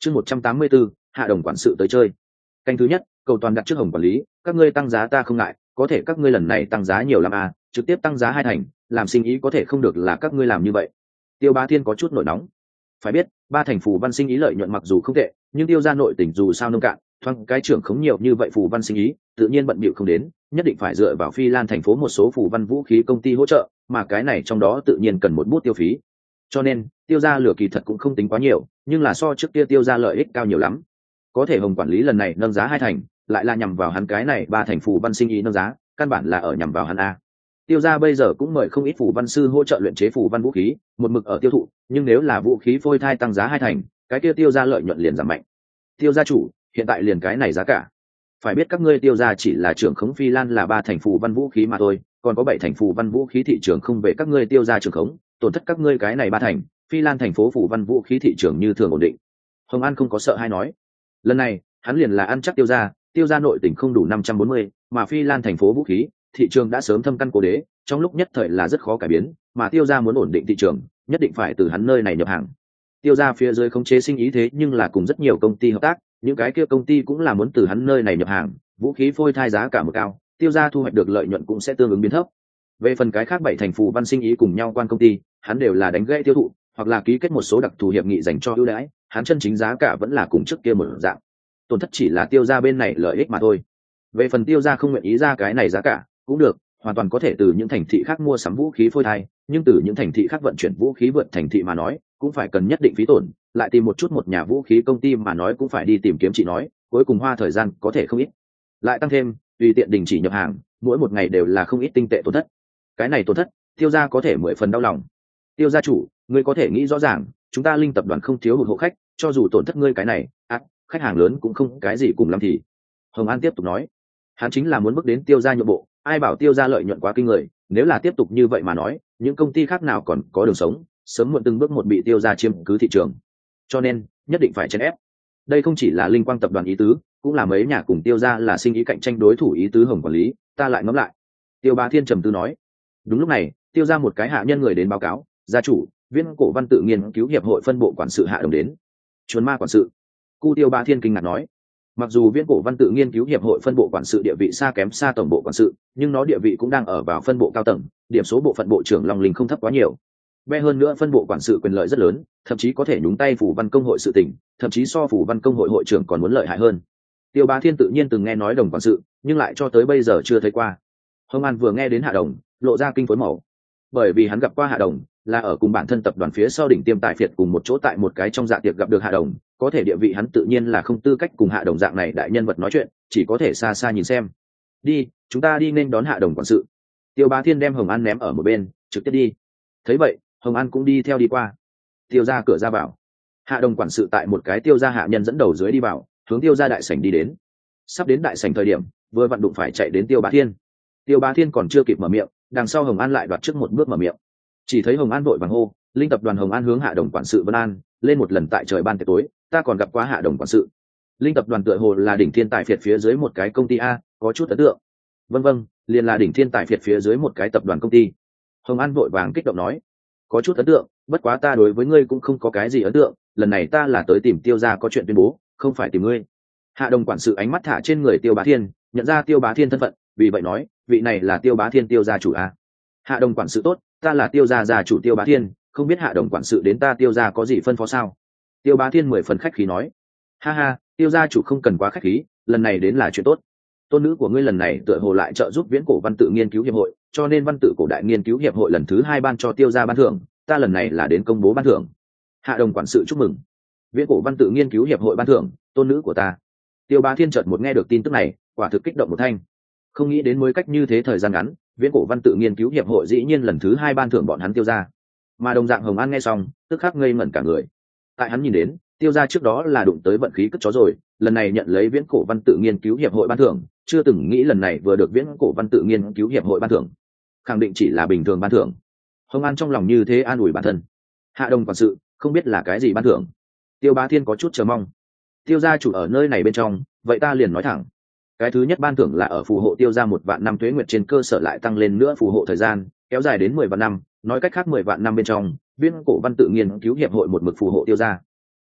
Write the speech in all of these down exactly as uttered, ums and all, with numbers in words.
chương một trăm tám mươi 184, hạ đồng quản sự tới chơi. Canh thứ nhất, cầu toàn đặt trước Hồng quản lý, các ngươi tăng giá ta không ngại, có thể các ngươi lần này tăng giá nhiều lắm à, trực tiếp tăng giá hai thành, làm sinh ý có thể không được là các ngươi làm như vậy. Tiêu Bá Thiên có chút nổi nóng. Phải biết, ba thành phù văn sinh ý lợi nhuận mặc dù không tệ, nhưng tiêu gia nội tỉnh dù sao nông cạn, thoáng cái trưởng khống nhiều như vậy phù văn sinh ý, tự nhiên bận bịu không đến, nhất định phải dựa vào Phi Lan thành phố một số phù văn vũ khí công ty hỗ trợ, mà cái này trong đó tự nhiên cần một bút tiêu phí. Cho nên, tiêu gia lửa kỳ thật cũng không tính quá nhiều, nhưng là so trước kia tiêu gia lợi ích cao nhiều lắm. Có thể Hồng quản lý lần này nâng giá hai thành, lại là nhằm vào hắn cái này ba thành phù văn sinh ý nâng giá, căn bản là ở nhằm vào hắn a. Tiêu gia bây giờ cũng mời không ít phù văn sư hỗ trợ luyện chế phù văn vũ khí, một mực ở tiêu thụ, nhưng nếu là vũ khí phôi thai tăng giá hai thành, cái kia tiêu gia lợi nhuận liền giảm mạnh. Tiêu gia chủ, hiện tại liền cái này giá cả. Phải biết các ngươi tiêu gia chỉ là trưởng khống Phi Lan là ba thành phù văn vũ khí mà thôi, còn có bảy thành phù văn vũ khí thị trường không về các ngươi tiêu gia trưởng khống, tổn thất các ngươi cái này ba thành, Phi Lan thành phố phù văn vũ khí thị trường như thường ổn định. Hồng An không có sợ hay nói. Lần này, hắn liền là ăn chắc tiêu gia, tiêu gia nội tỉnh không đủ năm trăm bốn mươi, mà Phi Lan thành phố vũ khí, thị trường đã sớm thâm căn cố đế, trong lúc nhất thời là rất khó cải biến, mà tiêu gia muốn ổn định thị trường, nhất định phải từ hắn nơi này nhập hàng. Tiêu gia phía dưới khống chế sinh ý thế nhưng là cùng rất nhiều công ty hợp tác, những cái kia công ty cũng là muốn từ hắn nơi này nhập hàng, vũ khí phôi thai giá cả một cao, tiêu gia thu hoạch được lợi nhuận cũng sẽ tương ứng biến thấp. Về phần cái khác bảy thành phù văn sinh ý cùng nhau quan công ty, hắn đều là đánh gãy tiêu thụ, hoặc là ký kết một số đặc thù hiệp nghị dành cho ưu đãi, hắn chân chính giá cả vẫn là cùng trước kia một dạng. Tổn thất chỉ là tiêu gia bên này lợi ích mà thôi. Về phần tiêu gia không nguyện ý ra cái này giá cả, cũng được, hoàn toàn có thể từ những thành thị khác mua sắm vũ khí phôi thai, nhưng từ những thành thị khác vận chuyển vũ khí vượt thành thị mà nói, cũng phải cần nhất định phí tổn, lại tìm một chút một nhà vũ khí công ty mà nói cũng phải đi tìm kiếm chị nói, cuối cùng hoa thời gian có thể không ít. Lại tăng thêm, tùy tiện đình chỉ nhập hàng, mỗi một ngày đều là không ít tinh tệ tổn thất. Cái này tổn thất, tiêu gia có thể mười phần đau lòng. Tiêu gia chủ, ngươi có thể nghĩ rõ ràng, chúng ta Linh tập đoàn không thiếu hụt hộ khách, cho dù tổn thất ngươi cái này, à, khách hàng lớn cũng không cái gì cùng lắm thì. Hồng An tiếp tục nói, hắn chính là muốn bước đến tiêu gia nhượng bộ, ai bảo tiêu gia lợi nhuận quá kinh người, nếu là tiếp tục như vậy mà nói, những công ty khác nào còn có đường sống, sớm muộn từng bước một bị tiêu gia chiếm cứ thị trường. Cho nên, nhất định phải chèn ép. Đây không chỉ là Linh Quang tập đoàn ý tứ, cũng là mấy nhà cùng tiêu gia là sinh ý cạnh tranh đối thủ ý tứ Hồng quản lý, ta lại ngẫm lại. Tiêu Bá Thiên trầm tư nói. Đúng lúc này, tiêu gia một cái hạ nhân người đến báo cáo, gia chủ, Viễn Cổ Văn tự nghiên cứu hiệp hội phân bộ quản sự Hạ Đồng đến. Chuồn ma quản sự. Cu Tiêu Bá Thiên kinh ngạc nói. Mặc dù Viễn Cổ Văn tự nghiên cứu hiệp hội phân bộ quản sự địa vị xa kém xa tổng bộ quản sự, nhưng nó địa vị cũng đang ở vào phân bộ cao tầng, điểm số bộ phận bộ trưởng Long Linh không thấp quá nhiều. Bé hơn nữa phân bộ quản sự quyền lợi rất lớn, thậm chí có thể nhúng tay phủ văn công hội sự tình, thậm chí so phủ văn công hội hội trưởng còn muốn lợi hại hơn. Tiêu Bá Thiên tự nhiên từng nghe nói Đồng quản sự, nhưng lại cho tới bây giờ chưa thấy qua. Hồng An vừa nghe đến Hạ Đồng, lộ ra kinh phối màu, bởi vì hắn gặp qua Hạ Đồng, là ở cùng bản thân tập đoàn phía sau đỉnh tiêm tài phiệt cùng một chỗ tại một cái trong dạ tiệc gặp được Hạ Đồng, có thể địa vị hắn tự nhiên là không tư cách cùng Hạ Đồng dạng này đại nhân vật nói chuyện, chỉ có thể xa xa nhìn xem. Đi, chúng ta đi nên đón Hạ Đồng quản sự. Tiêu Bá Thiên đem Hồng An ném ở một bên, trực tiếp đi. Thấy vậy, Hồng An cũng đi theo đi qua. Tiêu ra cửa ra vào. Hạ Đồng quản sự tại một cái tiêu gia hạ nhân dẫn đầu dưới đi vào, hướng tiêu gia đại sảnh đi đến. Sắp đến đại sảnh thời điểm, vừa vặn đụng phải chạy đến Tiêu Bá Thiên. Tiêu Bá Thiên còn chưa kịp mở miệng, đằng sau Hồng An lại đoạt trước một bước mở miệng. Chỉ thấy Hồng An vội vàng hô, Linh tập đoàn Hồng An hướng Hạ Đồng quản sự Vân An, lên một lần tại trời ban tiệc tối, ta còn gặp qua Hạ Đồng quản sự. Linh tập đoàn tựa hồ là đỉnh thiên tài phiệt phía dưới một cái công ty a, có chút ấn tượng. Vâng vâng, liền là đỉnh thiên tài phiệt phía dưới một cái tập đoàn công ty. Hồng An vội vàng kích động nói, có chút ấn tượng, bất quá ta đối với ngươi cũng không có cái gì ấn tượng, lần này ta là tới tìm Tiêu gia có chuyện tuyên bố, không phải tìm ngươi. Hạ Đồng quản sự ánh mắt thả trên người Tiêu Bá Thiên, nhận ra Tiêu Bá Thiên thân phận, vì vậy nói, vị này là Tiêu Bá Thiên Tiêu gia chủ a. Hạ Đồng quản sự tốt, ta là Tiêu gia gia chủ Tiêu Bá Thiên, không biết Hạ Đồng quản sự đến ta Tiêu gia có gì phân phó sao? Tiêu Bá Thiên mười phần khách khí nói, ha ha, Tiêu gia chủ không cần quá khách khí, lần này đến là chuyện tốt. Tôn nữ của ngươi lần này tựa hồ lại trợ giúp Viễn Cổ Văn tự nghiên cứu hiệp hội, cho nên Văn tự cổ đại nghiên cứu hiệp hội lần thứ hai ban cho Tiêu gia ban thưởng, ta lần này là đến công bố ban thưởng. Hạ Đồng quản sự chúc mừng. Viễn Cổ Văn tự nghiên cứu hiệp hội ban thưởng, tôn nữ của ta. Tiêu Bá Thiên chợt một nghe được tin tức này, quả thực kích động một thanh. Không nghĩ đến mới cách như thế thời gian ngắn, Viễn Cổ Văn tự nghiên cứu hiệp hội dĩ nhiên lần thứ hai ban thưởng bọn hắn Tiêu gia. Mà đồng dạng Hồng An nghe xong, tức khắc ngây ngẩn cả người. Tại hắn nhìn đến, Tiêu gia trước đó là đụng tới vận khí cất chó rồi, lần này nhận lấy Viễn Cổ Văn tự nghiên cứu hiệp hội ban thưởng, chưa từng nghĩ lần này vừa được Viễn Cổ Văn tự nghiên cứu hiệp hội ban thưởng, khẳng định chỉ là bình thường ban thưởng. Hồng An trong lòng như thế an ủi bản thân. Hạ Đồng quản sự, không biết là cái gì ban thưởng. Tiêu Bá Thiên có chút chờ mong. Tiêu gia chủ ở nơi này bên trong, vậy ta liền nói thẳng. Cái thứ nhất ban thưởng là ở phù hộ Tiêu gia một vạn năm tuế nguyệt trên cơ sở lại tăng lên nữa phù hộ thời gian, kéo dài đến mười vạn năm, nói cách khác mười vạn năm bên trong, Viễn Cổ Văn tự nghiên cứu hiệp hội một mực phù hộ Tiêu gia.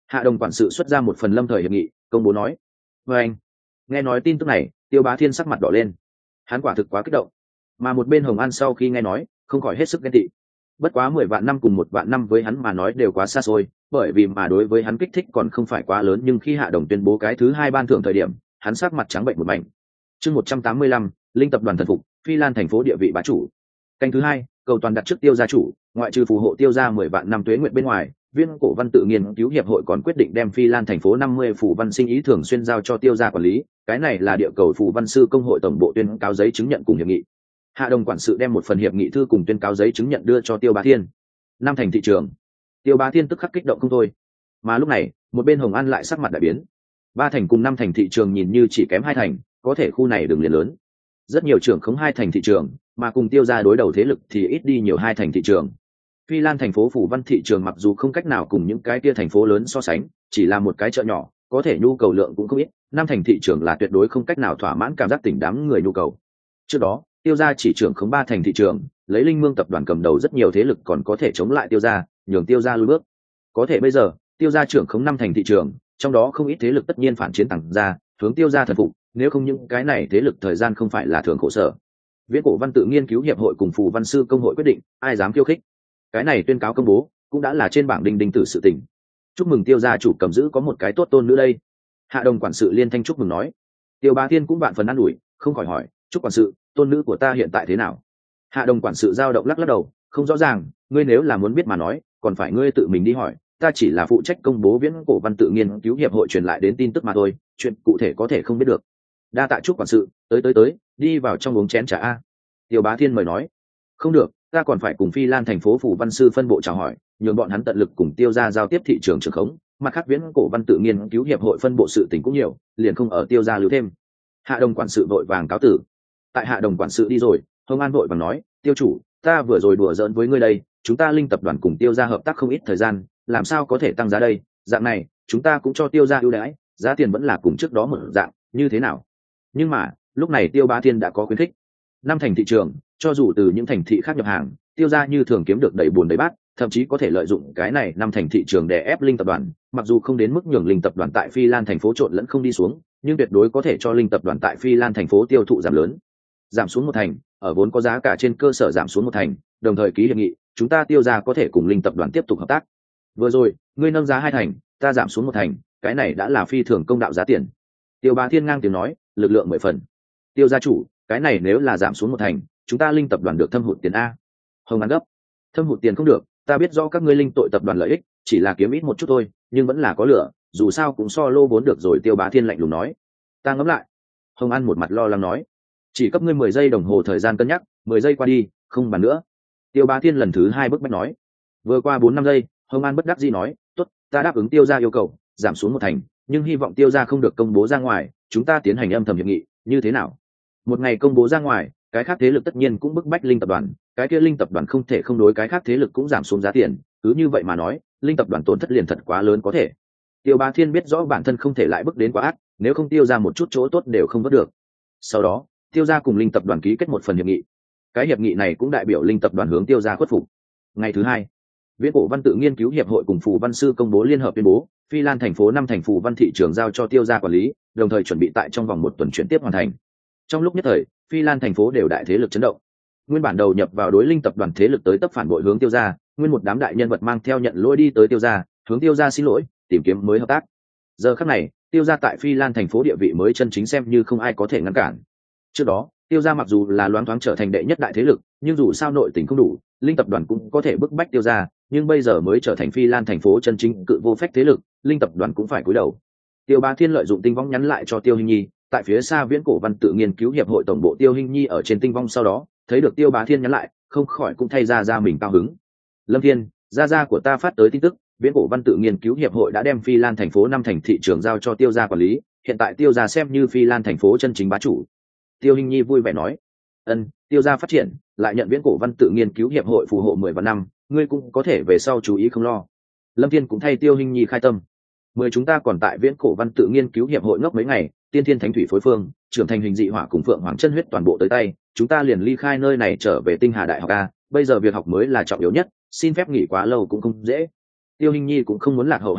Hạ đồng quản sự xuất ra một phần lâm thời hiệp nghị công bố nói. Và anh nghe nói tin tức này, Tiêu Bá Thiên sắc mặt đỏ lên, hắn quả thực quá kích động. Mà một bên Hồng An sau khi nghe nói, không khỏi hết sức ghen tị. Bất quá mười vạn năm cùng một vạn năm với hắn mà nói đều quá xa xôi, bởi vì mà đối với hắn kích thích còn không phải quá lớn, nhưng khi Hạ đồng tuyên bố cái thứ hai ban thưởng thời điểm, hắn sắc mặt trắng bệnh một mảnh. Chương một trăm tám mươi lăm, linh tập đoàn thần phục, Phi Lan thành phố địa vị bá chủ. Canh thứ hai, cầu toàn đặt trước Tiêu gia chủ, ngoại trừ phù hộ Tiêu gia mười vạn năm tuế nguyện bên ngoài, Viên Cổ Văn tự nghiên cứu hiệp hội còn quyết định đem Phi Lan thành phố năm mươi phù văn sinh ý thường xuyên giao cho Tiêu gia quản lý, cái này là địa cầu phù văn sư công hội tổng bộ tuyên cáo giấy chứng nhận cùng hiệp nghị. Hạ đồng quản sự đem một phần hiệp nghị thư cùng tuyên cáo giấy chứng nhận đưa cho Tiêu Bá Thiên. Năm thành thị trường. Tiêu Bá Thiên tức khắc kích động không thôi. Mà lúc này, một bên Hồng An lại sắc mặt đại biến. Ba thành cùng năm thành thị trường nhìn như chỉ kém hai thành, có thể khu này đường liền lớn. Rất nhiều trưởng khống hai thành thị trường, mà cùng Tiêu gia đối đầu thế lực thì ít đi nhiều hai thành thị trường. Phi Lan thành phố phủ văn thị trường mặc dù không cách nào cùng những cái kia thành phố lớn so sánh, chỉ là một cái chợ nhỏ, có thể nhu cầu lượng cũng không ít, năm thành thị trường là tuyệt đối không cách nào thỏa mãn cảm giác tỉnh đám người nhu cầu. Trước đó, Tiêu gia chỉ trưởng khống ba thành thị trường, lấy Linh Mương tập đoàn cầm đầu rất nhiều thế lực còn có thể chống lại Tiêu gia, nhường Tiêu gia lùi bước. Có thể bây giờ, Tiêu gia trưởng khống năm thành thị trường, trong đó không ít thế lực tất nhiên phản chiến tàng ra, hướng Tiêu gia thần phục, nếu không những cái này thế lực thời gian không phải là thường khổ sở. Viễn Cổ Văn tự nghiên cứu hiệp hội cùng phù văn sư công hội quyết định, ai dám khiêu khích. Cái này tuyên cáo công bố, cũng đã là trên bảng đinh đinh tử sự tình. Chúc mừng Tiêu gia chủ cầm giữ có một cái tốt tôn nữ đây. Hạ đồng quản sự liên thanh chúc mừng nói. Tiêu Bá Thiên cũng vạn phần an ủi, không khỏi hỏi, chúc quản sự, tôn nữ của ta hiện tại thế nào? Hạ đồng quản sự dao động lắc lắc đầu, không rõ ràng, ngươi nếu là muốn biết mà nói, còn phải ngươi tự mình đi hỏi, ta chỉ là phụ trách công bố Viễn Cổ Văn tự nghiên cứu hiệp hội truyền lại đến tin tức mà thôi, chuyện cụ thể có thể không biết được. Đa tạ chúc quản sự, tới tới tới, đi vào trong uống chén trà a. Tiêu Bá Thiên mời nói. Không được, ta còn phải cùng Phi Lan thành phố phủ văn sư phân bộ chào hỏi, nhường bọn hắn tận lực cùng Tiêu gia giao tiếp thị trường trường khống, mặt khác Viễn Cổ Văn tự nghiên cứu hiệp hội phân bộ sự tình cũng nhiều, liền không ở Tiêu gia lưu thêm. Hạ đồng quản sự vội vàng cáo tử. Tại Hạ đồng quản sự đi rồi, Hồng An vội vàng nói, Tiêu chủ, ta vừa rồi đùa giỡn với ngươi đây, chúng ta Linh tập đoàn cùng Tiêu gia hợp tác không ít thời gian, làm sao có thể tăng giá đây, dạng này chúng ta cũng cho Tiêu gia ưu đãi, giá tiền vẫn là cùng trước đó một dạng, như thế nào? Nhưng mà lúc này Tiêu Bá Thiên đã có khuyến khích. Năm thành thị trường, cho dù từ những thành thị khác nhập hàng, Tiêu gia như thường kiếm được đầy bùn đầy bát, thậm chí có thể lợi dụng cái này năm thành thị trường để ép Linh tập đoàn, mặc dù không đến mức nhường Linh tập đoàn tại Phi Lan thành phố trộn lẫn không đi xuống, nhưng tuyệt đối có thể cho Linh tập đoàn tại Phi Lan thành phố tiêu thụ giảm lớn. Giảm xuống một thành, ở vốn có giá cả trên cơ sở giảm xuống một thành, đồng thời ký hiệp nghị, chúng ta Tiêu gia có thể cùng Linh tập đoàn tiếp tục hợp tác. Vừa rồi, ngươi nâng giá hai thành, ta giảm xuống một thành, cái này đã là phi thường công đạo giá tiền. Tiêu Bá Thiên ngang tiếng nói, lực lượng mười phần. Tiêu gia chủ, cái này nếu là giảm xuống một thành, chúng ta Linh tập đoàn được thâm hụt tiền a. Hồng An gấp, thâm hụt tiền không được, ta biết rõ các ngươi Linh tội tập đoàn lợi ích, chỉ là kiếm ít một chút thôi, nhưng vẫn là có lửa, dù sao cũng so lô vốn được rồi. Tiêu Bá Thiên lạnh lùng nói. Ta ngẫm lại. Hồng An một mặt lo lắng nói, chỉ cấp ngươi mười giây đồng hồ thời gian cân nhắc, mười giây qua đi, không bàn nữa. Tiêu Bá Thiên lần thứ hai bức bách nói. Vừa qua bốn năm giây, Hồng An bất đắc dĩ nói, tốt, ta đáp ứng Tiêu gia yêu cầu, giảm xuống một thành, nhưng hy vọng Tiêu gia không được công bố ra ngoài, chúng ta tiến hành âm thầm hiệp nghị, như thế nào? Một ngày công bố ra ngoài, cái khác thế lực tất nhiên cũng bức bách Linh tập đoàn, cái kia Linh tập đoàn không thể không đối cái khác thế lực cũng giảm xuống giá tiền, cứ như vậy mà nói, Linh tập đoàn tổn thất liền thật quá lớn có thể. Tiêu Bá Thiên biết rõ bản thân không thể lại bức đến quá ác, nếu không Tiêu ra một chút chỗ tốt đều không vớt được. Sau đó, Tiêu gia cùng Linh tập đoàn ký kết một phần hiệp nghị. Cái hiệp nghị này cũng đại biểu Linh tập đoàn hướng Tiêu gia khuất phục. Ngày thứ hai, Viễn Cổ Văn tự nghiên cứu hiệp hội cùng phù văn sư công bố liên hợp tuyên bố, Phi Lan thành phố năm thành phù văn thị trường giao cho Tiêu gia quản lý, đồng thời chuẩn bị tại trong vòng một tuần chuyển tiếp hoàn thành. Trong lúc nhất thời, Phi Lan thành phố đều đại thế lực chấn động. Nguyên bản đầu nhập vào đối Linh tập đoàn thế lực tới tấp phản bội hướng Tiêu gia, nguyên một đám đại nhân vật mang theo nhận lỗi đi tới Tiêu gia, hướng Tiêu gia xin lỗi, tìm kiếm mới hợp tác. Giờ khắc này, Tiêu gia tại Phi Lan thành phố địa vị mới chân chính xem như không ai có thể ngăn cản. Trước đó, Tiêu gia mặc dù là loáng thoáng trở thành đệ nhất đại thế lực, nhưng dù sao nội tình không đủ, Linh tập đoàn cũng có thể bức bách Tiêu gia, nhưng bây giờ mới trở thành Phi Lan thành phố chân chính cự vô phách thế lực, Linh tập đoàn cũng phải cúi đầu. Tiêu Bá Thiên lợi dụng tinh vong nhắn lại cho Tiêu Hinh Nhi, tại phía xa Viễn Cổ Văn tự nghiên cứu hiệp hội tổng bộ. Tiêu Hinh Nhi ở trên tinh vong sau đó thấy được Tiêu Bá Thiên nhắn lại, không khỏi cũng thay ra ra mình cao hứng. Lâm Thiên, gia gia của ta phát tới tin tức, Viễn Cổ Văn tự nghiên cứu hiệp hội đã đem Phi Lan thành phố năm thành thị trường giao cho Tiêu gia quản lý, hiện tại Tiêu gia xem như Phi Lan thành phố chân chính bá chủ. Tiêu Hinh Nhi vui vẻ nói, ân, Tiêu gia phát triển, lại nhận Viễn Cổ Văn tự nghiên cứu hiệp hội phù hộ mười vạn năm, ngươi cũng có thể về sau chú ý không lo. Lâm Thiên cũng thay Tiêu Hinh Nhi khai tâm. Mười chúng ta còn tại Viễn Cổ Văn tự nghiên cứu hiệp hội ngốc mấy ngày, tiên thiên thánh thủy phối phương, trưởng thành hình dị hỏa cùng phượng hoàng chân huyết toàn bộ tới tay, chúng ta liền ly khai nơi này trở về Tinh Hà đại học a, bây giờ việc học mới là trọng yếu nhất, xin phép nghỉ quá lâu cũng không dễ. Tiêu Hinh Nhi cũng không muốn lạc hậu hắn người,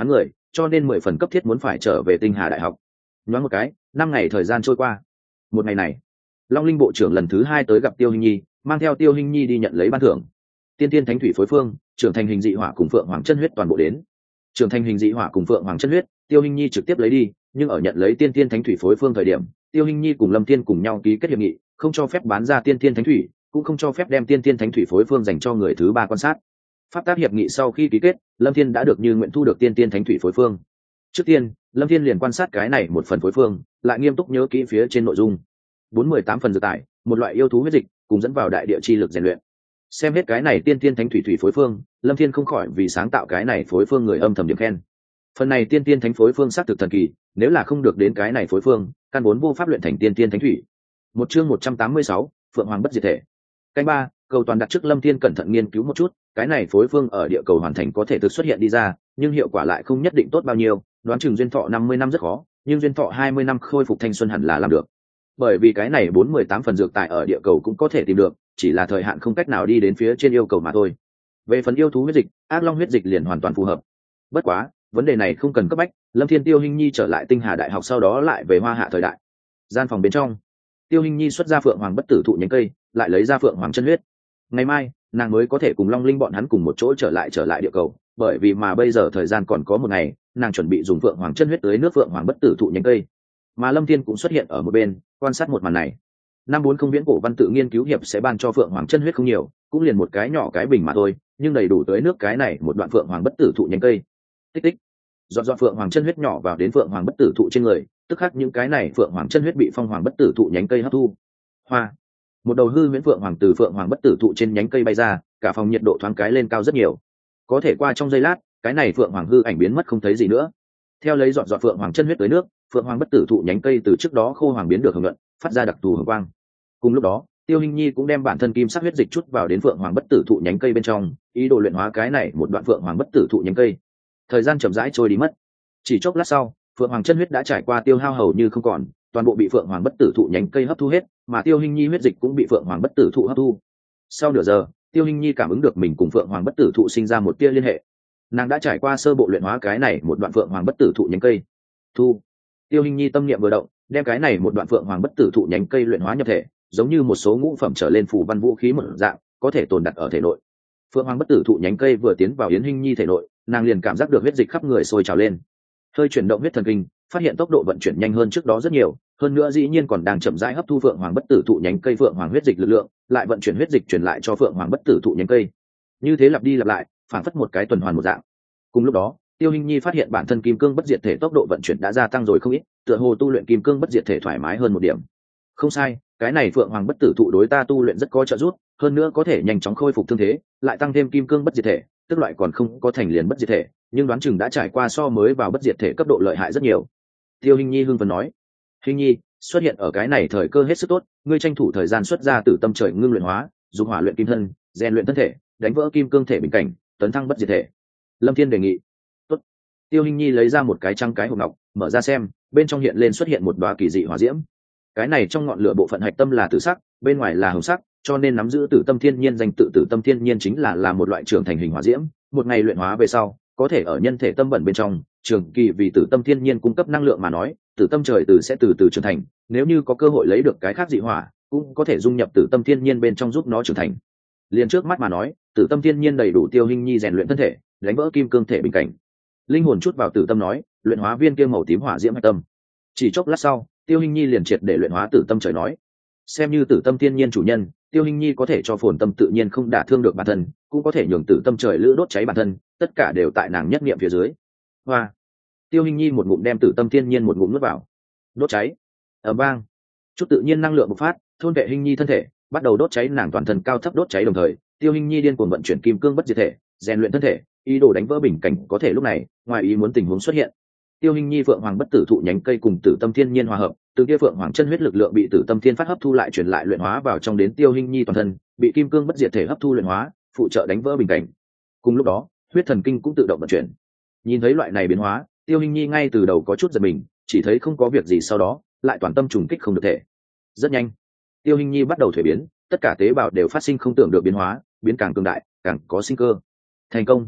cho nên mười phần cấp thiết muốn phải trở về tinh hà đại học. Nói một cái, năm ngày thời gian trôi qua. Một ngày này, Long Linh bộ trưởng lần thứ hai tới gặp Tiêu Hinh Nhi, mang theo Tiêu Hinh Nhi đi nhận lấy ban thưởng. Tiên tiên thánh thủy phối phương, trưởng thành hình dị hỏa cùng phượng hoàng chân huyết toàn bộ đến. Trưởng thành hình dị hỏa cùng phượng hoàng chân huyết, Tiêu Hinh Nhi trực tiếp lấy đi, nhưng ở nhận lấy tiên tiên thánh thủy phối phương thời điểm, Tiêu Hinh Nhi cùng Lâm Thiên cùng nhau ký kết hiệp nghị, không cho phép bán ra tiên tiên thánh thủy, cũng không cho phép đem tiên tiên thánh thủy phối phương dành cho người thứ ba quan sát. Pháp tác hiệp nghị sau khi ký kết, Lâm Thiên đã được như nguyện thu được tiên tiên thánh thủy phối phương. Trước tiên, Lâm Thiên liền quan sát cái này một phần phối phương, lại nghiêm túc nhớ kỹ phía trên nội dung. bốn mươi tám phần dược tải, một loại yêu thú huyết dịch, cùng dẫn vào đại địa chi lực rèn luyện. Xem hết cái này tiên tiên thánh thủy thủy phối phương, Lâm Thiên không khỏi vì sáng tạo cái này phối phương người âm thầm điểm khen. Phần này tiên tiên thánh phối phương xác thực thần kỳ, nếu là không được đến cái này phối phương, căn vốn vô pháp luyện thành tiên tiên thánh thủy. Một chương một trăm tám mươi sáu, Phượng Hoàng bất diệt thể. Canh ba, cầu toàn đặt trước. Lâm Thiên cẩn thận nghiên cứu một chút, cái này phối phương ở địa cầu hoàn thành có thể thực xuất hiện đi ra, nhưng hiệu quả lại không nhất định tốt bao nhiêu, đoán chừng duyên thọ năm mươi năm rất khó, nhưng duyên thọ hai mươi năm khôi phục thanh xuân hẳn là làm được. Bởi vì cái này bốn mươi tám phần dược tại ở địa cầu cũng có thể tìm được, chỉ là thời hạn không cách nào đi đến phía trên yêu cầu mà thôi. Về phần yêu thú huyết dịch, ác long huyết dịch liền hoàn toàn phù hợp. Bất quá, vấn đề này không cần cấp bách, Lâm Thiên Tiêu Hinh Nhi trở lại Tinh Hà đại học sau đó lại về Hoa Hạ thời đại. Gian phòng bên trong, Tiêu Hinh Nhi xuất ra phượng hoàng bất tử thụ nhánh cây, lại lấy ra phượng hoàng chân huyết. Ngày mai, nàng mới có thể cùng Long Linh bọn hắn cùng một chỗ trở lại trở lại địa cầu, bởi vì mà bây giờ thời gian còn có một ngày, nàng chuẩn bị dùng phượng hoàng chân huyết tới nước phượng hoàng bất tử thụ nhánh cây. Mà Lâm Thiên cũng xuất hiện ở một bên, quan sát một màn này. Năm bốn không viễn cổ văn tự nghiên cứu hiệp sẽ ban cho phượng hoàng chân huyết không nhiều, cũng liền một cái nhỏ cái bình mà thôi, nhưng đầy đủ tới nước cái này một đoạn phượng hoàng bất tử thụ nhánh cây. Tích tích. Dọn dọn phượng hoàng chân huyết nhỏ vào đến phượng hoàng bất tử thụ trên người, tức khắc những cái này phượng hoàng chân huyết bị phong hoàng bất tử thụ nhánh cây hấp thu. Hoa. Một đầu hư huyễn phượng hoàng từ phượng hoàng bất tử thụ trên nhánh cây bay ra, cả phòng nhiệt độ thoáng cái lên cao rất nhiều. Có thể qua trong giây lát, cái này phượng hoàng hư ảnh biến mất không thấy gì nữa. Theo lấy dọn dọn phượng hoàng chân huyết tới nước, phượng hoàng bất tử thụ nhánh cây từ trước đó khô hoàng biến được hưởng luận, phát ra đặc thù hồng quang. Cùng lúc đó, Tiêu Hinh Nhi cũng đem bản thân kim sắc huyết dịch chút vào đến phượng hoàng bất tử thụ nhánh cây bên trong, ý đồ luyện hóa cái này một đoạn phượng hoàng bất tử thụ nhánh cây. Thời gian chậm rãi trôi đi mất. Chỉ chốc lát sau, phượng hoàng chân huyết đã trải qua tiêu hao hầu như không còn, toàn bộ bị phượng hoàng bất tử thụ nhánh cây hấp thu hết, mà Tiêu Hinh Nhi huyết dịch cũng bị phượng hoàng bất tử thụ hấp thu. Sau nửa giờ, Tiêu Hinh Nhi cảm ứng được mình cùng phượng hoàng bất tử thụ sinh ra một tia liên hệ. Nàng đã trải qua sơ bộ luyện hóa cái này một đoạn phượng hoàng bất tử thụ nhánh cây. Thu. Tiêu Hinh Nhi tâm niệm vừa động, đem cái này một đoạn phượng hoàng bất tử thụ nhánh cây luyện hóa nhập thể, giống như một số ngũ phẩm trở lên phù văn vũ khí một dạng, có thể tồn đặt ở thể nội. Phượng hoàng bất tử thụ nhánh cây vừa tiến vào Yến Hinh Nhi thể nội, nàng liền cảm giác được huyết dịch khắp người sôi trào lên. Hơi chuyển động huyết thần kinh, phát hiện tốc độ vận chuyển nhanh hơn trước đó rất nhiều, hơn nữa dĩ nhiên còn đang chậm rãi hấp thu phượng hoàng bất tử thụ nhánh cây phượng hoàng huyết dịch lực lượng, lại vận chuyển huyết dịch truyền lại cho phượng hoàng bất tử thụ nhánh cây. Như thế lặp đi lặp lại, phản phất một cái tuần hoàn một dạng. Cùng lúc đó, Tiêu Hinh Nhi phát hiện bản thân kim cương bất diệt thể tốc độ vận chuyển đã gia tăng rồi không ít, tựa hồ tu luyện kim cương bất diệt thể thoải mái hơn một điểm. Không sai, cái này phượng hoàng bất tử thụ đối ta tu luyện rất có trợ giúp, hơn nữa có thể nhanh chóng khôi phục thương thế, lại tăng thêm kim cương bất diệt thể, tức loại còn không có thành liền bất diệt thể, nhưng đoán chừng đã trải qua so mới vào bất diệt thể cấp độ lợi hại rất nhiều. Tiêu Hinh Nhi hưng phấn nói. Hinh Nhi, xuất hiện ở cái này thời cơ hết sức tốt, ngươi tranh thủ thời gian xuất ra từ tâm trời ngưng luyện hóa, dùng hỏa luyện kim thân, rèn luyện thân thể, đánh vỡ kim cương thể bình cảnh, tấn thăng bất diệt thể. Lâm Thiên đề nghị. Tốt. Tiêu Hinh Nhi lấy ra một cái trăng cái hộp ngọc, mở ra xem, bên trong hiện lên xuất hiện một đóa kỳ dị hỏa diễm. Cái này trong ngọn lửa bộ phận hạch tâm là tử sắc, bên ngoài là hồng sắc, cho nên nắm giữ tử tâm thiên nhiên danh tự tử tâm thiên nhiên chính là là một loại trưởng thành hình hỏa diễm, một ngày luyện hóa về sau, có thể ở nhân thể tâm bẩn bên trong, trường kỳ vì tử tâm thiên nhiên cung cấp năng lượng mà nói, tử tâm trời tử sẽ từ từ trưởng thành, nếu như có cơ hội lấy được cái khác dị hỏa, cũng có thể dung nhập tử tâm thiên nhiên bên trong giúp nó trưởng thành. Liền trước mắt mà nói, tử tâm thiên nhiên đầy đủ Tiêu Hinh Nhi rèn luyện thân thể, đánh vỡ kim cương thể bình cảnh. Linh hồn chút vào tử tâm nói, luyện hóa viên kia màu tím hỏa diễm hạch tâm. Chỉ chốc lát sau, Tiêu Hinh Nhi liền triệt để luyện hóa tử tâm trời nói, xem như tử tâm thiên nhiên chủ nhân, Tiêu Hinh Nhi có thể cho phồn tâm tự nhiên không đả thương được bản thân, cũng có thể nhường tử tâm trời lữ đốt cháy bản thân, tất cả đều tại nàng nhất niệm phía dưới. Hoa. Tiêu Hinh Nhi một ngụm đem tử tâm thiên nhiên một ngụm nuốt vào. Đốt cháy. Ở bang. Chút tự nhiên năng lượng bộc phát, thôn vệ Hinh Nhi thân thể, bắt đầu đốt cháy nàng toàn thân cao thấp đốt cháy đồng thời, Tiêu Hinh Nhi điên cuồng vận chuyển kim cương bất diệt thể, rèn luyện thân thể, ý đồ đánh vỡ bình cảnh có thể lúc này, ngoài ý muốn tình huống xuất hiện. Tiêu Hinh Nhi phượng hoàng bất tử thụ nhánh cây cùng tử tâm thiên nhiên hòa hợp, từ kia phượng hoàng chân huyết lực lượng bị tử tâm thiên phát hấp thu lại truyền lại luyện hóa vào trong đến Tiêu Hinh Nhi toàn thân, bị kim cương bất diệt thể hấp thu luyện hóa, phụ trợ đánh vỡ bình cảnh. Cùng lúc đó, huyết thần kinh cũng tự động vận chuyển. Nhìn thấy loại này biến hóa, Tiêu Hinh Nhi ngay từ đầu có chút giật mình, chỉ thấy không có việc gì sau đó, lại toàn tâm trùng kích không được thể. Rất nhanh, Tiêu Hinh Nhi bắt đầu thuế biến, tất cả tế bào đều phát sinh không tưởng được biến hóa, biến càng cường đại, càng có sinh cơ. Thành công.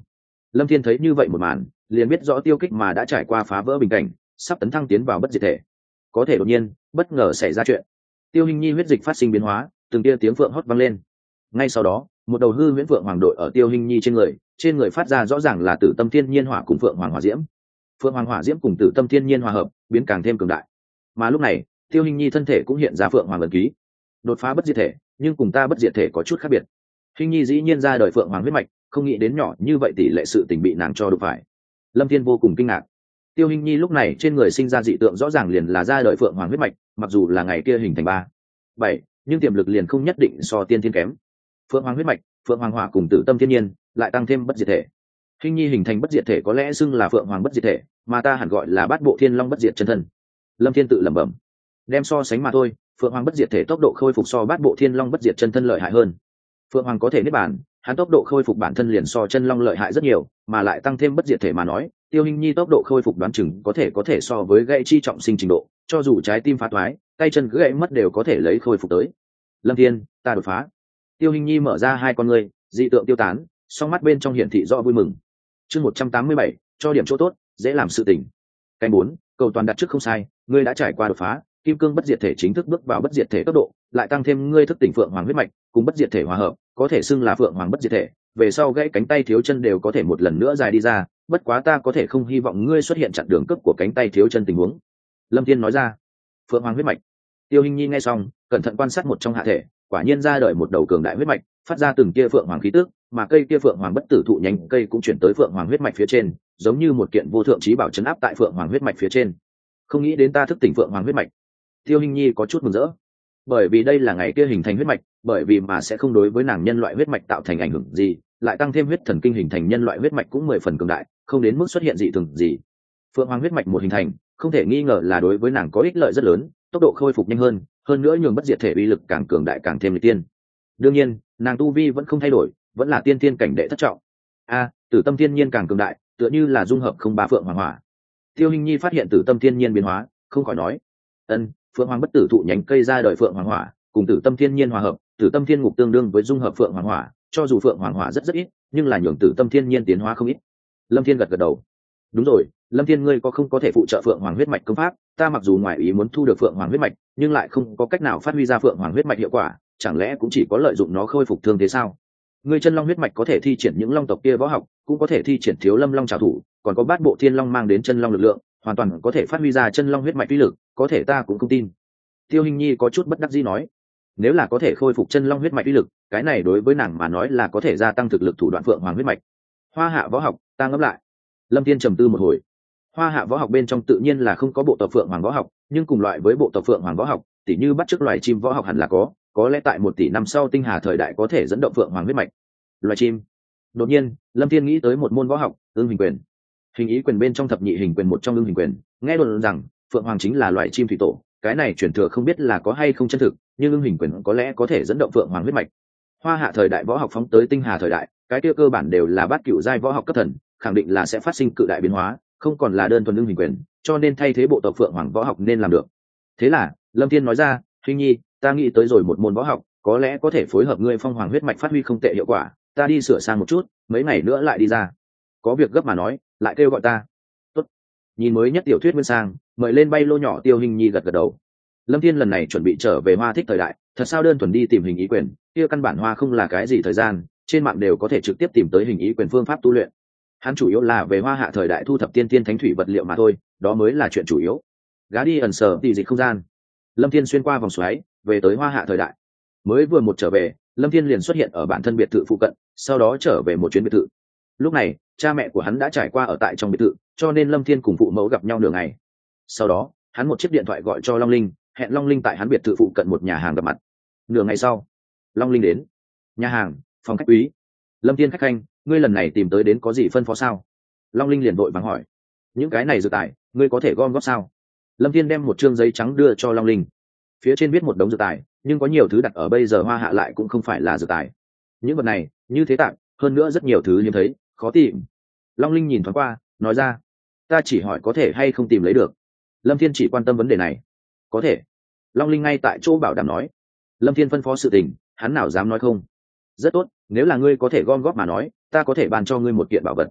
Lâm Thiên thấy như vậy một màn, liền biết rõ Tiêu Kích mà đã trải qua phá vỡ bình cảnh, sắp tấn thăng tiến vào bất diệt thể. Có thể đột nhiên, bất ngờ xảy ra chuyện. Tiêu Hình Nhi huyết dịch phát sinh biến hóa, từng tia tiếng phượng hót vang lên. Ngay sau đó, một đầu hư huyễn phượng hoàng đội ở Tiêu Hình Nhi trên người, trên người phát ra rõ ràng là Tử Tâm Thiên Nhiên Hỏa cùng Phượng Hoàng Hỏa Diễm. Phượng Hoàng Hỏa Diễm cùng Tử Tâm Thiên Nhiên hòa hợp, biến càng thêm cường đại. Mà lúc này, Tiêu Hình Nhi thân thể cũng hiện ra Phượng Hoàng ấn ký, đột phá bất diệt thể, nhưng cùng ta bất diệt thể có chút khác biệt. Hình Nhi dĩ nhiên ra đời Phượng Hoàng huyết mạch, không nghĩ đến nhỏ như vậy tỷ lệ sự tình bị nàng cho đụng phải. Lâm Thiên vô cùng kinh ngạc. Tiêu Hình Nhi lúc này trên người sinh ra dị tượng rõ ràng liền là ra đời Phượng Hoàng huyết mạch, mặc dù là ngày kia hình thành ba, bảy, nhưng tiềm lực liền không nhất định so tiên thiên kém. Phượng Hoàng huyết mạch, Phượng Hoàng hỏa cùng Tử Tâm Thiên Nhiên, lại tăng thêm bất diệt thể. Hình Nhi hình thành bất diệt thể có lẽ xưng là Phượng Hoàng bất diệt thể, mà ta hẳn gọi là Bát Bộ Thiên Long bất diệt chân thân. Lâm Thiên tự lẩm bẩm. Đem so sánh mà thôi, Phượng Hoàng bất diệt thể tốc độ khôi phục so Bát Bộ Thiên Long bất diệt chân thân lợi hại hơn. Phượng Hoàng có thể niết bàn, hắn tốc độ khôi phục bản thân liền so chân long lợi hại rất nhiều, mà lại tăng thêm bất diệt thể mà nói, Tiêu Hình Nhi tốc độ khôi phục đoán chừng có thể có thể so với gãy chi trọng sinh trình độ, cho dù trái tim phá thoái, tay chân gãy mất đều có thể lấy khôi phục tới. Lâm Thiên, ta đột phá. Tiêu Hình Nhi mở ra hai con ngươi, dị tượng tiêu tán, song mắt bên trong hiển thị rõ vui mừng. Chương một trăm tám mươi bảy, cho điểm chỗ tốt, dễ làm sự tình. Canh bốn, cầu toàn đặt trước không sai, ngươi đã trải qua đột phá, kim cương bất diệt thể chính thức bước vào bất diệt thể cấp độ, lại tăng thêm ngươi thức tỉnh Phượng Hoàng huyết mạch, cùng bất diệt thể hòa hợp, có thể xưng là Phượng Hoàng bất diệt thể, về sau gãy cánh tay thiếu chân đều có thể một lần nữa dài đi ra, bất quá ta có thể không hy vọng ngươi xuất hiện chặn đường cấp của cánh tay thiếu chân tình huống. Lâm Thiên nói ra. Phượng Hoàng huyết mạch. Tiêu Hình Nhi nghe xong, cẩn thận quan sát một trong hạ thể, quả nhiên ra đời một đầu cường đại huyết mạch, phát ra từng kia Phượng Hoàng khí tức, mà cây kia Phượng Hoàng bất tử thụ nhánh cây cũng chuyển tới Phượng Hoàng huyết mạch phía trên, giống như một kiện vô thượng chí bảo trấn áp tại Phượng Hoàng huyết mạch phía trên. Không nghĩ đến ta thức tỉnh Phượng Hoàng huyết mạch. Tiêu Hình Nhi có chút mừng rỡ, bởi vì đây là ngày kia hình thành huyết mạch, bởi vì mà sẽ không đối với nàng nhân loại huyết mạch tạo thành ảnh hưởng gì, lại tăng thêm huyết thần kinh hình thành nhân loại huyết mạch cũng mười phần cường đại, không đến mức xuất hiện dị thường gì. Phượng Hoàng huyết mạch một hình thành, không thể nghi ngờ là đối với nàng có ích lợi rất lớn, tốc độ khôi phục nhanh hơn, hơn nữa nhường bất diệt thể uy lực càng cường đại càng thêm lịch tiên. Đương nhiên, nàng tu vi vẫn không thay đổi, vẫn là tiên thiên cảnh đệ thất trọng. A, Tử Tâm Thiên Nhiên càng cường đại, tựa như là dung hợp không ba Phượng Hoàng hỏa. Tiêu Hình Nhi phát hiện Tử Tâm Thiên Nhiên biến hóa, không khỏi nói: "Ân, Phượng Hoàng bất tử thụ nhánh cây ra đời Phượng Hoàng hỏa, cùng Tử Tâm Thiên Nhiên hòa hợp, Tử Tâm Thiên Ngục tương đương với dung hợp Phượng Hoàng hỏa, cho dù Phượng Hoàng hỏa rất rất ít, nhưng là nhường Tử Tâm Thiên Nhiên tiến hóa không ít." Lâm Thiên gật gật đầu. "Đúng rồi, Lâm Thiên ngươi có không có thể phụ trợ Phượng Hoàng huyết mạch công pháp, ta mặc dù ngoài ý muốn thu được Phượng Hoàng huyết mạch, nhưng lại không có cách nào phát huy ra Phượng Hoàng huyết mạch hiệu quả, chẳng lẽ cũng chỉ có lợi dụng nó khôi phục thương thế sao? Ngươi chân long huyết mạch có thể thi triển những long tộc kia võ học, cũng có thể thi triển Thiếu Lâm Long trảo thủ, còn có Bát Bộ Thiên Long mang đến chân long lực lượng, hoàn toàn có thể phát huy ra chân long huyết mạch uy lực, có thể ta cũng không tin." Tiêu Hình Nhi có chút bất đắc dĩ nói: "Nếu là có thể khôi phục chân long huyết mạch uy lực, cái này đối với nàng mà nói là có thể gia tăng thực lực thủ đoạn Phượng Hoàng huyết mạch." Hoa hạ võ học, ta ngẫm lại. Lâm Thiên trầm tư một hồi. Hoa hạ võ học bên trong tự nhiên là không có bộ tộc Phượng Hoàng võ học, nhưng cùng loại với bộ tộc Phượng Hoàng võ học, tỉ như bắt chước loài chim võ học hẳn là có, có lẽ tại một tỷ năm sau tinh hà thời đại có thể dẫn động Phượng Hoàng huyết mạch. Loài chim. Đột nhiên, Lâm Thiên nghĩ tới một môn võ học, ưng hình quyền. Hình ý quyền bên trong thập nhị hình quyền một trong ưng hình quyền, nghe đồn rằng Phượng Hoàng chính là loài chim thủy tổ, cái này truyền thừa không biết là có hay không chân thực, nhưng ưng hình quyền có lẽ có thể dẫn động Phượng Hoàng huyết mạch. Hoa hạ thời đại võ học phóng tới tinh hà thời đại, cái kia cơ bản đều là bát cửu giai võ học cấp thần, khẳng định là sẽ phát sinh cự đại biến hóa, không còn là đơn thuần ưng hình quyền, cho nên thay thế bộ tộc Phượng Hoàng võ học nên làm được. Thế là, Lâm Thiên nói ra: "Hình Nhi, ta nghĩ tới rồi một môn võ học, có lẽ có thể phối hợp ngươi Phong Hoàng huyết mạch phát huy không tệ hiệu quả, ta đi sửa sang một chút, mấy ngày nữa lại đi ra. Có việc gấp mà nói, lại kêu gọi ta." Tốt. Nhìn mới nhất tiểu thuyết nguyên sang, mời lên bay lô nhỏ. Tiêu Hình Nhi gật gật đầu. Lâm Thiên lần này chuẩn bị trở về Hoa Thích thời đại, thật sao đơn thuần đi tìm hình ý quyền, kia căn bản Hoa không là cái gì thời gian, trên mạng đều có thể trực tiếp tìm tới hình ý quyền phương pháp tu luyện. Hắn chủ yếu là về Hoa hạ thời đại thu thập tiên tiên thánh thủy vật liệu mà thôi, đó mới là chuyện chủ yếu. Gá đi ẩn sở tỷ dịch không gian. Lâm Thiên xuyên qua vòng xoáy, về tới Hoa hạ thời đại. Mới vừa một trở về, Lâm Thiên liền xuất hiện ở bản thân biệt thự phụ cận, sau đó trở về một chuyến biệt thự. Lúc này, cha mẹ của hắn đã trải qua ở tại trong biệt thự, cho nên Lâm Thiên cùng phụ mẫu gặp nhau nửa ngày. Sau đó, hắn một chiếc điện thoại gọi cho Long Linh, hẹn Long Linh tại hắn biệt thự phụ cận một nhà hàng gặp mặt. Nửa ngày sau, Long Linh đến. Nhà hàng, phòng khách quý. Lâm Thiên khách khanh, ngươi lần này tìm tới đến có gì phân phó sao? Long Linh liền vội vàng hỏi. Những cái này dược tài, ngươi có thể gom góp sao? Lâm Thiên đem một trương giấy trắng đưa cho Long Linh. Phía trên viết một đống dược tài, nhưng có nhiều thứ đặt ở bây giờ Hoa hạ lại cũng không phải là dược tài. Những vật này, như thế tạm, hơn nữa rất nhiều thứ hiếm thấy, khó tìm. Long Linh nhìn thoáng qua, nói ra: "Ta chỉ hỏi có thể hay không tìm lấy được." Lâm Thiên chỉ quan tâm vấn đề này. "Có thể." Long Linh ngay tại chỗ bảo đảm nói. Lâm Thiên phân phó sự tình, hắn nào dám nói không. "Rất tốt, nếu là ngươi có thể gom góp mà nói, ta có thể bàn cho ngươi một kiện bảo vật."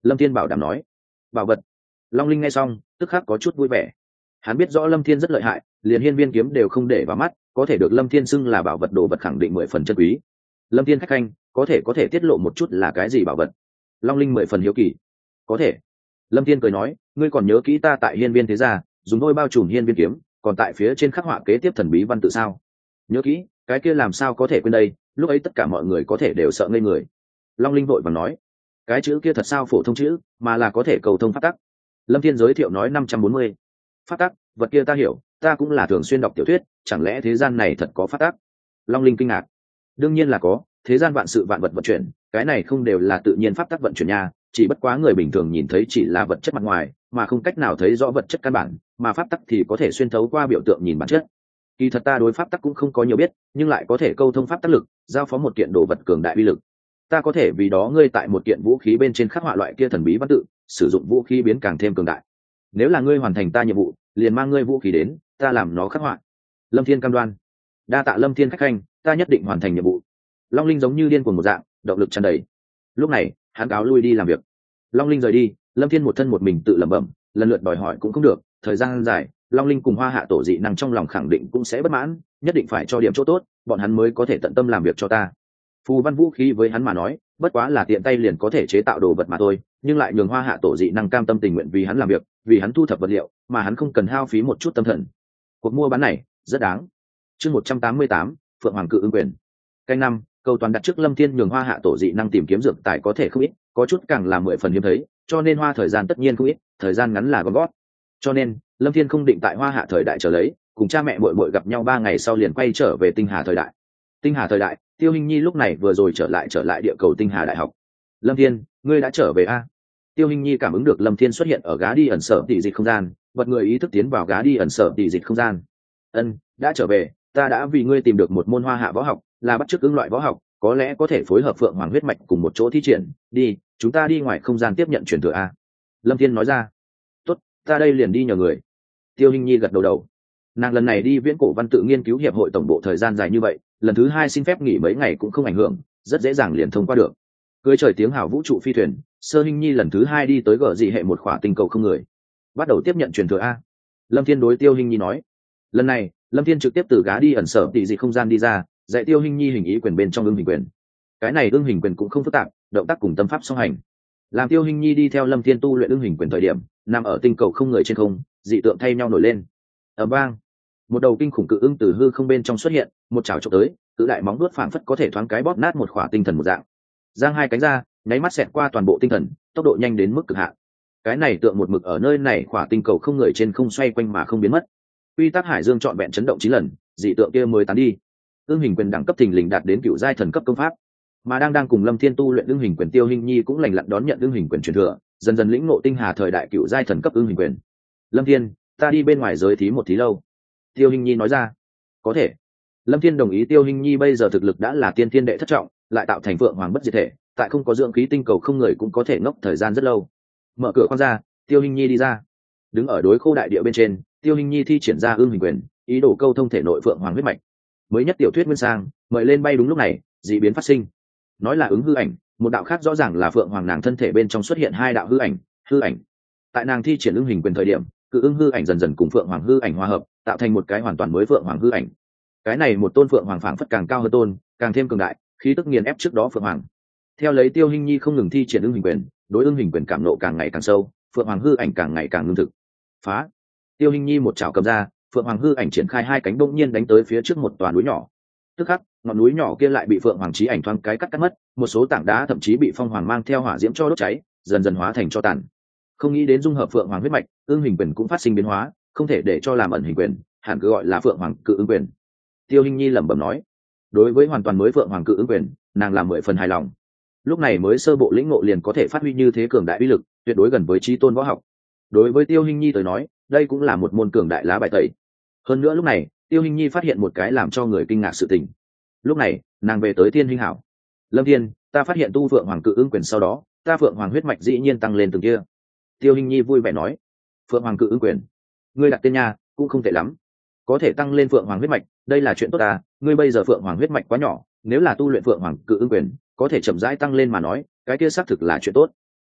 Lâm Thiên bảo đảm nói. Bảo vật. Long Linh nghe xong tức khắc có chút vui vẻ. Hắn biết rõ Lâm Thiên rất lợi hại, liền hiên viên kiếm đều không để vào mắt, có thể được Lâm Thiên xưng là bảo vật đồ vật khẳng định mười phần chân quý. Lâm Thiên khách khanh có thể có thể tiết lộ một chút là cái gì bảo vật? Long Linh mười phần hiếu kỳ. Có thể. Lâm Thiên cười nói, ngươi còn nhớ kỹ ta tại hiên viên thế gia dùng đôi bao trùm hiên viên kiếm, còn tại phía trên khắc họa kế tiếp thần bí văn tự sao? Nhớ kỹ, cái kia làm sao có thể quên đây, lúc ấy tất cả mọi người có thể đều sợ ngây người. Long Linh vội vàng nói, cái chữ kia thật sao phổ thông chữ, mà là có thể cầu thông pháp tắc. Lâm Thiên giới thiệu nói năm trăm bốn mươi. Pháp tắc, vật kia ta hiểu, ta cũng là thường xuyên đọc tiểu thuyết, chẳng lẽ thế gian này thật có pháp tắc? Long Linh kinh ngạc. Đương nhiên là có, thế gian vạn sự vạn vật vận chuyển, cái này không đều là tự nhiên pháp tắc vận chuyển nha, chỉ bất quá người bình thường nhìn thấy chỉ là vật chất mặt ngoài, mà không cách nào thấy rõ vật chất căn bản, mà pháp tắc thì có thể xuyên thấu qua biểu tượng nhìn bản chất. Kỳ thật ta đối pháp tắc cũng không có nhiều biết, nhưng lại có thể câu thông pháp tắc lực, giao phó một kiện đồ vật cường đại uy lực. Ta có thể vì đó ngươi tại một kiện vũ khí bên trên khắc họa loại kia thần bí văn tự, sử dụng vũ khí biến càng thêm cường đại. Nếu là ngươi hoàn thành ta nhiệm vụ, liền mang ngươi vũ khí đến, ta làm nó khắc họa. Lâm Thiên cam đoan. Đa tạ Lâm Thiên khách khanh, ta nhất định hoàn thành nhiệm vụ. Long Linh giống như điên cuồng một dạng, động lực tràn đầy. Lúc này, hắn cáo lui đi làm việc. Long Linh rời đi, Lâm Thiên một thân một mình tự lẩm bẩm, lần lượt đòi hỏi cũng không được, thời gian dài, Long Linh cùng Hoa Hạ tổ dị năng trong lòng khẳng định cũng sẽ bất mãn, nhất định phải cho điểm chỗ tốt, bọn hắn mới có thể tận tâm làm việc cho ta. Phù văn vũ khí với hắn mà nói, bất quá là tiện tay liền có thể chế tạo đồ vật mà thôi, nhưng lại nhường Hoa Hạ tổ dị năng cam tâm tình nguyện vì hắn làm việc, vì hắn thu thập vật liệu, mà hắn không cần hao phí một chút tâm thần. Cuộc mua bán này rất đáng. Chương một trăm tám mươi tám, Phượng Hoàng cự ưng quyền. Canh năm, cầu toàn đặt trước Lâm Thiên nhường Hoa Hạ tổ dị năng tìm kiếm dược tài có thể không ít, có chút càng là mười phần hiếm thấy, cho nên hoa thời gian tất nhiên không ít, thời gian ngắn là gom gót. Cho nên, Lâm Thiên không định tại Hoa Hạ thời đại trở lấy, cùng cha mẹ muội muội gặp nhau ba ngày sau liền quay trở về Tinh Hà thời đại. Tinh Hà thời đại, Tiêu Hinh Nhi lúc này vừa rồi trở lại trở lại địa cầu Tinh Hà đại học. Lâm Thiên, ngươi đã trở về a? Tiêu Hinh Nhi cảm ứng được Lâm Thiên xuất hiện ở gá đi ẩn sở tỷ dịch không gian, vật người ý thức tiến vào gá đi ẩn sở tỷ dịch không gian. Ân, đã trở về, ta đã vì ngươi tìm được một môn Hoa Hạ võ học, là bắt chước ứng loại võ học, có lẽ có thể phối hợp Phượng Hoàng huyết mạch cùng một chỗ thi triển. Đi, chúng ta đi ngoài không gian tiếp nhận truyền thừa a. Lâm Thiên nói ra. Tốt, ta đây liền đi nhờ người. Tiêu Hinh Nhi gật đầu đầu. Nàng lần này đi viễn cổ văn tự nghiên cứu hiệp hội tổng bộ thời gian dài như vậy, lần thứ hai xin phép nghỉ mấy ngày cũng không ảnh hưởng, rất dễ dàng liền thông qua được. Cưới trời tiếng hào vũ trụ phi thuyền, Sơ Hinh Nhi lần thứ hai đi tới gở dị hệ một khỏa tinh cầu không người, bắt đầu tiếp nhận truyền thừa a. Lâm Thiên đối Tiêu Hinh Nhi nói. Lần này, Lâm Thiên trực tiếp từ gá đi ẩn sở tỷ dị không gian đi ra, dạy Tiêu Hinh Nhi hình ý quyền bên trong ưng hình quyền. Cái này ưng hình quyền cũng không phức tạp, động tác cùng tâm pháp song hành. Làm Tiêu Hinh Nhi đi theo Lâm Thiên tu luyện ưng hình quyền thời điểm, nằm ở tinh cầu không người trên không, dị tượng thay nhau nổi lên. Ầm vang, một đầu kinh khủng cự ưng từ hư không bên trong xuất hiện, một chảo chụp tới, cự đại móng vuốt phảng phất có thể thoáng cái bóp nát một khỏa tinh thần một dạng. Giang hai cánh ra, nháy mắt xẹt qua toàn bộ tinh thần, tốc độ nhanh đến mức cực hạn. Cái này tượng một mực ở nơi này khỏa tinh cầu không người trên không xoay quanh mà không biến mất. Quy tắc hải dương trọn vẹn chấn động chín lần, dị tượng kia mới tán đi. Ưng hình quyền đẳng cấp thình lình đạt đến cựu giai thần cấp công pháp, mà đang đang cùng Lâm Thiên tu luyện ưng hình quyền Tiêu Hinh Nhi cũng lành lặn đón nhận ưng hình quyền truyền thừa, dần dần lĩnh ngộ tinh hà thời đại cựu giai thần cấp ưng hình quyền. Lâm Thiên, ta đi bên ngoài giới thí một thí lâu. Tiêu Hinh Nhi nói ra. Có thể. Lâm Thiên đồng ý. Tiêu Hinh Nhi bây giờ thực lực đã là tiên thiên đệ thất trọng, lại tạo thành Phượng Hoàng bất diệt thể, tại không có dưỡng khí tinh cầu không người cũng có thể ngốc thời gian rất lâu. Mở cửa khoang ra, Tiêu Hinh Nhi đi ra, đứng ở đối khô đại địa bên trên. Tiêu Hinh Nhi thi triển ra ưng hình quyền, ý đồ câu thông thể nội Phượng Hoàng huyết mạch. Mới nhất tiểu thuyết nguyên sang mời lên bay. Đúng lúc này, dị biến phát sinh. Nói là ứng hư ảnh, một đạo khác rõ ràng là Phượng Hoàng nàng thân thể bên trong xuất hiện hai đạo hư ảnh. Hư ảnh tại nàng thi triển ưng hình quyền thời điểm, cự ưng hư ảnh dần dần cùng Phượng Hoàng hư ảnh hòa hợp, tạo thành một cái hoàn toàn mới Phượng Hoàng hư ảnh. Cái này một tôn Phượng Hoàng phảng phất càng cao hơn tôn, càng thêm cường đại, khí tức nghiền ép trước đó Phượng Hoàng. Theo lấy Tiêu Hinh Nhi không ngừng thi triển ưng hình quyền, đối ưng hình quyền cảm nộ càng ngày càng sâu, Phượng Hoàng hư ảnh càng ngày càng ngưng thực. Phá! Tiêu Hinh Nhi một chảo cầm ra, Phượng Hoàng hư ảnh triển khai hai cánh bỗng nhiên đánh tới phía trước một tòa núi nhỏ. Tức khắc, ngọn núi nhỏ kia lại bị Phượng Hoàng chí ảnh thoáng cái cắt cắt mất, một số tảng đá thậm chí bị phong hoàng mang theo hỏa diễm cho đốt cháy, dần dần hóa thành tro tàn. Không nghĩ đến dung hợp Phượng Hoàng huyết mạch, ưng hình quyền cũng phát sinh biến hóa, không thể để cho làm ẩn hình quyền, hẳn cứ gọi là Phượng Hoàng cự ưng quyền. Tiêu Hinh Nhi lẩm bẩm nói. Đối với hoàn toàn mới Phượng Hoàng cự ưng quyền, nàng làm mười phần hài lòng. Lúc này mới sơ bộ lĩnh ngộ liền có thể phát huy như thế cường đại uy lực, tuyệt đối gần với chí tôn võ học. Đối với Tiêu Hinh Nhi tới nói, đây cũng là một môn cường đại lá bài tẩy. Hơn nữa lúc này, Tiêu Hinh Nhi phát hiện một cái làm cho người kinh ngạc sự tình. Lúc này, nàng về tới Thiên Hinh Hảo. Lâm Thiên, ta phát hiện tu Phượng Hoàng cự ưng quyền sau đó, ta Phượng Hoàng huyết mạch dĩ nhiên tăng lên từng kia. Tiêu Hinh Nhi vui vẻ nói. Phượng Hoàng cự ưng quyền, ngươi đặt tên nha, cũng không tệ lắm. Có thể tăng lên Phượng Hoàng huyết mạch, đây là chuyện tốt ta. Ngươi bây giờ Phượng Hoàng huyết mạch quá nhỏ, nếu là tu luyện Phượng Hoàng cự ưng quyền, có thể chậm rãi tăng lên mà nói, cái kia xác thực là chuyện tốt.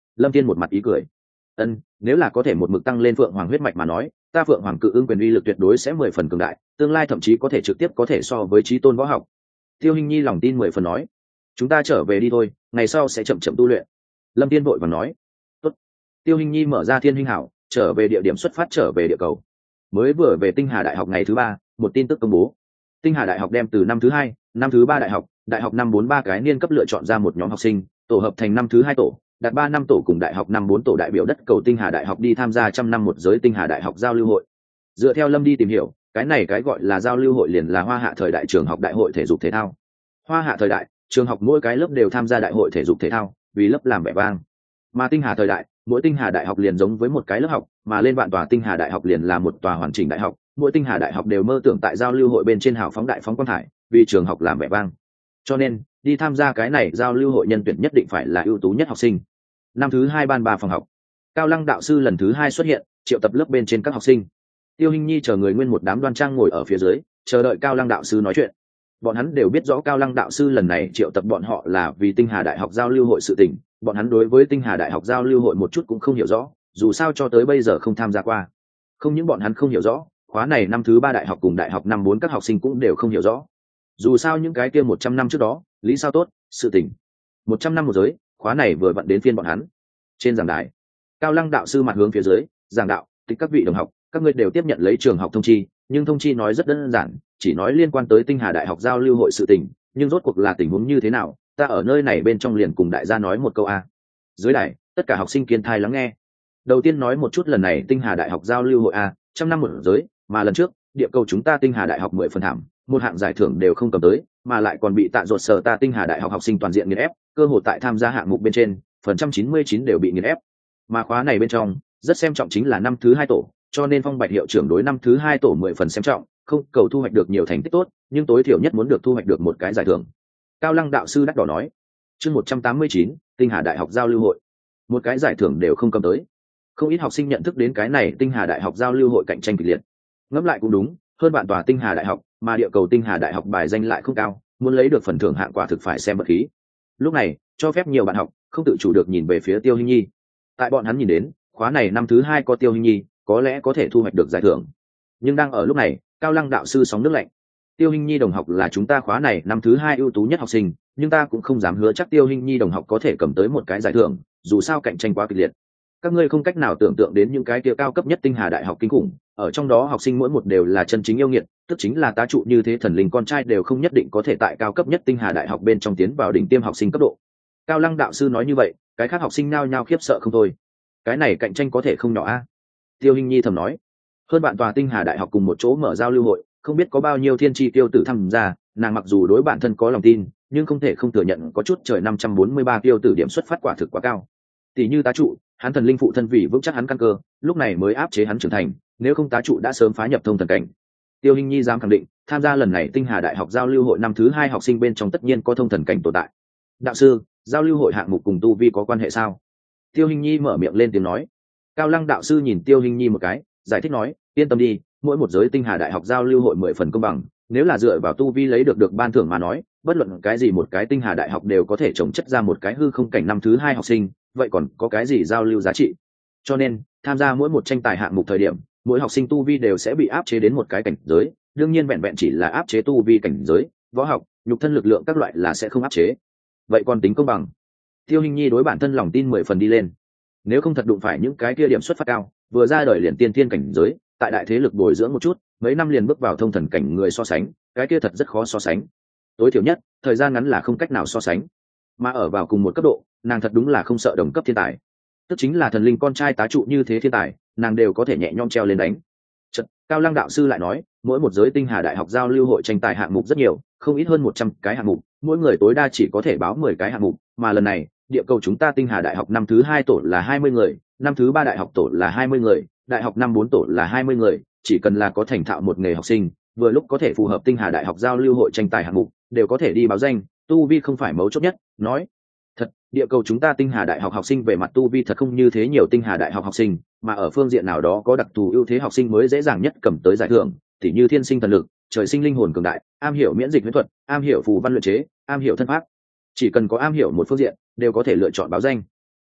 Lâm Thiên một mặt ý cười. Ân, nếu là có thể một mực tăng lên phượng hoàng huyết mạch mà nói, ta phượng hoàng cự ưng quyền uy lực tuyệt đối sẽ mười phần cường đại, tương lai thậm chí có thể trực tiếp có thể so với chí tôn võ học. Tiêu Hinh Nhi lòng tin mười phần nói. Chúng ta trở về đi thôi, ngày sau sẽ chậm chậm tu luyện. Lâm Thiên vội vàng nói. Tốt. Tiêu Hinh Nhi mở ra Thiên Hinh Hảo, trở về địa điểm xuất phát, trở về địa cầu. Mới vừa về Tinh Hà Đại học ngày thứ ba, một tin tức công bố. Tinh Hà Đại học đem từ năm thứ hai, năm thứ ba đại học, đại học năm bốn ba cái niên cấp lựa chọn ra một nhóm học sinh, tổ hợp thành năm thứ hai tổ, đạt ba năm tổ cùng đại học năm bốn tổ đại biểu đất cầu Tinh Hà Đại học đi tham gia trăm năm một giới Tinh Hà Đại học giao lưu hội. Dựa theo Lâm đi tìm hiểu, cái này cái gọi là giao lưu hội liền là Hoa Hạ thời đại trường học đại hội thể dục thể thao. Hoa Hạ thời đại, trường học mỗi cái lớp đều tham gia đại hội thể dục thể thao, vì lớp làm vẻ vang. Mà Tinh Hà thời đại, mỗi Tinh Hà Đại học liền giống với một cái lớp học, mà lên vạn tòa Tinh Hà Đại học liền là một tòa hoàn chỉnh đại học, mỗi Tinh Hà Đại học đều mơ tưởng tại giao lưu hội bên trên hào phóng đại phóng quang thải, vì trường học làm vẻ vang. Cho nên, đi tham gia cái này giao lưu hội nhân tuyển nhất định phải là ưu tú nhất học sinh. Năm thứ hai ban ba phòng học, Cao Lăng đạo sư lần thứ hai xuất hiện, triệu tập lớp bên trên các học sinh. Tiêu Hinh Nhi chờ người nguyên một đám đoan trang ngồi ở phía dưới, chờ đợi Cao Lăng đạo sư nói chuyện. Bọn hắn đều biết rõ Cao Lăng đạo sư lần này triệu tập bọn họ là vì Tinh Hà Đại học giao lưu hội sự tình, bọn hắn đối với Tinh Hà Đại học giao lưu hội một chút cũng không hiểu rõ, dù sao cho tới bây giờ không tham gia qua. Không những bọn hắn không hiểu rõ, khóa này năm thứ ba đại học cùng đại học năm bốn các học sinh cũng đều không hiểu rõ. Dù sao những cái kia một trăm năm trước đó, lý sao tốt, sự tình. Một trăm năm một giới, khóa này vừa vặn đến phiên bọn hắn. Trên giảng đài, Cao Lăng đạo sư mặt hướng phía dưới, giảng đạo, tịch các vị đồng học, các ngươi đều tiếp nhận lấy trường học thông chi, nhưng thông chi nói rất đơn giản, chỉ nói liên quan tới Tinh Hà Đại học giao lưu hội sự tình, nhưng rốt cuộc là tình huống như thế nào, ta ở nơi này bên trong liền cùng đại gia nói một câu a. Dưới đài, tất cả học sinh kiên thai lắng nghe. Đầu tiên nói một chút lần này Tinh Hà Đại học giao lưu hội a, trăm năm một giới, mà lần trước, địa cầu chúng ta Tinh Hà Đại học mười phần thảm, một hạng giải thưởng đều không cầm tới, mà lại còn bị tạ ruột sở ta Tinh Hà Đại học học sinh toàn diện nghiền ép, cơ hội tại tham gia hạng mục bên trên, phần trăm chín mươi chín đều bị nghiền ép. Mà khóa này bên trong, rất xem trọng chính là năm thứ hai tổ, cho nên Phong Bạch hiệu trưởng đối năm thứ hai tổ mười phần xem trọng, không cầu thu hoạch được nhiều thành tích tốt, nhưng tối thiểu nhất muốn được thu hoạch được một cái giải thưởng. Cao Lăng đạo sư đắt đỏ nói. Chương một trăm tám mươi chín, Tinh Hà Đại học giao lưu hội. Một cái giải thưởng đều không cầm tới. Không ít học sinh nhận thức đến cái này Tinh Hà Đại học giao lưu hội cạnh tranh kịch liệt. Ngẫm lại cũng đúng, hơn bạn tòa Tinh Hà Đại học, mà địa cầu Tinh Hà Đại học bài danh lại không cao, muốn lấy được phần thưởng hạng quả thực phải xem vật khí. Lúc này, cho phép nhiều bạn học không tự chủ được nhìn về phía Tiêu Hinh Nhi. Tại bọn hắn nhìn đến, khóa này năm thứ hai có Tiêu Hinh Nhi, có lẽ có thể thu hoạch được giải thưởng. Nhưng đang ở lúc này, Cao Lăng đạo sư sóng nước lạnh. Tiêu Hinh Nhi đồng học là chúng ta khóa này năm thứ hai ưu tú nhất học sinh, nhưng ta cũng không dám hứa chắc Tiêu Hinh Nhi đồng học có thể cầm tới một cái giải thưởng, dù sao cạnh tranh quá kịch liệt. Các ngươi không cách nào tưởng tượng đến những cái kia cao cấp nhất Tinh Hà Đại học kinh khủng, ở trong đó học sinh mỗi một đều là chân chính yêu nghiệt, tức chính là tá trụ như thế thần linh con trai đều không nhất định có thể tại cao cấp nhất Tinh Hà Đại học bên trong tiến vào đỉnh tiêm học sinh cấp độ. Cao Lăng đạo sư nói như vậy, cái khác học sinh nao nhao khiếp sợ không thôi. Cái này cạnh tranh có thể không nhỏ a. Tiêu Hinh Nhi thầm nói. Hơn bạn tòa Tinh Hà Đại học cùng một chỗ mở giao lưu hội, không biết có bao nhiêu thiên tri tiêu tử tham gia, nàng mặc dù đối bản thân có lòng tin, nhưng không thể không thừa nhận có chút trời năm trăm bốn mươi ba tiêu tử điểm xuất phát quả thực quá cao. Tỷ như tá trụ, hắn thần linh phụ thân vì vững chắc hắn căn cơ, lúc này mới áp chế hắn trưởng thành, nếu không tá trụ đã sớm phá nhập thông thần cảnh. Tiêu Hinh Nhi dám khẳng định, tham gia lần này Tinh Hà Đại học giao lưu hội năm thứ hai học sinh bên trong tất nhiên có thông thần cảnh tồn tại. Đạo sư, giao lưu hội hạng mục cùng tu vi có quan hệ sao? Tiêu Hinh Nhi mở miệng lên tiếng nói. Cao Lăng đạo sư nhìn Tiêu Hinh Nhi một cái, giải thích nói, yên tâm đi, mỗi một giới Tinh Hà Đại học giao lưu hội mười phần công bằng, nếu là dựa vào tu vi lấy được được ban thưởng mà nói, bất luận cái gì một cái Tinh Hà Đại học đều có thể trồng chất ra một cái hư không cảnh năm thứ hai học sinh, vậy còn có cái gì giao lưu giá trị? Cho nên, tham gia mỗi một tranh tài hạng mục thời điểm, mỗi học sinh tu vi đều sẽ bị áp chế đến một cái cảnh giới, đương nhiên vẹn vẹn chỉ là áp chế tu vi cảnh giới, võ học, nhục thân lực lượng các loại là sẽ không áp chế. Vậy còn tính công bằng? Tiêu Hinh Nhi đối bản thân lòng tin mười phần đi lên. Nếu không thật đụng phải những cái kia điểm xuất phát cao, vừa ra đời liền tiên tiên cảnh giới, tại đại thế lực bồi dưỡng một chút, mấy năm liền bước vào thông thần cảnh người so sánh, cái kia thật rất khó so sánh. Tối thiểu nhất, thời gian ngắn là không cách nào so sánh. Mà ở vào cùng một cấp độ, nàng thật đúng là không sợ đồng cấp thiên tài. Tức chính là thần linh con trai tá trụ như thế thiên tài, nàng đều có thể nhẹ nhõm treo lên đánh. Chật, Cao Lăng đạo sư lại nói, mỗi một giới Tinh Hà Đại học giao lưu hội tranh tài hạng mục rất nhiều, không ít hơn một trăm cái hạng mục, mỗi người tối đa chỉ có thể báo mười cái hạng mục, mà lần này, địa cầu chúng ta Tinh Hà Đại học năm thứ hai tổ là hai mươi người, năm thứ ba đại học tổ là hai mươi người, đại học năm bốn tổ là hai mươi người, chỉ cần là có thành thạo một nghề học sinh, vừa lúc có thể phù hợp Tinh Hà Đại học giao lưu hội tranh tài hạng mục, đều có thể đi báo danh, tu vi không phải mấu chốt nhất, nói thật, địa cầu chúng ta Tinh Hà Đại học học sinh về mặt tu vi thật không như thế nhiều Tinh Hà Đại học học sinh, mà ở phương diện nào đó có đặc thù ưu thế học sinh mới dễ dàng nhất cầm tới giải thưởng, tỉ như thiên sinh thần lực, trời sinh linh hồn cường đại, am hiểu miễn dịch huyễn thuật, am hiểu phù văn luyện chế, am hiểu thân pháp. Chỉ cần có am hiểu một phương diện, đều có thể lựa chọn báo danh.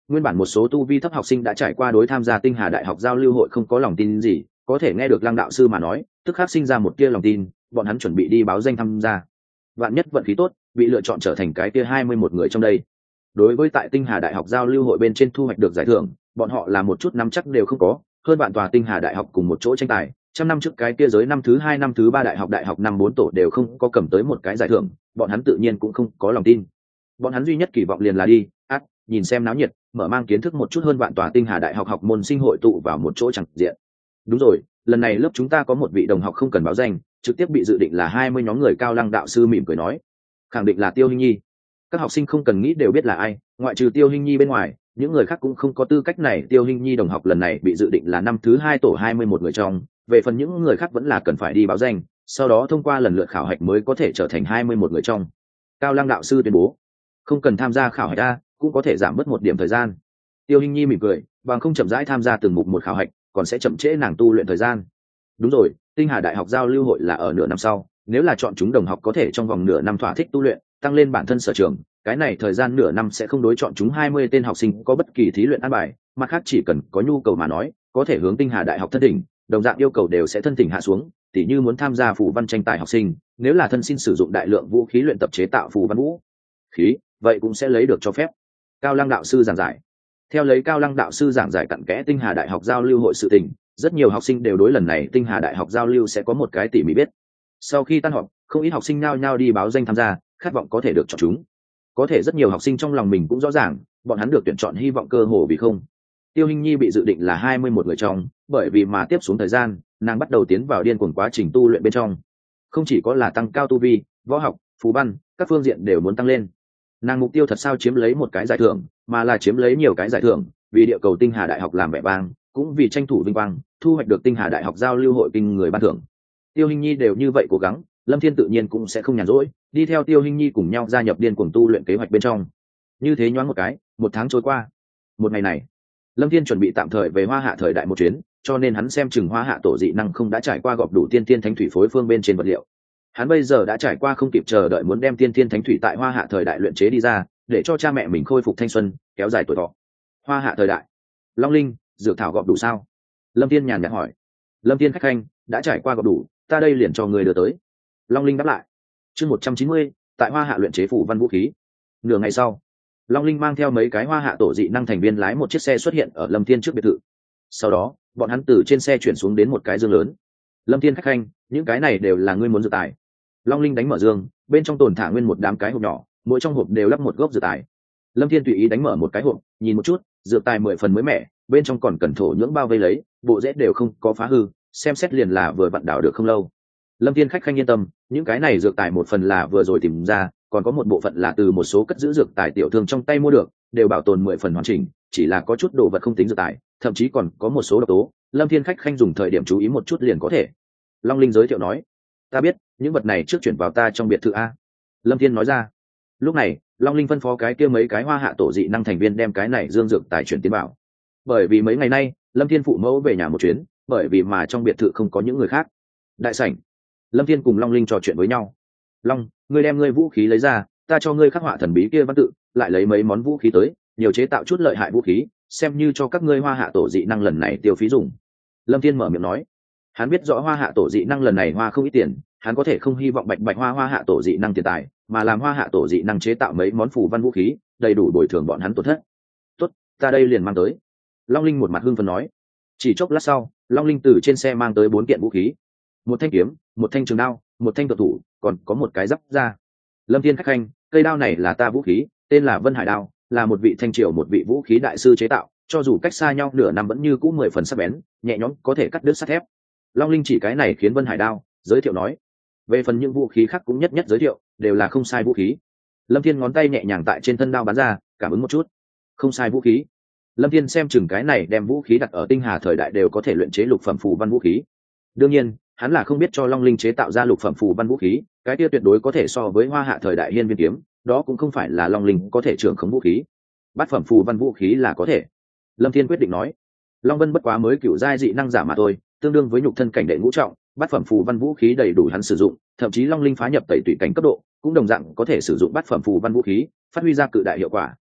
Nguyên bản một số tu vi thấp học sinh đã trải qua đối tham gia Tinh Hà Đại học giao lưu hội không có lòng tin gì, có thể nghe được Lăng đạo sư mà nói, tức khắc sinh ra một tia lòng tin, bọn hắn chuẩn bị đi báo danh tham gia. Vạn nhất vận khí tốt, bị lựa chọn trở thành cái tia hai mươi mốt người trong đây. Đối với tại Tinh Hà Đại học giao lưu hội bên trên thu hoạch được giải thưởng, bọn họ là một chút nắm chắc đều không có, hơn bạn tòa Tinh Hà Đại học cùng một chỗ tranh tài, trăm năm trước cái kia giới năm thứ hai năm thứ ba đại học đại học năm bốn tổ đều không có cầm tới một cái giải thưởng, bọn hắn tự nhiên cũng không có lòng tin. Bọn hắn duy nhất kỳ vọng liền là đi, ác, nhìn xem náo nhiệt, mở mang kiến thức một chút hơn bạn tòa Tinh Hà Đại học học môn sinh hội tụ vào một chỗ chẳng diện. Đúng rồi, lần này lớp chúng ta có một vị đồng học không cần báo danh, trực tiếp bị dự định là hai mươi nhóm người. Cao Lăng đạo sư mỉm cười nói, khẳng định là Tiêu Hinh Nhi. Các học sinh không cần nghĩ đều biết là ai, ngoại trừ Tiêu Hinh Nhi bên ngoài, những người khác cũng không có tư cách này. Tiêu Hinh Nhi đồng học lần này bị dự định là năm thứ hai tổ hai mươi mốt người trong, về phần những người khác vẫn là cần phải đi báo danh, sau đó thông qua lần lượt khảo hạch mới có thể trở thành hai mươi mốt người trong. Cao Lăng đạo sư tuyên bố, không cần tham gia khảo hạch a, cũng có thể giảm bớt một điểm thời gian. Tiêu Hinh Nhi mỉm cười, bằng không chậm rãi tham gia từng mục một khảo hạch, còn sẽ chậm trễ nàng tu luyện thời gian. Đúng rồi, Tinh Hà Đại học giao lưu hội là ở nửa năm sau, nếu là chọn chúng đồng học có thể trong vòng nửa năm thỏa thích tu luyện, tăng lên bản thân sở trường, cái này thời gian nửa năm sẽ không đối chọn chúng hai mươi tên học sinh có bất kỳ thí luyện an bài, mặt khác chỉ cần có nhu cầu mà nói, có thể hướng Tinh Hà Đại học thân thỉnh, đồng dạng yêu cầu đều sẽ thân thỉnh hạ xuống, tỉ như muốn tham gia phù văn tranh tài học sinh, nếu là thân xin sử dụng đại lượng vũ khí luyện tập chế tạo phù văn vũ khí, vậy cũng sẽ lấy được cho phép. Cao Lăng đạo sư giảng giải. Theo lấy Cao Lăng đạo sư giảng giải cặn kẽ Tinh Hà Đại học giao lưu hội sự tình, rất nhiều học sinh đều đối lần này Tinh Hà Đại học giao lưu sẽ có một cái tỉ mỉ biết. Sau khi tan họp, không ít học sinh nao nhao đi báo danh tham gia, khát vọng có thể được chọn chúng. Có thể rất nhiều học sinh trong lòng mình cũng rõ ràng, bọn hắn được tuyển chọn hy vọng cơ hồ vì không. Tiêu Hinh Nhi bị dự định là hai mươi mốt người trong, bởi vì mà tiếp xuống thời gian, nàng bắt đầu tiến vào điên cuồng quá trình tu luyện bên trong. Không chỉ có là tăng cao tu vi, võ học, phù văn, các phương diện đều muốn tăng lên. Nàng mục tiêu thật sao chiếm lấy một cái giải thưởng, mà là chiếm lấy nhiều cái giải thưởng, vì địa cầu Tinh Hà Đại học làm vẻ vang, cũng vì tranh thủ vinh quang, thu hoạch được Tinh Hà Đại học giao lưu hội kinh người ban thưởng. Tiêu Hinh Nhi đều như vậy cố gắng, Lâm Thiên tự nhiên cũng sẽ không nhàn rỗi, đi theo Tiêu Hinh Nhi cùng nhau gia nhập điên cuồng tu luyện kế hoạch bên trong. Như thế nhoáng một cái, một tháng trôi qua. Một ngày này, Lâm Thiên chuẩn bị tạm thời về Hoa Hạ thời đại một chuyến, cho nên hắn xem chừng Hoa Hạ tổ dị năng không đã trải qua gọp đủ tiên tiên thánh thủy phối phương bên trên vật liệu. Hắn bây giờ đã trải qua không kịp chờ đợi muốn đem tiên tiên thánh thủy tại Hoa Hạ thời đại luyện chế đi ra, để cho cha mẹ mình khôi phục thanh xuân, kéo dài tuổi thọ. Hoa Hạ thời đại, Long Linh, dược thảo gọp đủ sao? Lâm Thiên nhàn nhạt hỏi. Lâm Thiên khách khanh, đã trải qua gọp đủ, ta đây liền cho người đưa tới. Long Linh đáp lại. Chương một trăm chín mươi, tại Hoa Hạ luyện chế phủ văn vũ khí. Nửa ngày sau, Long Linh mang theo mấy cái Hoa Hạ tổ dị năng thành viên lái một chiếc xe xuất hiện ở Lâm Thiên trước biệt thự. Sau đó, bọn hắn từ trên xe chuyển xuống đến một cái dương lớn. Lâm Thiên khách khanh, những cái này đều là ngươi muốn dự tài. Long Linh đánh mở dương, bên trong tồn thả nguyên một đám cái hộp nhỏ, mỗi trong hộp đều lắp một gốc dược tài. Lâm Thiên tùy ý đánh mở một cái hộp, nhìn một chút, dược tài mười phần mới mẻ, bên trong còn cẩn thổ nhưỡng bao vây lấy, bộ rễ đều không có phá hư, xem xét liền là vừa vặn đảo được không lâu. Lâm Thiên khách khanh yên tâm, những cái này dược tài một phần là vừa rồi tìm ra, còn có một bộ phận là từ một số cất giữ dược tài tiểu thương trong tay mua được, đều bảo tồn mười phần hoàn chỉnh, chỉ là có chút đồ vật không tính dược tài, thậm chí còn có một số độc tố, Lâm Thiên khách khanh dùng thời điểm chú ý một chút liền có thể. Long Linh giới thiệu nói, ta biết, những vật này trước chuyển vào ta trong biệt thự a. Lâm Thiên nói ra. Lúc này, Long Linh phân phó cái kia mấy cái Hoa Hạ tổ dị năng thành viên đem cái này dương dược tài chuyển tiến vào. Bởi vì mấy ngày nay, Lâm Thiên phụ mẫu về nhà một chuyến, bởi vì mà trong biệt thự không có những người khác. Đại sảnh, Lâm Thiên cùng Long Linh trò chuyện với nhau. Long, ngươi đem ngươi vũ khí lấy ra, ta cho ngươi khắc họa thần bí kia văn tự, lại lấy mấy món vũ khí tới, nhiều chế tạo chút lợi hại vũ khí, xem như cho các ngươi Hoa Hạ tổ dị năng lần này tiêu phí dùng. Lâm Thiên mở miệng nói. Hắn biết rõ Hoa Hạ tổ dị năng lần này hoa không ít tiền, hắn có thể không hy vọng bạch bạch hoa Hoa Hạ tổ dị năng tiền tài, mà làm Hoa Hạ tổ dị năng chế tạo mấy món phù văn vũ khí, đầy đủ bồi thường bọn hắn tổn thất. Tốt, ta đây liền mang tới. Long Linh một mặt hưng phấn nói. Chỉ chốc lát sau, Long Linh từ trên xe mang tới bốn kiện vũ khí, một thanh kiếm, một thanh trường đao, một thanh cự thủ, còn có một cái giáp da. Lâm Thiên khách khanh, cây đao này là ta vũ khí, tên là Vân Hải đao, là một vị thanh triều một vị vũ khí đại sư chế tạo, cho dù cách xa nhau nửa năm vẫn như cũ mười phần sắc bén, nhẹ nhõm có thể cắt đứt sắt thép. Long Linh chỉ cái này khiến Vân Hải đao giới thiệu nói. Về phần những vũ khí khác cũng nhất nhất giới thiệu, đều là không sai vũ khí. Lâm Thiên ngón tay nhẹ nhàng tại trên thân đao bắn ra, cảm ứng một chút. Không sai vũ khí. Lâm Thiên xem chừng cái này đem vũ khí đặt ở Tinh Hà thời đại đều có thể luyện chế lục phẩm phù văn vũ khí. Đương nhiên, hắn là không biết cho Long Linh chế tạo ra lục phẩm phù văn vũ khí, cái kia tuyệt đối có thể so với Hoa Hạ thời đại hiên viên kiếm, đó cũng không phải là Long Linh có thể trưởng khống vũ khí. Bát phẩm phù văn vũ khí là có thể. Lâm Thiên quyết định nói. Long Vân bất quá mới cựu giai dị năng giả mà thôi, tương đương với nhục thân cảnh đệ ngũ trọng, bát phẩm phù văn vũ khí đầy đủ hắn sử dụng, thậm chí Long Linh phá nhập tẩy tủy cảnh cấp độ, cũng đồng dạng có thể sử dụng bát phẩm phù văn vũ khí, phát huy ra cự đại hiệu quả.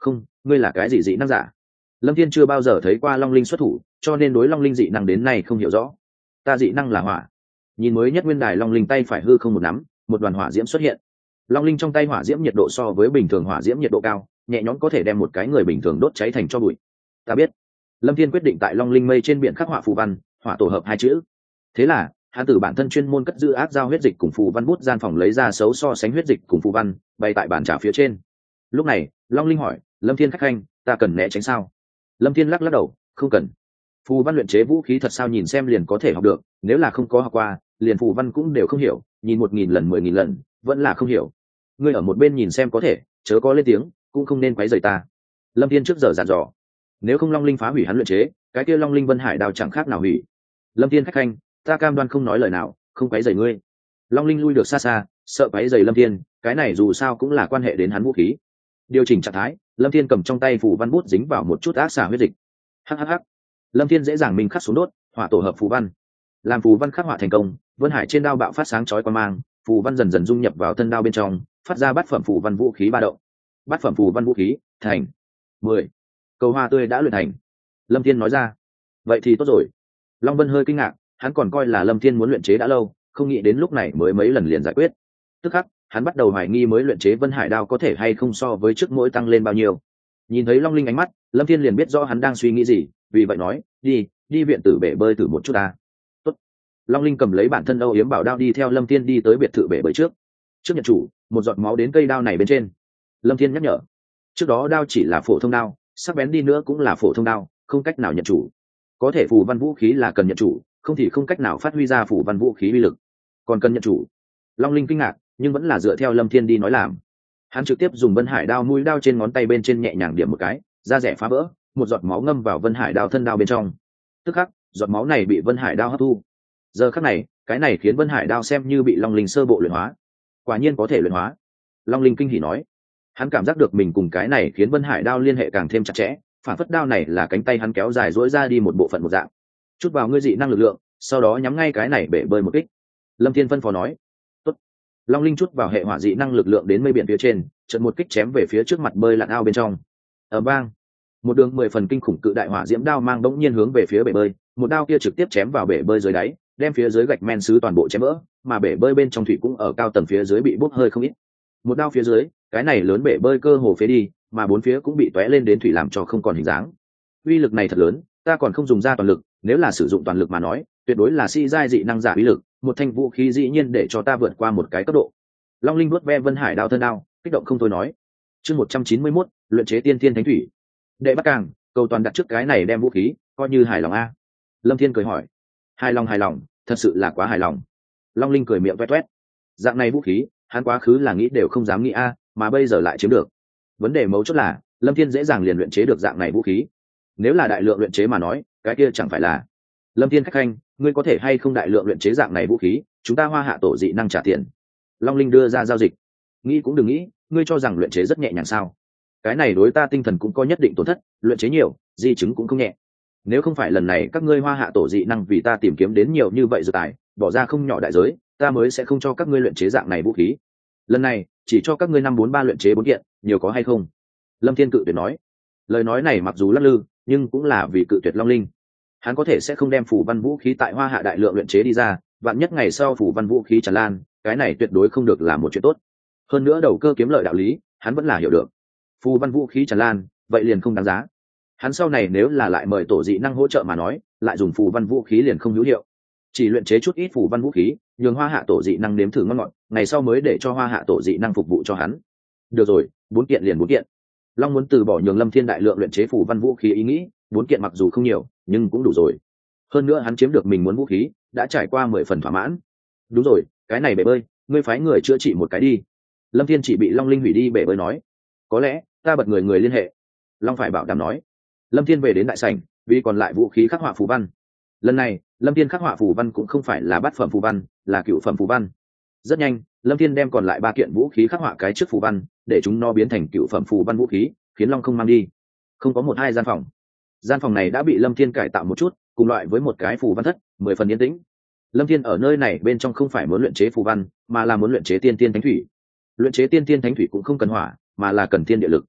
Không, ngươi là cái gì dị năng giả? Lâm thiên chưa bao giờ thấy qua long linh xuất thủ, cho nên đối long linh dị năng đến nay không hiểu rõ. Ta dị năng là hỏa. Nhìn mới nhất nguyên đài long linh tay phải hư không một nắm, một đoàn hỏa diễm xuất hiện. Long linh trong tay hỏa diễm nhiệt độ so với bình thường hỏa diễm nhiệt độ cao, nhẹ nhõm có thể đem một cái người bình thường đốt cháy thành tro bụi. Ta biết. Lâm thiên quyết định tại long linh mây trên biển khắc họa phù văn, hỏa tổ hợp hai chữ. Thế là hắn từ bản thân chuyên môn cất giữ ác giao huyết dịch cùng phù văn bút gian phòng lấy ra xấu so sánh huyết dịch cùng phù văn, bày tại bàn trà phía trên. Lúc này long linh hỏi, Lâm thiên khách khanh, ta cần né tránh sao? Lâm thiên lắc lắc đầu, không cần. Phù văn luyện chế vũ khí thật sao nhìn xem liền có thể học được, nếu là không có học qua liền phù văn cũng đều không hiểu, nhìn một nghìn lần mười nghìn lần vẫn là không hiểu. Ngươi ở một bên nhìn xem có thể, chớ có lên tiếng, cũng không nên quấy rầy ta. Lâm thiên trước giờ dặn dò, nếu không long linh phá hủy hắn luyện chế, cái kia long linh vân hải đao chẳng khác nào hủy. Lâm thiên khách khanh, ta cam đoan không nói lời nào, không quấy rầy ngươi. Long linh lui được xa xa, sợ quấy rầy Lâm thiên, cái này dù sao cũng là quan hệ đến hắn vũ khí. Điều chỉnh trạng thái, Lâm thiên cầm trong tay phù văn bút dính vào một chút ác xà huyết dịch. Hhh. Lâm thiên dễ dàng mình khắc xuống đốt, hỏa tổ hợp phù văn. Làm phù văn khắc họa thành công, vân hải trên đao bạo phát sáng chói quan mang, phù văn dần dần dung nhập vào thân đao bên trong, phát ra bát phẩm phù văn vũ khí ba động. Bát phẩm phù văn vũ khí thành. Mười. Cầu hoa tươi đã luyện thành. Lâm thiên nói ra. Vậy thì tốt rồi. Long vân hơi kinh ngạc, hắn còn coi là Lâm thiên muốn luyện chế đã lâu, không nghĩ đến lúc này mới mấy lần liền giải quyết. Tức khắc hắn bắt đầu hoài nghi mới luyện chế vân hải đao có thể hay không so với trước mỗi tăng lên bao nhiêu. Nhìn thấy long linh ánh mắt, Lâm thiên liền biết rõ hắn đang suy nghĩ gì, vì vậy nói, đi đi viện tử bể bơi thử một chút ta. Tốt. Long linh cầm lấy bản thân âu yếm bảo đao đi theo Lâm thiên đi tới biệt thự bể bơi trước. Trước nhận chủ, một giọt máu đến cây đao này bên trên. Lâm thiên nhắc nhở, trước đó đao chỉ là phổ thông đao, sắc bén đi nữa cũng là phổ thông đao, không cách nào nhận chủ. Có thể phù văn vũ khí là cần nhận chủ, không thì không cách nào phát huy ra phù văn vũ khí uy lực. Còn cần nhận chủ. Long linh kinh ngạc, nhưng vẫn là dựa theo Lâm thiên đi nói làm. Hắn trực tiếp dùng vân hải đao mũi đao trên ngón tay bên trên nhẹ nhàng điểm một cái, da rẻ phá vỡ, một giọt máu ngâm vào vân hải đao thân đao bên trong. Tức khắc giọt máu này bị vân hải đao hấp thu. Giờ khắc này, cái này khiến vân hải đao xem như bị long linh sơ bộ luyện hóa. Quả nhiên có thể luyện hóa. Long linh kinh hỉ nói. Hắn cảm giác được mình cùng cái này khiến vân hải đao liên hệ càng thêm chặt chẽ, phản phất đao này là cánh tay hắn kéo dài duỗi ra đi một bộ phận một dạng. Chút vào ngươi dị năng lực lượng, sau đó nhắm ngay cái này bể bơi một kích. Lâm thiên phân phó nói. Tốt. Long linh chút vào hệ hỏa dị năng lực lượng đến mây biển phía trên, chợt một kích chém về phía trước mặt bơi lặn ao bên trong. Ở bang, một đường mười phần kinh khủng cự đại hỏa diễm đao mang bỗng nhiên hướng về phía bể bơi, một đao kia trực tiếp chém vào bể bơi dưới đáy, đem phía dưới gạch men sứ toàn bộ chém vỡ, mà bể bơi bên trong thủy cũng ở cao tầng phía dưới bị bốc hơi không ít. Một đao phía dưới, cái này lớn bể bơi cơ hồ phế đi, mà bốn phía cũng bị tóe lên đến thủy làm cho không còn hình dáng. Uy lực này thật lớn, ta còn không dùng ra toàn lực, nếu là sử dụng toàn lực mà nói, tuyệt đối là si giai dị năng giả uy lực, một thanh vũ khí dĩ nhiên để cho ta vượt qua một cái cấp độ. Long linh vuốt ve vân hải đao thân đao, kích động không thôi nói. Chương một trăm chín mươi mốt, luyện chế tiên thiên thánh thủy. Đệ Bắc Càng, cầu toàn đặt trước cái này đem vũ khí, coi như hài lòng a. Lâm thiên cười hỏi. Hài lòng hài lòng, thật sự là quá hài lòng. Long linh cười miệng toét toét. Dạng này vũ khí, hắn quá khứ là nghĩ đều không dám nghĩ a, mà bây giờ lại chiếm được. Vấn đề mấu chốt là Lâm thiên dễ dàng liền luyện chế được dạng này vũ khí. Nếu là đại lượng luyện chế mà nói, cái kia chẳng phải là. Lâm thiên khách khanh, ngươi có thể hay không đại lượng luyện chế dạng này vũ khí, chúng ta Hoa Hạ tổ dị năng trả tiền. Long linh đưa ra giao dịch. Nghĩ cũng đừng nghĩ, ngươi cho rằng luyện chế rất nhẹ nhàng sao? Cái này đối ta tinh thần cũng có nhất định tổn thất, luyện chế nhiều, di chứng cũng không nhẹ. Nếu không phải lần này các ngươi Hoa Hạ tổ dị năng vì ta tìm kiếm đến nhiều như vậy dược tài, bỏ ra không nhỏ đại giới, ta mới sẽ không cho các ngươi luyện chế dạng này vũ khí. Lần này chỉ cho các ngươi năm bốn ba luyện chế bốn kiện, nhiều có hay không? Lâm thiên cự tuyệt nói. Lời nói này mặc dù lắc lư, nhưng cũng là vì cự tuyệt Long linh. Hắn có thể sẽ không đem phủ văn vũ khí tại Hoa Hạ đại lượng luyện chế đi ra, vạn nhất ngày sau phủ văn vũ khí tràn lan, cái này tuyệt đối không được là một chuyện tốt. Hơn nữa đầu cơ kiếm lợi đạo lý, hắn vẫn là hiểu được. Phù văn vũ khí tràn lan, vậy liền không đáng giá. Hắn sau này nếu là lại mời tổ dị năng hỗ trợ mà nói, lại dùng phù văn vũ khí liền không hữu hiệu. Chỉ luyện chế chút ít phù văn vũ khí, nhường Hoa Hạ tổ dị năng nếm thử ngon ngọt, ngày sau mới để cho Hoa Hạ tổ dị năng phục vụ cho hắn. Được rồi, bốn kiện liền bốn kiện. Long muốn từ bỏ nhường Lâm thiên đại lượng luyện chế phù văn vũ khí ý nghĩ, bốn kiện mặc dù không nhiều, nhưng cũng đủ rồi. Hơn nữa hắn chiếm được mình muốn vũ khí, đã trải qua mười phần thỏa mãn. Đúng rồi, cái này bể bơi, ngươi phái người chữa trị một cái đi. Lâm thiên chỉ bị Long linh hủy đi bể bơi nói. Có lẽ ta bật người người liên hệ. Long phải bảo đảm nói. Lâm thiên về đến đại sảnh, vì còn lại vũ khí khắc họa phù văn. Lần này Lâm thiên khắc họa phù văn cũng không phải là bát phẩm phù văn, là cựu phẩm phù văn. Rất nhanh Lâm thiên đem còn lại ba kiện vũ khí khắc họa cái trước phù văn, để chúng nó biến thành cựu phẩm phù văn vũ khí, khiến Long không mang đi. Không có một hai gian phòng. Gian phòng này đã bị Lâm thiên cải tạo một chút, cùng loại với một cái phù văn thất, mười phần yên tĩnh. Lâm thiên ở nơi này bên trong không phải muốn luyện chế phù văn, mà là muốn luyện chế tiên tiên thánh thủy. Luyện chế tiên tiên thánh thủy cũng không cần hỏa, mà là cần thiên địa lực.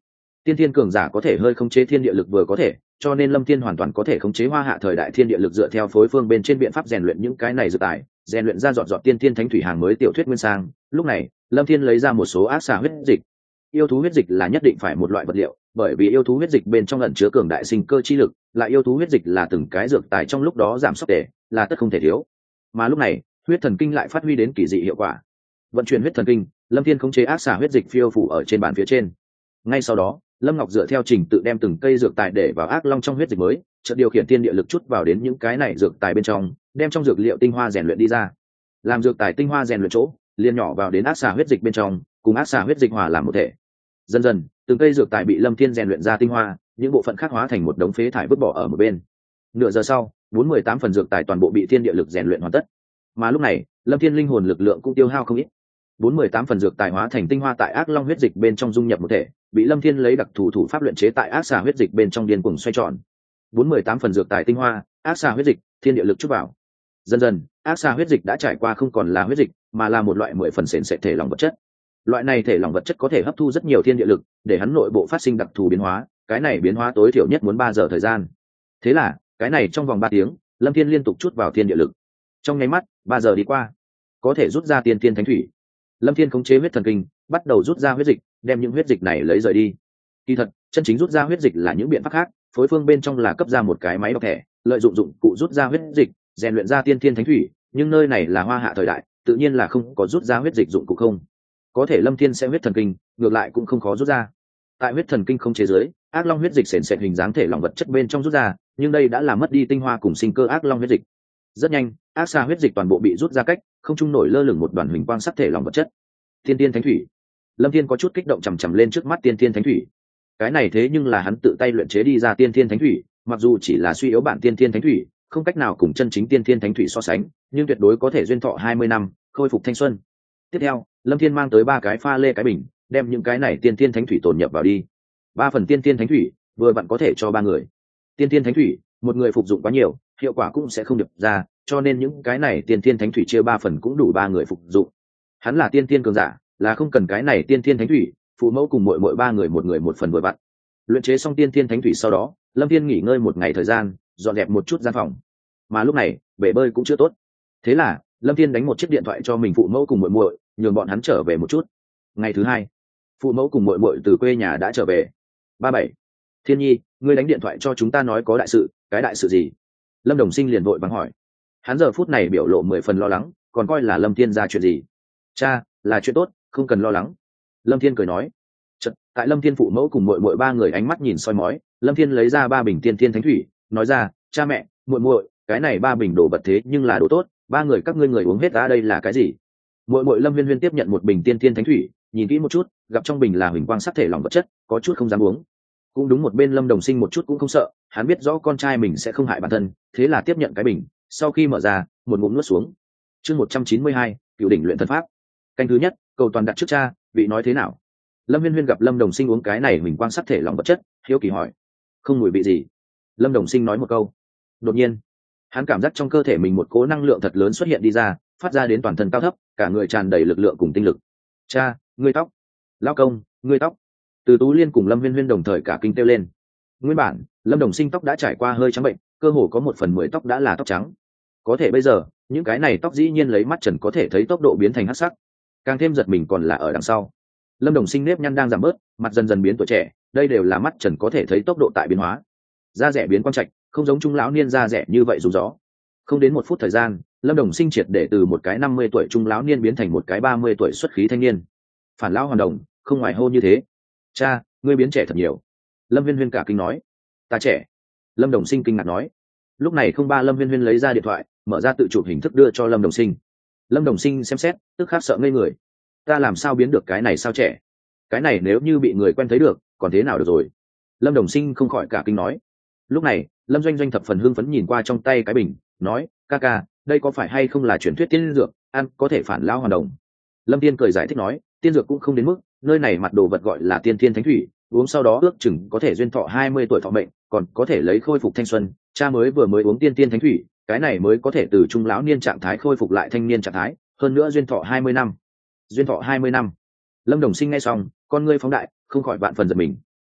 tiên thiên cường giả có thể hơi khống chế thiên địa lực vừa có thể, cho nên lâm thiên hoàn toàn có thể khống chế hoa hạ thời đại thiên địa lực dựa theo phối phương bên trên biện pháp rèn luyện những cái này dự tải, rèn luyện ra dọn dọn tiên thiên thánh thủy hàng mới tiểu thuyết nguyên sang. Lúc này lâm thiên lấy ra một số ác xà huyết dịch. Yêu thú huyết dịch là nhất định phải một loại vật liệu, bởi vì yêu thú huyết dịch bên trong ẩn chứa cường đại sinh cơ chi lực, lại yêu thú huyết dịch là từng cái dược tài trong lúc đó giảm sốc tể, là tất không thể thiếu. Mà lúc này huyết thần kinh lại phát huy đến kỳ dị hiệu quả. Vận chuyển huyết thần kinh, lâm thiên khống chế ác xà huyết dịch phiêu phủ ở trên bàn phía trên. Ngay sau đó lâm ngọc dựa theo trình tự đem từng cây dược tài để vào ác long trong huyết dịch mới, chợt điều khiển thiên địa lực chút vào đến những cái này dược tài bên trong, đem trong dược liệu tinh hoa rèn luyện đi ra. Làm dược tài tinh hoa rèn luyện chỗ liên nhỏ vào đến ác xà huyết dịch bên trong, cùng ác xà huyết dịch hòa làm một thể. Dần dần từng cây dược tài bị lâm thiên rèn luyện ra tinh hoa, những bộ phận khác hóa thành một đống phế thải vứt bỏ ở một bên. Nửa giờ sau bốn mươi tám phần dược tài toàn bộ bị thiên địa lực rèn luyện hoàn tất. Mà lúc này lâm thiên linh hồn lực lượng cũng tiêu hao không ít. bốn mươi tám phần dược tài hóa thành tinh hoa tại ác long huyết dịch bên trong dung nhập một thể, bị lâm thiên lấy đặc thủ thủ pháp luyện chế tại ác xà huyết dịch bên trong điên cuồng xoay tròn. bốn mươi tám phần dược tài tinh hoa, ác xà huyết dịch, thiên địa lực chút vào. Dần dần ác xà huyết dịch đã trải qua không còn là huyết dịch, mà là một loại mười phần sền sệt thể lỏng vật chất. Loại này thể lỏng vật chất có thể hấp thu rất nhiều thiên địa lực, để hắn nội bộ phát sinh đặc thù biến hóa, cái này biến hóa tối thiểu nhất muốn ba giờ thời gian. Thế là cái này trong vòng ba tiếng lâm thiên liên tục chút vào thiên địa lực. Trong nháy mắt ba giờ đi qua, có thể rút ra tiên thiên thánh thủy. lâm thiên khống chế huyết thần kinh, bắt đầu rút ra huyết dịch, đem những huyết dịch này lấy rời đi. Kỳ thật chân chính rút ra huyết dịch là những biện pháp khác, phối phương bên trong là cấp ra một cái máy đọc thẻ, lợi dụng dụng cụ rút ra huyết dịch, rèn luyện ra tiên thiên thánh thủy, nhưng nơi này là hoa hạ thời đại, tự nhiên là không có rút ra huyết dịch dụng cụ không. Có thể lâm thiên sẽ huyết thần kinh, ngược lại cũng không khó rút ra. Tại huyết thần kinh không chế giới, ác long huyết dịch sền sệt hình dáng thể lỏng vật chất bên trong rút ra, nhưng đây đã làm mất đi tinh hoa cùng sinh cơ ác long huyết dịch. Rất nhanh ác xà huyết dịch toàn bộ bị rút ra cách không trung nổi lơ lửng một đoàn huỳnh quang sắc thể lỏng vật chất. Tiên tiên thánh thủy. Lâm thiên có chút kích động chằm chằm lên trước mắt tiên tiên thánh thủy. Cái này thế nhưng là hắn tự tay luyện chế đi ra tiên tiên thánh thủy, mặc dù chỉ là suy yếu bản tiên tiên thánh thủy, không cách nào cùng chân chính tiên tiên thánh thủy so sánh, nhưng tuyệt đối có thể duyên thọ hai mươi năm, khôi phục thanh xuân. Tiếp theo lâm thiên mang tới ba cái pha lê cái bình, đem những cái này tiên tiên thánh thủy tồn nhập vào đi. Ba phần tiên tiên thánh thủy vừa vặn có thể cho ba người. Tiên tiên thánh thủy một người phục dụng quá nhiều, hiệu quả cũng sẽ không được ra, cho nên những cái này tiên tiên thánh thủy chia ba phần cũng đủ ba người phục dụng. Hắn là tiên tiên cường giả, là không cần cái này tiên tiên thánh thủy, phụ mẫu cùng muội muội ba người một người một phần vừa vặn. Luyện chế xong tiên tiên thánh thủy sau đó lâm thiên nghỉ ngơi một ngày thời gian, dọn dẹp một chút gian phòng. Mà lúc này bể bơi cũng chưa tốt, thế là lâm thiên đánh một chiếc điện thoại cho mình phụ mẫu cùng muội muội, nhường bọn hắn trở về một chút. Ngày thứ hai phụ mẫu cùng muội muội từ quê nhà đã trở về. Ba bảy, thiên nhi, ngươi đánh điện thoại cho chúng ta nói có đại sự. Cái đại sự gì? Lâm Đồng Sinh liền vội vàng hỏi. Hắn giờ phút này biểu lộ mười phần lo lắng, còn coi là lâm thiên ra chuyện gì. Cha, là chuyện tốt, không cần lo lắng. Lâm thiên cười nói. Chật, tại lâm thiên phụ mẫu cùng muội muội ba người ánh mắt nhìn soi mói, lâm thiên lấy ra ba bình tiên thiên thánh thủy, nói ra, cha mẹ, muội muội, cái này ba bình đồ vật thế nhưng là đồ tốt, ba người các ngươi người uống hết ra. Đây là cái gì? Muội muội Lâm Huyên Huyên tiếp nhận một bình tiên thiên thánh thủy, nhìn kỹ một chút, gặp trong bình là huỳnh quang sắc thể lỏng vật chất, có chút không dám uống. Cũng đúng, một bên Lâm Đồng Sinh một chút cũng không sợ, hắn biết rõ con trai mình sẽ không hại bản thân, thế là tiếp nhận cái bình, sau khi mở ra một ngụm nuốt xuống. Chương một trăm chín mươi hai, cựu đỉnh luyện thân pháp. Canh thứ nhất, cầu toàn đặt trước cha, vị nói thế nào? Lâm Huyên Huyên gặp Lâm Đồng Sinh uống cái này huỳnh quang sắc thể lỏng vật chất, hiếu kỳ hỏi. Không mùi vị gì. Lâm Đồng Sinh nói một câu. Đột nhiên hắn cảm giác trong cơ thể mình một cỗ năng lượng thật lớn xuất hiện đi ra, phát ra đến toàn thân cao thấp, cả người tràn đầy lực lượng cùng tinh lực. Cha, ngươi tóc. Lao công, ngươi tóc. Từ Tú Liên cùng Lâm Huyên Huyên đồng thời cả kinh kêu lên. Nguyên bản Lâm Đồng Sinh tóc đã trải qua hơi trắng bệnh, cơ hồ có một phần mười tóc đã là tóc trắng. Có thể bây giờ những cái này tóc dĩ nhiên lấy mắt trần có thể thấy tốc độ biến thành hắc sắc. Càng thêm giật mình còn là ở đằng sau, Lâm Đồng Sinh nếp nhăn đang giảm bớt, mặt dần dần biến tuổi trẻ, đây đều là mắt trần có thể thấy tốc độ tại biến hóa. Da rẻ biến quang trạch, không giống trung lão niên da rẻ như vậy rủ gió. Không đến một phút thời gian, Lâm Đồng Sinh triệt để từ một cái năm mươi tuổi trung lão niên biến thành một cái ba mươi tuổi xuất khí thanh niên. Phản lão hoàn đồng, không ngoài hô như thế. Cha, ngươi biến trẻ thật nhiều. Lâm Huyên Huyên cả kinh nói. Ta trẻ. Lâm Đồng Sinh kinh ngạc nói. Lúc này không ba Lâm Huyên Huyên lấy ra điện thoại, mở ra tự chụp hình thức đưa cho Lâm Đồng Sinh. Lâm Đồng Sinh xem xét, tức khắc sợ ngây người. Ta làm sao biến được cái này sao trẻ? Cái này nếu như bị người quen thấy được, còn thế nào được rồi? Lâm Đồng Sinh không khỏi cả kinh nói. Lúc này Lâm Doanh Doanh thập phần hưng phấn nhìn qua trong tay cái bình, nói, ca ca, đây có phải hay không là truyền thuyết tiên dược, ăn có thể phản lão hoàn đồng? Lâm Tiên cười giải thích nói, tiên dược cũng không đến mức, nơi này mặt đồ vật gọi là tiên thiên thánh thủy, uống sau đó ước chừng có thể duyên thọ hai mươi tuổi thọ mệnh, còn có thể lấy khôi phục thanh xuân. Cha mới vừa mới uống tiên thiên thánh thủy, cái này mới có thể từ trung lão niên trạng thái khôi phục lại thanh niên trạng thái, hơn nữa duyên thọ hai mươi năm. Duyên thọ hai mươi năm. Lâm Đồng Sinh nghe xong, con ngươi phóng đại, không khỏi vạn phần giật mình.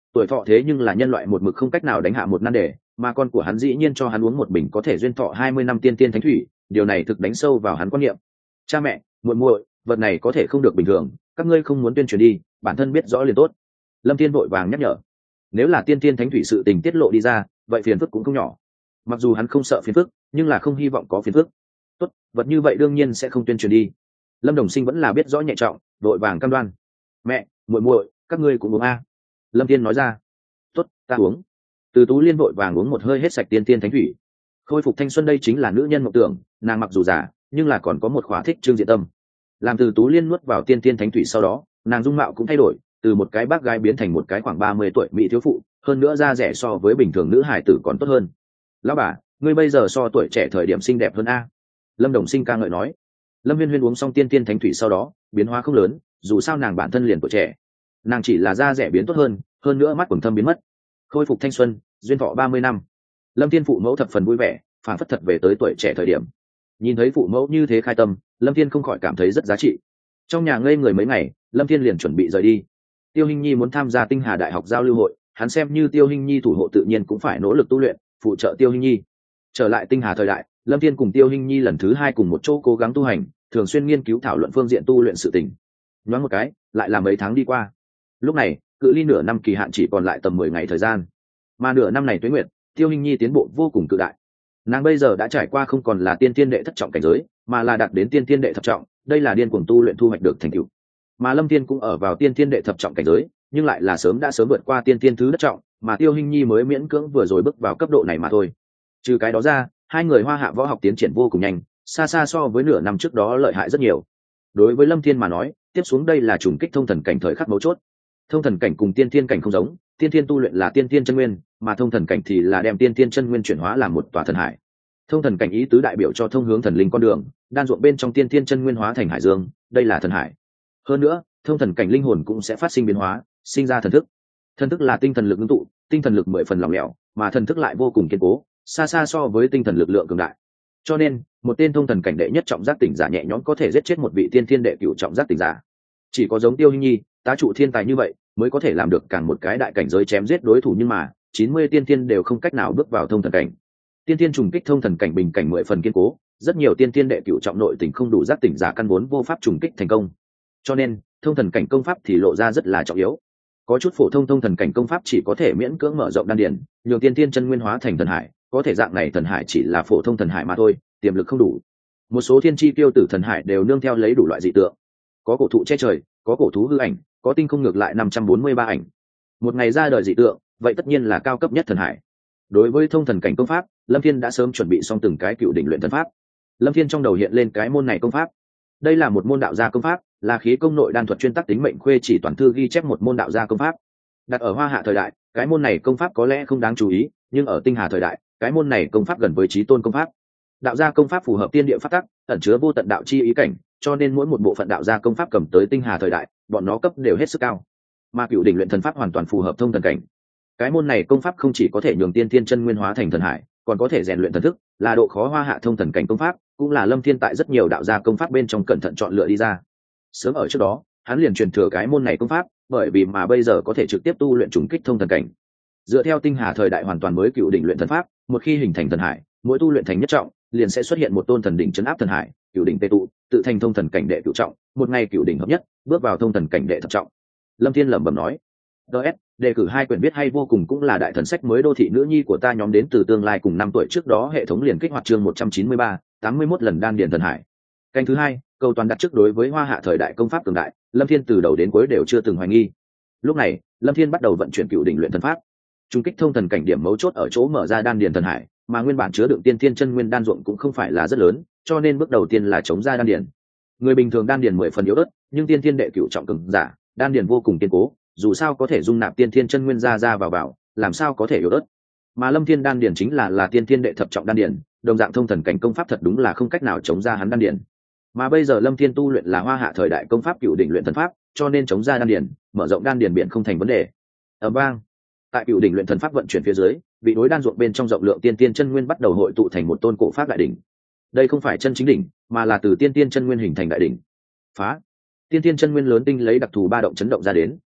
Tuổi thọ thế nhưng là nhân loại một mực không cách nào đánh hạ một nan đề, mà con của hắn dĩ nhiên cho hắn uống một bình có thể duyên thọ hai mươi năm tiên tiên thánh thủy, điều này thực đánh sâu vào hắn quan niệm. Cha mẹ, muội muội, vật này có thể không được bình thường, các ngươi không muốn tuyên truyền đi, bản thân biết rõ liền tốt. Lâm Thiên vội vàng nhắc nhở. Nếu là tiên tiên thánh thủy sự tình tiết lộ đi ra, vậy phiền phức cũng không nhỏ. Mặc dù hắn không sợ phiền phức, nhưng là không hy vọng có phiền phức. Tốt, vật như vậy đương nhiên sẽ không tuyên truyền đi. Lâm Đồng Sinh vẫn là biết rõ nhẹ trọng, vội vàng cam đoan. Mẹ, muội muội, các ngươi cũng uống a. Lâm Thiên nói ra. Tốt, ta uống. Từ Tú Liên vội vàng uống một hơi hết sạch tiên tiên thánh thủy. Khôi phục thanh xuân đây chính là nữ nhân mộng tưởng, nàng mặc dù già, nhưng là còn có một khỏa thích trương diện tâm. Làm Từ Tú Liên nuốt vào tiên tiên thánh thủy sau đó, nàng dung mạo cũng thay đổi, từ một cái bác gái biến thành một cái khoảng ba mươi tuổi mỹ thiếu phụ, hơn nữa da rẻ so với bình thường nữ hải tử còn tốt hơn. Lão bà, ngươi bây giờ so tuổi trẻ thời điểm xinh đẹp hơn a. Lâm Đồng Sinh ca ngợi nói. Lâm Viên Huyên uống xong tiên tiên thánh thủy sau đó, biến hóa không lớn, dù sao nàng bản thân liền tuổi trẻ, nàng chỉ là da rẻ biến tốt hơn, hơn nữa mắt quầng thâm biến mất, khôi phục thanh xuân, duyên thọ ba mươi năm. Lâm Thiên phụ mẫu thập phần vui vẻ, phản phất thật về tới tuổi trẻ thời điểm. Nhìn thấy phụ mẫu như thế khai tâm, Lâm Thiên không khỏi cảm thấy rất giá trị. Trong nhà ngây người mấy ngày, Lâm Thiên liền chuẩn bị rời đi. Tiêu Hinh Nhi muốn tham gia Tinh Hà Đại học giao lưu hội, hắn xem như Tiêu Hinh Nhi thủ hộ tự nhiên cũng phải nỗ lực tu luyện, phụ trợ Tiêu Hinh Nhi. Trở lại Tinh Hà thời đại, Lâm Thiên cùng Tiêu Hinh Nhi lần thứ hai cùng một chỗ cố gắng tu hành, thường xuyên nghiên cứu thảo luận phương diện tu luyện sự tình. Nhoáng một cái, lại là mấy tháng đi qua. Lúc này, cự ly nửa năm kỳ hạn chỉ còn lại tầm mười ngày thời gian. Mà nửa năm này tuế nguyệt, Tiêu Hinh Nhi tiến bộ vô cùng cự đại. Nàng bây giờ đã trải qua không còn là tiên tiên đệ thất trọng cảnh giới, mà là đạt đến tiên tiên đệ thập trọng, đây là điên cuồng tu luyện thu hoạch được thành tựu. Mà Lâm Thiên cũng ở vào tiên tiên đệ thập trọng cảnh giới, nhưng lại là sớm đã sớm vượt qua tiên tiên thứ đất trọng, mà Tiêu Hinh Nhi mới miễn cưỡng vừa rồi bước vào cấp độ này mà thôi. Trừ cái đó ra, hai người Hoa Hạ võ học tiến triển vô cùng nhanh, xa xa so với nửa năm trước đó lợi hại rất nhiều. Đối với Lâm Thiên mà nói, tiếp xuống đây là trùng kích thông thần cảnh thời khắc mấu chốt. Thông thần cảnh cùng tiên tiên cảnh không giống, tiên tiên tu luyện là tiên tiên chân nguyên, mà thông thần cảnh thì là đem tiên tiên chân nguyên chuyển hóa làm một tòa thần hải. Thông thần cảnh ý tứ đại biểu cho thông hướng thần linh con đường, đan ruộng bên trong tiên tiên chân nguyên hóa thành hải dương, đây là thần hải. Hơn nữa, thông thần cảnh linh hồn cũng sẽ phát sinh biến hóa, sinh ra thần thức. Thần thức là tinh thần lực ngưng tụ, tinh thần lực mười phần lỏng lẻo, mà thần thức lại vô cùng kiên cố, xa xa so với tinh thần lực lượng cường đại. Cho nên, một tên thông thần cảnh đệ nhất trọng giác tỉnh giả nhẹ nhõm có thể giết chết một vị tiên thiên đệ cửu trọng giác tỉnh giả. Chỉ có giống Tiêu Hinh Nhi, tá trụ thiên tài như vậy, mới có thể làm được càng một cái đại cảnh giới chém giết đối thủ, nhưng mà chín mươi tiên thiên đều không cách nào bước vào thông thần cảnh. Tiên thiên trùng kích thông thần cảnh bình cảnh mười phần kiên cố, rất nhiều tiên thiên đệ cửu trọng nội tình không đủ giác tỉnh giả căn vốn vô pháp trùng kích thành công. Cho nên, thông thần cảnh công pháp thì lộ ra rất là trọng yếu. Có chút phổ thông thông thần cảnh công pháp chỉ có thể miễn cưỡng mở rộng đan điền, nhường tiên thiên chân nguyên hóa thành thần hải, có thể dạng này thần hải chỉ là phổ thông thần hải mà thôi, tiềm lực không đủ. Một số thiên chi tiêu tử thần hải đều nương theo lấy đủ loại dị tượng, có cổ thụ che trời, có cổ thú hư ảnh, có tinh không ngược lại năm trăm bốn mươi ba ảnh. Một ngày ra đời dị tượng, vậy tất nhiên là cao cấp nhất thần hải. Đối với thông thần cảnh công pháp, Lâm Thiên đã sớm chuẩn bị xong từng cái cựu đỉnh luyện thần pháp. Lâm Thiên trong đầu hiện lên cái môn này công pháp. Đây là một môn đạo gia công pháp, là khí công nội đan thuật chuyên tác tính mệnh khuê chỉ toàn thư ghi chép một môn đạo gia công pháp. Đặt ở Hoa Hạ thời đại, cái môn này công pháp có lẽ không đáng chú ý, nhưng ở Tinh Hà thời đại, cái môn này công pháp gần với chí tôn công pháp. Đạo gia công pháp phù hợp tiên địa pháp tắc, ẩn chứa vô tận đạo chi ý cảnh, cho nên mỗi một bộ phận đạo gia công pháp cầm tới Tinh Hà thời đại, bọn nó cấp đều hết sức cao. Mà cựu đỉnh luyện thần pháp hoàn toàn phù hợp thông thần cảnh. Cái môn này công pháp không chỉ có thể nhường tiên thiên chân nguyên hóa thành thần hải, còn có thể rèn luyện thần thức, là độ khó Hoa Hạ thông thần cảnh công pháp, cũng là Lâm Thiên tại rất nhiều đạo gia công pháp bên trong cẩn thận chọn lựa đi ra. Sớm ở trước đó, hắn liền truyền thừa cái môn này công pháp, bởi vì mà bây giờ có thể trực tiếp tu luyện trùng kích thông thần cảnh. Dựa theo Tinh Hà thời đại hoàn toàn mới cựu đỉnh luyện thần pháp, một khi hình thành thần hải, mỗi tu luyện thành nhất trọng, liền sẽ xuất hiện một tôn thần đỉnh trấn áp thần hải, cựu đỉnh tê tụ, tự thành thông thần cảnh đệ cựu trọng, một ngày cựu đỉnh hợp nhất, bước vào thông thần cảnh đệ thập trọng. Lâm Thiên lẩm bẩm nói: "ds đề cử hai quyển viết hay vô cùng, cũng là đại thần sách mới đô thị nữ nhi của ta nhóm đến từ tương lai cùng năm tuổi trước đó hệ thống liền kích hoạt chương một trăm chín mươi ba, tám mươi mốt lần đan điền thần hải." Canh thứ hai, câu toàn đặt trước đối với Hoa Hạ thời đại công pháp cường đại, Lâm Thiên từ đầu đến cuối đều chưa từng hoài nghi. Lúc này, Lâm Thiên bắt đầu vận chuyển cựu đỉnh luyện thần pháp. Trung kích thông thần cảnh điểm mấu chốt ở chỗ mở ra đan điền thần hải, mà nguyên bản chứa đựng tiên thiên chân nguyên đan ruộng cũng không phải là rất lớn, cho nên bước đầu tiên là chống ra đan điền. Người bình thường đan điền mười phần yếu ớt, nhưng tiên thiên đệ cửu trọng cường giả, đan điền vô cùng kiên cố, dù sao có thể dung nạp tiên thiên chân nguyên ra ra vào vào, làm sao có thể yếu ớt. Mà Lâm Thiên đan điền chính là là tiên thiên đệ thập trọng đan điền, đồng dạng thông thần cảnh công pháp thật đúng là không cách nào chống ra hắn đan điền. Mà bây giờ Lâm Thiên tu luyện là Hoa Hạ thời đại công pháp cựu đỉnh luyện thần pháp, cho nên chống ra đan điền, mở rộng đan điền biển không thành vấn đề. Ầm vang. Tại cựu đỉnh luyện thần pháp vận chuyển phía dưới, bị đối đan ruộng bên trong rộng lượng tiên tiên chân nguyên bắt đầu hội tụ thành một tôn cổ pháp đại đỉnh. Đây không phải chân chính đỉnh, mà là từ tiên tiên chân nguyên hình thành đại đỉnh. Phá. Tiên tiên chân nguyên lớn tinh lấy đặc thù ba động chấn động ra đến,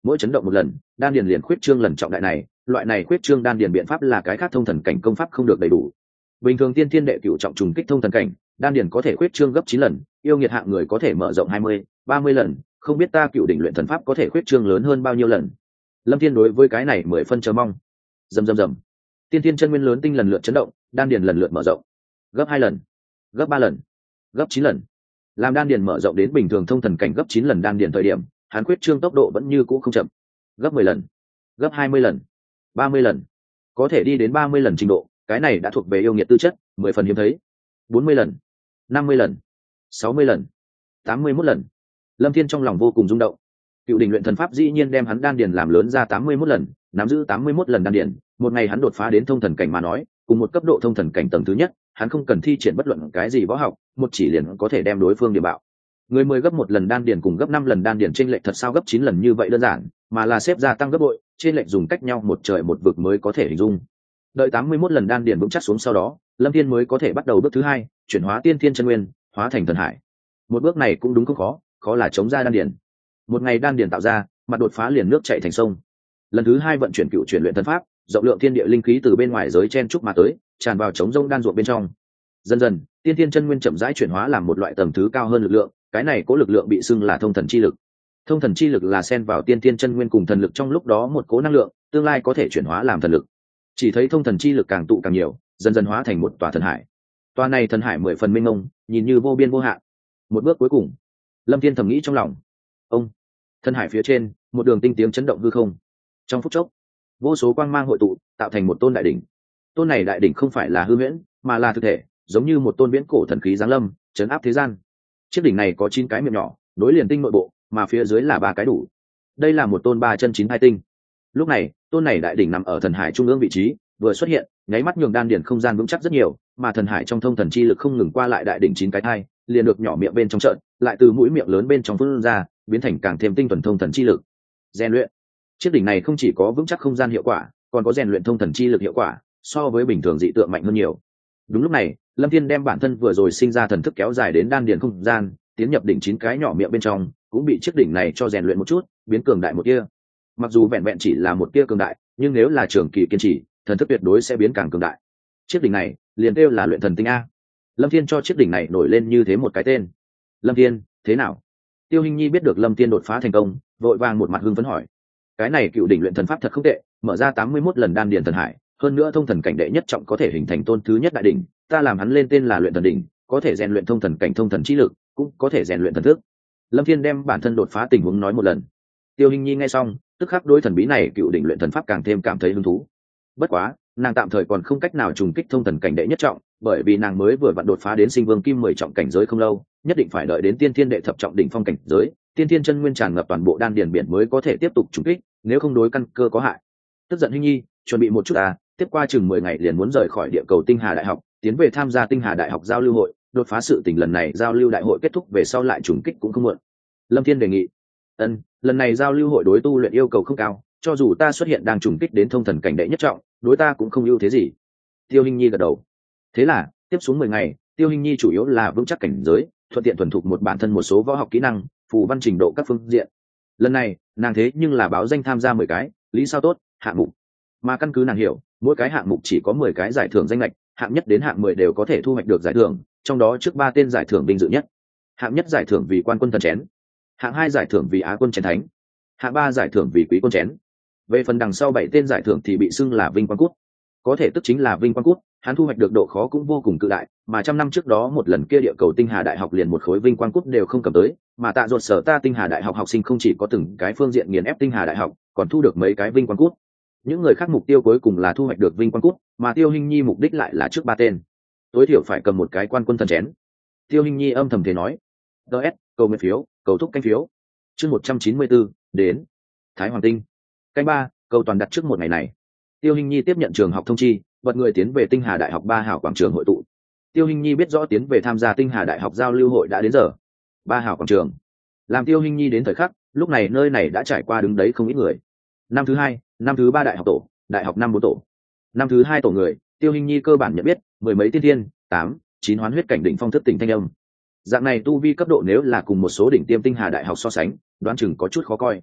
mỗi chấn động một lần đan điền liền khuyết trương lần trọng đại này. Loại này khuyết trương đan điền biện pháp là cái khác thông thần cảnh công pháp không được đầy đủ. Bình thường tiên thiên đệ cửu trọng trùng kích thông thần cảnh, đan điền có thể khuyết trương gấp chín lần, yêu nghiệt hạng người có thể mở rộng hai mươi, ba mươi lần, không biết ta cựu đỉnh luyện thần pháp có thể khuyết trương lớn hơn bao nhiêu lần. Lâm Thiên đối với cái này mười phân chờ mong. Rầm rầm rầm. Tiên thiên chân nguyên lớn tinh lần lượt chấn động, đan điền lần lượt mở rộng. Gấp hai lần, gấp ba lần, gấp chín lần. Làm đan điền mở rộng đến bình thường thông thần cảnh gấp chín lần đan điền thời điểm, hắn khuyết trương tốc độ vẫn như cũ không chậm. Gấp mười lần, gấp hai mươi lần, ba mươi lần, có thể đi đến ba mươi lần trình độ, cái này đã thuộc về yêu nghiệt tư chất, mười phần hiếm thấy. Bốn mươi lần, năm mươi lần, sáu mươi lần, tám mươi mốt lần. Lâm Thiên trong lòng vô cùng rung động. Cựu đỉnh luyện thần pháp dĩ nhiên đem hắn đan điền làm lớn ra tám mươi mốt lần, nắm giữ tám mươi mốt lần đan điền, một ngày hắn đột phá đến thông thần cảnh mà nói, cùng một cấp độ thông thần cảnh tầng thứ nhất, hắn không cần thi triển bất luận cái gì võ học, một chỉ liền có thể đem đối phương điểm bạo. Người mười gấp một lần đan điền cùng gấp năm lần đan điền chênh lệch thật sao gấp chín lần như vậy đơn giản, mà là xếp gia tăng gấp bội, chênh lệch dùng cách nhau một trời một vực mới có thể hình dung. Đợi tám mươi mốt lần đan điền vững chắc xuống sau đó, Lâm Thiên mới có thể bắt đầu bước thứ hai, chuyển hóa tiên thiên chân nguyên, hóa thành thần hải. Một bước này cũng đúng không khó, khó là chống ra đan điền. Một ngày đan điền tạo ra, mặt đột phá liền nước chảy thành sông. Lần thứ hai vận chuyển cựu chuyển luyện thần pháp, rộng lượng thiên địa linh khí từ bên ngoài giới chen trúc mà tới, tràn vào chống rông đan ruột bên trong. Dần dần, tiên thiên chân nguyên chậm rãi chuyển hóa làm một loại tầng thứ cao hơn lực lượng, cái này cố lực lượng bị xưng là thông thần chi lực. Thông thần chi lực là xen vào tiên thiên chân nguyên cùng thần lực trong lúc đó một cố năng lượng, tương lai có thể chuyển hóa làm thần lực. Chỉ thấy thông thần chi lực càng tụ càng nhiều, dần dần hóa thành một tòa thần hải. Tòa này thần hải mười phần mênh mông, nhìn như vô biên vô hạn. Một bước cuối cùng, Lâm Thiên thầm nghĩ trong lòng. Ông, thần hải phía trên, một đường tinh tiếng chấn động hư không. Trong phút chốc, vô số quang mang hội tụ, tạo thành một tôn đại đỉnh. Tôn này đại đỉnh không phải là hư huyễn, mà là thực thể, giống như một tôn viễn cổ thần khí giáng lâm, trấn áp thế gian. Chiếc đỉnh này có chín cái miệng nhỏ, nối liền tinh nội bộ, mà phía dưới là ba cái đủ. Đây là một tôn ba chân chín hai tinh. Lúc này, tôn này đại đỉnh nằm ở thần hải trung ương vị trí, vừa xuất hiện, nháy mắt nhường đan điển không gian vững chắc rất nhiều, mà thần hải trong thông thần chi lực không ngừng qua lại đại đỉnh chín cái thai, liền được nhỏ miệng bên trong trận, lại từ mũi miệng lớn bên trong phun ra, biến thành càng thêm tinh thuần thông thần chi lực. Rèn luyện. Chiếc đỉnh này không chỉ có vững chắc không gian hiệu quả, còn có rèn luyện thông thần chi lực hiệu quả, so với bình thường dị tượng mạnh hơn nhiều. Đúng lúc này, Lâm Thiên đem bản thân vừa rồi sinh ra thần thức kéo dài đến đan điền không gian, tiến nhập đỉnh chín cái nhỏ miệng bên trong, cũng bị chiếc đỉnh này cho rèn luyện một chút, biến cường đại một tia. Mặc dù vẹn vẹn chỉ là một tia cường đại, nhưng nếu là trường kỳ kiên trì, thần thức tuyệt đối sẽ biến càng cường đại. Chiếc đỉnh này liền kêu là luyện thần tinh a. Lâm Thiên cho chiếc đỉnh này nổi lên như thế một cái tên. Lâm Thiên, thế nào? Tiêu Hinh Nhi biết được Lâm Thiên đột phá thành công, vội vàng một mặt hưng phấn hỏi. Cái này cựu đỉnh luyện thần pháp thật không tệ, mở ra tám mươi mốt lần đan điền thần hải, hơn nữa thông thần cảnh đệ nhất trọng có thể hình thành tôn thứ nhất đại đỉnh, ta làm hắn lên tên là luyện thần đỉnh, có thể rèn luyện thông thần cảnh thông thần trí lực, cũng có thể rèn luyện thần thức. Lâm Thiên đem bản thân đột phá tình huống nói một lần. Tiêu Hinh Nhi nghe xong, tức khắc đối thần bí này cựu đỉnh luyện thần pháp càng thêm cảm thấy hứng thú. Bất quá, nàng tạm thời còn không cách nào trùng kích thông thần cảnh đệ nhất trọng, bởi vì nàng mới vừa vặn đột phá đến sinh vương kim mười trọng cảnh giới không lâu, nhất định phải đợi đến tiên thiên đệ thập trọng đỉnh phong cảnh giới, tiên thiên chân nguyên tràn ngập toàn bộ đan điền biển mới có thể tiếp tục trùng kích, nếu không đối căn cơ có hại. Tức giận Hinh Nhi, chuẩn bị một chút à, tiếp qua chừng mười ngày liền muốn rời khỏi địa cầu Tinh Hà Đại học, tiến về tham gia Tinh Hà Đại học giao lưu hội, đột phá sự tình lần này giao lưu đại hội kết thúc về sau lại trùng kích cũng không muộn. Lâm Thiên đề nghị. Ân, lần này giao lưu hội đối tu luyện yêu cầu không cao, cho dù ta xuất hiện đang trùng kích đến thông thần cảnh đệ nhất trọng, đối ta cũng không ưu thế gì. Tiêu Hinh Nhi gật đầu. Thế là, tiếp xuống mười ngày, Tiêu Hinh Nhi chủ yếu là vững chắc cảnh giới, thuận tiện thuần thục một bản thân một số võ học kỹ năng, phù văn trình độ các phương diện. Lần này, nàng thế nhưng là báo danh tham gia mười cái, lý sao tốt, hạng mục. Mà căn cứ nàng hiểu, mỗi cái hạng mục chỉ có mười cái giải thưởng danh lệch, hạng nhất đến hạng mười đều có thể thu hoạch được giải thưởng, trong đó trước ba tên giải thưởng vinh dự nhất. Hạng nhất giải thưởng vì quan quân thần chén, hạng hai giải thưởng vì á quân chén thánh, hạng ba giải thưởng vì quý quân chén. Về phần đằng sau bảy tên giải thưởng thì bị xưng là vinh quang cút, có thể tức chính là vinh quang cút, hắn thu hoạch được độ khó cũng vô cùng cự đại, mà trăm năm trước đó một lần kia địa cầu Tinh Hà Đại học liền một khối vinh quang cút đều không cầm tới, mà tạ ruột sở ta Tinh Hà Đại học học sinh không chỉ có từng cái phương diện nghiền ép Tinh Hà Đại học, còn thu được mấy cái vinh quang cút. Những người khác mục tiêu cuối cùng là thu hoạch được vinh quang cút, mà Tiêu Hinh Nhi mục đích lại là trước ba tên, tối thiểu phải cầm một cái quan quân thần chén. Tiêu Hinh Nhi âm thầm thế nói. ds cầu nguyện phiếu, cầu thúc canh phiếu. Chương một trăm chín mươi bốn, đến Thái Hoàng Tinh. Canh ba, cầu toàn đặt trước một ngày này. Tiêu Hinh Nhi tiếp nhận trường học thông chi, vật người tiến về Tinh Hà Đại học ba hảo quảng trường hội tụ. Tiêu Hinh Nhi biết rõ tiến về tham gia Tinh Hà Đại học giao lưu hội đã đến giờ. Ba hảo quảng trường. Làm Tiêu Hinh Nhi đến thời khắc, lúc này nơi này đã trải qua đứng đấy không ít người. Năm thứ hai, năm thứ ba đại học tổ, đại học năm bốn tổ. Năm thứ hai tổ người, Tiêu Hinh Nhi cơ bản nhận biết, mười mấy tiên thiên, tám, chín hoán huyết cảnh đỉnh phong thức tỉnh thanh âm. Dạng này tu vi cấp độ nếu là cùng một số đỉnh tiêm Tinh Hà Đại học so sánh, đoán chừng có chút khó coi.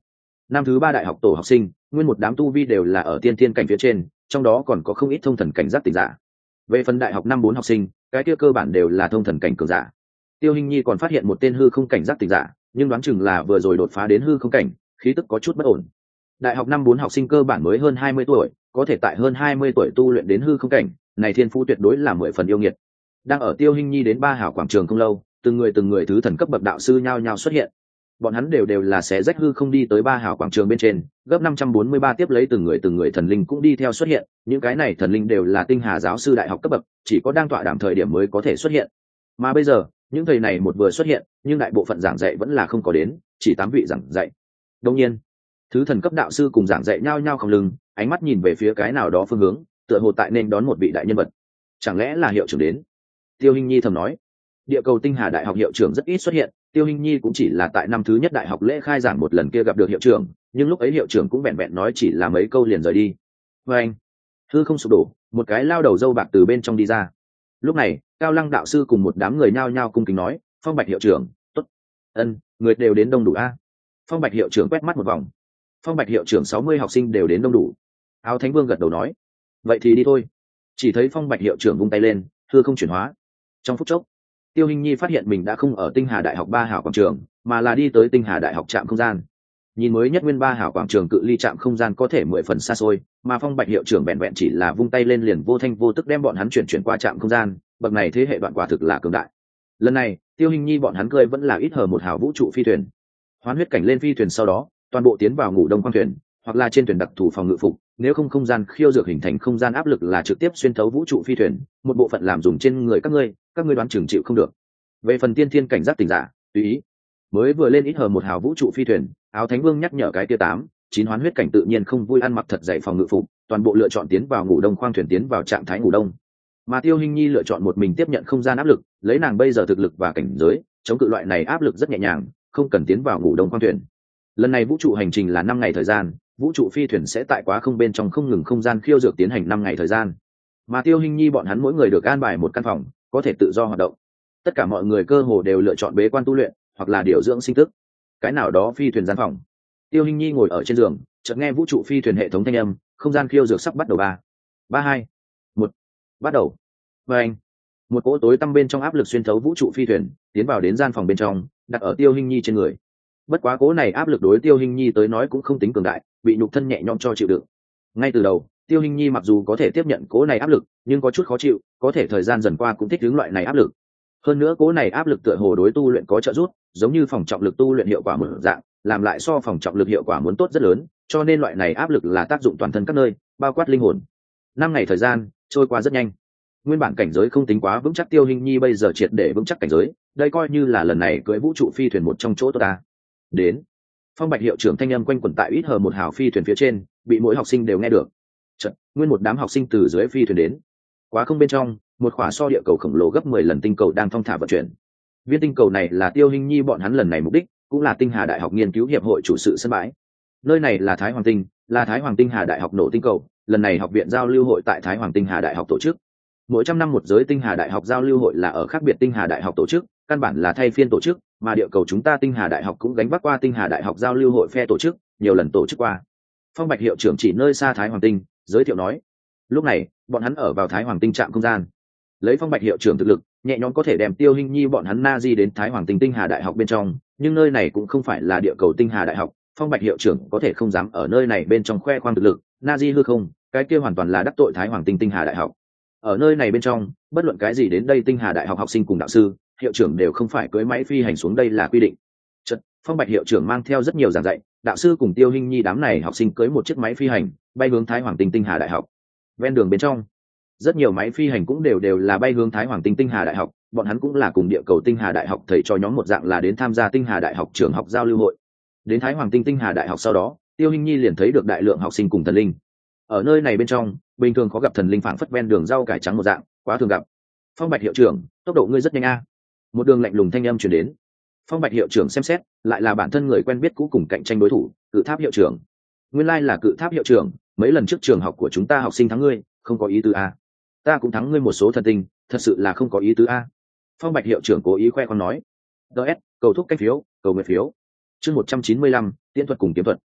năm thứ ba đại học tổ học sinh nguyên một đám tu vi đều là ở tiên thiên cảnh phía trên, trong đó còn có không ít thông thần cảnh giác tỉnh giả. Về phần đại học năm bốn học sinh, cái kia cơ bản đều là thông thần cảnh cường giả. Tiêu Hinh Nhi còn phát hiện một tên hư không cảnh giác tỉnh giả, nhưng đoán chừng là vừa rồi đột phá đến hư không cảnh, khí tức có chút bất ổn. Đại học năm bốn học sinh cơ bản mới hơn hai mươi tuổi, có thể tại hơn hai mươi tuổi tu luyện đến hư không cảnh, này thiên phú tuyệt đối là mười phần yêu nghiệt. Đang ở Tiêu Hinh Nhi đến ba hảo quảng trường không lâu, từng người từng người thứ thần cấp bậc đạo sư nhao nhao xuất hiện. Bọn hắn đều đều là xé rách hư không đi tới ba hảo quảng trường bên trên, gấp năm trăm bốn mươi ba tiếp lấy từng người từng người thần linh cũng đi theo xuất hiện, những cái này thần linh đều là tinh hà giáo sư đại học cấp bậc, chỉ có đang tọa đảm thời điểm mới có thể xuất hiện. Mà bây giờ, những thầy này một vừa xuất hiện, nhưng đại bộ phận giảng dạy vẫn là không có đến, chỉ tám vị giảng dạy. Đương nhiên, thứ thần cấp đạo sư cùng giảng dạy nhao nhao không lưng, ánh mắt nhìn về phía cái nào đó phương hướng, tựa hồ tại nên đón một vị đại nhân vật. Chẳng lẽ là hiệu trưởng đến? Tiêu Hinh Nhi thầm nói. Địa cầu tinh hà đại học hiệu trưởng rất ít xuất hiện, Tiêu Hinh Nhi cũng chỉ là tại năm thứ nhất đại học lễ khai giảng một lần kia gặp được hiệu trưởng, nhưng lúc ấy hiệu trưởng cũng vẹn vẹn nói chỉ là mấy câu liền rời đi. Và anh, hư không sụp đổ, một cái lao đầu râu bạc từ bên trong đi ra. Lúc này, Cao Lăng đạo sư cùng một đám người nhao nhao cung kính nói, Phong Bạch hiệu trưởng, tốt. Ân, người đều đến đông đủ a. Phong Bạch hiệu trưởng quét mắt một vòng. Phong Bạch hiệu trưởng sáu mươi học sinh đều đến đông đủ. Áo Thánh Vương gật đầu nói, vậy thì đi thôi. Chỉ thấy Phong Bạch hiệu trưởng vung tay lên, hư không chuyển hóa. Trong phút chốc, Tiêu Hinh Nhi phát hiện mình đã không ở Tinh Hà Đại học ba hảo quảng trường, mà là đi tới Tinh Hà Đại học trạm không gian. Nhìn mới nhất nguyên ba hảo quảng trường cự ly trạm không gian có thể mười phần xa xôi, mà Phong Bạch hiệu trưởng vẹn vẹn chỉ là vung tay lên liền vô thanh vô tức đem bọn hắn chuyển chuyển qua trạm không gian, bậc này thế hệ đoạn quả thực là cường đại. Lần này, Tiêu Hinh Nhi bọn hắn cười vẫn là ít hờ một hào vũ trụ phi thuyền. Hoán huyết cảnh lên phi thuyền sau đó, toàn bộ tiến vào ngủ đông khoang thuyền, hoặc là trên thuyền đặc thù phòng ngự phục, nếu không không gian khiêu dược hình thành không gian áp lực là trực tiếp xuyên thấu vũ trụ phi thuyền, một bộ phận làm dùng trên người các ngươi, các ngươi đoán chừng chịu không được. Về phần tiên thiên cảnh giác tỉnh giả, tùy ý. Mới vừa lên ít hờ một hào vũ trụ phi thuyền, Áo Thánh Vương nhắc nhở cái tia tám, chín hoán huyết cảnh tự nhiên không vui ăn mặc thật dày phòng ngự phục, toàn bộ lựa chọn tiến vào ngủ đông khoang thuyền tiến vào trạng thái ngủ đông. Mà Tiêu Hinh Nhi lựa chọn một mình tiếp nhận không gian áp lực, lấy nàng bây giờ thực lực và cảnh giới, chống cự loại này áp lực rất nhẹ nhàng, không cần tiến vào ngủ đông khoang thuyền. Lần này vũ trụ hành trình là năm ngày thời gian, vũ trụ phi thuyền sẽ tại quá không bên trong không ngừng không gian khiêu dược tiến hành năm ngày thời gian. Mà Tiêu Hinh Nhi bọn hắn mỗi người được an bài một căn phòng, có thể tự do hoạt động. Tất cả mọi người cơ hồ đều lựa chọn bế quan tu luyện, hoặc là điều dưỡng sinh tức. Cái nào đó phi thuyền gian phòng. Tiêu Hinh Nhi ngồi ở trên giường, chợt nghe vũ trụ phi thuyền hệ thống thanh âm, không gian khiêu dược sắp bắt đầu ba, ba hai, một, bắt đầu. Và anh, một cỗ tối tăm bên trong áp lực xuyên thấu vũ trụ phi thuyền, tiến vào đến gian phòng bên trong, đặt ở Tiêu Hinh Nhi trên người. Bất quá cỗ này áp lực đối Tiêu Hinh Nhi tới nói cũng không tính cường đại, bị nhục thân nhẹ nhõm cho chịu đựng. Ngay từ đầu, Tiêu Hinh Nhi mặc dù có thể tiếp nhận cỗ này áp lực, nhưng có chút khó chịu, có thể thời gian dần qua cũng thích ứng loại này áp lực. Hơn nữa cỗ này áp lực tựa hồ đối tu luyện có trợ giúp, giống như phòng trọng lực tu luyện hiệu quả một dạng, làm lại so phòng trọng lực hiệu quả muốn tốt rất lớn, cho nên loại này áp lực là tác dụng toàn thân các nơi, bao quát linh hồn. Năm ngày thời gian trôi qua rất nhanh. Nguyên bản cảnh giới không tính quá vững chắc Tiêu Hinh Nhi bây giờ triệt để vững chắc cảnh giới, đây coi như là lần này cưỡi vũ trụ phi thuyền một trong chỗ tốt ta. Đến. Phong Bạch hiệu trưởng thanh âm quanh quẩn tại ít hờ một hào phi thuyền phía trên, bị mỗi học sinh đều nghe được. Chợt, nguyên một đám học sinh từ dưới phi thuyền đến. Quá không bên trong, một khỏa so địa cầu khổng lồ gấp mười lần tinh cầu đang thong thả vận chuyển. Viên tinh cầu này là Tiêu Hinh Nhi bọn hắn lần này mục đích, cũng là Tinh Hà Đại học nghiên cứu hiệp hội chủ sự sân bãi. Nơi này là Thái Hoàng Tinh, là Thái Hoàng Tinh Hà Đại học nổ tinh cầu, lần này học viện giao lưu hội tại Thái Hoàng Tinh Hà Đại học tổ chức. Mỗi trăm năm một giới Tinh Hà Đại học giao lưu hội là ở khác biệt Tinh Hà Đại học tổ chức, căn bản là thay phiên tổ chức, mà địa cầu chúng ta Tinh Hà Đại học cũng gánh vác qua Tinh Hà Đại học giao lưu hội phe tổ chức, nhiều lần tổ chức qua. Phong Bạch hiệu trưởng chỉ nơi xa Thái Hoàng Tinh, giới thiệu nói. Lúc này, bọn hắn ở vào Thái Hoàng Tinh trạm không gian. Lấy Phong Bạch hiệu trưởng thực lực, nhẹ nhõm có thể đem Tiêu Hinh Nhi bọn hắn na di đến Thái Hoàng Tinh Tinh Hà Đại học bên trong, nhưng nơi này cũng không phải là địa cầu Tinh Hà Đại học, Phong Bạch hiệu trưởng có thể không dám ở nơi này bên trong khoe khoang thực lực, na di hư không, cái kia hoàn toàn là đắc tội Thái Hoàng Tinh Tinh Hà Đại học. Ở nơi này bên trong, bất luận cái gì đến đây Tinh Hà Đại học học sinh cùng đạo sư, hiệu trưởng đều không phải cưỡi máy phi hành xuống đây là quy định. Chợt, Phong Bạch hiệu trưởng mang theo rất nhiều giảng dạy, đạo sư cùng Tiêu Hinh Nhi đám này học sinh cưỡi một chiếc máy phi hành, bay hướng Thái Hoàng Tinh Tinh Hà Đại học. Ven đường bên trong, rất nhiều máy phi hành cũng đều đều là bay hướng Thái Hoàng Tinh Tinh Hà Đại học, bọn hắn cũng là cùng địa cầu Tinh Hà Đại học thầy cho nhóm một dạng là đến tham gia Tinh Hà Đại học trường học giao lưu hội. Đến Thái Hoàng Tinh Tinh Hà Đại học sau đó, Tiêu Hinh Nhi liền thấy được đại lượng học sinh cùng thần linh. Ở nơi này bên trong, bình thường có gặp thần linh phảng phất ven đường rau cải trắng một dạng, quá thường gặp. Phong Bạch hiệu trưởng, tốc độ ngươi rất nhanh a. Một đường lạnh lùng thanh âm truyền đến. Phong Bạch hiệu trưởng xem xét, lại là bản thân người quen biết cũ cùng cạnh tranh đối thủ, Cự Tháp hiệu trưởng. Nguyên lai là Cự Tháp hiệu trưởng, mấy lần trước trường học của chúng ta học sinh thắng ngươi, không có ý tứ a. Ta cũng thắng ngươi một số thần tinh, thật sự là không có ý tứ a. Phong Bạch hiệu trưởng cố ý khoe khoang nói. ds Cầu thúc canh phiếu, cầu nguyện phiếu. Chương một trăm chín mươi lăm, tiễn thuật cùng kiếm thuật.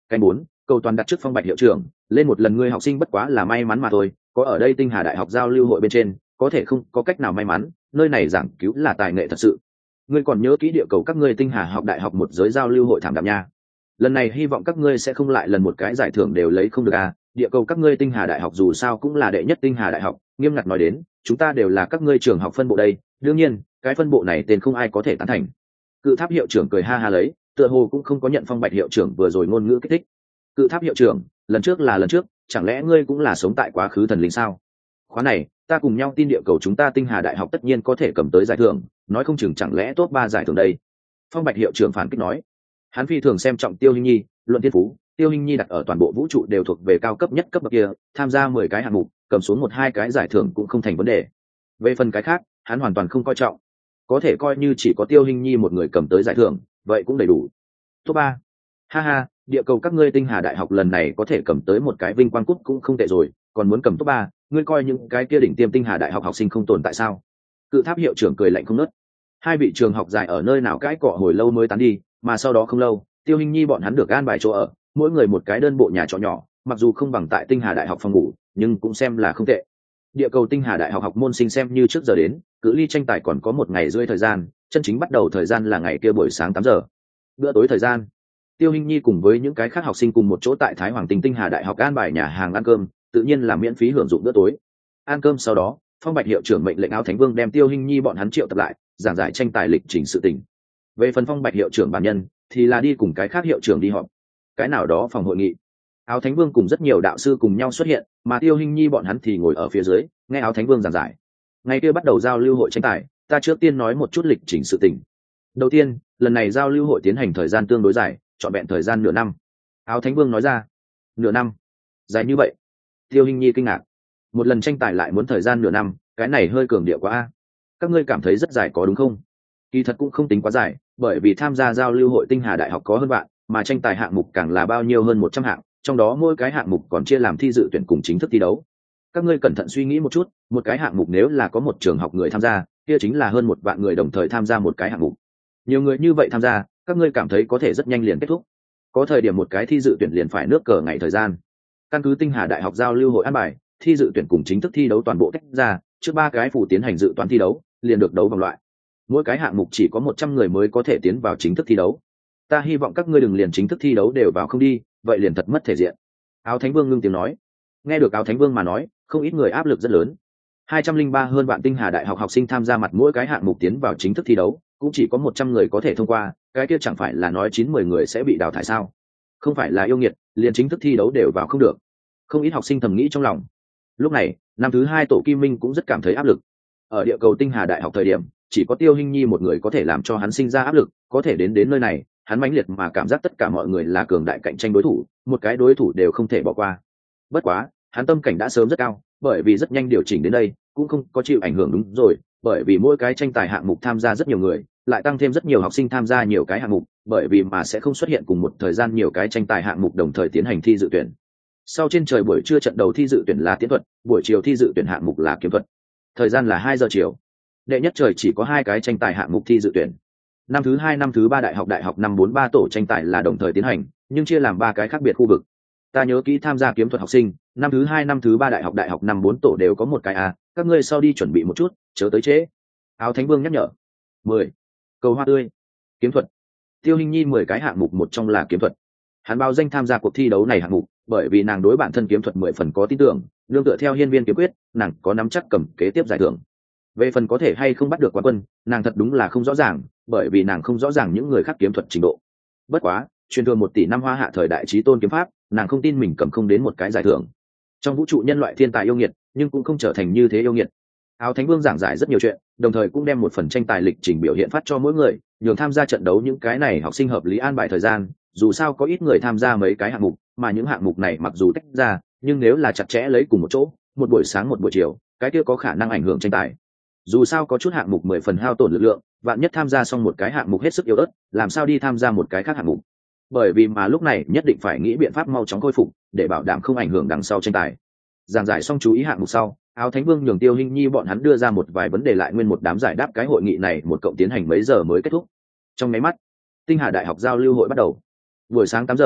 Canh bốn, cầu toàn đặt trước phong bạch hiệu trưởng, lên một lần ngươi học sinh bất quá là may mắn mà thôi, có ở đây tinh hà đại học giao lưu hội bên trên, có thể không có cách nào may mắn, nơi này giảng cứu là tài nghệ thật sự. Ngươi còn nhớ kỹ địa cầu các ngươi tinh hà học đại học một giới giao lưu hội thảm đạm nha. Lần này hy vọng các ngươi sẽ không lại lần một cái giải thưởng đều lấy không được à, địa cầu các ngươi tinh hà đại học dù sao cũng là đệ nhất tinh hà đại học, nghiêm ngặt nói đến, chúng ta đều là các ngươi trường học phân bộ đây, đương nhiên, cái phân bộ này tên không ai có thể tán thành. Cự tháp hiệu trưởng cười ha ha lấy, tựa hồ cũng không có nhận phong bạch hiệu trưởng vừa rồi ngôn ngữ kích thích. Cự tháp hiệu trưởng, lần trước là lần trước, chẳng lẽ ngươi cũng là sống tại quá khứ thần linh sao? Khóa này, ta cùng nhau tin địa cầu chúng ta tinh hà đại học tất nhiên có thể cầm tới giải thưởng, nói không chừng chẳng lẽ top ba giải thưởng đây. Phong bạch hiệu trưởng phản kích nói, hắn phi thường xem trọng Tiêu Hinh Nhi, luận thiên phú, Tiêu Hinh Nhi đặt ở toàn bộ vũ trụ đều thuộc về cao cấp nhất cấp bậc kia, tham gia mười cái hạng mục, cầm xuống một hai cái giải thưởng cũng không thành vấn đề. Về phần cái khác, hắn hoàn toàn không coi trọng, có thể coi như chỉ có Tiêu Hinh Nhi một người cầm tới giải thưởng, vậy cũng đầy đủ. Top ba, ha ha, địa cầu các ngươi tinh hà đại học lần này có thể cầm tới một cái vinh quang cúp cũng không tệ rồi, còn muốn cầm top ba, ngươi coi những cái kia đỉnh tiêm tinh hà đại học học sinh không tồn tại sao? Cự tháp hiệu trưởng cười lạnh không nớt. Hai vị trường học dài ở nơi nào cãi cọ hồi lâu mới tán đi, mà sau đó không lâu, Tiêu Hinh Nhi bọn hắn được an bài chỗ ở, mỗi người một cái đơn bộ nhà trọ nhỏ, mặc dù không bằng tại tinh hà đại học phòng ngủ, nhưng cũng xem là không tệ. Địa cầu tinh hà đại học học môn sinh xem như trước giờ đến, cự ly tranh tài còn có một ngày rưỡi thời gian, chân chính bắt đầu thời gian là ngày kia buổi sáng tám giờ. Bữa tối thời gian, Tiêu Hinh Nhi cùng với những cái khác học sinh cùng một chỗ tại Thái Hoàng Tinh tinh hà đại học an bài nhà hàng ăn cơm, tự nhiên là miễn phí hưởng dụng bữa tối. Ăn cơm sau đó, Phong Bạch hiệu trưởng mệnh lệnh Áo Thánh Vương đem Tiêu Hinh Nhi bọn hắn triệu tập lại, giảng giải tranh tài lịch trình sự tình. Về phần Phong Bạch hiệu trưởng bản nhân, thì là đi cùng cái khác hiệu trưởng đi họp. Cái nào đó phòng hội nghị, Áo Thánh Vương cùng rất nhiều đạo sư cùng nhau xuất hiện, mà Tiêu Hinh Nhi bọn hắn thì ngồi ở phía dưới, nghe Áo Thánh Vương giảng giải. Ngày kia bắt đầu giao lưu hội tranh tài, ta trước tiên nói một chút lịch trình sự tình. Đầu tiên, lần này giao lưu hội tiến hành thời gian tương đối dài, trọn vẹn thời gian nửa năm. Áo Thánh Vương nói ra, nửa năm, dài như vậy? Tiêu Hinh Nhi kinh ngạc, một lần tranh tài lại muốn thời gian nửa năm, cái này hơi cường điệu quá a. Các ngươi cảm thấy rất dài có đúng không? Kỳ thật cũng không tính quá dài, bởi vì tham gia giao lưu hội tinh hà đại học có hơn bạn, mà tranh tài hạng mục càng là bao nhiêu hơn một trăm hạng, trong đó mỗi cái hạng mục còn chia làm thi dự tuyển cùng chính thức thi đấu. Các ngươi cẩn thận suy nghĩ một chút, một cái hạng mục nếu là có một trường học người tham gia, kia chính là hơn một vạn người đồng thời tham gia một cái hạng mục. Nhiều người như vậy tham gia, các ngươi cảm thấy có thể rất nhanh liền kết thúc. Có thời điểm một cái thi dự tuyển liền phải nước cờ ngày thời gian. Căn cứ tinh hà đại học giao lưu hội an bài, thi dự tuyển cùng chính thức thi đấu toàn bộ tách ra, trước ba cái phủ tiến hành dự toán thi đấu, liền được đấu vòng loại. Mỗi cái hạng mục chỉ có một trăm người mới có thể tiến vào chính thức thi đấu. Ta hy vọng các ngươi đừng liền chính thức thi đấu đều vào không đi, vậy liền thật mất thể diện. Áo Thánh Vương ngưng tiếng nói. Nghe được Áo Thánh Vương mà nói, không ít người áp lực rất lớn. hai trăm linh ba hơn vạn tinh hà đại học học sinh tham gia mặt mỗi cái hạng mục tiến vào chính thức thi đấu, cũng chỉ có một trăm người có thể thông qua, cái kia chẳng phải là nói chín mười người sẽ bị đào thải sao? Không phải là yêu nghiệt, liền chính thức thi đấu đều vào không được. Không ít học sinh thầm nghĩ trong lòng. Lúc này, năm thứ hai tổ Kim Minh cũng rất cảm thấy áp lực. Ở địa cầu tinh hà đại học thời điểm, chỉ có Tiêu Hinh Nhi một người có thể làm cho hắn sinh ra áp lực, có thể đến đến nơi này, hắn mãnh liệt mà cảm giác tất cả mọi người là cường đại cạnh tranh đối thủ, một cái đối thủ đều không thể bỏ qua. Bất quá, hắn tâm cảnh đã sớm rất cao, bởi vì rất nhanh điều chỉnh đến đây, cũng không có chịu ảnh hưởng đúng rồi, bởi vì mỗi cái tranh tài hạng mục tham gia rất nhiều người, lại tăng thêm rất nhiều học sinh tham gia nhiều cái hạng mục, bởi vì mà sẽ không xuất hiện cùng một thời gian nhiều cái tranh tài hạng mục đồng thời tiến hành thi dự tuyển. Sau trên trời buổi trưa trận đầu thi dự tuyển là tiến thuật, buổi chiều thi dự tuyển hạng mục là kiếm thuật. Thời gian là hai giờ chiều. Đệ nhất trời chỉ có hai cái tranh tài hạng mục thi dự tuyển. Năm thứ hai năm thứ ba đại học đại học năm bốn ba tổ tranh tài là đồng thời tiến hành, nhưng chia làm ba cái khác biệt khu vực. Ta nhớ kỹ tham gia kiếm thuật học sinh, năm thứ hai năm thứ ba đại học đại học năm bốn tổ đều có một cái a, các ngươi sau đi chuẩn bị một chút, chớ tới trễ. Áo Thánh Vương nhắc nhở. Mười. Cầu hoa tươi. Kiếm thuật. Tiêu Hinh Nhi mười cái hạng mục một trong là kiếm thuật. Hắn báo danh tham gia cuộc thi đấu này hạng mục, bởi vì nàng đối bản thân kiếm thuật mười phần có tin tưởng, nương tựa theo hiên viên kiếm quyết, nàng có nắm chắc cầm kế tiếp giải thưởng. Về phần có thể hay không bắt được quán quân, nàng thật đúng là không rõ ràng, bởi vì nàng không rõ ràng những người khác kiếm thuật trình độ. Bất quá, truyền thừa một tỷ năm hoa hạ thời đại chí tôn kiếm pháp, nàng không tin mình cầm không đến một cái giải thưởng. Trong vũ trụ nhân loại thiên tài yêu nghiệt, nhưng cũng không trở thành như thế yêu nghiệt. Áo Thánh Vương giảng giải rất nhiều chuyện, đồng thời cũng đem một phần tranh tài lịch trình biểu hiện phát cho mỗi người, nhường tham gia trận đấu những cái này học sinh hợp lý an bài thời gian, dù sao có ít người tham gia mấy cái hạng mục, mà những hạng mục này mặc dù tách ra, nhưng nếu là chặt chẽ lấy cùng một chỗ, một buổi sáng một buổi chiều, cái kia có khả năng ảnh hưởng tranh tài. Dù sao có chút hạng mục mười phần hao tổn lực lượng, vạn nhất tham gia xong một cái hạng mục hết sức yếu ớt, làm sao đi tham gia một cái khác hạng mục. Bởi vì mà lúc này nhất định phải nghĩ biện pháp mau chóng khôi phục, để bảo đảm không ảnh hưởng đằng sau tranh tài. Giảng giải xong chú ý hạng mục sau, Áo Thánh Vương nhường Tiêu Hinh Nhi bọn hắn đưa ra một vài vấn đề lại nguyên một đám giải đáp, cái hội nghị này một cộng tiến hành mấy giờ mới kết thúc. Trong mấy mắt, Tinh Hà Đại học giao lưu hội bắt đầu. Buổi sáng tám giờ,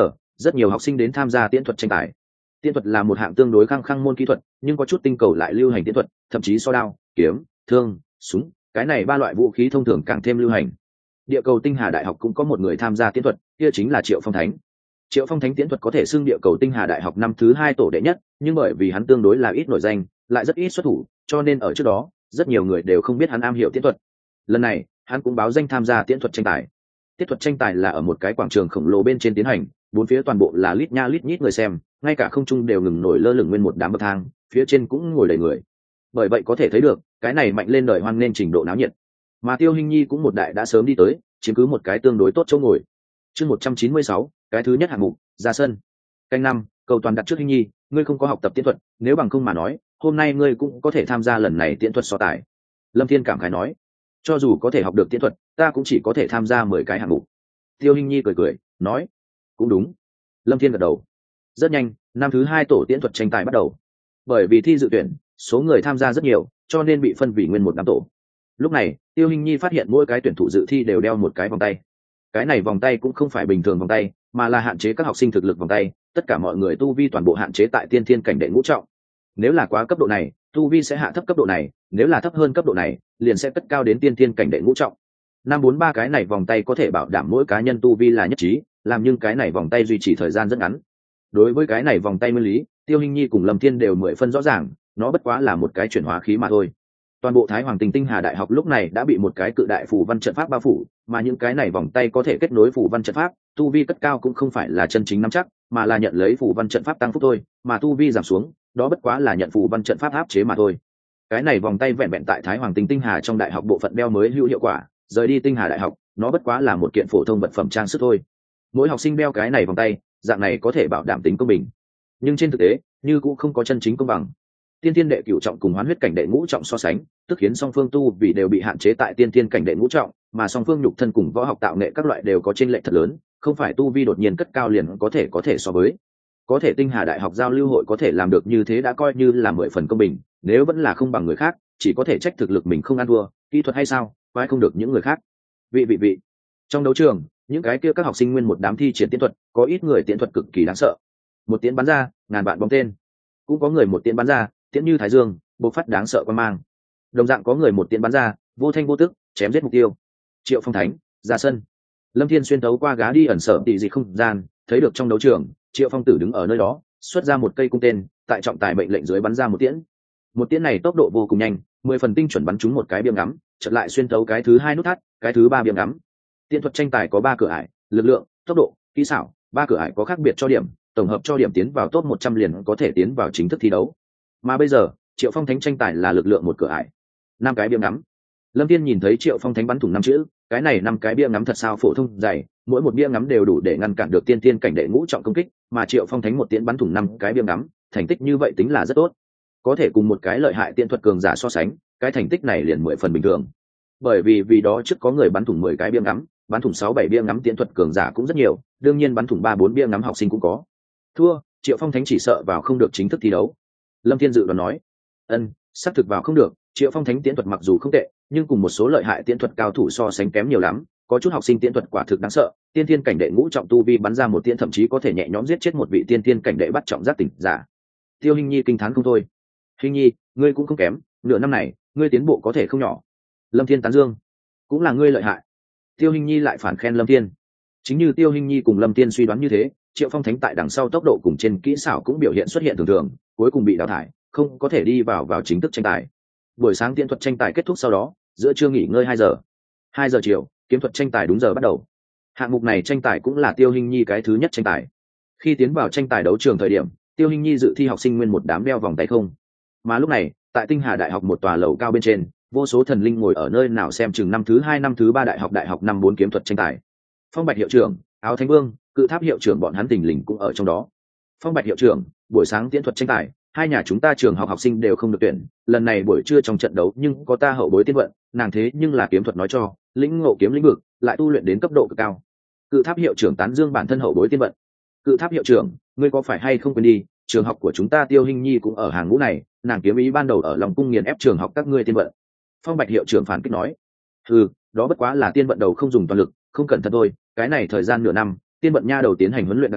rất nhiều học sinh đến tham gia tiễn thuật tranh tài. Tiễn thuật là một hạng tương đối khăng khăng môn kỹ thuật, nhưng có chút tinh cầu lại lưu hành tiễn thuật, thậm chí so đao, kiếm, thương, súng, cái này ba loại vũ khí thông thường càng thêm lưu hành. Địa cầu tinh hà đại học cũng có một người tham gia tiễn thuật, kia chính là Triệu Phong Thánh. Triệu Phong Thánh tiễn thuật có thể xưng địa cầu tinh hà đại học năm thứ hai tổ đệ nhất, nhưng bởi vì hắn tương đối là ít nổi danh, lại rất ít xuất thủ, cho nên ở trước đó rất nhiều người đều không biết hắn am hiểu tiễn thuật. Lần này hắn cũng báo danh tham gia tiễn thuật tranh tài. Tiễn thuật tranh tài là ở một cái quảng trường khổng lồ bên trên tiến hành, bốn phía toàn bộ là lít nha lít nhít người xem, ngay cả không trung đều ngừng nổi lơ lửng nguyên một đám bậc thang, phía trên cũng ngồi đầy người. Bởi vậy có thể thấy được cái này mạnh lên đời hoan nên trình độ náo nhiệt. Mà Tiêu Hinh Nhi cũng một đại đã sớm đi tới, chiếm cứ một cái tương đối tốt chỗ ngồi. Chương một trăm chín mươi sáu, cái thứ nhất hạng mục, ra sân. Canh năm, cầu toàn đặt trước Hinh Nhi, ngươi không có học tập tiễn thuật, nếu bằng không mà nói, hôm nay ngươi cũng có thể tham gia lần này tiễn thuật so tài. Lâm Thiên cảm khái nói, cho dù có thể học được tiễn thuật, ta cũng chỉ có thể tham gia mười cái hạng mục. Tiêu Hinh Nhi cười cười, nói, cũng đúng. Lâm Thiên gật đầu. Rất nhanh, năm thứ hai tổ tiễn thuật tranh tài bắt đầu. Bởi vì thi dự tuyển, số người tham gia rất nhiều, cho nên bị phân vì nguyên một năm tổ. Lúc này, Tiêu Hinh Nhi phát hiện mỗi cái tuyển thủ dự thi đều đeo một cái vòng tay. Cái này vòng tay cũng không phải bình thường vòng tay, mà là hạn chế các học sinh thực lực vòng tay, tất cả mọi người tu vi toàn bộ hạn chế tại tiên thiên cảnh đệ ngũ trọng. Nếu là quá cấp độ này, tu vi sẽ hạ thấp cấp độ này, nếu là thấp hơn cấp độ này, liền sẽ cất cao đến tiên thiên cảnh đệ ngũ trọng. Năm bốn ba cái này vòng tay có thể bảo đảm mỗi cá nhân tu vi là nhất trí, làm nhưng cái này vòng tay duy trì thời gian rất ngắn. Đối với cái này vòng tay nguyên lý, Tiêu Hinh Nhi cùng Lâm Thiên đều mười phân rõ ràng, nó bất quá là một cái chuyển hóa khí mà thôi. Toàn bộ Thái Hoàng Tinh Tinh Hà Đại học lúc này đã bị một cái cự đại phù văn trận pháp bao phủ, mà những cái này vòng tay có thể kết nối phù văn trận pháp, tu vi cất cao cũng không phải là chân chính nắm chắc, mà là nhận lấy phù văn trận pháp tăng phúc thôi, mà tu vi giảm xuống, đó bất quá là nhận phù văn trận pháp áp chế mà thôi. Cái này vòng tay vẹn vẹn tại Thái Hoàng Tinh Tinh Hà trong đại học bộ phận đeo mới hữu hiệu quả, rời đi Tinh Hà Đại học, nó bất quá là một kiện phổ thông vật phẩm trang sức thôi. Mỗi học sinh đeo cái này vòng tay, dạng này có thể bảo đảm tính công bình, nhưng trên thực tế, như cũng không có chân chính công bằng. Tiên thiên đệ cửu trọng cùng hoán huyết cảnh đệ ngũ trọng so sánh, tức khiến song phương tu vì đều bị hạn chế tại tiên thiên cảnh đệ ngũ trọng, mà song phương nhục thân cùng võ học tạo nghệ các loại đều có chênh lệch thật lớn, không phải tu vi đột nhiên cất cao liền có thể có thể so với. Có thể Tinh Hà Đại học giao lưu hội có thể làm được như thế đã coi như là mười phần công bình, nếu vẫn là không bằng người khác, chỉ có thể trách thực lực mình không ăn thua, kỹ thuật hay sao, quái không được những người khác. Vị vị vị. Trong đấu trường, những cái kia các học sinh nguyên một đám thi triển tiễn thuật, có ít người tiễn thuật cực kỳ đáng sợ. Một tiễn bắn ra, ngàn vạn bóng tên. Cũng có người một tiễn bắn ra, tiễn như thái dương, bộc phát đáng sợ quan mang. Đồng dạng có người một tiễn bắn ra, vô thanh vô tức, chém giết mục tiêu. Triệu Phong Thánh ra sân. Lâm Thiên xuyên tấu qua gá đi ẩn sở tỷ dị không gian, thấy được trong đấu trường, Triệu Phong Tử đứng ở nơi đó, xuất ra một cây cung tên, tại trọng tài mệnh lệnh dưới bắn ra một tiễn. Một tiễn này tốc độ vô cùng nhanh, mười phần tinh chuẩn bắn trúng một cái biếng ngắm, chợt lại xuyên tấu cái thứ hai nút thắt, cái thứ ba biếng ngắm. Tiễn thuật tranh tài có ba cửa ải, lực lượng, tốc độ, kỹ xảo, ba cửa ải có khác biệt cho điểm, tổng hợp cho điểm tiến vào top một trăm liền có thể tiến vào chính thức thi đấu. Mà bây giờ, Triệu Phong Thánh tranh tài là lực lượng một cửa ải, năm cái biếng ngắm. Lâm Thiên nhìn thấy Triệu Phong Thánh bắn thủng năm chữ, cái này năm cái bia ngắm thật sao phổ thông dày, mỗi một bia ngắm đều đủ để ngăn cản được tiên tiên cảnh đệ ngũ trọng công kích, mà Triệu Phong Thánh một tiễn bắn thủng năm cái bia ngắm, thành tích như vậy tính là rất tốt. Có thể cùng một cái lợi hại tiễn thuật cường giả so sánh, cái thành tích này liền mười phần bình thường. Bởi vì vì đó trước có người bắn thủng mười cái bia ngắm, bắn thủng sáu bảy bia ngắm tiễn thuật cường giả cũng rất nhiều, đương nhiên bắn thủng ba bốn bia ngắm học sinh cũng có. Thua, Triệu Phong Thánh chỉ sợ vào không được chính thức thi đấu. Lâm Thiên dự đoán nói. Ân, sắp thực vào không được, Triệu Phong Thánh tiễn thuật mặc dù không tệ, nhưng cùng một số lợi hại tiễn thuật cao thủ so sánh kém nhiều lắm, có chút học sinh tiễn thuật quả thực đáng sợ, tiên thiên cảnh đệ ngũ trọng tu vi bắn ra một tiễn thậm chí có thể nhẹ nhõm giết chết một vị tiên thiên cảnh đệ bắt trọng giác tỉnh giả. Tiêu Hinh Nhi kinh thán không thôi. Hinh Nhi, ngươi cũng không kém, nửa năm này, ngươi tiến bộ có thể không nhỏ. Lâm Thiên tán dương. Cũng là ngươi lợi hại. Tiêu Hinh Nhi lại phản khen Lâm Thiên. Chính như Tiêu Hinh Nhi cùng Lâm Thiên suy đoán như thế, Triệu Phong Thánh tại đằng sau tốc độ cùng trên kỹ xảo cũng biểu hiện xuất hiện thường thường, cuối cùng bị đào thải, không có thể đi vào vào chính thức tranh tài. Buổi sáng tiễn thuật tranh tài kết thúc sau đó, giữa trưa nghỉ ngơi hai giờ. hai giờ chiều, kiếm thuật tranh tài đúng giờ bắt đầu. Hạng mục này tranh tài cũng là Tiêu Hinh Nhi cái thứ nhất tranh tài. Khi tiến vào tranh tài đấu trường thời điểm, Tiêu Hinh Nhi dự thi học sinh nguyên một đám đeo vòng tay không. Mà lúc này, tại Tinh Hà Đại học một tòa lầu cao bên trên, vô số thần linh ngồi ở nơi nào xem chừng năm thứ hai năm thứ ba đại học đại học năm bốn kiếm thuật tranh tài. Phong Bạch hiệu trưởng, Áo Thánh Vương, Cự Tháp hiệu trưởng bọn hắn tình lình cũng ở trong đó. Phong Bạch hiệu trưởng, buổi sáng tiễn thuật tranh tài, hai nhà chúng ta trường học học sinh đều không được tuyển, lần này buổi trưa trong trận đấu nhưng có ta hậu bối tiên vận, nàng thế nhưng là kiếm thuật nói cho, lĩnh ngộ kiếm lĩnh vực, lại tu luyện đến cấp độ cực cao. Cự Tháp hiệu trưởng tán dương bản thân hậu bối tiên vận. Cự Tháp hiệu trưởng, ngươi có phải hay không quên đi, trường học của chúng ta Tiêu Hinh Nhi cũng ở hàng ngũ này, nàng kiếm ý ban đầu ở lòng cung nghiền ép trường học các ngươi tiên vận. Phong Bạch hiệu trưởng phản kích nói, ừ, đó bất quá là tiên vận đầu không dùng toàn lực, không cẩn thận thôi, cái này thời gian nửa năm, tiên vận nha đầu tiến hành huấn luyện đặc thù,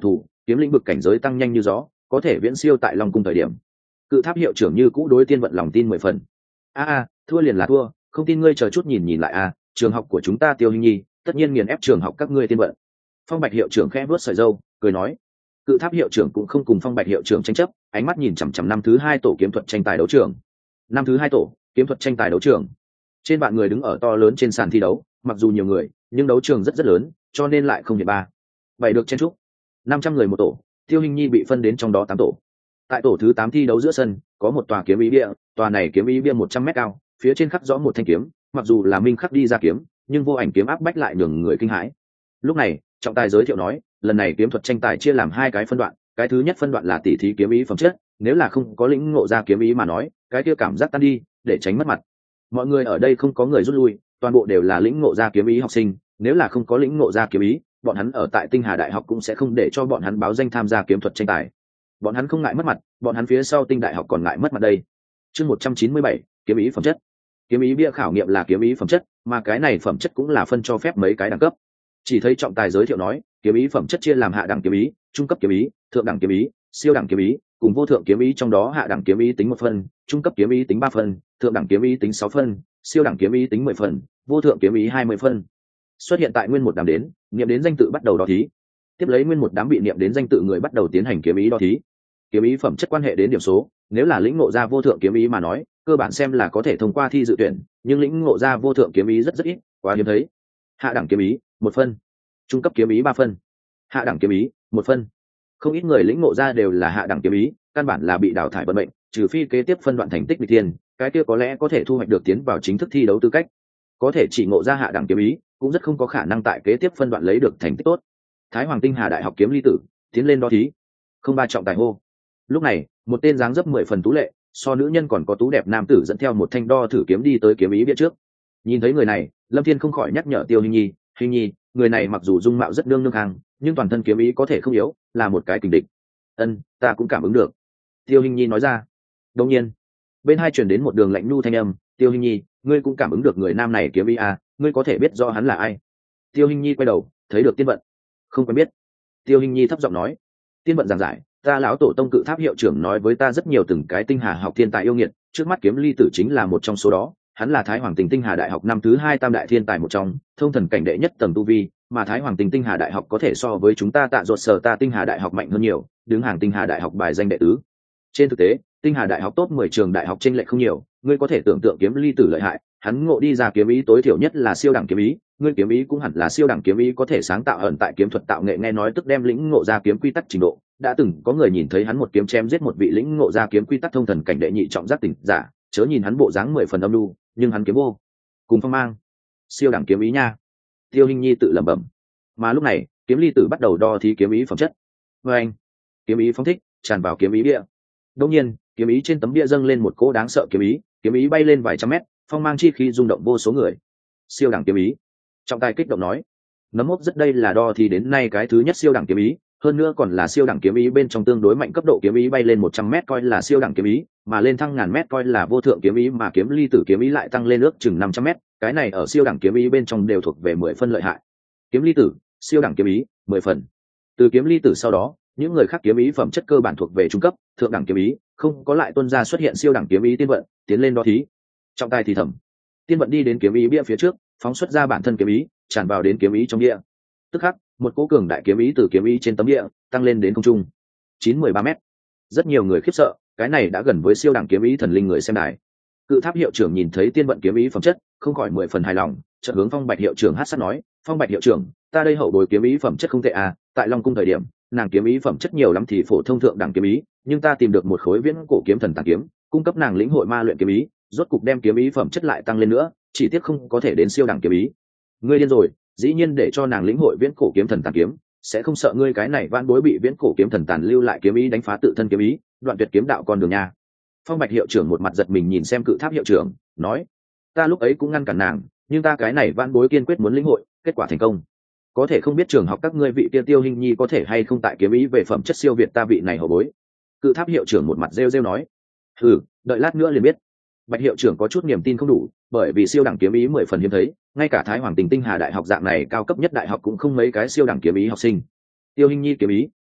kiếm lĩnh vực cảnh giới tăng nhanh như gió, có thể viễn siêu tại Long cung thời điểm. Cự tháp hiệu trưởng như cũ đối tiên vận lòng tin mười phần. a a thua liền là thua, không tin ngươi chờ chút nhìn nhìn lại a, trường học của chúng ta Tiêu Hinh Nhi tất nhiên nghiền ép trường học các ngươi tiên vận. Phong Bạch hiệu trưởng khẽ vuốt sợi râu cười nói. Cự tháp hiệu trưởng cũng không cùng Phong Bạch hiệu trưởng tranh chấp, ánh mắt nhìn chằm chằm năm thứ hai tổ kiếm thuật tranh tài đấu trường. Năm thứ hai tổ kiếm thuật tranh tài đấu trường, trên bạn người đứng ở to lớn trên sàn thi đấu, mặc dù nhiều người nhưng đấu trường rất rất lớn, cho nên lại không hiệp ba bảy được chen trúc. Năm trăm người một tổ, Tiêu Hinh Nhi bị phân đến trong đó tám tổ. Tại tổ thứ tám thi đấu giữa sân có một tòa kiếm ý bia, tòa này kiếm ý bia một trăm mét cao, phía trên khắc rõ một thanh kiếm, mặc dù là minh khắc đi ra kiếm, nhưng vô ảnh kiếm áp bách lại nhường người kinh hãi. Lúc này trọng tài giới thiệu nói, lần này kiếm thuật tranh tài chia làm hai cái phân đoạn, cái thứ nhất phân đoạn là tỉ thí kiếm ý phẩm chất, nếu là không có lĩnh ngộ ra kiếm ý mà nói, cái kia cảm giác tan đi, để tránh mất mặt. Mọi người ở đây không có người rút lui, toàn bộ đều là lĩnh ngộ ra kiếm ý học sinh, nếu là không có lĩnh ngộ ra kiếm ý, bọn hắn ở tại Tinh Hà Đại học cũng sẽ không để cho bọn hắn báo danh tham gia kiếm thuật tranh tài. Bọn hắn không ngại mất mặt, bọn hắn phía sau Tinh Đại học còn ngại mất mặt đây. Chương một trăm chín mươi bảy, kiếm ý phẩm chất. Kiếm ý bia khảo nghiệm là kiếm ý phẩm chất, mà cái này phẩm chất cũng là phân cho phép mấy cái đẳng cấp. Chỉ thấy trọng tài giới thiệu nói, kiếm ý phẩm chất chia làm hạ đẳng kiếm ý, trung cấp kiếm ý, thượng đẳng kiếm ý, siêu đẳng kiếm ý, cùng vô thượng kiếm ý, trong đó hạ đẳng kiếm ý tính một phân, trung cấp kiếm ý tính ba phân, thượng đẳng kiếm ý tính sáu phân, siêu đẳng kiếm ý tính mười phân, vô thượng kiếm ý hai mươi phân. Xuất hiện tại nguyên một đám đến, niệm đến danh tự bắt đầu đo thí. Tiếp lấy nguyên một đám bị niệm đến danh tự người bắt đầu tiến hành kiếm ý đo thí. Kiếm ý phẩm chất quan hệ đến điểm số, nếu là lĩnh ngộ ra vô thượng kiếm ý mà nói, cơ bản xem là có thể thông qua thi dự tuyển, nhưng lĩnh ngộ ra vô thượng kiếm ý rất rất ít, quá hiếm thấy. Hạ đẳng kiếm ý một phân, trung cấp kiếm ý ba phân, hạ đẳng kiếm ý một phân. Không ít người lĩnh ngộ ra đều là hạ đẳng kiếm ý, căn bản là bị đào thải vận mệnh, trừ phi kế tiếp phân đoạn thành tích bị thiên, cái kia có lẽ có thể thu hoạch được tiến vào chính thức thi đấu tư cách. Có thể chỉ ngộ ra hạ đẳng kiếm ý, cũng rất không có khả năng tại kế tiếp phân đoạn lấy được thành tích tốt. Thái Hoàng Tinh Hà Đại học kiếm ly tử tiến lên đo thí. Không ba trọng tài hô. Lúc này một tên dáng dấp mười phần tú lệ, so nữ nhân còn có tú đẹp nam tử dẫn theo một thanh đo thử kiếm đi tới kiếm ý bia trước. Nhìn thấy người này, Lâm Thiên không khỏi nhắc nhở Tiêu Hinh Nhi, Hinh Nhi, người này mặc dù dung mạo rất nương nương hàng, nhưng toàn thân kiếm ý có thể không yếu, là một cái kình địch. Ân, ta cũng cảm ứng được. Tiêu Hinh Nhi nói ra. Đương nhiên, bên hai truyền đến một đường lạnh nhu thanh âm, Tiêu Hinh Nhi, ngươi cũng cảm ứng được người nam này kiếm ý à, ngươi có thể biết do hắn là ai? Tiêu Hinh Nhi quay đầu, thấy được Tiên Vận. Không quen biết. Tiêu Hinh Nhi thấp giọng nói. Tiên Vận giảng giải, ta lão tổ tông Cự tháp hiệu trưởng nói với ta rất nhiều từng cái tinh hà học thiên tài yêu nghiệt, trước mắt kiếm ly tử chính là một trong số đó. Hắn là Thái Hoàng Tinh Tinh Hà Đại học năm thứ hai tam đại thiên tài một trong, thông thần cảnh đệ nhất tầng tu vi, mà Thái Hoàng Tinh Tinh Hà Đại học có thể so với chúng ta Tạ Ruột Sở ta Tinh Hà Đại học mạnh hơn nhiều, đứng hàng Tinh Hà Đại học bài danh đệ tứ. Trên thực tế, Tinh Hà Đại học top mười trường đại học chênh lệch không nhiều, ngươi có thể tưởng tượng kiếm ly tử lợi hại, hắn ngộ đi ra kiếm ý tối thiểu nhất là siêu đẳng kiếm ý, ngươi kiếm ý cũng hẳn là siêu đẳng kiếm ý, có thể sáng tạo ẩn tại kiếm thuật tạo nghệ, nghe nói tức đem lĩnh ngộ ra kiếm quy tắc trình độ, đã từng có người nhìn thấy hắn một kiếm chém giết một vị lĩnh ngộ ra kiếm quy tắc thông thần cảnh đệ nhị trọng giác tỉnh giả, chớ nhìn hắn bộ dáng mười phần âm nhu, nhưng hắn kiếm vô cùng phong mang, siêu đẳng kiếm ý nha. Tiêu Hinh Nhi tự lẩm bẩm. Mà lúc này kiếm ly tử bắt đầu đo thí kiếm ý phẩm chất. Với anh, kiếm ý phóng thích tràn vào kiếm ý bia. Đột nhiên kiếm ý trên tấm bia dâng lên một cỗ đáng sợ kiếm ý, kiếm ý bay lên vài trăm mét, phong mang chi khí rung động vô số người. Siêu đẳng kiếm ý. Trọng tài kích động nói, nấm mốc rất đây là đo thì đến nay cái thứ nhất siêu đẳng kiếm ý, hơn nữa còn là siêu đẳng kiếm ý bên trong tương đối mạnh cấp độ kiếm ý, bay lên một trăm mét coi là siêu đẳng kiếm ý, mà lên thăng ngàn mét coi là vô thượng kiếm ý, mà kiếm ly tử kiếm ý lại tăng lên ước chừng năm trăm mét, cái này ở siêu đẳng kiếm ý bên trong đều thuộc về mười phân lợi hại. Kiếm ly tử, siêu đẳng kiếm ý, mười phần. Từ kiếm ly tử sau đó, những người khác kiếm ý phẩm chất cơ bản thuộc về trung cấp, thượng đẳng kiếm ý, không có lại tuân ra xuất hiện siêu đẳng kiếm ý. Tiên Vận tiến lên đo thí. Trọng tài thì thầm. Tiên Vận đi đến kiếm ý bia phía trước, phóng xuất ra bản thân kiếm ý, tràn vào đến kiếm ý trong bia. Tức khắc, một cỗ cường đại kiếm ý từ kiếm ý trên tấm bia tăng lên đến không trung chín mười ba mét. Rất nhiều người khiếp sợ, cái này đã gần với siêu đẳng kiếm ý thần linh người xem đài. Cự tháp hiệu trưởng nhìn thấy Tiên Vận kiếm ý phẩm chất, không khỏi mười phần hài lòng, chợt hướng Phong Bạch hiệu trưởng hát sát nói, Phong Bạch hiệu trưởng, ta đây hậu bối kiếm ý phẩm chất không tệ à, tại Long cung thời điểm, nàng kiếm ý phẩm chất nhiều lắm thì phổ thông thượng đẳng kiếm ý, nhưng ta tìm được một khối viễn cổ kiếm thần tàng kiếm, cung cấp nàng lĩnh hội ma luyện kiếm ý, rốt cục đem kiếm ý phẩm chất lại tăng lên nữa, chỉ tiếc không có thể đến siêu đẳng kiếm ý. Ngươi điên rồi, dĩ nhiên để cho nàng lĩnh hội viễn cổ kiếm thần tàng kiếm, sẽ không sợ ngươi cái này vãn bối bị viễn cổ kiếm thần tàn lưu lại kiếm ý đánh phá tự thân kiếm ý, đoạn tuyệt kiếm đạo con đường nha. Phong Bạch hiệu trưởng một mặt giật mình nhìn xem Cự tháp hiệu trưởng, nói, ta lúc ấy cũng ngăn cản nàng, nhưng ta cái này vãn bối kiên quyết muốn lĩnh hội, kết quả thành công. Có thể không biết trường học các ngươi vị kia Tiêu Hinh Nhi có thể hay không tại kiếm ý về phẩm chất siêu việt ta vị này hậu bối. Cự tháp hiệu trưởng một mặt rêu rêu nói, ừ, đợi lát nữa liền biết. Bạch hiệu trưởng có chút niềm tin không đủ, bởi vì siêu đẳng kiếm ý mười phần hiếm thấy, ngay cả Thái Hoàng Tinh Tinh Hà Đại học dạng này cao cấp nhất đại học cũng không mấy cái siêu đẳng kiếm ý học sinh. Tiêu Hinh Nhi kiếm ý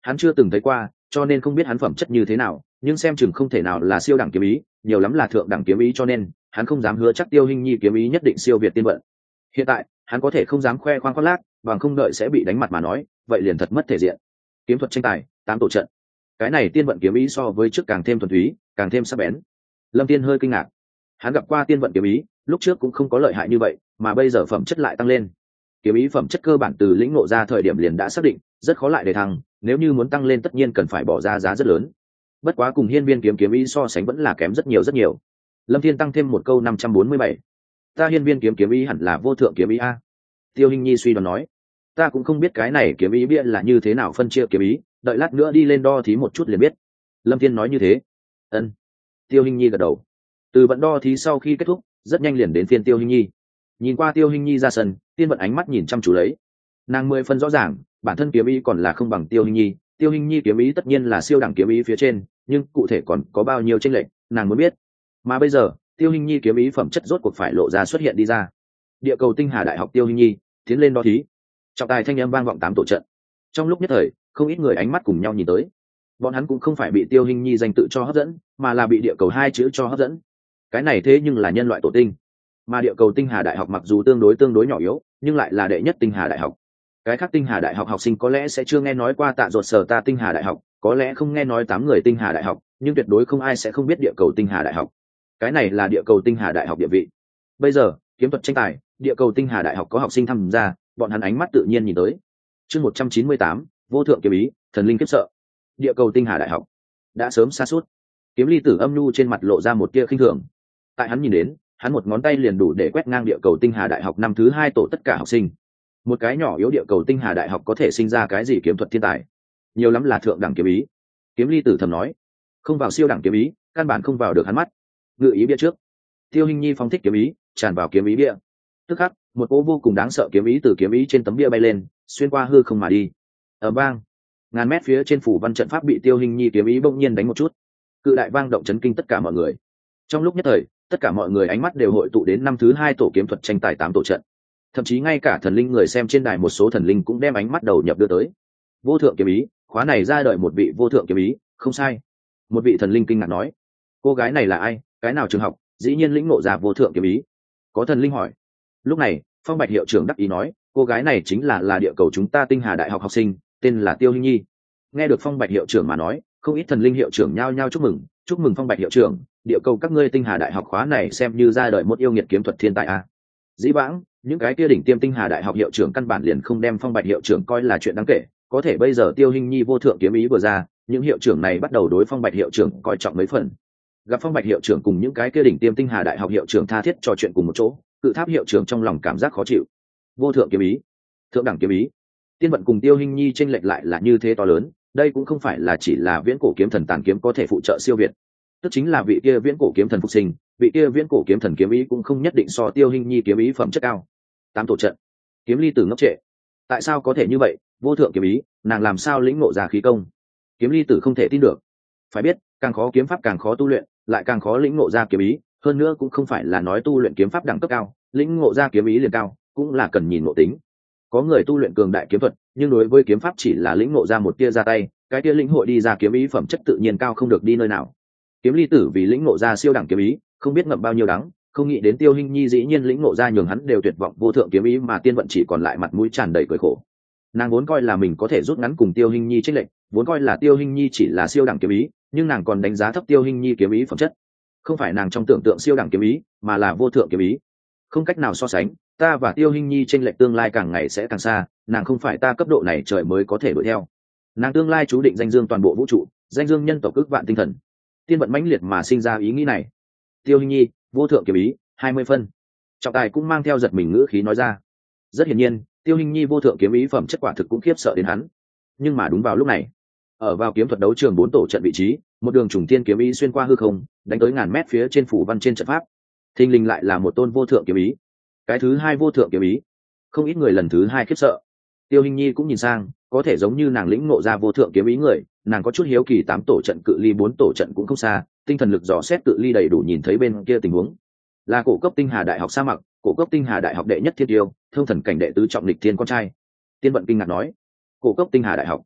hắn chưa từng thấy qua, cho nên không biết hắn phẩm chất như thế nào, nhưng xem chừng không thể nào là siêu đẳng kiếm ý, nhiều lắm là thượng đẳng kiếm ý, cho nên hắn không dám hứa chắc Tiêu Hinh Nhi kiếm ý nhất định siêu việt tiên vận. Hiện tại hắn có thể không dám khoe khoang khoác lác, bằng không đợi sẽ bị đánh mặt mà nói, vậy liền thật mất thể diện. Kiếm thuật tranh tài, tám tổ trận. Cái này tiên vận kiếm ý so với trước càng thêm thuần túy, càng thêm sắc bén. Lâm Tiên hơi kinh ngạc. Hắn gặp qua tiên vận kiếm ý, lúc trước cũng không có lợi hại như vậy, mà bây giờ phẩm chất lại tăng lên. Kiếm ý phẩm chất cơ bản từ lĩnh ngộ ra thời điểm liền đã xác định, rất khó lại để thăng, nếu như muốn tăng lên tất nhiên cần phải bỏ ra giá rất lớn. Bất quá cùng Hiên Viên kiếm kiếm ý so sánh vẫn là kém rất nhiều rất nhiều. Lâm Thiên tăng thêm một câu năm trăm bốn mươi bảy. Ta Hiên Viên kiếm kiếm ý hẳn là vô thượng kiếm ý a. Tiêu Hinh Nhi suy đoán nói. Ta cũng không biết cái này kiếm ý bia là như thế nào phân chia kiếm ý, đợi lát nữa đi lên đo thí một chút liền biết. Lâm Thiên nói như thế. Ân. Tiêu Hinh Nhi gật đầu. Từ vận đo thí sau khi kết thúc, rất nhanh liền đến phiên Tiêu Hinh Nhi. Nhìn qua Tiêu Hinh Nhi ra sân, Tiên vận ánh mắt nhìn chăm chú lấy. Nàng mười phân rõ ràng, bản thân kiếm ý còn là không bằng Tiêu Hinh Nhi, Tiêu Hinh Nhi kiếm ý tất nhiên là siêu đẳng kiếm ý phía trên, nhưng cụ thể còn có bao nhiêu chênh lệch, nàng muốn biết. Mà bây giờ, Tiêu Hinh Nhi kiếm ý phẩm chất rốt cuộc phải lộ ra xuất hiện đi ra. Địa cầu Tinh Hà Đại học Tiêu Hinh Nhi, tiến lên đo thí. Trọng tài thanh âm vang vọng tám tổ trận. Trong lúc nhất thời, không ít người ánh mắt cùng nhau nhìn tới. Bọn hắn cũng không phải bị Tiêu Hinh Nhi danh tự cho hấp dẫn, mà là bị địa cầu hai chữ cho hấp dẫn. Cái này thế nhưng là nhân loại tổ tinh. Mà địa cầu Tinh Hà Đại học mặc dù tương đối tương đối nhỏ yếu, nhưng lại là đệ nhất Tinh Hà Đại học. Cái khác Tinh Hà Đại học học sinh có lẽ sẽ chưa nghe nói qua Tạ Ruột Sở Ta Tinh Hà Đại học, có lẽ không nghe nói tám người Tinh Hà Đại học, nhưng tuyệt đối không ai sẽ không biết địa cầu Tinh Hà Đại học. Cái này là địa cầu Tinh Hà Đại học địa vị. Bây giờ, kiếm thuật tranh tài, địa cầu Tinh Hà Đại học có học sinh tham gia, bọn hắn ánh mắt tự nhiên nhìn tới. Chương một trăm chín mươi tám, vô thượng kiếm ý, thần linh kiếp sợ. Địa cầu Tinh Hà Đại học đã sớm xa suốt. Kiếm Ly Tử âm nhu trên mặt lộ ra một tia khinh thường. Tại hắn nhìn đến, hắn một ngón tay liền đủ để quét ngang địa cầu Tinh Hà Đại học năm thứ hai tổ tất cả học sinh. Một cái nhỏ yếu địa cầu Tinh Hà Đại học có thể sinh ra cái gì kiếm thuật thiên tài? Nhiều lắm là thượng đẳng kiếm ý. Kiếm Ly Tử thầm nói, không vào siêu đẳng kiếm ý, căn bản không vào được hắn mắt. Ngự ý bia trước, Tiêu Hinh Nhi phóng thích kiếm ý, tràn vào kiếm ý bia. Tức khắc, một cỗ vô cùng đáng sợ kiếm ý từ kiếm ý trên tấm bia bay lên, xuyên qua hư không mà đi. Ở bang, ngàn mét phía trên phủ văn trận pháp bị Tiêu Hinh Nhi kiếm ý bỗng nhiên đánh một chút. Cự đại vang động chấn kinh tất cả mọi người. Trong lúc nhất thời, tất cả mọi người ánh mắt đều hội tụ đến năm thứ hai tổ kiếm thuật tranh tài tám tổ trận. Thậm chí ngay cả thần linh người xem trên đài một số thần linh cũng đem ánh mắt đầu nhập đưa tới. Vô thượng kiếm ý, khóa này ra đời một vị vô thượng kiếm ý, không sai. Một vị thần linh kinh ngạc nói, cô gái này là ai, cái nào trường học, dĩ nhiên lĩnh ngộ ra vô thượng kiếm ý. Có thần linh hỏi. Lúc này, Phong Bạch hiệu trưởng đắc ý nói, cô gái này chính là là địa cầu chúng ta Tinh Hà Đại học học sinh, tên là Tiêu Hinh Nhi. Nghe được Phong Bạch hiệu trưởng mà nói, không ít thần linh hiệu trưởng nhao nhao chúc mừng, chúc mừng Phong Bạch hiệu trưởng, địa cầu các ngươi Tinh Hà Đại học khóa này xem như ra đời một yêu nghiệt kiếm thuật thiên tài a. Dĩ vãng, những cái kia đỉnh tiêm Tinh Hà Đại học hiệu trưởng căn bản liền không đem Phong Bạch hiệu trưởng coi là chuyện đáng kể, có thể bây giờ Tiêu Hinh Nhi vô thượng kiếm ý vừa ra, những hiệu trưởng này bắt đầu đối Phong Bạch hiệu trưởng coi trọng mấy phần. Gặp Phong Bạch hiệu trưởng cùng những cái kia đỉnh tiêm Tinh Hà Đại học hiệu trưởng tha thiết trò chuyện cùng một chỗ, Cự Tháp hiệu trưởng trong lòng cảm giác khó chịu. Vô thượng kiếm ý, thượng đẳng kiếm ý, tiên vận cùng Tiêu Hinh Nhi chênh lệch lại là như thế to lớn, đây cũng không phải là chỉ là viễn cổ kiếm thần tàn kiếm có thể phụ trợ siêu việt, tức chính là vị kia viễn cổ kiếm thần phục sinh, vị kia viễn cổ kiếm thần kiếm ý cũng không nhất định so Tiêu Hinh Nhi kiếm ý phẩm chất cao. Tám tổ trận, Kiếm Ly Tử ngốc trệ. Tại sao có thể như vậy, vô thượng kiếm ý, nàng làm sao lĩnh ngộ ra khí công? Kiếm Ly Tử không thể tin được. Phải biết, càng khó kiếm pháp càng khó tu luyện, lại càng khó lĩnh ngộ ra kiếm ý, hơn nữa cũng không phải là nói tu luyện kiếm pháp đẳng cấp cao, lĩnh ngộ ra kiếm ý liền cao, cũng là cần nhìn ngộ tính. Có người tu luyện cường đại kiếm thuật, nhưng đối với kiếm pháp chỉ là lĩnh ngộ ra một tia ra tay, cái tia lĩnh hội đi ra kiếm ý phẩm chất tự nhiên cao không được đi nơi nào. Kiếm Ly Tử vì lĩnh ngộ ra siêu đẳng kiếm ý, không biết ngậm bao nhiêu đắng, không nghĩ đến Tiêu Hinh Nhi dĩ nhiên lĩnh ngộ ra nhường hắn đều tuyệt vọng vô thượng kiếm ý, mà tiên vận chỉ còn lại mặt mũi tràn đầy cười khổ. Nàng vốn coi là mình có thể rút ngắn cùng Tiêu Hinh Nhi chênh lệch, vốn coi là Tiêu Hinh Nhi chỉ là siêu đẳng kiếm ý, nhưng nàng còn đánh giá thấp Tiêu Hinh Nhi kiếm ý phẩm chất. Không phải nàng trong tưởng tượng siêu đẳng kiếm ý, mà là vô thượng kiếm ý. Không cách nào so sánh, ta và Tiêu Hinh Nhi chênh lệch tương lai càng ngày sẽ càng xa, nàng không phải ta cấp độ này trời mới có thể đuổi theo. Nàng tương lai chú định danh dương toàn bộ vũ trụ, danh dương nhân tộc ước vạn tinh thần. Tiên vận mãnh liệt mà sinh ra ý nghĩ này. Tiêu Hinh Nhi, vô thượng kiếm ý, hai mươi phân. Trọng tài cũng mang theo giật mình ngữ khí nói ra. Rất hiển nhiên, Tiêu Hinh Nhi vô thượng kiếm ý phẩm chất quả thực cũng khiếp sợ đến hắn. Nhưng mà đúng vào lúc này, ở vào kiếm thuật đấu trường bốn tổ trận vị trí, một đường trùng tiên kiếm ý xuyên qua hư không, đánh tới ngàn mét phía trên phủ văn trên trận pháp. Thình lình lại là một tôn vô thượng kiếm ý. Cái thứ hai vô thượng kiếm ý. Không ít người lần thứ hai khiếp sợ. Tiêu Hinh Nhi cũng nhìn sang, có thể giống như nàng lĩnh ngộ ra vô thượng kiếm ý người, nàng có chút hiếu kỳ tám tổ trận cự ly bốn tổ trận cũng không xa, tinh thần lực dò xét cự ly đầy đủ nhìn thấy bên kia tình huống. Là cổ cấp Tinh Hà Đại học Sa Mặc, cổ cấp Tinh Hà Đại học đệ nhất thiên tiêu, thương thần cảnh đệ tứ trọng lịch thiên con trai. Tiên vận kinh ngạc nói, cổ cấp Tinh Hà Đại học.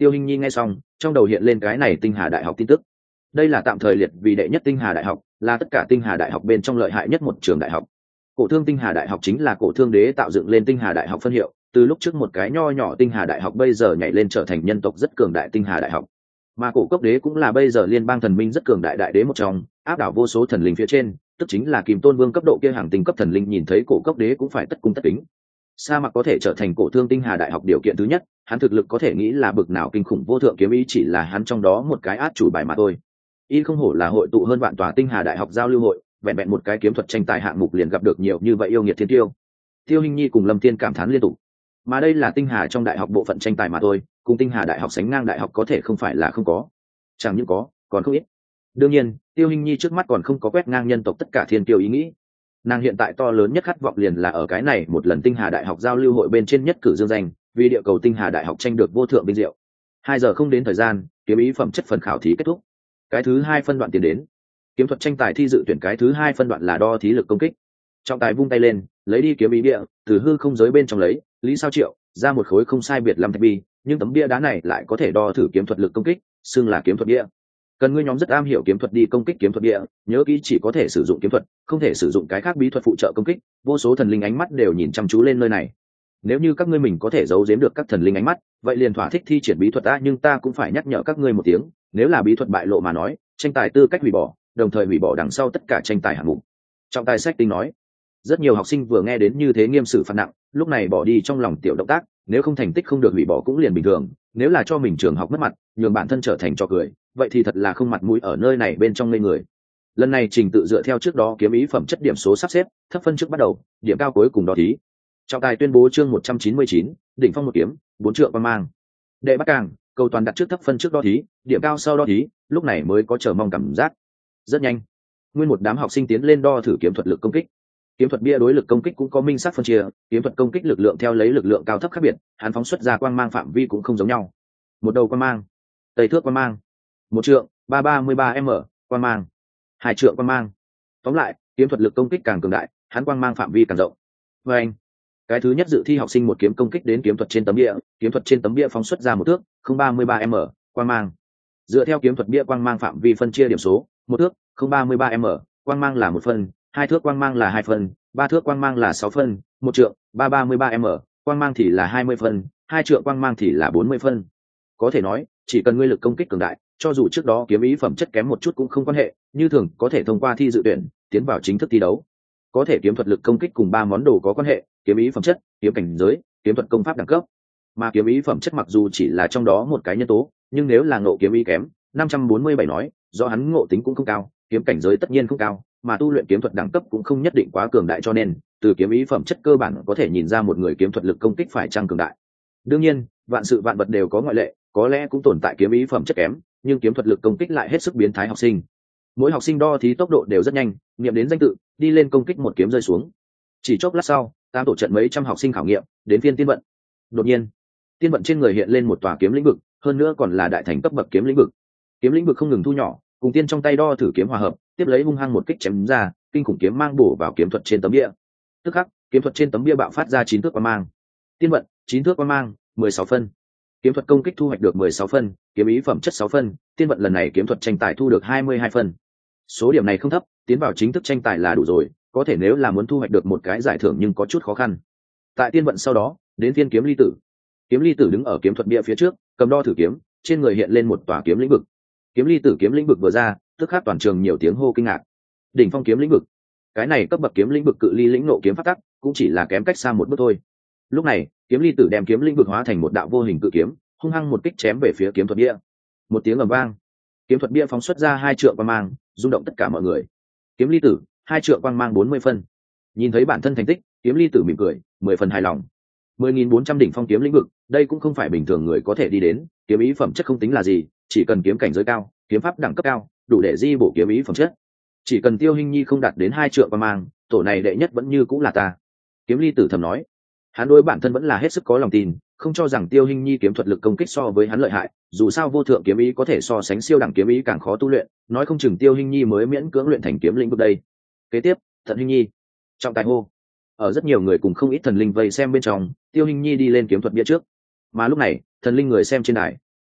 Tiêu Hinh Nhi nghe xong, trong đầu hiện lên cái này Tinh Hà Đại học tin tức. Đây là tạm thời liệt vì đệ nhất Tinh Hà Đại học, là tất cả Tinh Hà Đại học bên trong lợi hại nhất một trường đại học. Cổ Thương Tinh Hà Đại học chính là Cổ Thương Đế tạo dựng lên Tinh Hà Đại học phân hiệu, từ lúc trước một cái nho nhỏ Tinh Hà Đại học bây giờ nhảy lên trở thành nhân tộc rất cường đại Tinh Hà Đại học. Mà Cổ Cốc Đế cũng là bây giờ liên bang thần minh rất cường đại đại đế một trong, áp đảo vô số thần linh phía trên, tức chính là Kìm Tôn Vương cấp độ kia hàng tinh cấp thần linh nhìn thấy Cổ Cốc Đế cũng phải tất cung tất kính. Sa Mạc có thể trở thành Cổ Thương Tinh Hà Đại học điều kiện thứ nhất, hắn thực lực có thể nghĩ là bực nào kinh khủng, vô thượng kiếm ý chỉ là hắn trong đó một cái át chủ bài mà thôi. Y không hổ là hội tụ hơn vạn tòa Tinh Hà Đại học giao lưu hội, vẹn vẹn một cái kiếm thuật tranh tài hạng mục liền gặp được nhiều như vậy yêu nghiệt thiên tiêu. Tiêu Hinh Nhi cùng Lâm Thiên cảm thán liên tục. Mà đây là Tinh Hà trong đại học bộ phận tranh tài mà thôi, cùng Tinh Hà Đại học sánh ngang đại học có thể không phải là không có, chẳng những có, còn không ít. Đương nhiên, Tiêu Hinh Nhi trước mắt còn không có quét ngang nhân tộc tất cả thiên tiêu ý nghĩ. Nàng hiện tại to lớn nhất khát vọng liền là ở cái này một lần Tinh Hà Đại học giao lưu hội bên trên nhất cử dương danh, vì địa cầu Tinh Hà Đại học tranh được vô thượng vinh diệu. Hai giờ không đến thời gian, kiếm ý phẩm chất phần khảo thí kết thúc. Cái thứ hai phân đoạn tiến đến. Kiếm thuật tranh tài thi dự tuyển cái thứ hai phân đoạn là đo thí lực công kích. Trọng tài vung tay lên, lấy đi kiếm ý bia, từ hư không giới bên trong lấy, Lý Sao Triệu ra một khối không sai biệt lắm thạch bi, nhưng tấm bia đá này lại có thể đo thử kiếm thuật lực công kích, xưng là kiếm thuật bia. Cần ngươi nhóm rất am hiểu kiếm thuật đi công kích kiếm thuật bia, nhớ kỹ chỉ có thể sử dụng kiếm thuật, không thể sử dụng cái khác bí thuật phụ trợ công kích. Vô số thần linh ánh mắt đều nhìn chăm chú lên nơi này. Nếu như các ngươi mình có thể giấu giếm được các thần linh ánh mắt, vậy liền thỏa thích thi triển bí thuật a, nhưng ta cũng phải nhắc nhở các ngươi một tiếng, nếu là bí thuật bại lộ mà nói, tranh tài tư cách hủy bỏ, đồng thời hủy bỏ đằng sau tất cả tranh tài hạng mục. Trọng tài sách tinh nói. Rất nhiều học sinh vừa nghe đến như thế nghiêm xử phạt nặng, lúc này bỏ đi trong lòng tiểu động tác, nếu không thành tích không được hủy bỏ cũng liền bình thường, nếu là cho mình trường học mất mặt, nhường bản thân trở thành trò cười, vậy thì thật là không mặt mũi ở nơi này bên trong ngây người. Lần này trình tự dựa theo trước đó kiếm ý phẩm chất điểm số sắp xếp, thấp phân trước bắt đầu, điểm cao cuối cùng đo thí. Trọng tài tuyên bố chương một trăm chín mươi chín, đỉnh phong một kiếm, bốn trượng quang mang. Đệ bắt càng, cầu toàn đặt trước thấp phân trước đo thí, điểm cao sau đo thí, lúc này mới có chờ mong cảm giác. Rất nhanh, nguyên một đám học sinh tiến lên đo thử kiếm thuật lực công kích. Kiếm thuật bia đối lực công kích cũng có minh xác phân chia, kiếm thuật công kích lực lượng theo lấy lực lượng cao thấp khác biệt, hắn phóng xuất ra quang mang phạm vi cũng không giống nhau. Một đầu quang mang, tây thước quang mang, một trượng, ba ba mươi ba m quang mang, hai trượng quang mang. Tóm lại, kiếm thuật lực công kích càng cường đại, hắn quang mang phạm vi càng rộng. Và anh, cái thứ nhất dự thi học sinh một kiếm công kích đến kiếm thuật trên tấm bia, kiếm thuật trên tấm bia phóng xuất ra một thước, không ba mươi ba m quang mang. Dựa theo kiếm thuật bia quang mang phạm vi phân chia điểm số, một thước, không ba mươi ba m quang mang là một phân, hai thước quang mang là hai phân, ba thước quang mang là sáu phân, một trượng, ba ba mươi ba m quang mang thì là hai mươi phân, hai trượng quang mang thì là bốn mươi phân. Có thể nói, chỉ cần ngươi lực công kích cường đại, cho dù trước đó kiếm ý phẩm chất kém một chút cũng không quan hệ, như thường có thể thông qua thi dự tuyển, tiến vào chính thức thi đấu. Có thể kiếm thuật lực công kích cùng ba món đồ có quan hệ, kiếm ý phẩm chất, kiếm cảnh giới, kiếm thuật công pháp đẳng cấp. Mà kiếm ý phẩm chất mặc dù chỉ là trong đó một cái nhân tố, nhưng nếu là ngộ kiếm ý kém, năm trăm bốn mươi bảy nói, do hắn ngộ tính cũng không cao, kiếm cảnh giới tất nhiên không cao, mà tu luyện kiếm thuật đẳng cấp cũng không nhất định quá cường đại, cho nên từ kiếm ý phẩm chất cơ bản có thể nhìn ra một người kiếm thuật lực công kích phải chăng cường đại. Đương nhiên, vạn sự vạn vật đều có ngoại lệ, có lẽ cũng tồn tại kiếm ý phẩm chất kém, nhưng kiếm thuật lực công kích lại hết sức biến thái học sinh. Mỗi học sinh đo thí tốc độ đều rất nhanh, nghiệm đến danh tự, đi lên công kích một kiếm rơi xuống. Chỉ chốc lát sau, tam tổ trận mấy trăm học sinh khảo nghiệm, đến phiên Tiên Vận. Đột nhiên, Tiên Vận trên người hiện lên một tòa kiếm lĩnh vực, hơn nữa còn là đại thành cấp bậc kiếm lĩnh vực. Kiếm lĩnh vực không ngừng thu nhỏ, cùng tiên trong tay đo thử kiếm hòa hợp, tiếp lấy hung hăng một kích chém ra, kinh khủng kiếm mang bổ vào kiếm thuật trên tấm bia. Tức khắc, kiếm thuật trên tấm bia bạo phát ra chín thước quang mang. Tiên Vận, chín thước quang mang, mười sáu phân. Kiếm thuật công kích thu hoạch được mười sáu phân, kiếm ý phẩm chất sáu phân, Tiên Vận lần này kiếm thuật tranh tài thu được hai mươi hai phân. Số điểm này không thấp, tiến vào chính thức tranh tài là đủ rồi, có thể nếu là muốn thu hoạch được một cái giải thưởng nhưng có chút khó khăn. Tại Tiên Vận sau đó, đến phiên Kiếm Ly Tử. Kiếm Ly Tử đứng ở kiếm thuật bia phía trước, cầm đo thử kiếm, trên người hiện lên một tòa kiếm lĩnh vực. Kiếm Ly Tử kiếm lĩnh vực vừa ra, tức khắc toàn trường nhiều tiếng hô kinh ngạc. Đỉnh phong kiếm lĩnh vực. Cái này cấp bậc kiếm lĩnh vực cự ly lĩnh nộ kiếm pháp tắc, cũng chỉ là kém cách xa một bước thôi. Lúc này, Kiếm Ly Tử đem kiếm lĩnh vực hóa thành một đạo vô hình cự kiếm, hung hăng một kích chém về phía kiếm thuật bia. Một tiếng ầm vang, kiếm thuật bia phóng xuất ra hai trượng quang mang, rung động tất cả mọi người. Kiếm Ly Tử, hai trượng quang mang bốn mươi phân. Nhìn thấy bản thân thành tích, Kiếm Ly Tử mỉm cười, mười phần hài lòng. mười nghìn bốn trăm đỉnh phong kiếm lĩnh vực, đây cũng không phải bình thường người có thể đi đến, kiếm ý phẩm chất không tính là gì, chỉ cần kiếm cảnh giới cao, kiếm pháp đẳng cấp cao, đủ để di bổ kiếm ý phẩm chất. Chỉ cần Tiêu Hinh Nhi không đạt đến hai trượng quang mang, tổ này đệ nhất vẫn như cũng là ta. Kiếm Ly Tử thầm nói, hắn đối bản thân vẫn là hết sức có lòng tin, không cho rằng Tiêu Hinh Nhi kiếm thuật lực công kích so với hắn lợi hại, dù sao vô thượng kiếm ý có thể so sánh siêu đẳng kiếm ý càng khó tu luyện, nói không chừng Tiêu Hinh Nhi mới miễn cưỡng luyện thành kiếm lĩnh vực đây. Kế tiếp, Thận Hinh Nhi, trọng tài hô. Ở rất nhiều người cùng không ít thần linh vây xem bên trong, Tiêu Hinh Nhi đi lên kiếm thuật bia trước. Mà lúc này, thần linh người xem trên đài,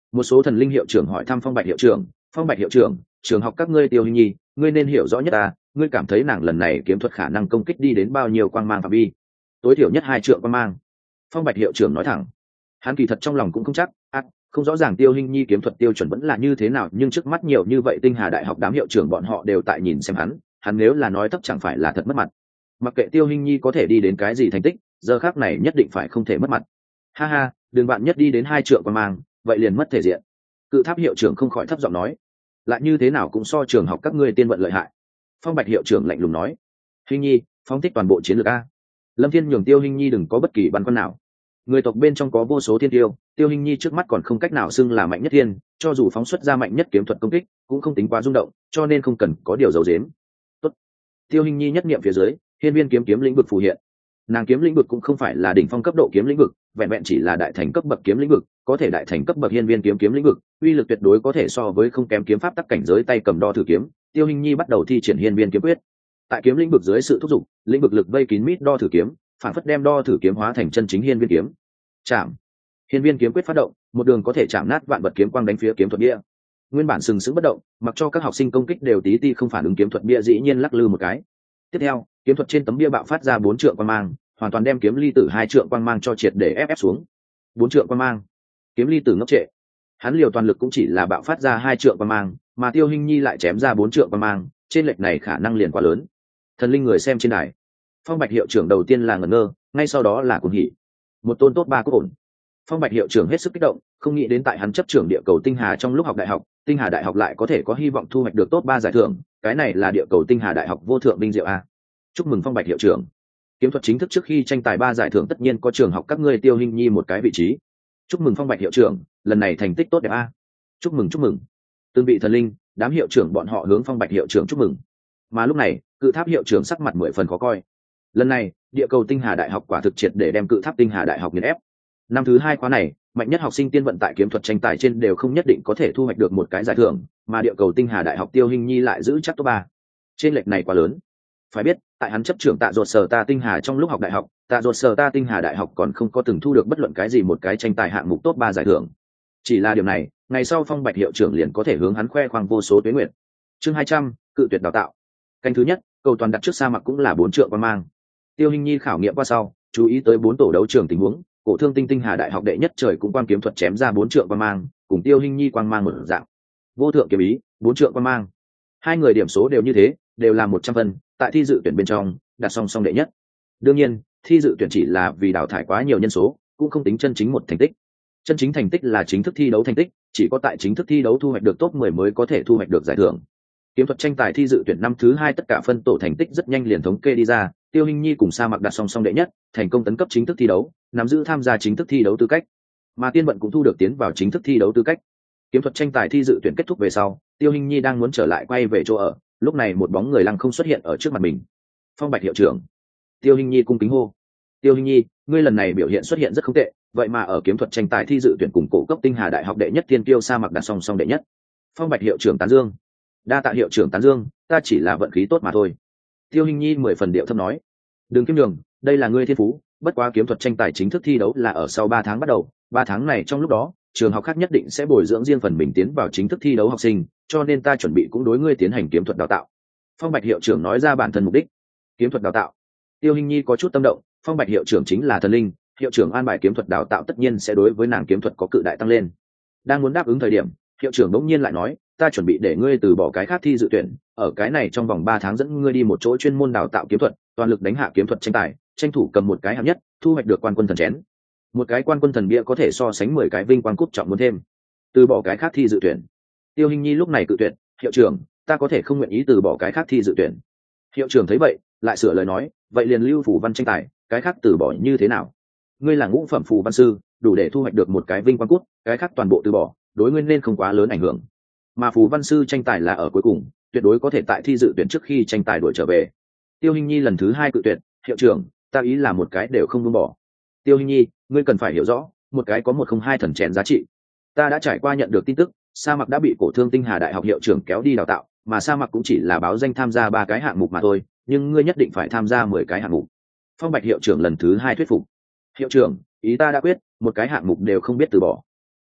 Một số thần linh hiệu trưởng hỏi thăm Phong Bạch hiệu trưởng, Phong Bạch hiệu trưởng, trường học các ngươi Tiêu Hình Nhi, ngươi nên hiểu rõ nhất ta, ngươi cảm thấy nàng lần này kiếm thuật khả năng công kích đi đến bao nhiêu quang mang phạm vi? Tối thiểu nhất hai trượng quang mang. Phong Bạch hiệu trưởng nói thẳng. Hắn kỳ thật trong lòng cũng không chắc, à, không rõ ràng Tiêu Hình Nhi kiếm thuật tiêu chuẩn vẫn là như thế nào, nhưng trước mắt nhiều như vậy Tinh Hà Đại học đám hiệu trưởng bọn họ đều tại nhìn xem hắn, hắn nếu là nói thấp chẳng phải là thật mất mặt. Mặc kệ Tiêu Hình Nhi có thể đi đến cái gì thành tích, giờ khác này nhất định phải không thể mất mặt. Ha ha, đường bạn nhất đi đến hai trượng quang mang, vậy liền mất thể diện. Cự Tháp hiệu trưởng không khỏi thấp giọng nói, lại như thế nào cũng so trường học các ngươi tiên vận lợi hại. Phong Bạch hiệu trưởng lạnh lùng nói, Hình Nhi, phóng thích toàn bộ chiến lược a. Lâm Thiên nhường Tiêu Hình Nhi đừng có bất kỳ băn khoăn nào. Người tộc bên trong có vô số thiên tiêu, Tiêu Hình Nhi trước mắt còn không cách nào xưng là mạnh nhất thiên, cho dù phóng xuất ra mạnh nhất kiếm thuật công kích cũng không tính quá rung động, cho nên không cần có điều giấu giếm. Tốt. Tiêu Hình Nhi nhất niệm phía dưới, hiên viên kiếm kiếm lĩnh vực phù hiện. Nàng kiếm lĩnh vực cũng không phải là đỉnh phong cấp độ kiếm lĩnh vực, vẹn vẹn chỉ là đại thành cấp bậc kiếm lĩnh vực, có thể đại thành cấp bậc hiên viên kiếm kiếm lĩnh vực, uy lực tuyệt đối có thể so với không kém kiếm pháp tắc cảnh giới tay cầm đo thử kiếm. Tiêu Hình Nhi bắt đầu thi triển hiên viên kiếm quyết. Tại kiếm lĩnh vực dưới sự thúc giục, lĩnh vực lực vây kín mít đo thử kiếm, phản phất đem đo thử kiếm hóa thành chân chính hiên viên kiếm. Chạm. Hiên viên kiếm quyết phát động, một đường có thể chạm nát vạn vật kiếm quang đánh phía kiếm thuật bia. Nguyên bản sừng sững bất động, mặc cho các học sinh công kích đều tí ti không phản ứng kiếm thuật bia dĩ nhiên lắc lư một cái. Tiếp theo, kiếm thuật trên tấm bia bạo phát ra bốn trượng quang mang, hoàn toàn đem kiếm ly tử hai trượng quang mang cho triệt để ép ép xuống. Bốn trượng quang mang, kiếm ly tử ngốc trệ. Hắn liều toàn lực cũng chỉ là bạo phát ra hai trượng quang mang, mà Tiêu Hình Nhi lại chém ra bốn trượng quang mang, trên lệch này khả năng liền quá lớn. Thần linh người xem trên đài, Phong Bạch hiệu trưởng đầu tiên là ngẩn ngơ, ngay sau đó là cuồng hỉ. Một tôn tốt ba cốt ổn. Phong Bạch hiệu trưởng hết sức kích động, không nghĩ đến tại hắn chấp trưởng địa cầu Tinh Hà trong lúc học đại học, Tinh Hà Đại học lại có thể có hy vọng thu hoạch được top ba giải thưởng, cái này là địa cầu Tinh Hà Đại học vô thượng vinh diệu a. Chúc mừng Phong Bạch hiệu trưởng. Kiếm thuật chính thức trước khi tranh tài ba giải thưởng tất nhiên có trường học các ngươi Tiêu Hình Nhi một cái vị trí. Chúc mừng Phong Bạch hiệu trưởng, lần này thành tích tốt đẹp a. Chúc mừng chúc mừng. Từng vị thần linh, đám hiệu trưởng bọn họ hướng Phong Bạch hiệu trưởng chúc mừng. Mà lúc này, Cự Tháp hiệu trưởng sắc mặt mười phần khó coi. Lần này, địa cầu Tinh Hà Đại học quả thực triệt để đem Cự Tháp Tinh Hà Đại học nghiền ép. Năm thứ hai khóa này, mạnh nhất học sinh tiên vận tại kiếm thuật tranh tài trên đều không nhất định có thể thu hoạch được một cái giải thưởng, mà địa cầu Tinh Hà Đại học Tiêu Hình Nhi lại giữ chắc top ba. Trên lệch này quá lớn. Phải biết, tại hắn chấp trưởng Tạ Ruột Sở Ta Tinh Hà trong lúc học đại học, Tạ Ruột Sở Ta Tinh Hà Đại học còn không có từng thu được bất luận cái gì một cái tranh tài hạng mục top ba giải thưởng. Chỉ là điều này, ngày sau Phong Bạch hiệu trưởng liền có thể hướng hắn khoe khoang vô số tuế nguyệt. Chương hai trăm, cự tuyệt đào tạo. Canh thứ nhất, cầu toàn đặt trước sa mạc cũng là bốn trượng quang mang. Tiêu Hình Nhi khảo nghiệm qua sau, chú ý tới bốn tổ đấu trường tình huống, Cổ Thương Tinh Tinh Hà Đại học đệ nhất trời cũng quan kiếm thuật chém ra bốn trượng quang mang, cùng Tiêu Hình Nhi quang mang một dạng. Vô thượng kiếm ý, bốn trượng quang mang. Hai người điểm số đều như thế, đều là một trăm phân, tại thi dự tuyển bên trong, đặt song song đệ nhất. Đương nhiên, thi dự tuyển chỉ là vì đào thải quá nhiều nhân số, cũng không tính chân chính một thành tích. Chân chính thành tích là chính thức thi đấu thành tích, chỉ có tại chính thức thi đấu thu hoạch được top mười mới có thể thu hoạch được giải thưởng. Kiếm thuật tranh tài thi dự tuyển năm thứ hai tất cả phân tổ thành tích rất nhanh liền thống kê đi ra, Tiêu Hình Nhi cùng Sa Mạc đặt song song đệ nhất, thành công tấn cấp chính thức thi đấu, nắm giữ tham gia chính thức thi đấu tư cách. Mà Tiên Vận cũng thu được tiến vào chính thức thi đấu tư cách. Kiếm thuật tranh tài thi dự tuyển kết thúc về sau, Tiêu Hình Nhi đang muốn trở lại quay về chỗ ở, lúc này một bóng người lăng không xuất hiện ở trước mặt mình. Phong Bạch hiệu trưởng. Tiêu Hình Nhi cung kính hô. Tiêu Hình Nhi, ngươi lần này biểu hiện xuất hiện rất không tệ, vậy mà ở kiếm thuật tranh tài thi dự tuyển cùng cổ cấp Tinh Hà Đại học đệ nhất thiên tiêu Sa Mạc đặt song song đệ nhất. Phong Bạch hiệu trưởng tán dương. Đa tạ hiệu trưởng tán dương, ta chỉ là vận khí tốt mà thôi. Tiêu Hình Nhi mười phần điệu thâm nói. Đừng kiếm đường, đây là ngươi thiên phú, bất quá kiếm thuật tranh tài chính thức thi đấu là ở sau ba tháng bắt đầu, ba tháng này trong lúc đó, trường học khác nhất định sẽ bồi dưỡng riêng phần mình tiến vào chính thức thi đấu học sinh, cho nên ta chuẩn bị cũng đối ngươi tiến hành kiếm thuật đào tạo. Phong Bạch hiệu trưởng nói ra bản thân mục đích. Kiếm thuật đào tạo. Tiêu Hình Nhi có chút tâm động, Phong Bạch hiệu trưởng chính là thần linh, hiệu trưởng an bài kiếm thuật đào tạo tất nhiên sẽ đối với nàng kiếm thuật có cự đại tăng lên. Đang muốn đáp ứng thời điểm, hiệu trưởng bỗng nhiên lại nói, ta chuẩn bị để ngươi từ bỏ cái khác thi dự tuyển, ở cái này trong vòng ba tháng dẫn ngươi đi một chỗ chuyên môn đào tạo kiếm thuật, toàn lực đánh hạ kiếm thuật tranh tài, tranh thủ cầm một cái hạng nhất, thu hoạch được quan quân thần chén. Một cái quan quân thần bia có thể so sánh mười cái vinh quang cúp trọng muốn thêm. Từ bỏ cái khác thi dự tuyển. Tiêu Hình Nhi lúc này cự tuyệt, hiệu trưởng, ta có thể không nguyện ý từ bỏ cái khác thi dự tuyển. Hiệu trưởng thấy vậy, lại sửa lời nói, vậy liền lưu phù văn tranh tài, cái khác từ bỏ như thế nào? Ngươi là ngũ phẩm phù văn sư, đủ để thu hoạch được một cái vinh quang cúp, cái khác toàn bộ từ bỏ, đối ngươi nên không quá lớn ảnh hưởng. Mà phù văn sư tranh tài là ở cuối cùng, tuyệt đối có thể tại thi dự tuyển trước khi tranh tài đuổi trở về. Tiêu Hình Nhi lần thứ hai cự tuyệt, hiệu trưởng, ta ý là một cái đều không buông bỏ. Tiêu Hình Nhi, ngươi cần phải hiểu rõ, một cái có một không hai thần chén giá trị. Ta đã trải qua nhận được tin tức, Sa Mạc đã bị Cổ Thương Tinh Hà Đại học hiệu trưởng kéo đi đào tạo, mà Sa Mạc cũng chỉ là báo danh tham gia ba cái hạng mục mà thôi, nhưng ngươi nhất định phải tham gia mười cái hạng mục. Phong Bạch hiệu trưởng lần thứ hai thuyết phục. Hiệu trưởng, ý ta đã quyết, một cái hạng mục đều không biết từ bỏ.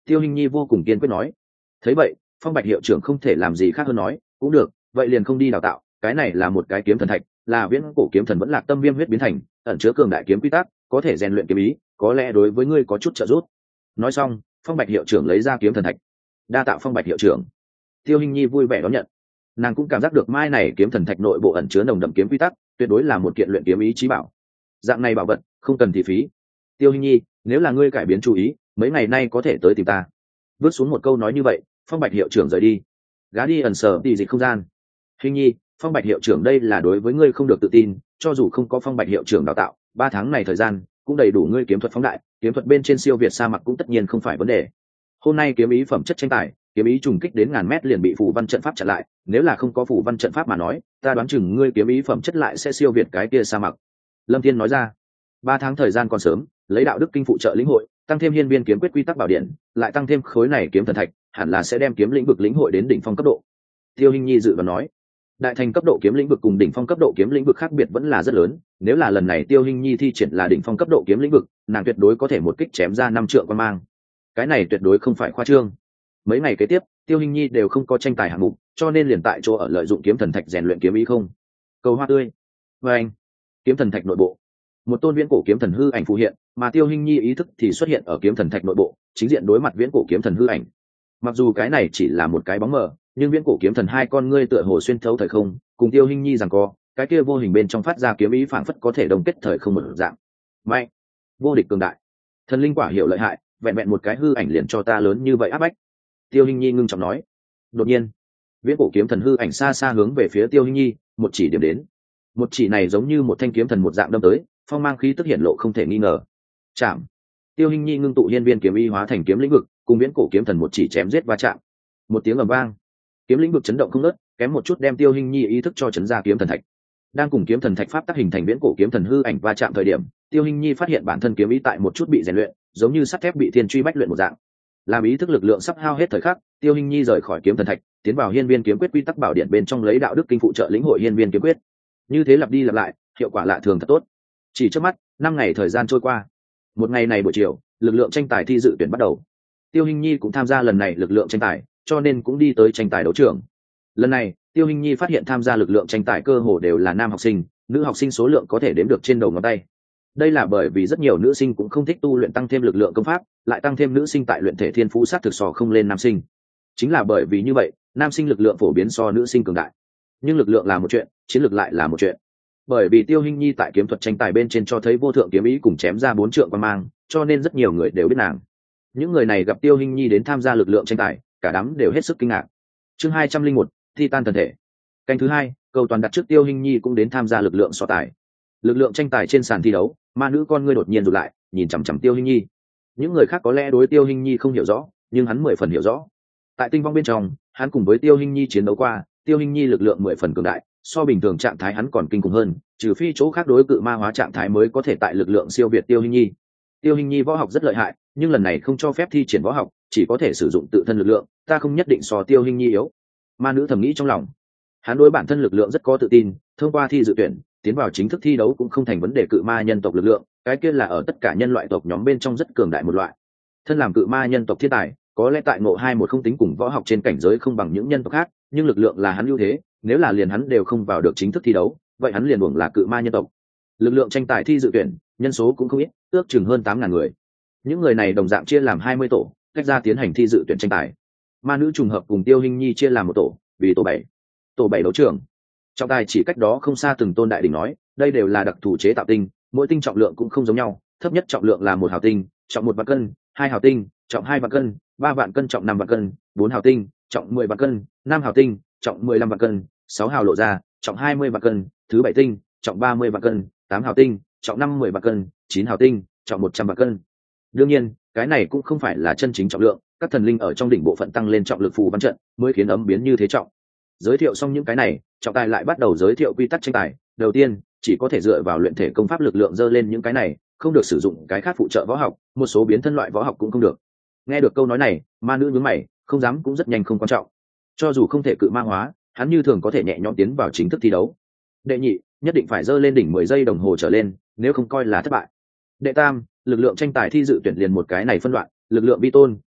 Tiêu Hinh Nhi vô cùng kiên quyết nói. Thấy vậy, Phong Bạch hiệu trưởng không thể làm gì khác hơn nói, cũng được, vậy liền không đi đào tạo, cái này là một cái kiếm thần thạch, là viễn cổ kiếm thần vẫn lạc tâm viêm huyết biến thành, ẩn chứa cường đại kiếm quy tắc, có thể rèn luyện kiếm ý, có lẽ đối với ngươi có chút trợ giúp. Nói xong, Phong Bạch hiệu trưởng lấy ra kiếm thần thạch. Đa tạ Phong Bạch hiệu trưởng. Tiêu Hinh Nhi vui vẻ đón nhận. Nàng cũng cảm giác được mai này kiếm thần thạch nội bộ ẩn chứa nồng đậm kiếm quy tắc, tuyệt đối là một kiện luyện kiếm ý chí bảo. Dạng này bảo vật, không cần thị phí. Tiêu Hinh Nhi, nếu là ngươi cải biến chú ý, mấy ngày nay có thể tới tìm ta. Vứt xuống một câu nói như vậy, Phong Bạch hiệu trưởng rời đi. Gá đi ẩn sở đi dịch không gian. Hinh Nhi, Phong Bạch hiệu trưởng đây là đối với ngươi không được tự tin, cho dù không có Phong Bạch hiệu trưởng đào tạo, ba tháng này thời gian cũng đầy đủ ngươi kiếm thuật phóng đại, kiếm thuật bên trên siêu việt sa mạc cũng tất nhiên không phải vấn đề. Hôm nay kiếm ý phẩm chất tranh tài, kiếm ý trùng kích đến ngàn mét liền bị phù văn trận pháp chặn lại, nếu là không có phù văn trận pháp mà nói, ta đoán chừng ngươi kiếm ý phẩm chất lại sẽ siêu việt cái kia sa mạc. Lâm Thiên nói ra. Ba tháng thời gian còn sớm, lấy đạo đức kinh phụ trợ lĩnh hội, tăng thêm hiên viên kiếm quyết quy tắc bảo điện, lại tăng thêm khối này kiếm thần thạch, hẳn là sẽ đem kiếm lĩnh vực lĩnh hội đến đỉnh phong cấp độ. Tiêu Hinh Nhi dự đoán nói. Đại thành cấp độ kiếm lĩnh vực cùng đỉnh phong cấp độ kiếm lĩnh vực khác biệt vẫn là rất lớn, nếu là lần này Tiêu Hinh Nhi thi triển là đỉnh phong cấp độ kiếm lĩnh vực, nàng tuyệt đối có thể một kích chém ra năm trượng quan mang. Cái này tuyệt đối không phải khoa trương. Mấy ngày kế tiếp, Tiêu Hinh Nhi đều không có tranh tài hạng mục, cho nên liền tại chỗ ở lợi dụng kiếm thần thạch rèn luyện kiếm ý không. Cầu hoa tươi. Và anh, kiếm thần thạch nội bộ, một tôn viễn cổ kiếm thần hư ảnh phù hiện, mà Tiêu Hinh Nhi ý thức thì xuất hiện ở kiếm thần thạch nội bộ, chính diện đối mặt viễn cổ kiếm thần hư ảnh. Mặc dù cái này chỉ là một cái bóng mờ, nhưng viễn cổ kiếm thần hai con ngươi tựa hồ xuyên thấu thời không, cùng Tiêu Hinh Nhi rằng co, cái kia vô hình bên trong phát ra kiếm ý phảng phất có thể đồng kết thời không một dạng. Mạnh, vô địch cường đại, thần linh quả hiệu lợi hại, vẹn vẹn một cái hư ảnh liền cho ta lớn như vậy áp bách. Tiêu Hinh Nhi ngưng trọng nói. Đột nhiên, viễn cổ kiếm thần hư ảnh xa xa hướng về phía Tiêu Hinh Nhi, một chỉ điểm đến. Một chỉ này giống như một thanh kiếm thần một dạng đâm tới, phong mang khí tức hiển lộ không thể nghi ngờ. Chạm. Tiêu Hinh Nhi ngưng tụ hiên viên kiếm ý hóa thành kiếm lĩnh vực, cùng viễn cổ kiếm thần một chỉ chém giết va chạm. Một tiếng ầm vang, kiếm lĩnh vực chấn động không ngớt, kém một chút đem Tiêu Hinh Nhi ý thức cho chấn ra kiếm thần thạch. Đang cùng kiếm thần thạch pháp tác hình thành viễn cổ kiếm thần hư ảnh va chạm thời điểm, Tiêu Hinh Nhi phát hiện bản thân kiếm ý tại một chút bị rèn luyện, giống như sắt thép bị thiên truy bách luyện một dạng. Làm ý thức lực lượng sắp hao hết thời khắc, Tiêu Hinh Nhi rời khỏi kiếm thần thạch, tiến vào hiên viên kiếm quyết quy tắc bảo điện bên trong lấy đạo đức kinh phụ trợ lĩnh hội hiên viên kiếm quyết. Như thế lặp đi lặp lại, hiệu quả lạ thường thật tốt. Chỉ trước mắt, năm ngày thời gian trôi qua. Một ngày này buổi chiều, lực lượng tranh tài thi dự tuyển bắt đầu. Tiêu Hinh Nhi cũng tham gia lần này lực lượng tranh tài, cho nên cũng đi tới tranh tài đấu trường. Lần này, Tiêu Hinh Nhi phát hiện tham gia lực lượng tranh tài cơ hồ đều là nam học sinh, nữ học sinh số lượng có thể đếm được trên đầu ngón tay. Đây là bởi vì rất nhiều nữ sinh cũng không thích tu luyện tăng thêm lực lượng công pháp, lại tăng thêm nữ sinh tại luyện thể thiên phú sát thực sò không lên nam sinh. Chính là bởi vì như vậy, nam sinh lực lượng phổ biến so nữ sinh cường đại. Nhưng lực lượng là một chuyện, chiến lược lại là một chuyện. Bởi vì Tiêu Hinh Nhi tại kiếm thuật tranh tài bên trên cho thấy vô thượng kiếm ý cùng chém ra bốn trượng quang mang, cho nên rất nhiều người đều biết nàng. Những người này gặp Tiêu Hinh Nhi đến tham gia lực lượng tranh tài, cả đám đều hết sức kinh ngạc. Chương hai trăm linh một, Titan thần thể. Canh thứ hai, cầu toàn đặt trước Tiêu Hinh Nhi cũng đến tham gia lực lượng so tài. Lực lượng tranh tài trên sàn thi đấu, ma nữ con ngươi đột nhiên rụt lại, nhìn chằm chằm Tiêu Hinh Nhi. Những người khác có lẽ đối Tiêu Hinh Nhi không hiểu rõ, nhưng hắn mười phần hiểu rõ. Tại tinh vong bên trong, hắn cùng với Tiêu Hinh Nhi chiến đấu qua, Tiêu Hinh Nhi lực lượng mười phần cường đại, so bình thường trạng thái hắn còn kinh khủng hơn, trừ phi chỗ khác đối cự ma hóa trạng thái mới có thể tại lực lượng siêu việt Tiêu Hinh Nhi. Tiêu Hinh Nhi võ học rất lợi hại, nhưng lần này không cho phép thi triển võ học, chỉ có thể sử dụng tự thân lực lượng, ta không nhất định so Tiêu Hinh Nhi yếu. Ma nữ thầm nghĩ trong lòng. Hắn đối bản thân lực lượng rất có tự tin, thông qua thi dự tuyển, tiến vào chính thức thi đấu cũng không thành vấn đề. Cự ma nhân tộc lực lượng, cái kia là ở tất cả nhân loại tộc nhóm bên trong rất cường đại một loại. Thân làm cự ma nhân tộc thiên tài, có lẽ tại ngộ hai một không tính cùng võ học trên cảnh giới không bằng những nhân tộc khác, nhưng lực lượng là hắn ưu thế, nếu là liền hắn đều không vào được chính thức thi đấu, vậy hắn liền uổng là cự ma nhân tộc. Lực lượng tranh tài thi dự tuyển, nhân số cũng không ít, ước chừng hơn tám ngàn người. Những người này đồng dạng chia làm hai mươi tổ, cách ra tiến hành thi dự tuyển tranh tài. Ma nữ trùng hợp cùng Tiêu Hinh Nhi chia làm một tổ, vì tổ bảy. Tổ bảy đấu trường. Trọng tài chỉ cách đó không xa từng tôn đại đỉnh nói, đây đều là đặc thù chế tạo tinh, mỗi tinh trọng lượng cũng không giống nhau, thấp nhất trọng lượng là một hào tinh, trọng một vạn cân, hai hào tinh, trọng hai vạn cân, ba vạn cân trọng năm vạn cân, bốn hào tinh, trọng mười vạn cân, năm hào tinh, trọng mười lăm vạn cân, sáu hào lộ ra, trọng hai mươi vạn cân, thứ bảy tinh, trọng ba mươi vạn cân, tám hào tinh, trọng năm mươi vạn cân, chín hào tinh, trọng một trăm vạn cân. Đương nhiên, cái này cũng không phải là chân chính trọng lượng, các thần linh ở trong đỉnh bộ phận tăng lên trọng lực phù văn trận, mới khiến ấm biến như thế trọng. Giới thiệu xong những cái này, trọng tài lại bắt đầu giới thiệu quy tắc tranh tài. Đầu tiên, chỉ có thể dựa vào luyện thể công pháp lực lượng dơ lên những cái này, không được sử dụng cái khác phụ trợ võ học, một số biến thân loại võ học cũng không được. Nghe được câu nói này, ma nữ nhướng mày, không dám cũng rất nhanh không quan trọng. Cho dù không thể cự ma hóa, hắn như thường có thể nhẹ nhõm tiến vào chính thức thi đấu. Đệ nhị, nhất định phải dơ lên đỉnh mười giây đồng hồ trở lên, nếu không coi là thất bại. Đệ tam, lực lượng tranh tài thi dự tuyển liền một cái này phân đoạn, lực lượng vi tôn,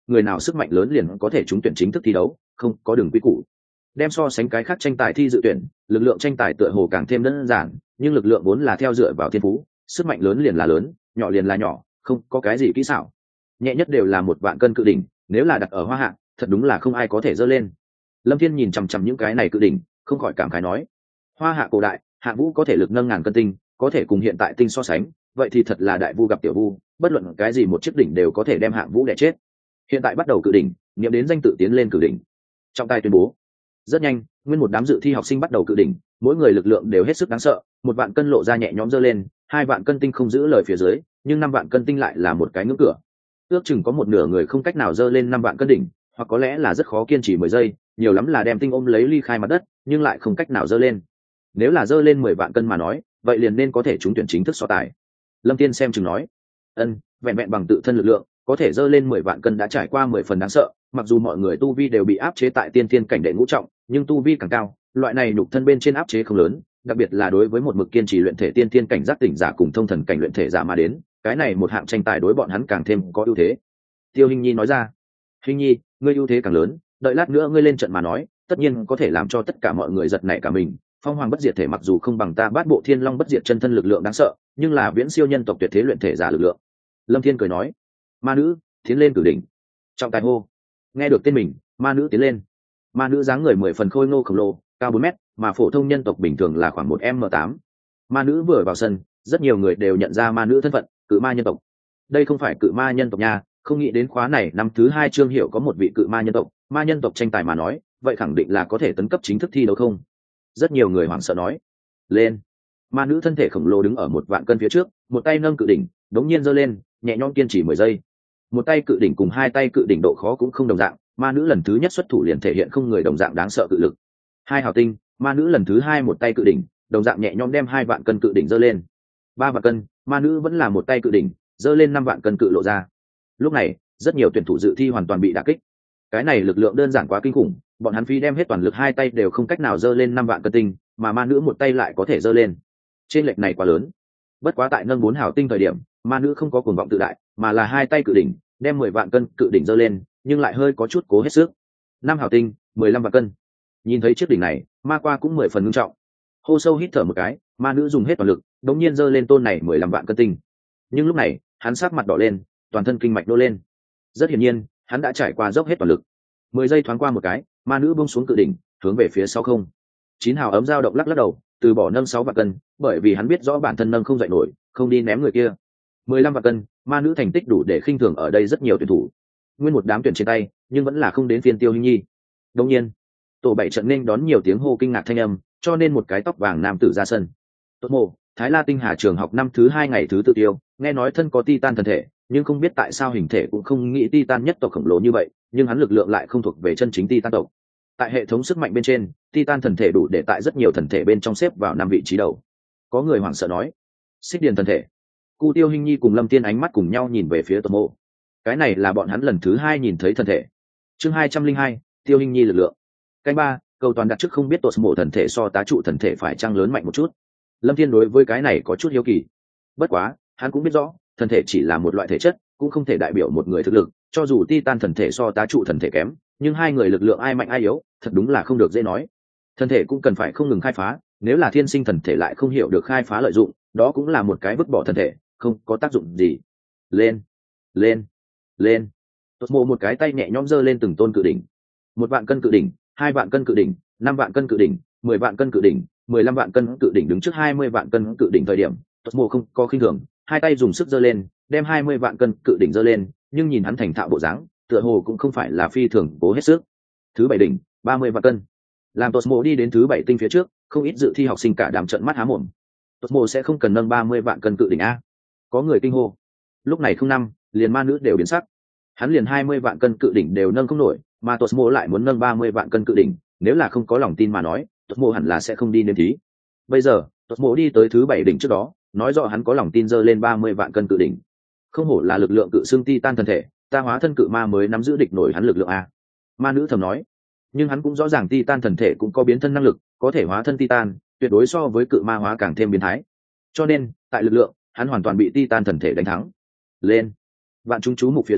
người nào sức mạnh lớn liền có thể trúng tuyển chính thức thi đấu, không có đường quy củ. Đem so sánh cái khác tranh tài thi dự tuyển, lực lượng tranh tài tựa hồ càng thêm đơn giản, nhưng lực lượng vốn là theo dựa vào thiên phú, sức mạnh lớn liền là lớn, nhỏ liền là nhỏ, không có cái gì kỹ xảo. Nhẹ nhất đều là một vạn cân cự đỉnh, nếu là đặt ở Hoa Hạ, thật đúng là không ai có thể dơ lên. Lâm Thiên nhìn chằm chằm những cái này cự đỉnh, không khỏi cảm khái nói: Hoa Hạ cổ đại, Hạ Vũ có thể lực nâng ngàn cân tinh, có thể cùng hiện tại tinh so sánh, vậy thì thật là đại vu gặp tiểu vu, bất luận cái gì một chiếc đỉnh đều có thể đem Hạ Vũ đè chết. Hiện tại bắt đầu cự đỉnh, nghiệm đến danh tự tiến lên cự đỉnh. Trọng tài tuyên bố. Rất nhanh, nguyên một đám dự thi học sinh bắt đầu cự đỉnh, mỗi người lực lượng đều hết sức đáng sợ, một vạn cân lộ ra nhẹ nhõm dơ lên, hai vạn cân tinh không giữ lời phía dưới, nhưng năm vạn cân tinh lại là một cái ngưỡng cửa. Ước chừng có một nửa người không cách nào dơ lên năm vạn cân đỉnh, hoặc có lẽ là rất khó kiên trì mười giây, nhiều lắm là đem tinh ôm lấy ly khai mặt đất, nhưng lại không cách nào dơ lên. Nếu là dơ lên mười vạn cân mà nói, vậy liền nên có thể trúng tuyển chính thức so tài. Lâm Tiên xem chừng nói: ân, vẹn vẹn bằng tự thân lực lượng, có thể dơ lên mười vạn cân đã trải qua mười phần đáng sợ, mặc dù mọi người tu vi đều bị áp chế tại tiên thiên cảnh đệ ngũ trọng, nhưng tu vi càng cao, loại này nhục thân bên trên áp chế không lớn, đặc biệt là đối với một mực kiên trì luyện thể tiên thiên cảnh giác tỉnh giả cùng thông thần cảnh luyện thể giả mà đến, cái này một hạng tranh tài đối bọn hắn càng thêm có ưu thế. Tiêu Hinh Nhi nói ra: Hinh Nhi, ngươi ưu thế càng lớn, đợi lát nữa ngươi lên trận mà nói, tất nhiên có thể làm cho tất cả mọi người giật nảy cả mình. Phong Hoàng bất diệt thể mặc dù không bằng ta Bát Bộ Thiên Long bất diệt chân thân lực lượng đáng sợ, nhưng là viễn siêu nhân tộc tuyệt thế luyện thể giả lực lượng. Lâm Thiên cười nói: Ma nữ, tiến lên cử đỉnh. Trọng tài hô. Nghe được tên mình, ma nữ tiến lên. Ma nữ dáng người mười phần khôi ngô khổng lồ, cao bốn mét, mà phổ thông nhân tộc bình thường là khoảng một m tám. Ma nữ vừa vào sân, rất nhiều người đều nhận ra ma nữ thân phận, cự ma nhân tộc. Đây không phải cự ma nhân tộc nha, không nghĩ đến khóa này năm thứ hai Trương Hiểu có một vị cự ma nhân tộc, ma nhân tộc tranh tài mà nói, vậy khẳng định là có thể tấn cấp chính thức thi đấu không? Rất nhiều người hoảng sợ nói: Lên! Ma nữ thân thể khổng lồ đứng ở một vạn cân phía trước, một tay nâng cự đỉnh, đống nhiên giơ lên, nhẹ nhõm kiên trì mười giây. Một tay cự đỉnh cùng hai tay cự đỉnh độ khó cũng không đồng dạng, ma nữ lần thứ nhất xuất thủ liền thể hiện không người đồng dạng đáng sợ cự lực. Hai hào tinh, ma nữ lần thứ hai một tay cự đỉnh, đồng dạng nhẹ nhõm đem hai vạn cân cự đỉnh giơ lên. Ba vạn cân, ma nữ vẫn là một tay cự đỉnh, giơ lên năm vạn cân cự lộ ra. Lúc này, rất nhiều tuyển thủ dự thi hoàn toàn bị đả kích. Cái này lực lượng đơn giản quá kinh khủng, bọn hắn phi đem hết toàn lực hai tay đều không cách nào giơ lên năm vạn cân tinh, mà ma nữ một tay lại có thể giơ lên. Trên lệch này quá lớn. Bất quá tại nâng bốn hào tinh thời điểm, ma nữ không có cuồng vọng tự đại, mà là hai tay cự đỉnh, đem mười vạn cân cự đỉnh giơ lên, nhưng lại hơi có chút cố hết sức. Năm hào tinh, mười lăm vạn cân. Nhìn thấy chiếc đỉnh này, ma qua cũng mười phần nghiêm trọng. Hô sâu hít thở một cái, ma nữ dùng hết toàn lực, đống nhiên giơ lên tôn này mười lăm vạn cân tinh. Nhưng lúc này, hắn sắc mặt đỏ lên, toàn thân kinh mạch nô lên. Rất hiển nhiên, hắn đã trải qua dốc hết toàn lực. Mười giây thoáng qua một cái, ma nữ buông xuống cự đỉnh, hướng về phía sau không. Chín hào ấm dao động lắc lắc đầu, từ bỏ nâng sáu vạn cân, bởi vì hắn biết rõ bản thân nâng không dậy nổi, không đi ném người kia. Mười lăm vạn cân, ma nữ thành tích đủ để khinh thường ở đây rất nhiều tuyển thủ. Nguyên một đám tuyển trên tay, nhưng vẫn là không đến phiên Tiêu Hinh Nhi. Đương nhiên, tổ bảy trận nên đón nhiều tiếng hô kinh ngạc thanh âm, cho nên một cái tóc vàng nam tử ra sân. Tốt mộ, Thái La Tinh Hà trường học năm thứ hai ngày thứ tự tiêu, nghe nói thân có titan thần thể, nhưng không biết tại sao hình thể cũng không nghĩ titan nhất tộc khổng lồ như vậy, nhưng hắn lực lượng lại không thuộc về chân chính titan tộc. Tại hệ thống sức mạnh bên trên, titan thần thể đủ để tại rất nhiều thần thể bên trong xếp vào năm vị trí đầu. Có người hoảng sợ nói: Xích Điền thần thể. Cu Tiêu Hinh Nhi cùng Lâm Tiên ánh mắt cùng nhau nhìn về phía Tốt mộ. Cái này là bọn hắn lần thứ hai nhìn thấy thần thể. Chương hai trăm linh hai, Tiêu Hinh Nhi lực lượng. Canh ba, cầu toàn đặt trước không biết Tốt mộ thần thể so tá trụ thần thể phải chăng lớn mạnh một chút. Lâm Thiên đối với cái này có chút hiếu kỳ. Bất quá, hắn cũng biết rõ, thần thể chỉ là một loại thể chất, cũng không thể đại biểu một người thực lực, cho dù Titan thần thể so tá trụ thần thể kém, nhưng hai người lực lượng ai mạnh ai yếu, thật đúng là không được dễ nói. Thần thể cũng cần phải không ngừng khai phá, nếu là thiên sinh thần thể lại không hiểu được khai phá lợi dụng, đó cũng là một cái vứt bỏ thần thể, không có tác dụng gì. Lên, lên, lên. Tốt mộ một cái tay nhẹ nhõm giơ lên từng tôn cự đỉnh. Một vạn cân cự đỉnh, hai vạn cân cự đỉnh, năm vạn cân cự đỉnh, mười vạn cân cự đỉnh, mười lăm vạn cân cự đỉnh đứng trước hai mươi vạn cân cự đỉnh thời điểm, Tốt mộ không có khinh thường, hai tay dùng sức giơ lên, đem hai mươi vạn cân cự đỉnh giơ lên, nhưng nhìn hắn thành thạo bộ dáng, tựa hồ cũng không phải là phi thường cố hết sức. Thứ bảy đỉnh, ba mươi vạn cân. Làm Tốt mộ đi đến thứ bảy tinh phía trước, không ít dự thi học sinh cả đám trợn mắt há mồm. Tốt mộ sẽ không cần nâng ba mươi vạn cân cự đỉnh a? Có người kinh hô. Lúc này không năm, liền ma nữ đều biến sắc. Hắn liền hai mươi vạn cân cự đỉnh đều nâng không nổi, mà Tốt mộ lại muốn nâng ba mươi vạn cân cự đỉnh, nếu là không có lòng tin mà nói, Tốt mộ hẳn là sẽ không đi nếm thí. Bây giờ, Tốt mộ đi tới thứ bảy đỉnh trước đó, nói rõ hắn có lòng tin giơ lên ba mươi vạn cân cự đỉnh. Không hổ là lực lượng cự xương titan thần thể, ta hóa thân cự ma mới nắm giữ địch nổi hắn lực lượng a. Ma nữ thầm nói. Nhưng hắn cũng rõ ràng titan thần thể cũng có biến thân năng lực, có thể hóa thân titan, tuyệt đối so với cự ma hóa càng thêm biến thái. Cho nên, tại lực lượng, hắn hoàn toàn bị titan thần thể đánh thắng. Lên. Vạn chúng chú mục phía dưới,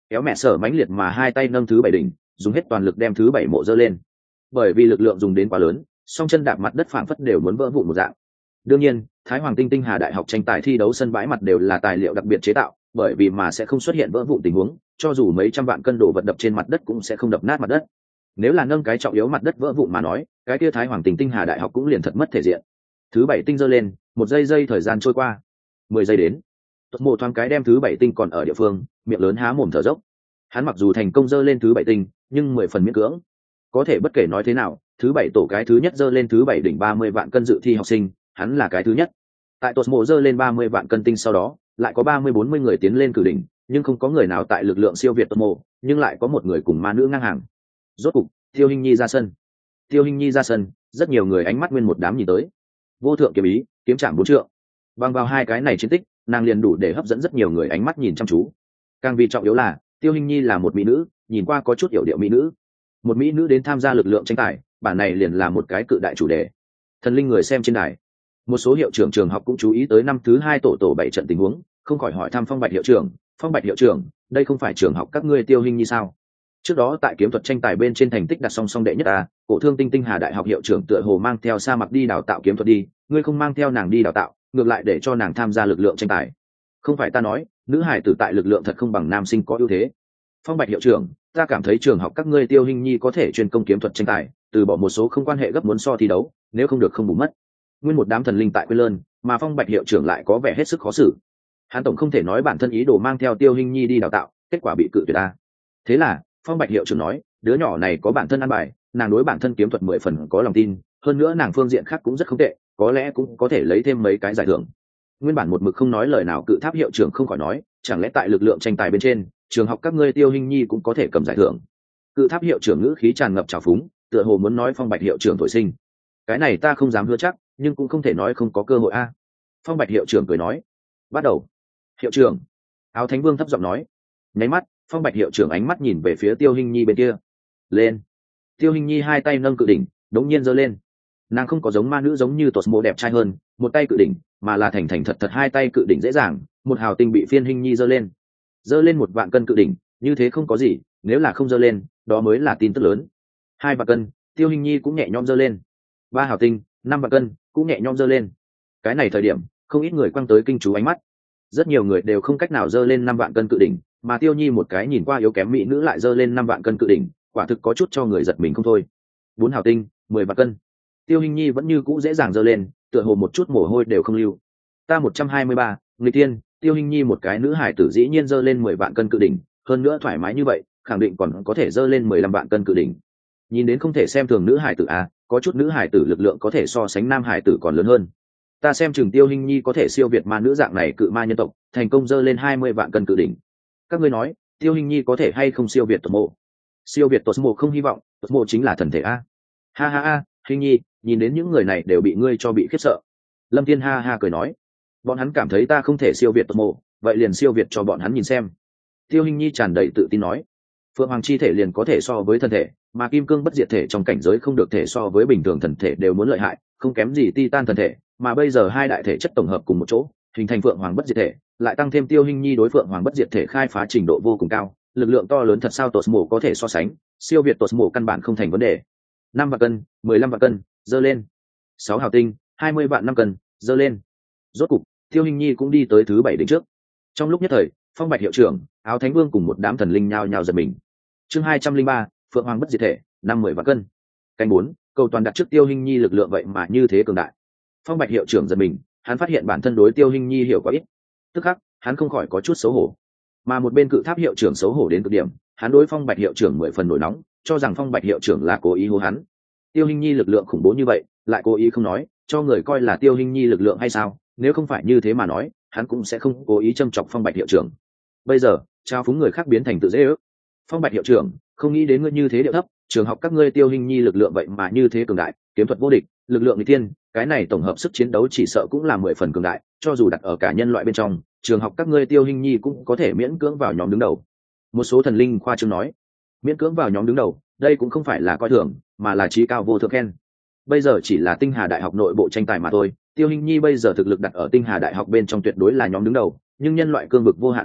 kéo mẹ sở mãnh liệt mà hai tay nâng thứ bảy đỉnh, dùng hết toàn lực đem thứ bảy mộ dơ lên. Bởi vì lực lượng dùng đến quá lớn, song chân đạp mặt đất phảng phất đều muốn vỡ vụn một dạng. Đương nhiên, Thái Hoàng Tinh Tinh Hà Đại học tranh tài thi đấu sân bãi mặt đều là tài liệu đặc biệt chế tạo, bởi vì mà sẽ không xuất hiện vỡ vụn tình huống, cho dù mấy trăm vạn cân đồ vật đập trên mặt đất cũng sẽ không đập nát mặt đất. Nếu là nâng cái trọng yếu mặt đất vỡ vụn mà nói, cái kia Thái Hoàng Tinh Tinh Hà Đại học cũng liền thật mất thể diện. Thứ bảy tinh giơ lên, một giây giây thời gian trôi qua, mười giây đến. Tuất Mộ thoáng cái đem thứ bảy tinh còn ở địa phương, miệng lớn há mồm thở dốc. Hắn mặc dù thành công giơ lên thứ bảy tinh, nhưng mười phần miễn cưỡng. Có thể bất kể nói thế nào, thứ bảy tổ cái thứ nhất giơ lên thứ bảy đỉnh ba mươi vạn cân dự thi học sinh, hắn là cái thứ nhất. Tại Tuất Mộ giơ lên ba mươi vạn cân tinh sau đó, lại có ba mươi bốn mươi người tiến lên cử đỉnh, nhưng không có người nào tại lực lượng siêu việt Tuất Mộ, nhưng lại có một người cùng ma nữ ngang hàng. Rốt cục, Tiêu Hinh Nhi ra sân. Tiêu Hinh Nhi ra sân, rất nhiều người ánh mắt nguyên một đám nhìn tới. Vô thượng kiếm ý, kiếm trảm bốn trượng. Bằng vào hai cái này chiến tích, nàng liền đủ để hấp dẫn rất nhiều người ánh mắt nhìn chăm chú. Càng vì trọng yếu là, Tiêu Hinh Nhi là một mỹ nữ, nhìn qua có chút yểu điệu mỹ nữ. Một mỹ nữ đến tham gia lực lượng tranh tài, bản này liền là một cái cự đại chủ đề. Thần linh người xem trên đài, một số hiệu trưởng trường học cũng chú ý tới năm thứ hai tổ tổ bảy trận tình huống, không khỏi hỏi thăm Phong Bạch hiệu trưởng, Phong Bạch hiệu trưởng, đây không phải trường học các ngươi Tiêu Hinh Nhi sao? Trước đó tại kiếm thuật tranh tài bên trên thành tích đặt song song đệ nhất à, cổ thương Tinh Tinh Hà Đại học hiệu trưởng tựa hồ mang theo Sa Mặc đi đào tạo kiếm thuật đi, ngươi không mang theo nàng đi đào tạo, ngược lại để cho nàng tham gia lực lượng tranh tài. Không phải ta nói, nữ hải tử tại lực lượng thật không bằng nam sinh có ưu thế. Phong Bạch hiệu trưởng, ta cảm thấy trường học các ngươi Tiêu Hinh Nhi có thể chuyên công kiếm thuật tranh tài, từ bỏ một số không quan hệ gấp muốn so thi đấu, nếu không được không bù mất. Nguyên một đám thần linh tại quê lơn, mà Phong Bạch hiệu trưởng lại có vẻ hết sức khó xử. Hắn tổng không thể nói bản thân ý đồ mang theo Tiêu Hinh Nhi đi đào tạo, kết quả bị cự tuyệt ta. Thế là, Phong Bạch hiệu trưởng nói, đứa nhỏ này có bản thân ăn bài, nàng đối bản thân kiếm thuật mười phần có lòng tin, hơn nữa nàng phương diện khác cũng rất không tệ, có lẽ cũng có thể lấy thêm mấy cái giải thưởng. Nguyên bản một mực không nói lời nào cự tháp hiệu trưởng không khỏi nói, chẳng lẽ tại lực lượng tranh tài bên trên, trường học các ngươi Tiêu Hinh Nhi cũng có thể cầm giải thưởng? Cự tháp hiệu trưởng ngữ khí tràn ngập trào phúng, tựa hồ muốn nói Phong Bạch hiệu trưởng thổi sinh. Cái này ta không dám hứa chắc, nhưng cũng không thể nói không có cơ hội a. Phong Bạch hiệu trưởng cười nói, bắt đầu. Hiệu trưởng, Áo Thánh Vương thấp giọng nói. Nháy mắt, Phong Bạch hiệu trưởng ánh mắt nhìn về phía Tiêu Hinh Nhi bên kia. Lên. Tiêu Hinh Nhi hai tay nâng cự đỉnh, đống nhiên giơ lên. Nàng không có giống ma nữ giống như Tuột Mộ đẹp trai hơn, một tay cự đỉnh, mà là thành thành thật thật hai tay cự đỉnh dễ dàng, một hào tinh bị Phiên Hinh Nhi giơ lên. Giơ lên một vạn cân cự đỉnh, như thế không có gì, nếu là không giơ lên, đó mới là tin tức lớn. Hai vạn cân, Tiêu Hinh Nhi cũng nhẹ nhõm giơ lên. Ba hào tinh, năm vạn cân, cũng nhẹ nhõm giơ lên. Cái này thời điểm, không ít người quăng tới kinh chú ánh mắt. Rất nhiều người đều không cách nào giơ lên năm vạn cân cự đỉnh, mà Tiêu Nhi một cái nhìn qua yếu kém mỹ nữ lại giơ lên năm vạn cân cự đỉnh, quả thực có chút cho người giật mình không thôi. Bốn hào tinh, mười vạn cân. Tiêu Hinh Nhi vẫn như cũ dễ dàng giơ lên, tựa hồ một chút mồ hôi đều không lưu. Ta một trăm hai mươi ba, người tiên, Tiêu Hinh Nhi một cái nữ hải tử dĩ nhiên giơ lên mười vạn cân cự đỉnh, hơn nữa thoải mái như vậy, khẳng định còn có thể giơ lên mười lăm vạn cân cự đỉnh. Nhìn đến không thể xem thường nữ hải tử à, có chút nữ hải tử lực lượng có thể so sánh nam hải tử còn lớn hơn. Ta xem chừng Tiêu Hinh Nhi có thể siêu việt ma nữ dạng này cự ma nhân tộc, thành công giơ lên hai mươi vạn cân cự đỉnh. Các ngươi nói, Tiêu Hinh Nhi có thể hay không siêu việt Tuột Mộ? Siêu việt Tuột Mộ không hy vọng, Tuột Mộ chính là thần thể a. Ha ha ha, Hinh Nhi, nhìn đến những người này đều bị ngươi cho bị khiếp sợ. Lâm Thiên ha ha cười nói, bọn hắn cảm thấy ta không thể siêu việt Tuột Mộ, vậy liền siêu việt cho bọn hắn nhìn xem. Tiêu Hinh Nhi tràn đầy tự tin nói, Phượng Hoàng chi thể liền có thể so với thần thể, mà Kim Cương bất diệt thể trong cảnh giới không được thể so với bình thường thần thể đều muốn lợi hại, không kém gì Titan thần thể, mà bây giờ hai đại thể chất tổng hợp cùng một chỗ, hình thành Phượng Hoàng bất diệt thể, lại tăng thêm Tiêu Hinh Nhi đối Phượng Hoàng bất diệt thể khai phá trình độ vô cùng cao, lực lượng to lớn thật sao Tuột Mộ có thể so sánh, siêu việt Tuột Mộ căn bản không thành vấn đề. Năm vạn cân, mười lăm vạn cân, giơ lên. Sáu hào tinh, hai mươi vạn năm cân, giơ lên. Rốt cục, Tiêu Hinh Nhi cũng đi tới thứ bảy đỉnh trước. Trong lúc nhất thời, Phong Bạch hiệu trưởng, Áo Thánh Vương cùng một đám thần linh nhao nhao giật mình. Chương hai trăm linh ba, Phượng Hoàng bất diệt thể, năm mười vạn cân. Canh bốn, cầu toàn đặt trước Tiêu Hinh Nhi lực lượng vậy mà như thế cường đại. Phong Bạch hiệu trưởng giật mình, hắn phát hiện bản thân đối Tiêu Hinh Nhi hiểu quá ít. Tức khắc, hắn không khỏi có chút xấu hổ. Mà một bên cự tháp hiệu trưởng xấu hổ đến cực điểm, hắn đối Phong Bạch hiệu trưởng mười phần nổi nóng, cho rằng Phong Bạch hiệu trưởng là cố ý hô hắn. Tiêu Hinh Nhi lực lượng khủng bố như vậy, lại cố ý không nói, cho người coi là Tiêu Hinh Nhi lực lượng hay sao? Nếu không phải như thế mà nói, hắn cũng sẽ không cố ý châm chọc Phong Bạch hiệu trưởng. Bây giờ, trao phúng người khác biến thành tự dễ ước. Phong Bạch hiệu trưởng, không nghĩ đến ngươi như thế điệu thấp, trường học các ngươi Tiêu Hinh Nhi lực lượng vậy mà như thế cường đại, kiếm thuật vô địch, lực lượng nghịch tiên, cái này tổng hợp sức chiến đấu chỉ sợ cũng là mười phần cường đại, cho dù đặt ở cả nhân loại bên trong, trường học các ngươi Tiêu Hinh Nhi cũng có thể miễn cưỡng vào nhóm đứng đầu. Một số thần linh khoa trương nói, miễn cưỡng vào nhóm đứng đầu, đây cũng không phải là coi thường, mà là trí cao vô thượng khen. Bây giờ chỉ là Tinh Hà Đại học nội bộ tranh tài mà thôi, Tiêu Hinh Nhi bây giờ thực lực đặt ở Tinh Hà Đại học bên trong tuyệt đối là nhóm đứng đầu, nhưng nhân loại cương vực vô hạn rộng khắp,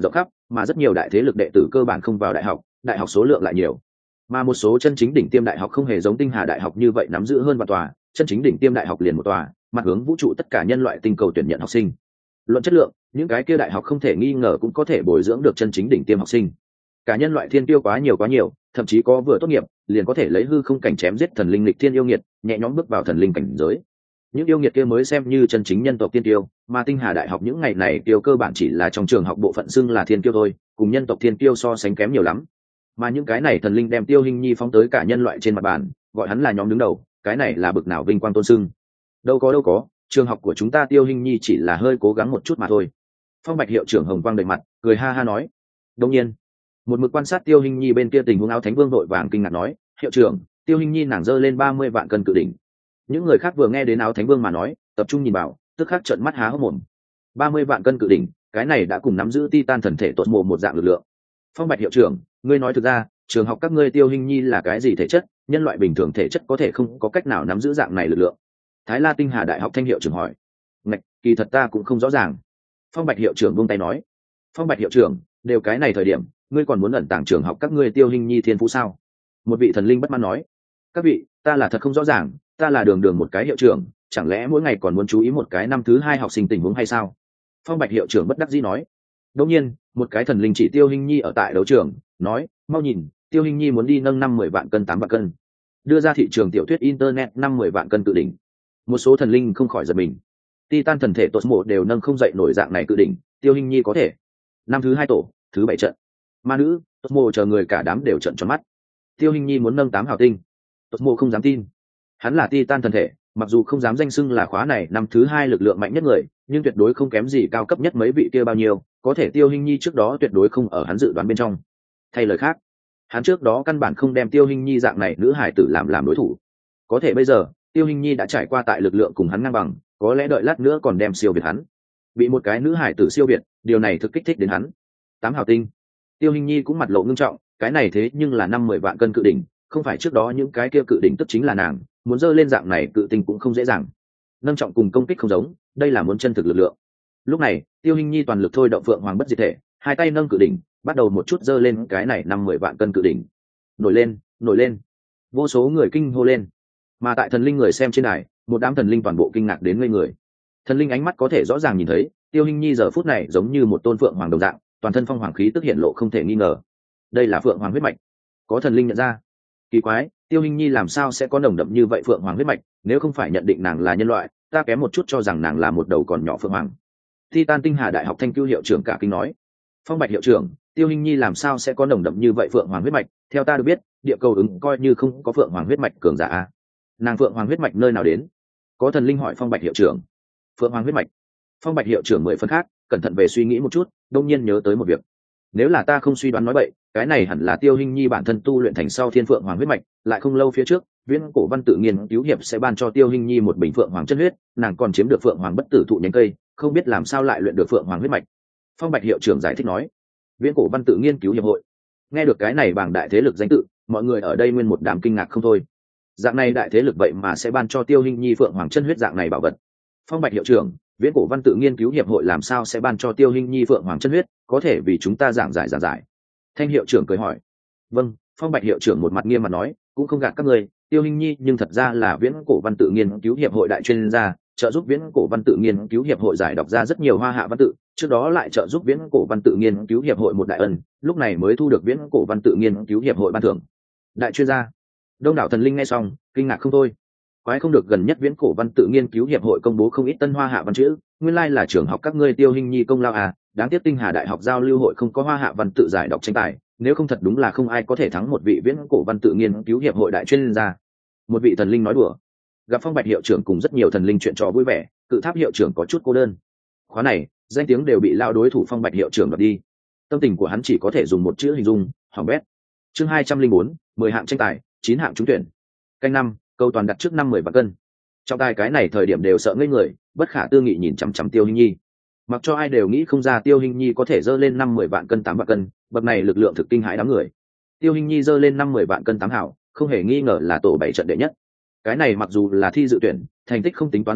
mà rất nhiều đại thế lực đệ tử cơ bản không vào đại học, đại học số lượng lại nhiều. Mà một số chân chính đỉnh tiêm đại học không hề giống Tinh Hà đại học như vậy nắm giữ hơn vạn tòa, chân chính đỉnh tiêm đại học liền một tòa, mặt hướng vũ trụ tất cả nhân loại tinh cầu tuyển nhận học sinh. Luận chất lượng, những cái kia đại học không thể nghi ngờ cũng có thể bồi dưỡng được chân chính đỉnh tiêm học sinh. Cả nhân loại thiên tiêu quá nhiều quá nhiều, thậm chí có vừa tốt nghiệp liền có thể lấy hư không cảnh chém giết thần linh lịch thiên yêu nghiệt, nhẹ nhõm bước vào thần linh cảnh giới. Những yêu nghiệt kia mới xem như chân chính nhân tộc tiên tiêu, mà Tinh Hà đại học những ngày này tiêu cơ bản chỉ là trong trường học bộ phận xưng là thiên tiêu thôi, cùng nhân tộc thiên tiêu so sánh kém nhiều lắm. Mà những cái này thần linh đem Tiêu Hinh Nhi phóng tới cả nhân loại trên mặt bàn, gọi hắn là nhóm đứng đầu, cái này là bực nào vinh quang tôn xưng. Đâu có đâu có, trường học của chúng ta Tiêu Hinh Nhi chỉ là hơi cố gắng một chút mà thôi. Phong Bạch hiệu trưởng hồng quang đầy mặt, cười ha ha nói. Đương nhiên, một mực quan sát Tiêu Hinh Nhi bên kia tình huống, Áo Thánh Vương đội vàng kinh ngạc nói, hiệu trưởng, Tiêu Hinh Nhi nàng dơ lên ba mươi vạn cân cự đỉnh. Những người khác vừa nghe đến Áo Thánh Vương mà nói, tập trung nhìn vào, tức khắc trợn mắt há hốc mồm. ba mươi vạn cân cự đỉnh, cái này đã cùng nắm giữ Titan thần thể tuột mồ một dạng lực lượng. Phong Bạch hiệu trưởng, ngươi nói thực ra, trường học các ngươi Tiêu Hinh Nhi là cái gì thể chất, nhân loại bình thường thể chất có thể không có cách nào nắm giữ dạng này lực lượng. Thái La Tinh Hà đại học Thanh hiệu trưởng hỏi. Ngạch, kỳ thật ta cũng không rõ ràng. Phong Bạch hiệu trưởng buông tay nói. Phong Bạch hiệu trưởng, đều cái này thời điểm, ngươi còn muốn ẩn tàng trường học các ngươi Tiêu Hinh Nhi thiên phú sao? Một vị thần linh bất mãn nói. Các vị, ta là thật không rõ ràng, ta là đường đường một cái hiệu trưởng, chẳng lẽ mỗi ngày còn muốn chú ý một cái năm thứ hai học sinh tình huống hay sao? Phong Bạch hiệu trưởng bất đắc dĩ nói. Đương nhiên, một cái thần linh chỉ Tiêu Hinh Nhi ở tại đấu trường, nói, mau nhìn, Tiêu Hinh Nhi muốn đi nâng năm mười vạn cân tám vạn cân, đưa ra thị trường tiểu thuyết internet năm mười vạn cân cự đỉnh. Một số thần linh không khỏi giật mình. Titan thần thể tuột mộ đều nâng không dậy nổi dạng này cự đỉnh, Tiêu Hinh Nhi có thể. Năm thứ hai tổ, thứ bảy trận. Ma nữ, tuột mộ chờ người cả đám đều trợn tròn mắt. Tiêu Hinh Nhi muốn nâng tám hào tinh. Tuột mộ không dám tin. Hắn là Titan thần thể, mặc dù không dám danh xưng là khóa này năm thứ hai lực lượng mạnh nhất người, nhưng tuyệt đối không kém gì cao cấp nhất mấy vị kia bao nhiêu, có thể Tiêu Hinh Nhi trước đó tuyệt đối không ở hắn dự đoán bên trong. Thay lời khác, hắn trước đó căn bản không đem Tiêu Hinh Nhi dạng này nữ hải tử làm làm đối thủ. Có thể bây giờ, Tiêu Hinh Nhi đã trải qua tại lực lượng cùng hắn ngang bằng, có lẽ đợi lát nữa còn đem siêu việt hắn. Bị một cái nữ hải tử siêu việt, điều này thực kích thích đến hắn. Tám hào tinh. Tiêu Hinh Nhi cũng mặt lộ ngưng trọng, cái này thế nhưng là năm mười vạn cân cự đỉnh, không phải trước đó những cái kia cự đỉnh tức chính là nàng, muốn dơ lên dạng này cự tinh cũng không dễ dàng. Nâng trọng cùng công kích không giống, đây là muốn chân thực lực lượng. Lúc này, Tiêu Hinh Nhi toàn lực thôi động Phượng Hoàng bất diệt thể, hai tay nâng cự đỉnh, bắt đầu một chút dơ lên cái này năm mười vạn cân cự đỉnh. Nổi lên, nổi lên. Vô số người kinh hô lên. Mà tại thần linh người xem trên đài, một đám thần linh toàn bộ kinh ngạc đến ngây người. Thần linh ánh mắt có thể rõ ràng nhìn thấy, Tiêu Hinh Nhi giờ phút này giống như một tôn phượng hoàng đồng dạng, toàn thân phong hoàng khí tức hiện lộ không thể nghi ngờ. Đây là phượng hoàng huyết mạch. Có thần linh nhận ra. Kỳ quái, Tiêu Hinh Nhi làm sao sẽ có nồng đậm như vậy phượng hoàng huyết mạch, nếu không phải nhận định nàng là nhân loại, ta kém một chút cho rằng nàng là một đầu còn nhỏ phượng hoàng. Titan Tinh Hà đại học Thanh Cưu hiệu trưởng cả kinh nói. Phong Bạch hiệu trưởng, Tiêu Hinh Nhi làm sao sẽ có nồng đậm như vậy phượng hoàng huyết mạch, theo ta được biết, địa cầu ứng coi như không có phượng hoàng huyết mạch cường giả a. Nàng phượng hoàng huyết mạch nơi nào đến? Có thần linh hỏi Phong Bạch hiệu trưởng. Phượng hoàng huyết mạch. Phong Bạch hiệu trưởng mười phân khác, cẩn thận về suy nghĩ một chút, đông nhiên nhớ tới một việc. Nếu là ta không suy đoán nói bậy, cái này hẳn là Tiêu Hinh Nhi bản thân tu luyện thành sau thiên phượng hoàng huyết mạch, lại không lâu phía trước, Viễn Cổ Văn tự nghiên cứu hiệp sẽ ban cho Tiêu Hinh Nhi một bình phượng hoàng chân huyết, nàng còn chiếm được phượng hoàng bất tử thụ nhánh cây, không biết làm sao lại luyện được phượng hoàng huyết mạch. Phong Bạch hiệu trưởng giải thích nói. Viễn Cổ Văn tự nghiên cứu hiệp hội. Nghe được cái này bảng đại thế lực danh tự, mọi người ở đây nguyên một đám kinh ngạc không thôi. Dạng này đại thế lực vậy mà sẽ ban cho Tiêu Hinh Nhi phượng hoàng chân huyết dạng này bảo vật. Phong Bạch hiệu trưởng, Viễn Cổ Văn tự nghiên cứu hiệp hội làm sao sẽ ban cho Tiêu Hinh Nhi phượng hoàng chân huyết, có thể vì chúng ta giảng giải giảng giải. Thanh hiệu trưởng cười hỏi. Vâng. Phong Bạch hiệu trưởng một mặt nghiêm mặt nói, cũng không gạt các người, Tiêu Hinh Nhi nhưng thật ra là Viễn Cổ Văn tự nghiên cứu hiệp hội đại chuyên gia, trợ giúp Viễn Cổ Văn tự nghiên cứu hiệp hội giải đọc ra rất nhiều hoa hạ văn tự, trước đó lại trợ giúp Viễn Cổ Văn tự nghiên cứu hiệp hội một đại ân, lúc này mới thu được Viễn Cổ Văn tự nghiên cứu hiệp hội ban thưởng. Đại chuyên gia. Đông đảo thần linh nghe xong, kinh ngạc không thôi. Quái không được gần nhất Viễn Cổ Văn tự nghiên cứu hiệp hội công bố không ít tân hoa hạ văn chữ, nguyên lai là trường học các ngươi Tiêu Hinh Nhi công lao à, đáng tiếc Tinh Hà đại học giao lưu hội không có hoa hạ văn tự giải đọc tranh tài, nếu không thật đúng là không ai có thể thắng một vị Viễn Cổ Văn tự nghiên cứu hiệp hội đại chuyên gia. Một vị thần linh nói đùa. Gặp Phong Bạch hiệu trưởng cùng rất nhiều thần linh chuyện trò vui vẻ, Cự Tháp hiệu trưởng có chút cô đơn. Khóa này, danh tiếng đều bị lao đối thủ Phong Bạch hiệu trưởng đoạt đi. Tâm tình của hắn chỉ có thể dùng một chữ hình dung, hỏng bét. Chương hai trăm linh bốn, mười hạng tranh tài, chín hạng trúng tuyển. Canh năm, câu toàn đặt trước năm mười vạn cân. Trong tài cái này thời điểm đều sợ ngây người, bất khả tư nghị nhìn chằm chằm Tiêu Hinh Nhi. Mặc cho ai đều nghĩ không ra Tiêu Hinh Nhi có thể dơ lên năm mười vạn cân tám vạn cân, bậc này lực lượng thực kinh hãi đám người. Tiêu Hinh Nhi dơ lên năm mười vạn cân tám hảo, không hề nghi ngờ là tổ bảy trận đệ nhất. Cái này mặc dù là thi dự tuyển, thành tích không tính toán gì hết,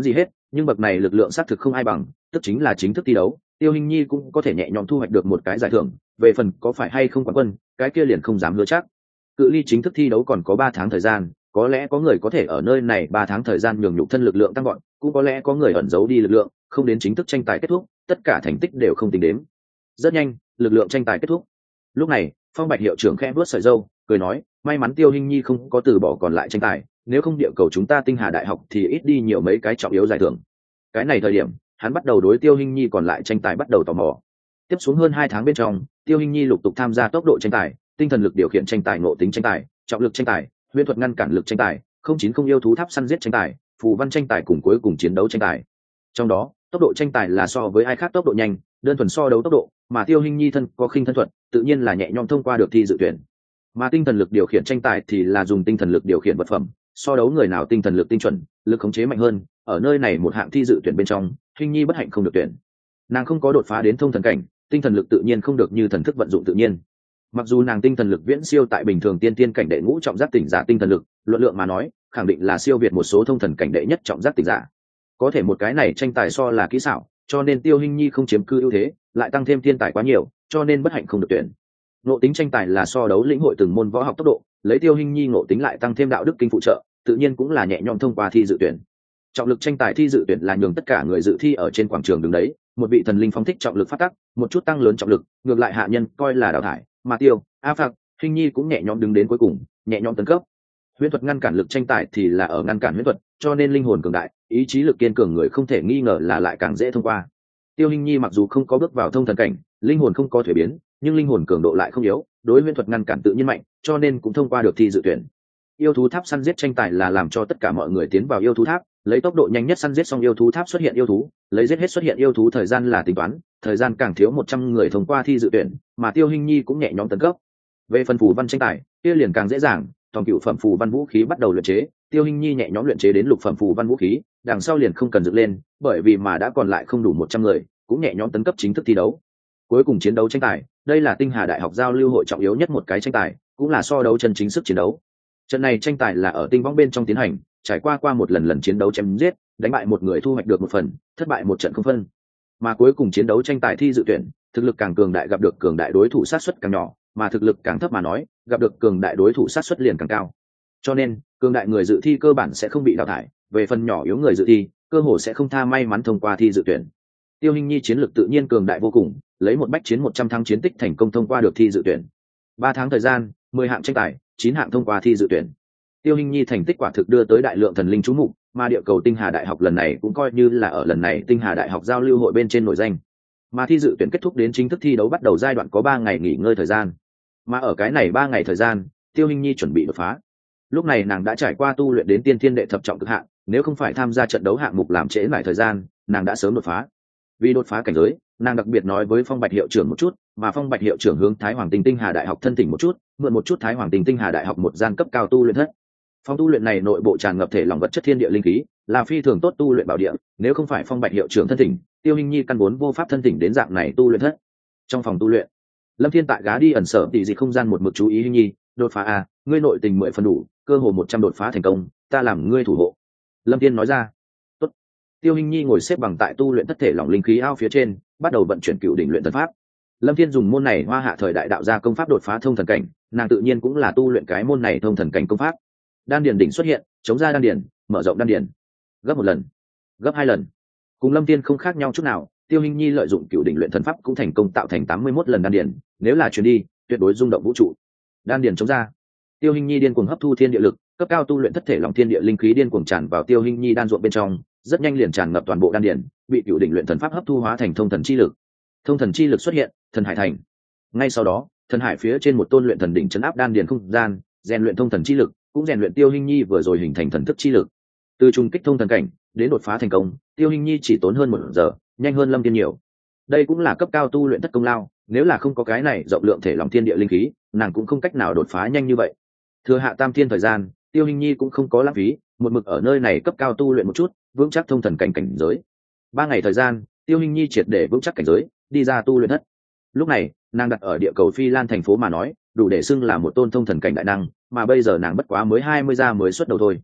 nhưng bậc này lực lượng xác thực không ai bằng, tức chính là chính thức thi đấu Tiêu Hinh Nhi cũng có thể nhẹ nhõm thu hoạch được một cái giải thưởng, về phần có phải hay không quán quân cái kia liền không dám hứa chắc. Cự ly chính thức thi đấu còn có ba tháng thời gian, có lẽ có người có thể ở nơi này ba tháng thời gian nhường nhục thân lực lượng tăng gọn, cũng có lẽ có người ẩn giấu đi lực lượng, không đến chính thức tranh tài kết thúc tất cả thành tích đều không tính đến. Rất nhanh lực lượng tranh tài kết thúc. Lúc này Phong Bạch hiệu trưởng khẽ vuốt sợi râu cười nói, may mắn Tiêu Hinh Nhi không có từ bỏ còn lại tranh tài, nếu không địa cầu chúng ta Tinh Hà Đại học thì ít đi nhiều mấy cái trọng yếu giải thưởng. Cái này thời điểm hắn bắt đầu đối Tiêu Hinh Nhi còn lại tranh tài bắt đầu tò mò. Tiếp xuống hơn hai tháng bên trong, Tiêu Hinh Nhi lục tục tham gia tốc độ tranh tài, tinh thần lực điều khiển tranh tài, ngộ tính tranh tài, trọng lực tranh tài, huyền thuật ngăn cản lực tranh tài, không chín không yêu thú tháp săn giết tranh tài, phù văn tranh tài cùng cuối cùng chiến đấu tranh tài. Trong đó tốc độ tranh tài là so với ai khác tốc độ nhanh, đơn thuần so đấu tốc độ, mà Tiêu Hinh Nhi thân có khinh thân thuật, tự nhiên là nhẹ nhõm thông qua được thi dự tuyển. Mà tinh thần lực điều khiển tranh tài thì là dùng tinh thần lực điều khiển vật phẩm, so đấu người nào tinh thần lực tinh chuẩn, lực khống chế mạnh hơn. Ở nơi này một hạng thi dự tuyển bên trong, Hinh Nhi bất hạnh không được tuyển. Nàng không có đột phá đến thông thần cảnh, tinh thần lực tự nhiên không được như thần thức vận dụng tự nhiên. Mặc dù nàng tinh thần lực viễn siêu tại bình thường tiên tiên cảnh đệ ngũ trọng giác tỉnh giả tinh thần lực, luận lượng mà nói, khẳng định là siêu việt một số thông thần cảnh đệ nhất trọng giác tỉnh giả. Có thể một cái này tranh tài so là kỹ xảo, cho nên Tiêu Hinh Nhi không chiếm cư ưu thế, lại tăng thêm thiên tài quá nhiều, cho nên bất hạnh không được tuyển. Ngộ tính tranh tài là so đấu lĩnh hội từng môn võ học tốc độ, lấy Tiêu Hinh Nhi ngộ tính lại tăng thêm đạo đức kinh phụ trợ, tự nhiên cũng là nhẹ nhõm thông qua thi dự tuyển. Trọng lực tranh tài thi dự tuyển là nhường tất cả người dự thi ở trên quảng trường đứng đấy, một vị thần linh phóng thích trọng lực phát tắc, một chút tăng lớn trọng lực, ngược lại hạ nhân coi là đào thải, mà Tiêu, A Phạc, Hinh Nhi cũng nhẹ nhõm đứng đến cuối cùng, nhẹ nhõm tấn cấp. Huyễn thuật ngăn cản lực tranh tài thì là ở ngăn cản huyễn thuật, cho nên linh hồn cường đại, ý chí lực kiên cường người không thể nghi ngờ là lại càng dễ thông qua. Tiêu Hinh Nhi mặc dù không có bước vào thông thần cảnh, linh hồn không có thể biến, nhưng linh hồn cường độ lại không yếu, đối huyễn thuật ngăn cản tự nhiên mạnh, cho nên cũng thông qua được thi dự tuyển. Yêu thú tháp săn giết tranh tài là làm cho tất cả mọi người tiến vào yêu thú tháp, lấy tốc độ nhanh nhất săn giết xong yêu thú tháp xuất hiện yêu thú, lấy giết hết xuất hiện yêu thú thời gian là tính toán, thời gian càng thiếu một trăm người thông qua thi dự tuyển, mà Tiêu Hinh Nhi cũng nhẹ nhõm tấn cấp. Về phần phù văn tranh tài, kia liền càng dễ dàng, toàn cựu phẩm phù văn vũ khí bắt đầu luyện chế, Tiêu Hinh Nhi nhẹ nhõm luyện chế đến lục phẩm phù văn vũ khí, đằng sau liền không cần dựng lên, bởi vì mà đã còn lại không đủ một trăm người, cũng nhẹ nhõm tấn cấp chính thức thi đấu. Cuối cùng chiến đấu tranh tài, đây là Tinh Hà Đại học giao lưu hội trọng yếu nhất một cái tranh tài, cũng là so đấu chân chính sức chiến đấu. Trận này tranh tài là ở tinh võng bên trong tiến hành, trải qua qua một lần lần chiến đấu chém giết, đánh bại một người thu hoạch được một phần, thất bại một trận không phân. Mà cuối cùng chiến đấu tranh tài thi dự tuyển, thực lực càng cường đại gặp được cường đại đối thủ sát suất càng nhỏ, mà thực lực càng thấp mà nói, gặp được cường đại đối thủ sát suất liền càng cao. Cho nên, cường đại người dự thi cơ bản sẽ không bị đào thải, về phần nhỏ yếu người dự thi, cơ hồ sẽ không tha may mắn thông qua thi dự tuyển. Tiêu Hinh Nhi chiến lược tự nhiên cường đại vô cùng, lấy một bách chiến một trăm thắng chiến tích thành công thông qua được thi dự tuyển. Ba tháng thời gian, mười hạng tranh tài, chín hạng thông qua thi dự tuyển. Tiêu Hinh Nhi thành tích quả thực đưa tới đại lượng thần linh chú mục, mà địa cầu Tinh Hà Đại học lần này cũng coi như là ở lần này Tinh Hà Đại học giao lưu hội bên trên nổi danh. Mà thi dự tuyển kết thúc đến chính thức thi đấu bắt đầu giai đoạn có ba ngày nghỉ ngơi thời gian. Mà ở cái này ba ngày thời gian, Tiêu Hinh Nhi chuẩn bị đột phá. Lúc này nàng đã trải qua tu luyện đến tiên thiên đệ thập trọng cực hạn, nếu không phải tham gia trận đấu hạng mục làm trễ lại thời gian, nàng đã sớm đột phá. Vì đột phá cảnh giới, nàng đặc biệt nói với Phong Bạch hiệu trưởng một chút, mà Phong Bạch hiệu trưởng hướng Thái Hoàng Tinh Tinh Hà Đại học thân thỉnh một chút, mượn một chút Thái Hoàng Tinh Tinh Hà Đại học một gian cấp cao tu luyện thất. Phòng tu luyện này nội bộ tràn ngập thể lòng vật chất thiên địa linh khí, là phi thường tốt tu luyện bảo địa, nếu không phải Phong Bạch hiệu trưởng thân thỉnh, Tiêu Hinh Nhi căn vốn vô pháp thân thỉnh đến dạng này tu luyện thất. Trong phòng tu luyện, Lâm Thiên tại gá đi ẩn sở tỷ dị không gian một mực chú ý Hinh Nhi, đột phá a, ngươi nội tình mười phần đủ, cơ hồ một trăm đột phá thành công, ta làm ngươi thủ hộ. Lâm Thiên nói ra. Tốt. Tiêu Hinh Nhi ngồi xếp bằng tại tu luyện thất thể lòng linh khí ao phía trên, bắt đầu vận chuyển cựu đỉnh luyện thần pháp. Lâm Thiên dùng môn này hoa hạ thời đại đạo gia công pháp đột phá thông thần cảnh, nàng tự nhiên cũng là tu luyện cái môn này thông thần cảnh công pháp. Đan điền đỉnh xuất hiện, chống ra đan điền, mở rộng đan điền, gấp một lần, gấp hai lần, cùng Lâm Thiên không khác nhau chút nào. Tiêu Hinh Nhi lợi dụng cựu đỉnh luyện thần pháp cũng thành công tạo thành tám mươi mốt lần đan điền, nếu là truyền đi, tuyệt đối rung động vũ trụ. Đan điền chống ra, Tiêu Hinh Nhi điên cuồng hấp thu thiên địa lực, cấp cao tu luyện thất thể lòng thiên địa linh khí điên cuồng tràn vào Tiêu Hinh Nhi đan ruộng bên trong, rất nhanh liền tràn ngập toàn bộ đan điền, bị cựu đỉnh luyện thần pháp hấp thu hóa thành thông thần chi lực. Thông thần chi lực xuất hiện, thần hải thành. Ngay sau đó, thần hải phía trên một tôn luyện thần đỉnh chấn áp đan điền không gian, rèn luyện thông thần chi lực, cũng rèn luyện Tiêu Hinh Nhi vừa rồi hình thành thần thức chi lực. Từ trung kích thông thần cảnh đến đột phá thành công, Tiêu Hinh Nhi chỉ tốn hơn một giờ, nhanh hơn Lâm Thiên nhiều. Đây cũng là cấp cao tu luyện thất công lao, nếu là không có cái này rộng lượng thể lòng thiên địa linh khí, nàng cũng không cách nào đột phá nhanh như vậy. Thừa hạ tam thiên thời gian, Tiêu Hinh Nhi cũng không có lãng phí, một mực ở nơi này cấp cao tu luyện một chút, vững chắc thông thần cảnh cảnh giới. Ba ngày thời gian, Tiêu Hinh Nhi triệt để vững chắc cảnh giới, đi ra tu luyện thất. Lúc này, nàng đặt ở địa cầu Phi Lan thành phố mà nói, đủ để xưng là một tôn thông thần cảnh đại năng, mà bây giờ nàng bất quá mới hai mươi ra mới xuất đầu thôi.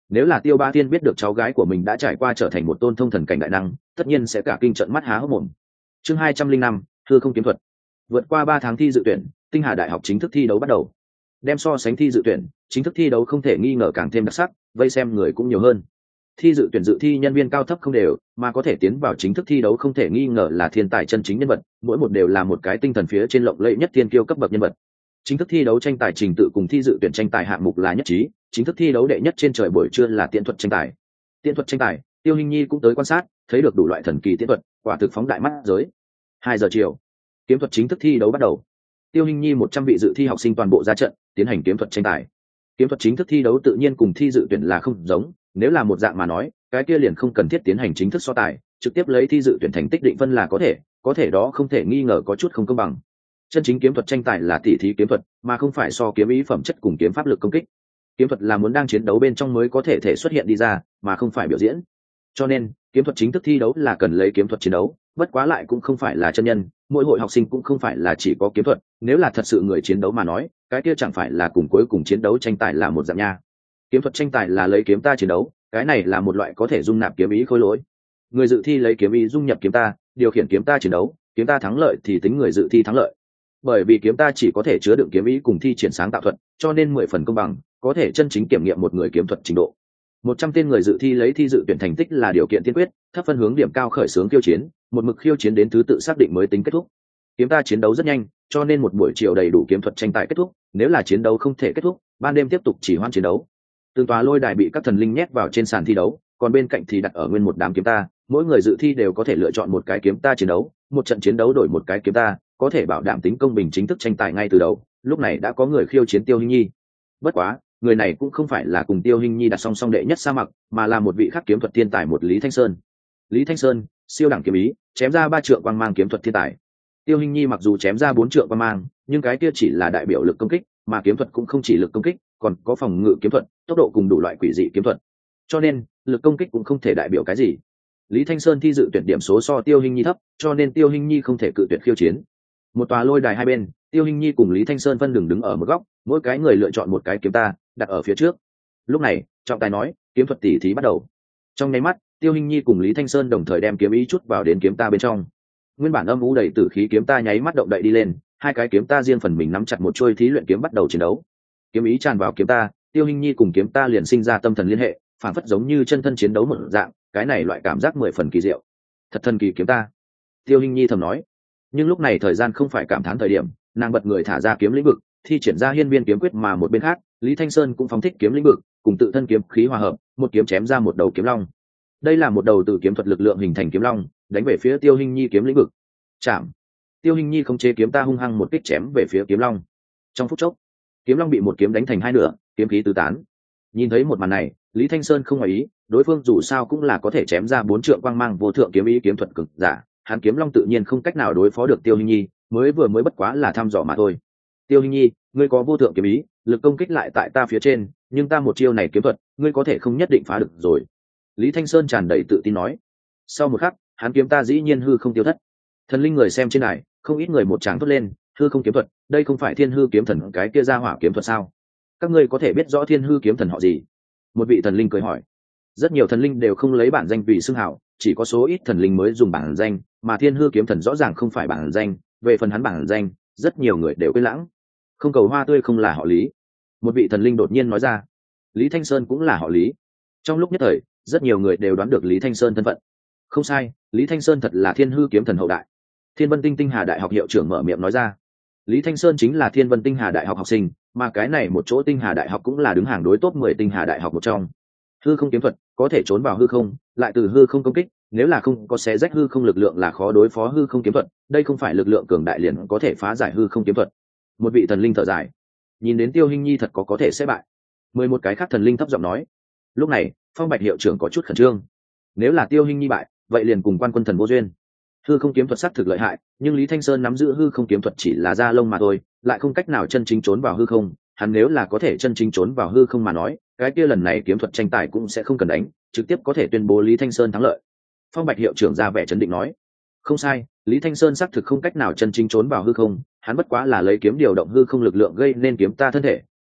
Nếu là Tiêu Bá Thiên biết được cháu gái của mình đã trải qua trở thành một tôn thông thần cảnh đại năng, tất nhiên sẽ cả kinh trận mắt há hốc mồm. Chương hai trăm linh năm, hư không kiếm thuật. Vượt qua ba tháng thi dự tuyển, Tinh Hà Đại học chính thức thi đấu bắt đầu. Đem so sánh thi dự tuyển, chính thức thi đấu không thể nghi ngờ càng thêm đặc sắc, vây xem người cũng nhiều hơn. Thi dự tuyển dự thi nhân viên cao thấp không đều, mà có thể tiến vào chính thức thi đấu không thể nghi ngờ là thiên tài chân chính nhân vật, mỗi một đều là một cái tinh thần phía trên lộng lẫy nhất thiên kiêu cấp bậc nhân vật. Chính thức thi đấu tranh tài trình tự cùng thi dự tuyển tranh tài hạng mục là nhất trí, chính thức thi đấu đệ nhất trên trời buổi trưa là tiễn thuật tranh tài. Tiễn thuật tranh tài, Tiêu Hinh Nhi cũng tới quan sát, thấy được đủ loại thần kỳ tiễn thuật, quả thực phóng đại mắt giới. Hai giờ chiều, kiếm thuật chính thức thi đấu bắt đầu. Tiêu Hinh Nhi một trăm vị dự thi học sinh toàn bộ ra trận, tiến hành kiếm thuật tranh tài. Kiếm thuật chính thức thi đấu tự nhiên cùng thi dự tuyển là không giống, nếu là một dạng mà nói, cái kia liền không cần thiết tiến hành chính thức so tài, trực tiếp lấy thi dự tuyển thành tích định phân là có thể, có thể đó không thể nghi ngờ có chút không công bằng. Chân chính kiếm thuật tranh tài là tỉ thí kiếm thuật, mà không phải so kiếm ý phẩm chất cùng kiếm pháp lực công kích. Kiếm thuật là muốn đang chiến đấu bên trong mới có thể thể xuất hiện đi ra, mà không phải biểu diễn. Cho nên, kiếm thuật chính thức thi đấu là cần lấy kiếm thuật chiến đấu, bất quá lại cũng không phải là chân nhân, mỗi hội học sinh cũng không phải là chỉ có kiếm thuật, nếu là thật sự người chiến đấu mà nói, cái kia chẳng phải là cùng cuối cùng chiến đấu tranh tài là một dạng nha. Kiếm thuật tranh tài là lấy kiếm ta chiến đấu, cái này là một loại có thể dung nạp kiếm ý khối lỗi. Người dự thi lấy kiếm ý dung nhập kiếm ta, điều khiển kiếm ta chiến đấu, kiếm ta thắng lợi thì tính người dự thi thắng lợi. Bởi vì kiếm ta chỉ có thể chứa đựng kiếm ý cùng thi triển sáng tạo thuật, cho nên mười phần công bằng, có thể chân chính kiểm nghiệm một người kiếm thuật trình độ. Một trăm tên người dự thi lấy thi dự tuyển thành tích là điều kiện tiên quyết, thấp phân hướng điểm cao khởi xướng khiêu chiến, một mực khiêu chiến đến thứ tự xác định mới tính kết thúc. Kiếm ta chiến đấu rất nhanh, cho nên một buổi chiều đầy đủ kiếm thuật tranh tài kết thúc, nếu là chiến đấu không thể kết thúc, ban đêm tiếp tục chỉ hoãn chiến đấu. Từng tòa lôi đài bị các thần linh nhét vào trên sàn thi đấu, còn bên cạnh thì đặt ở nguyên một đám kiếm ta, mỗi người dự thi đều có thể lựa chọn một cái kiếm ta chiến đấu, một trận chiến đấu đổi một cái kiếm ta, có thể bảo đảm tính công bình chính thức tranh tài ngay từ đầu. Lúc này đã có người khiêu chiến Tiêu Hinh Nhi. Bất quá, người này cũng không phải là cùng Tiêu Hinh Nhi đặt song song đệ nhất sa mạc, mà là một vị khắc kiếm thuật thiên tài, một Lý Thanh Sơn. Lý Thanh Sơn, siêu đẳng kiếm ý, chém ra ba trượng quang mang kiếm thuật thiên tài. Tiêu Hinh Nhi mặc dù chém ra bốn trượng quang mang, nhưng cái kia chỉ là đại biểu lực công kích, mà kiếm thuật cũng không chỉ lực công kích, còn có phòng ngự kiếm thuật, tốc độ cùng đủ loại quỷ dị kiếm thuật. Cho nên, lực công kích cũng không thể đại biểu cái gì. Lý Thanh Sơn thi dự tuyển điểm số so Tiêu Hinh Nhi thấp, cho nên Tiêu Hinh Nhi không thể cự tuyệt khiêu chiến. Một tòa lôi đài hai bên, Tiêu Hinh Nhi cùng Lý Thanh Sơn phân đường đứng ở một góc, mỗi cái người lựa chọn một cái kiếm ta, đặt ở phía trước. Lúc này, trọng tài nói, kiếm thuật tỉ thí bắt đầu. Trong nháy mắt, Tiêu Hinh Nhi cùng Lý Thanh Sơn đồng thời đem kiếm ý chút vào đến kiếm ta bên trong. Nguyên bản âm u đầy tử khí kiếm ta nháy mắt động đậy đi lên, hai cái kiếm ta riêng phần mình nắm chặt một chuôi thí luyện kiếm bắt đầu chiến đấu. Kiếm ý tràn vào kiếm ta, Tiêu Hinh Nhi cùng kiếm ta liền sinh ra tâm thần liên hệ, phản phất giống như chân thân chiến đấu một dạng, cái này loại cảm giác mười phần kỳ diệu. Thật thần kỳ kiếm ta, Tiêu Hinh Nhi thầm nói. Nhưng lúc này thời gian không phải cảm thán thời điểm, nàng bật người thả ra kiếm lĩnh vực, thi triển ra hiên viên kiếm quyết, mà một bên khác, Lý Thanh Sơn cũng phóng thích kiếm lĩnh vực, cùng tự thân kiếm khí hòa hợp, một kiếm chém ra một đầu kiếm long. Đây là một đầu từ kiếm thuật lực lượng hình thành kiếm long, đánh về phía Tiêu Hinh Nhi kiếm lĩnh vực. Chạm. Tiêu Hinh Nhi không chế kiếm ta hung hăng một kích chém về phía kiếm long. Trong phút chốc, kiếm long bị một kiếm đánh thành hai nửa, kiếm khí tứ tán. Nhìn thấy một màn này, Lý Thanh Sơn không ngoài ý, đối phương dù sao cũng là có thể chém ra bốn trượng quang mang vô thượng kiếm ý kiếm thuật cực giả, hắn kiếm long tự nhiên không cách nào đối phó được Tiêu Hinh Nhi, mới vừa mới bất quá là thăm dò mà thôi. Tiêu Hinh Nhi, ngươi có vô thượng kiếm ý, lực công kích lại tại ta phía trên, nhưng ta một chiêu này kiếm thuật, ngươi có thể không nhất định phá được rồi. Lý Thanh Sơn tràn đầy tự tin nói. Sau một khắc, hắn kiếm ta dĩ nhiên hư không tiêu thất. Thần linh người xem trên này, không ít người một tràng thốt lên, hư không kiếm thuật, đây không phải Thiên Hư kiếm thần cái kia ra hỏa kiếm thuật sao? Các ngươi có thể biết rõ Thiên Hư kiếm thần họ gì? Một vị thần linh cười hỏi. Rất nhiều thần linh đều không lấy bản danh vì xưng hảo, chỉ có số ít thần linh mới dùng bản danh, mà Thiên Hư kiếm thần rõ ràng không phải bản danh, về phần hắn bản danh, rất nhiều người đều quên lãng. Không cầu hoa tươi không là họ Lý. Một vị thần linh đột nhiên nói ra. Lý Thanh Sơn cũng là họ Lý. Trong lúc nhất thời, rất nhiều người đều đoán được Lý Thanh Sơn thân phận. Không sai, Lý Thanh Sơn thật là Thiên Hư kiếm thần hậu đại. Thiên Vân Tinh Tinh Hà Đại học hiệu trưởng mở miệng nói ra. Lý Thanh Sơn chính là Thiên Vân Tinh Hà Đại học học sinh, mà cái này một chỗ Tinh Hà Đại học cũng là đứng hàng đối top mười Tinh Hà Đại học một trong. Hư không kiếm thuật, có thể trốn vào hư không, lại từ hư không công kích, nếu là không có xé rách hư không lực lượng là khó đối phó hư không kiếm thuật, đây không phải lực lượng cường đại liền có thể phá giải hư không kiếm thuật. Một vị thần linh thở dài, nhìn đến Tiêu Hinh Nhi thật có có thể sẽ bại. Mười một cái khác thần linh thấp giọng nói. Lúc này, Phong Bạch hiệu trưởng có chút khẩn trương. Nếu là Tiêu Hinh Nhi bại, vậy liền cùng Quan Quân thần vô duyên. Hư không kiếm thuật sắc thực lợi hại, nhưng Lý Thanh Sơn nắm giữ hư không kiếm thuật chỉ là da lông mà thôi, lại không cách nào chân chính trốn vào hư không. Hắn nếu là có thể chân chính trốn vào hư không mà nói, cái kia lần này kiếm thuật tranh tài cũng sẽ không cần đánh, trực tiếp có thể tuyên bố Lý Thanh Sơn thắng lợi. Phong Bạch hiệu trưởng ra vẻ trấn định nói. Không sai, Lý Thanh Sơn xác thực không cách nào chân chính trốn vào hư không, hắn bất quá là lấy kiếm điều động hư không lực lượng gây nên kiếm ta thân thể,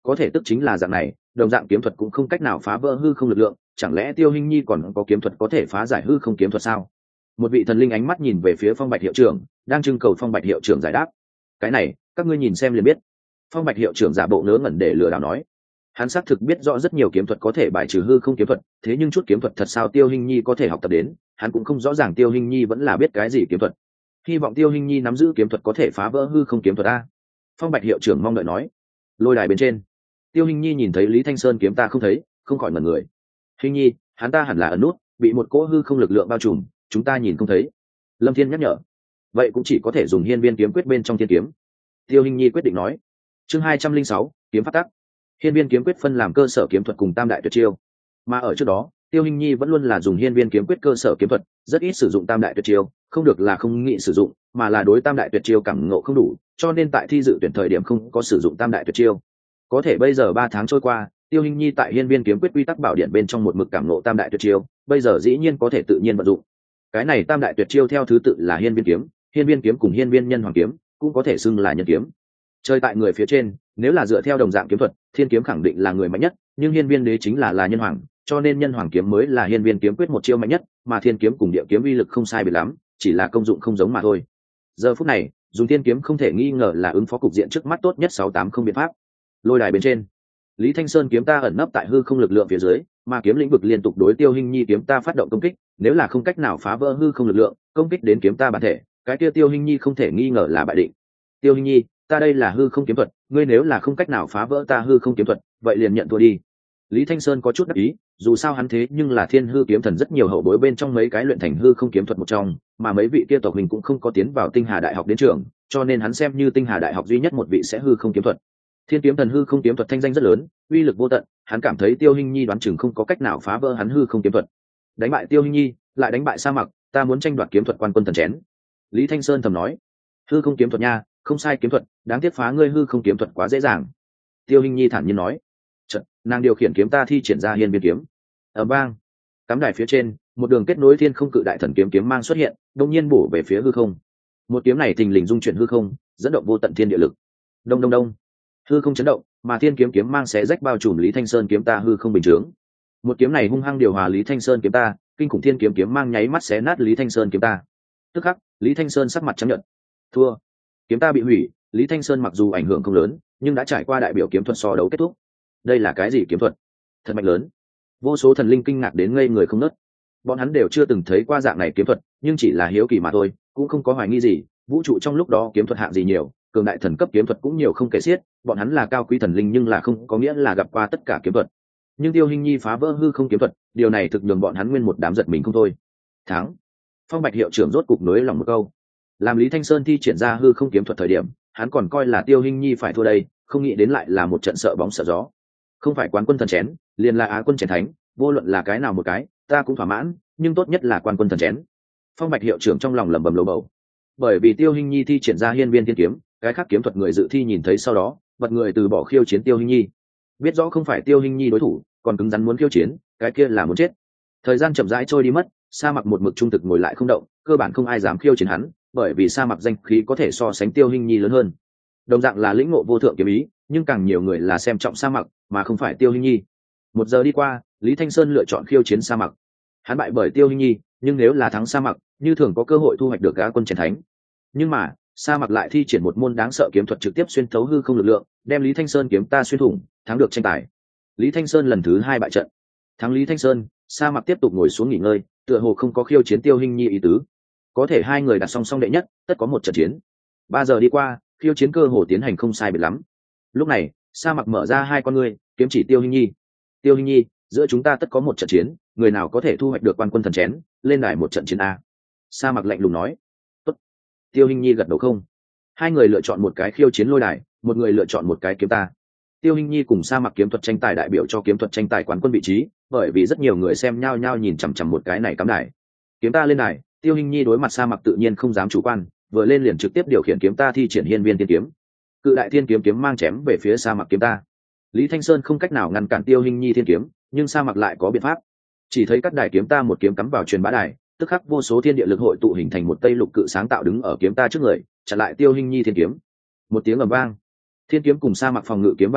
có thể tức chính là dạng này, đồng dạng kiếm thuật cũng không cách nào phá vỡ hư không lực lượng, chẳng lẽ Tiêu Hinh Nhi còn có kiếm thuật có thể phá giải hư không kiếm thuật sao? Một vị thần linh ánh mắt nhìn về phía Phong Bạch hiệu trưởng, đang trưng cầu Phong Bạch hiệu trưởng giải đáp. Cái này, các ngươi nhìn xem liền biết. Phong Bạch hiệu trưởng giả bộ ngớ ngẩn để lừa đảo nói. Hắn xác thực biết rõ rất nhiều kiếm thuật có thể bài trừ hư không kiếm thuật, thế nhưng chút kiếm thuật thật sao Tiêu Hinh Nhi có thể học tập đến, hắn cũng không rõ ràng Tiêu Hinh Nhi vẫn là biết cái gì kiếm thuật. Hy vọng Tiêu Hinh Nhi nắm giữ kiếm thuật có thể phá vỡ hư không kiếm thuật a. Phong Bạch hiệu trưởng mong đợi nói. Lôi đài bên trên, Tiêu Hinh Nhi nhìn thấy Lý Thanh Sơn kiếm ta không thấy, không khỏi ngẩn người. Hinh Nhi, hắn ta hẳn là ẩn nút, bị một cỗ hư không lực lượng bao trùm, chúng ta nhìn không thấy. Lâm Thiên nhắc nhở. Vậy cũng chỉ có thể dùng hiên viên kiếm quyết bên trong thiên kiếm. Tiêu Hinh Nhi quyết định nói. Chương hai trăm linh sáu, kiếm pháp tắc. Hiên viên kiếm quyết phân làm cơ sở kiếm thuật cùng tam đại tuyệt chiêu, mà ở trước đó Tiêu Hinh Nhi vẫn luôn là dùng hiên viên kiếm quyết cơ sở kiếm thuật, rất ít sử dụng tam đại tuyệt chiêu, không được là không nghĩ sử dụng, mà là đối tam đại tuyệt chiêu cảm ngộ không đủ, cho nên tại thi dự tuyển thời điểm không có sử dụng tam đại tuyệt chiêu. Có thể bây giờ ba tháng trôi qua, Tiêu Hinh Nhi tại hiên viên kiếm quyết quy tắc bảo điện bên trong một mực cảm ngộ tam đại tuyệt chiêu, bây giờ dĩ nhiên có thể tự nhiên vận dụng. Cái này tam đại tuyệt chiêu theo thứ tự là hiên viên kiếm, hiên viên kiếm cùng hiên viên nhân hoàng kiếm, cũng có thể xưng là nhân kiếm. Chơi tại người phía trên, nếu là dựa theo đồng dạng kiếm thuật, thiên kiếm khẳng định là người mạnh nhất, nhưng hiên viên đế chính là là nhân hoàng, cho nên nhân hoàng kiếm mới là hiên viên kiếm quyết một chiêu mạnh nhất, mà thiên kiếm cùng địa kiếm uy lực không sai biệt lắm, chỉ là công dụng không giống mà thôi. Giờ phút này, dùng thiên kiếm không thể nghi ngờ là ứng phó cục diện trước mắt tốt nhất sáu tám không biện pháp. Lôi đài bên trên, Lý Thanh Sơn kiếm ta ẩn nấp tại hư không lực lượng phía dưới, mà kiếm lĩnh vực liên tục đối Tiêu Hinh Nhi kiếm ta phát động công kích, nếu là không cách nào phá vỡ hư không lực lượng, công kích đến kiếm ta bản thể, cái kia Tiêu Hinh Nhi không thể nghi ngờ là bại định. Tiêu Hinh Nhi, ta đây là hư không kiếm thuật, ngươi nếu là không cách nào phá vỡ ta hư không kiếm thuật, vậy liền nhận thua đi. Lý Thanh Sơn có chút đắc ý, dù sao hắn thế nhưng là thiên hư kiếm thần rất nhiều hậu bối bên trong mấy cái luyện thành hư không kiếm thuật một trong, mà mấy vị kia tộc mình cũng không có tiến vào tinh hà đại học đến trường, cho nên hắn xem như tinh hà đại học duy nhất một vị sẽ hư không kiếm thuật. Thiên kiếm thần hư không kiếm thuật thanh danh rất lớn, uy lực vô tận, hắn cảm thấy Tiêu Hinh Nhi đoán chừng không có cách nào phá vỡ hắn hư không kiếm thuật. Đánh bại Tiêu Hinh Nhi, lại đánh bại Sa Mặc, ta muốn tranh đoạt kiếm thuật quan quân thần chén. Lý Thanh Sơn thầm nói, hư không kiếm thuật nha, không sai kiếm thuật, đáng tiếc phá ngươi hư không kiếm thuật quá dễ dàng. Tiêu Hinh Nhi thản nhiên nói. Chợt, nàng điều khiển kiếm ta thi triển ra hiên viên kiếm. Ở bang, cắm đài phía trên, một đường kết nối thiên không cự đại thần kiếm kiếm mang xuất hiện, đột nhiên bổ về phía hư không. Một kiếm này thình lình dung chuyển hư không, dẫn động vô tận thiên địa lực. Đông đông đông, hư không chấn động, mà thiên kiếm kiếm mang xé rách bao trùm Lý Thanh Sơn kiếm ta hư không bình thường. Một kiếm này hung hăng điều hòa Lý Thanh Sơn kiếm ta, kinh khủng thiên kiếm kiếm mang nháy mắt xé nát Lý Thanh Sơn kiếm ta. Tức khắc, Lý Thanh Sơn sắc mặt trắng nhợt. Thua. Kiếm ta bị hủy. Lý Thanh Sơn mặc dù ảnh hưởng không lớn, nhưng đã trải qua đại biểu kiếm thuật so đấu kết thúc. Đây là cái gì kiếm thuật? Thật mạnh lớn. Vô số thần linh kinh ngạc đến ngây người không nớt. Bọn hắn đều chưa từng thấy qua dạng này kiếm thuật, nhưng chỉ là hiếu kỳ mà thôi, cũng không có hoài nghi gì. Vũ trụ trong lúc đó kiếm thuật hạng gì nhiều, cường đại thần cấp kiếm thuật cũng nhiều không kể xiết. Bọn hắn là cao quý thần linh nhưng là không có nghĩa là gặp qua tất cả kiếm thuật. Nhưng Tiêu Hinh Nhi phá vỡ hư không kiếm thuật, điều này thực nhường bọn hắn nguyên một đám giật mình không thôi. Thắng. Phong Bạch hiệu trưởng rốt cục nối lòng một câu. Làm Lý Thanh Sơn thi triển ra hư không kiếm thuật thời điểm, hắn còn coi là Tiêu Hinh Nhi phải thua đây, không nghĩ đến lại là một trận sợ bóng sợ gió. Không phải quán quân thần chén, liền là á quân chén thánh, vô luận là cái nào một cái, ta cũng thỏa mãn, nhưng tốt nhất là quan quân thần chén. Phong Bạch hiệu trưởng trong lòng lẩm bẩm lầu bầu. Bởi vì Tiêu Hinh Nhi thi triển ra hiên viên thiên kiếm, cái khác kiếm thuật người dự thi nhìn thấy sau đó, bật người từ bỏ khiêu chiến Tiêu Hinh Nhi. Biết rõ không phải Tiêu Hinh Nhi đối thủ, còn cứng rắn muốn khiêu chiến, cái kia là muốn chết. Thời gian chậm rãi trôi đi mất, Sa Mặc một mực trung thực ngồi lại không động, cơ bản không ai dám khiêu chiến hắn, bởi vì Sa Mặc danh khí có thể so sánh Tiêu Hinh Nhi lớn hơn. Đồng dạng là lĩnh ngộ vô thượng kiếm ý, nhưng càng nhiều người là xem trọng Sa Mặc, mà không phải Tiêu Hinh Nhi. Một giờ đi qua, Lý Thanh Sơn lựa chọn khiêu chiến Sa Mặc. Hắn bại bởi Tiêu Hinh Nhi, nhưng nếu là thắng Sa Mặc, như thường có cơ hội thu hoạch được Á quân chiến thánh. Nhưng mà, Sa Mặc lại thi triển một môn đáng sợ kiếm thuật trực tiếp xuyên thấu hư không lực lượng, đem Lý Thanh Sơn kiếm ta xuyên thủng, thắng được tranh tài. Lý Thanh Sơn lần thứ hai bại trận. Thắng Lý Thanh Sơn, Sa Mặc tiếp tục ngồi xuống nghỉ ngơi, tựa hồ không có khiêu chiến Tiêu Hinh Nhi ý tứ. Có thể hai người đặt song song đệ nhất, tất có một trận chiến. Ba giờ đi qua, khiêu chiến cơ hồ tiến hành không sai biệt lắm. Lúc này, Sa Mặc mở ra hai con ngươi, kiếm chỉ Tiêu Hinh Nhi. Tiêu Hinh Nhi, giữa chúng ta tất có một trận chiến, người nào có thể thu hoạch được quan quân thần chén, lên đài một trận chiến a. Sa Mặc lạnh lùng nói. Tốt. Tiêu Hinh Nhi gật đầu không. Hai người lựa chọn một cái khiêu chiến lôi đài, một người lựa chọn một cái kiếm ta. Tiêu Hinh Nhi cùng Sa Mặc kiếm thuật tranh tài đại biểu cho kiếm thuật tranh tài quán quân vị trí, bởi vì rất nhiều người xem nhao nhao nhìn chằm chằm một cái này cắm đài. Kiếm ta lên đài, Tiêu Hinh Nhi đối mặt Sa Mặc tự nhiên không dám chủ quan, vừa lên liền trực tiếp điều khiển kiếm ta thi triển hiên viên thiên kiếm. Cự đại thiên kiếm kiếm mang chém về phía Sa Mặc kiếm ta. Lý Thanh Sơn không cách nào ngăn cản Tiêu Hinh Nhi thiên kiếm, nhưng Sa Mặc lại có biện pháp. Chỉ thấy các đài kiếm ta một kiếm cắm vào truyền bá đài, tức khắc vô số thiên địa lực hội tụ hình thành một tây lục cự sáng tạo đứng ở kiếm ta trước người, chặn lại Tiêu Hinh Nhi thiên kiếm. Một tiếng ầm vang, thiên kiếm cùng Sa Mặc phòng ngự kiếm va chạm,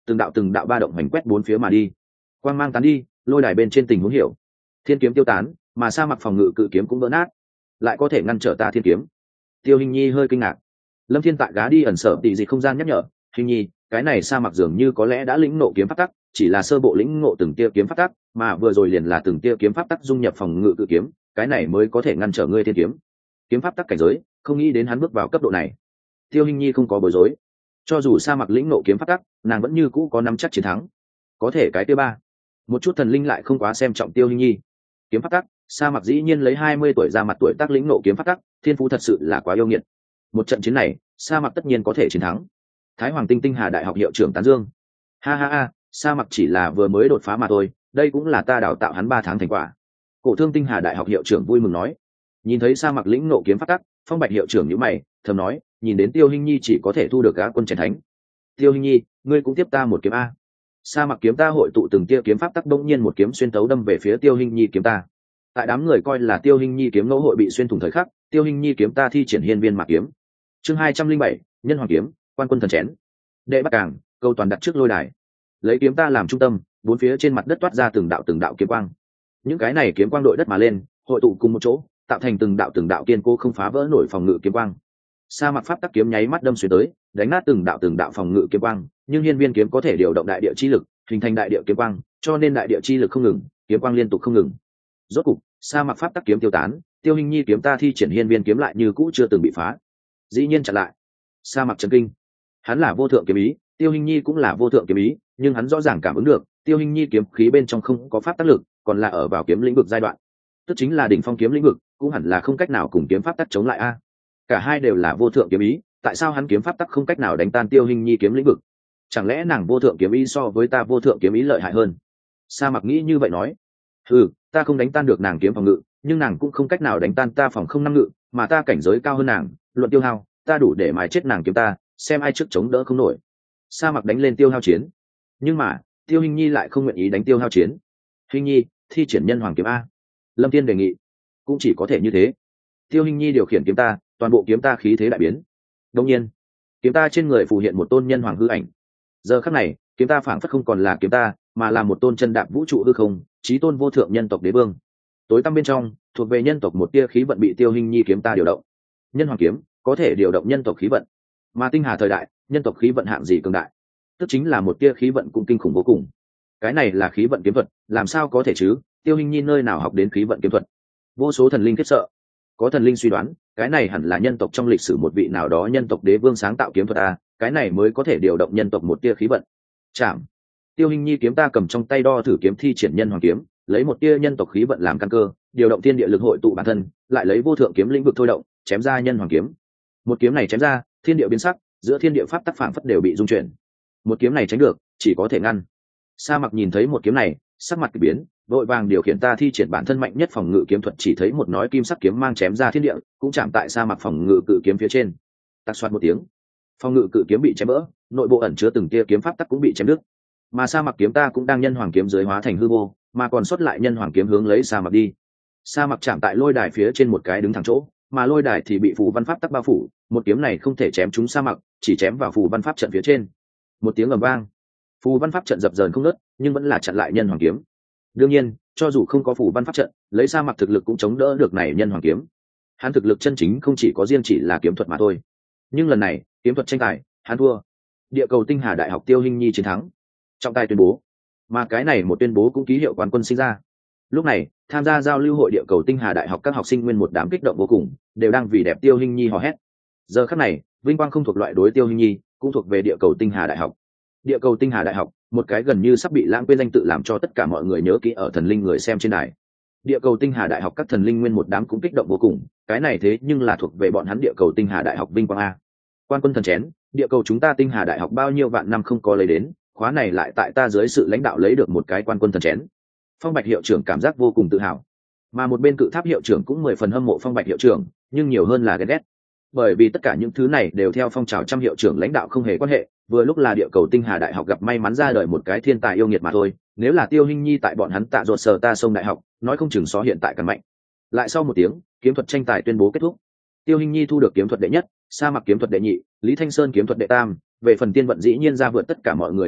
từng đạo từng đạo ba động hành quét bốn phía mà đi. Quang mang tán đi, lôi đài bên trên tình huống hiểu, thiên kiếm tiêu tán, mà sa mặc phòng ngự cự kiếm cũng vỡ nát, lại có thể ngăn trở ta thiên kiếm. Tiêu Hình Nhi hơi kinh ngạc. Lâm Thiên tại gá đi ẩn sở tỷ dị không gian nhắc nhở, Hình Nhi, cái này sa mặc dường như có lẽ đã lĩnh ngộ kiếm pháp tắc, chỉ là sơ bộ lĩnh ngộ từng tia kiếm pháp tắc, mà vừa rồi liền là từng tia kiếm pháp tắc dung nhập phòng ngự cự kiếm, cái này mới có thể ngăn trở ngươi thiên kiếm. Kiếm pháp tắc cảnh giới, không nghĩ đến hắn bước vào cấp độ này. Tiêu Hình Nhi không có bối rối, cho dù sa mặc lĩnh ngộ kiếm pháp tắc, nàng vẫn như cũ có nắm chắc chiến thắng. Có thể cái thứ ba, một chút thần linh lại không quá xem trọng Tiêu Hình Nhi. Kiếm pháp tắc, sa mặc dĩ nhiên lấy hai mươi tuổi ra mặt tuổi tác lĩnh ngộ kiếm pháp tắc, thiên phú thật sự là quá yêu nghiệt. Một trận chiến này, sa mặc tất nhiên có thể chiến thắng. Thái Hoàng Tinh Tinh Hà Đại học hiệu trưởng tán dương. Ha ha ha, sa mặc chỉ là vừa mới đột phá mà thôi, đây cũng là ta đào tạo hắn ba tháng thành quả. Cổ Thương Tinh Hà Đại học hiệu trưởng vui mừng nói. Nhìn thấy sa mặc lĩnh ngộ kiếm pháp tắc, Phong Bạch hiệu trưởng nhíu mày, thầm nói, nhìn đến Tiêu Hình Nhi chỉ có thể thu được gã quân chiến thánh. Tiêu Hình Nhi, ngươi cũng tiếp ta một kiếm a. Sa mặc kiếm ta hội tụ từng tia kiếm pháp tắc, bỗng nhiên một kiếm xuyên tấu đâm về phía Tiêu Hình Nhi kiếm ta. Tại đám người coi là Tiêu Hình Nhi kiếm ngẫu hội bị xuyên thủng thời khắc, Tiêu Hình Nhi kiếm ta thi triển hiên viên mạc kiếm. Chương hai trăm linh bảy, nhân hoàng kiếm, quan quân thần chén. Đệ Bắc Càng, câu toàn đặt trước lôi đài. Lấy kiếm ta làm trung tâm, bốn phía trên mặt đất toát ra từng đạo từng đạo kiếm quang. Những cái này kiếm quang đội đất mà lên, hội tụ cùng một chỗ, tạo thành từng đạo từng đạo kiên cố không phá vỡ nổi phòng ngự kiếm quang. Sa mặc pháp tắc kiếm nháy mắt đâm xuyên tới, đánh nát từng đạo từng đạo phòng ngự kiếm quang, nhưng hiên viên kiếm có thể điều động đại địa chi lực, hình thành đại địa kiếm quang, cho nên đại địa chi lực không ngừng, kiếm quang liên tục không ngừng. Rốt cục, sa mặc pháp tắc kiếm tiêu tán, Tiêu Hình Nhi kiếm ta thi triển hiên viên kiếm lại như cũ chưa từng bị phá. Dĩ nhiên chặn lại. Sa mặc chấn kinh. Hắn là vô thượng kiếm ý, Tiêu Hình Nhi cũng là vô thượng kiếm ý, nhưng hắn rõ ràng cảm ứng được, Tiêu Hình Nhi kiếm khí bên trong không có pháp tắc lực, còn là ở vào kiếm lĩnh vực giai đoạn, tức chính là đỉnh phong kiếm lĩnh vực, cũng hẳn là không cách nào cùng kiếm pháp tắc chống lại a. Cả hai đều là vô thượng kiếm ý, tại sao hắn kiếm pháp tắc không cách nào đánh tan Tiêu Hình Nhi kiếm lĩnh vực? Chẳng lẽ nàng vô thượng kiếm ý so với ta vô thượng kiếm ý lợi hại hơn? Sa mặc nghĩ như vậy nói. Ừ, ta không đánh tan được nàng kiếm phòng ngự, nhưng nàng cũng không cách nào đánh tan ta phòng không năng ngự, mà ta cảnh giới cao hơn nàng, luận tiêu hao, ta đủ để mài chết nàng kiếm ta, xem ai trước chống đỡ không nổi. Sa mặc đánh lên tiêu hao chiến, nhưng mà Tiêu Hình Nhi lại không nguyện ý đánh tiêu hao chiến. Hình Nhi, thi triển nhân hoàng kiếm a. Lâm Thiên đề nghị. Cũng chỉ có thể như thế. Tiêu Hình Nhi điều khiển kiếm ta, toàn bộ kiếm ta khí thế đại biến. Đương nhiên, kiếm ta trên người phù hiện một tôn nhân hoàng hư ảnh. Giờ khắc này, kiếm ta phảng phất không còn là kiếm ta, mà là một tôn chân đạp vũ trụ hư không, chí tôn vô thượng nhân tộc đế vương. Tối tăm bên trong, thuộc về nhân tộc một tia khí vận bị Tiêu Hình Nhi kiếm ta điều động. Nhân hoàng kiếm có thể điều động nhân tộc khí vận, mà tinh hà thời đại, nhân tộc khí vận hạng gì cường đại, tức chính là một tia khí vận cũng kinh khủng vô cùng. Cái này là khí vận kiếm thuật, làm sao có thể chứ? Tiêu Hình Nhi nơi nào học đến khí vận kiếm thuật? Vô số thần linh khiếp sợ. Có thần linh suy đoán, cái này hẳn là nhân tộc trong lịch sử một vị nào đó nhân tộc đế vương sáng tạo kiếm thuật a, cái này mới có thể điều động nhân tộc một tia khí vận. Chạm. Tiêu Hình Nhi kiếm ta cầm trong tay đo thử kiếm thi triển nhân hoàng kiếm, lấy một tia nhân tộc khí vận làm căn cơ, điều động thiên địa lực hội tụ bản thân, lại lấy vô thượng kiếm lĩnh vực thôi động, chém ra nhân hoàng kiếm. Một kiếm này chém ra, thiên địa biến sắc, giữa thiên địa pháp tắc phảng phất đều bị dung chuyển. Một kiếm này tránh được, chỉ có thể ngăn. Sa mặc nhìn thấy một kiếm này, sắc mặt kỳ biến, vội vàng điều khiển ta thi triển bản thân mạnh nhất phòng ngự kiếm thuật, chỉ thấy một nói kim sắc kiếm mang chém ra thiên địa, cũng chạm tại Sa mặc phòng ngự cự kiếm phía trên. Tạc xoạt một tiếng, phòng ngự cự kiếm bị chém vỡ, nội bộ ẩn chứa từng tia kiếm pháp tắc cũng bị chém đứt. Mà Sa mặc kiếm ta cũng đang nhân hoàng kiếm dưới hóa thành hư vô, mà còn sót lại nhân hoàng kiếm hướng lấy Sa mặc đi. Sa mặc chạm tại lôi đài phía trên một cái đứng thẳng chỗ, mà lôi đài thì bị phù văn pháp tắc bao phủ, một kiếm này không thể chém trúng Sa mặc, chỉ chém vào phù văn pháp trận phía trên. Một tiếng ầm vang, phù văn pháp trận dập dờn không nứt, nhưng vẫn là chặn lại nhân hoàng kiếm. Đương nhiên, cho dù không có phù văn pháp trận, lấy Sa mặc thực lực cũng chống đỡ được này nhân hoàng kiếm. Hắn thực lực chân chính không chỉ có riêng chỉ là kiếm thuật mà thôi. Nhưng lần này, kiếm thuật tranh tài, hắn thua. Địa cầu Tinh Hà Đại học Tiêu Hình Nhi chiến thắng. Trọng tài tuyên bố, mà cái này một tuyên bố cũng ký hiệu quán quân sinh ra. Lúc này, tham gia giao lưu hội địa cầu Tinh Hà Đại học các học sinh nguyên một đám kích động vô cùng, đều đang vì đẹp Tiêu Hình Nhi hò hét. Giờ khắc này, vinh quang không thuộc loại đối Tiêu Hình Nhi, cũng thuộc về địa cầu Tinh Hà Đại học. Địa cầu Tinh Hà Đại học, một cái gần như sắp bị lãng quên danh tự làm cho tất cả mọi người nhớ kỹ ở thần linh người xem trên đài. Địa cầu Tinh Hà Đại học các thần linh nguyên một đám cũng kích động vô cùng, cái này thế nhưng là thuộc về bọn hắn địa cầu Tinh Hà Đại học vinh quang a. Quan quân thần chén, địa cầu chúng ta Tinh Hà Đại học bao nhiêu vạn năm không có lấy đến, khóa này lại tại ta dưới sự lãnh đạo lấy được một cái quan quân thần chén. Phong Bạch hiệu trưởng cảm giác vô cùng tự hào, mà một bên Cự Tháp hiệu trưởng cũng mười phần hâm mộ Phong Bạch hiệu trưởng, nhưng nhiều hơn là ghen ghét, bởi vì tất cả những thứ này đều theo phong trào trăm hiệu trưởng lãnh đạo không hề quan hệ. Vừa lúc là địa cầu Tinh Hà Đại học gặp may mắn ra đời một cái thiên tài yêu nghiệt mà thôi, nếu là Tiêu Hình Nhi tại bọn hắn tạ ruột sờ ta sông đại học, nói không chừng xó hiện tại càng mạnh. Lại sau một tiếng, kiếm thuật tranh tài tuyên bố kết thúc. Tiêu Hình Nhi thu được kiếm thuật đệ nhất, Sa mặc kiếm thuật đệ nhị, Lý Thanh Sơn kiếm thuật đệ tam, về phần tiên vận dĩ nhiên ra vượt tất cả mọi người đón trước,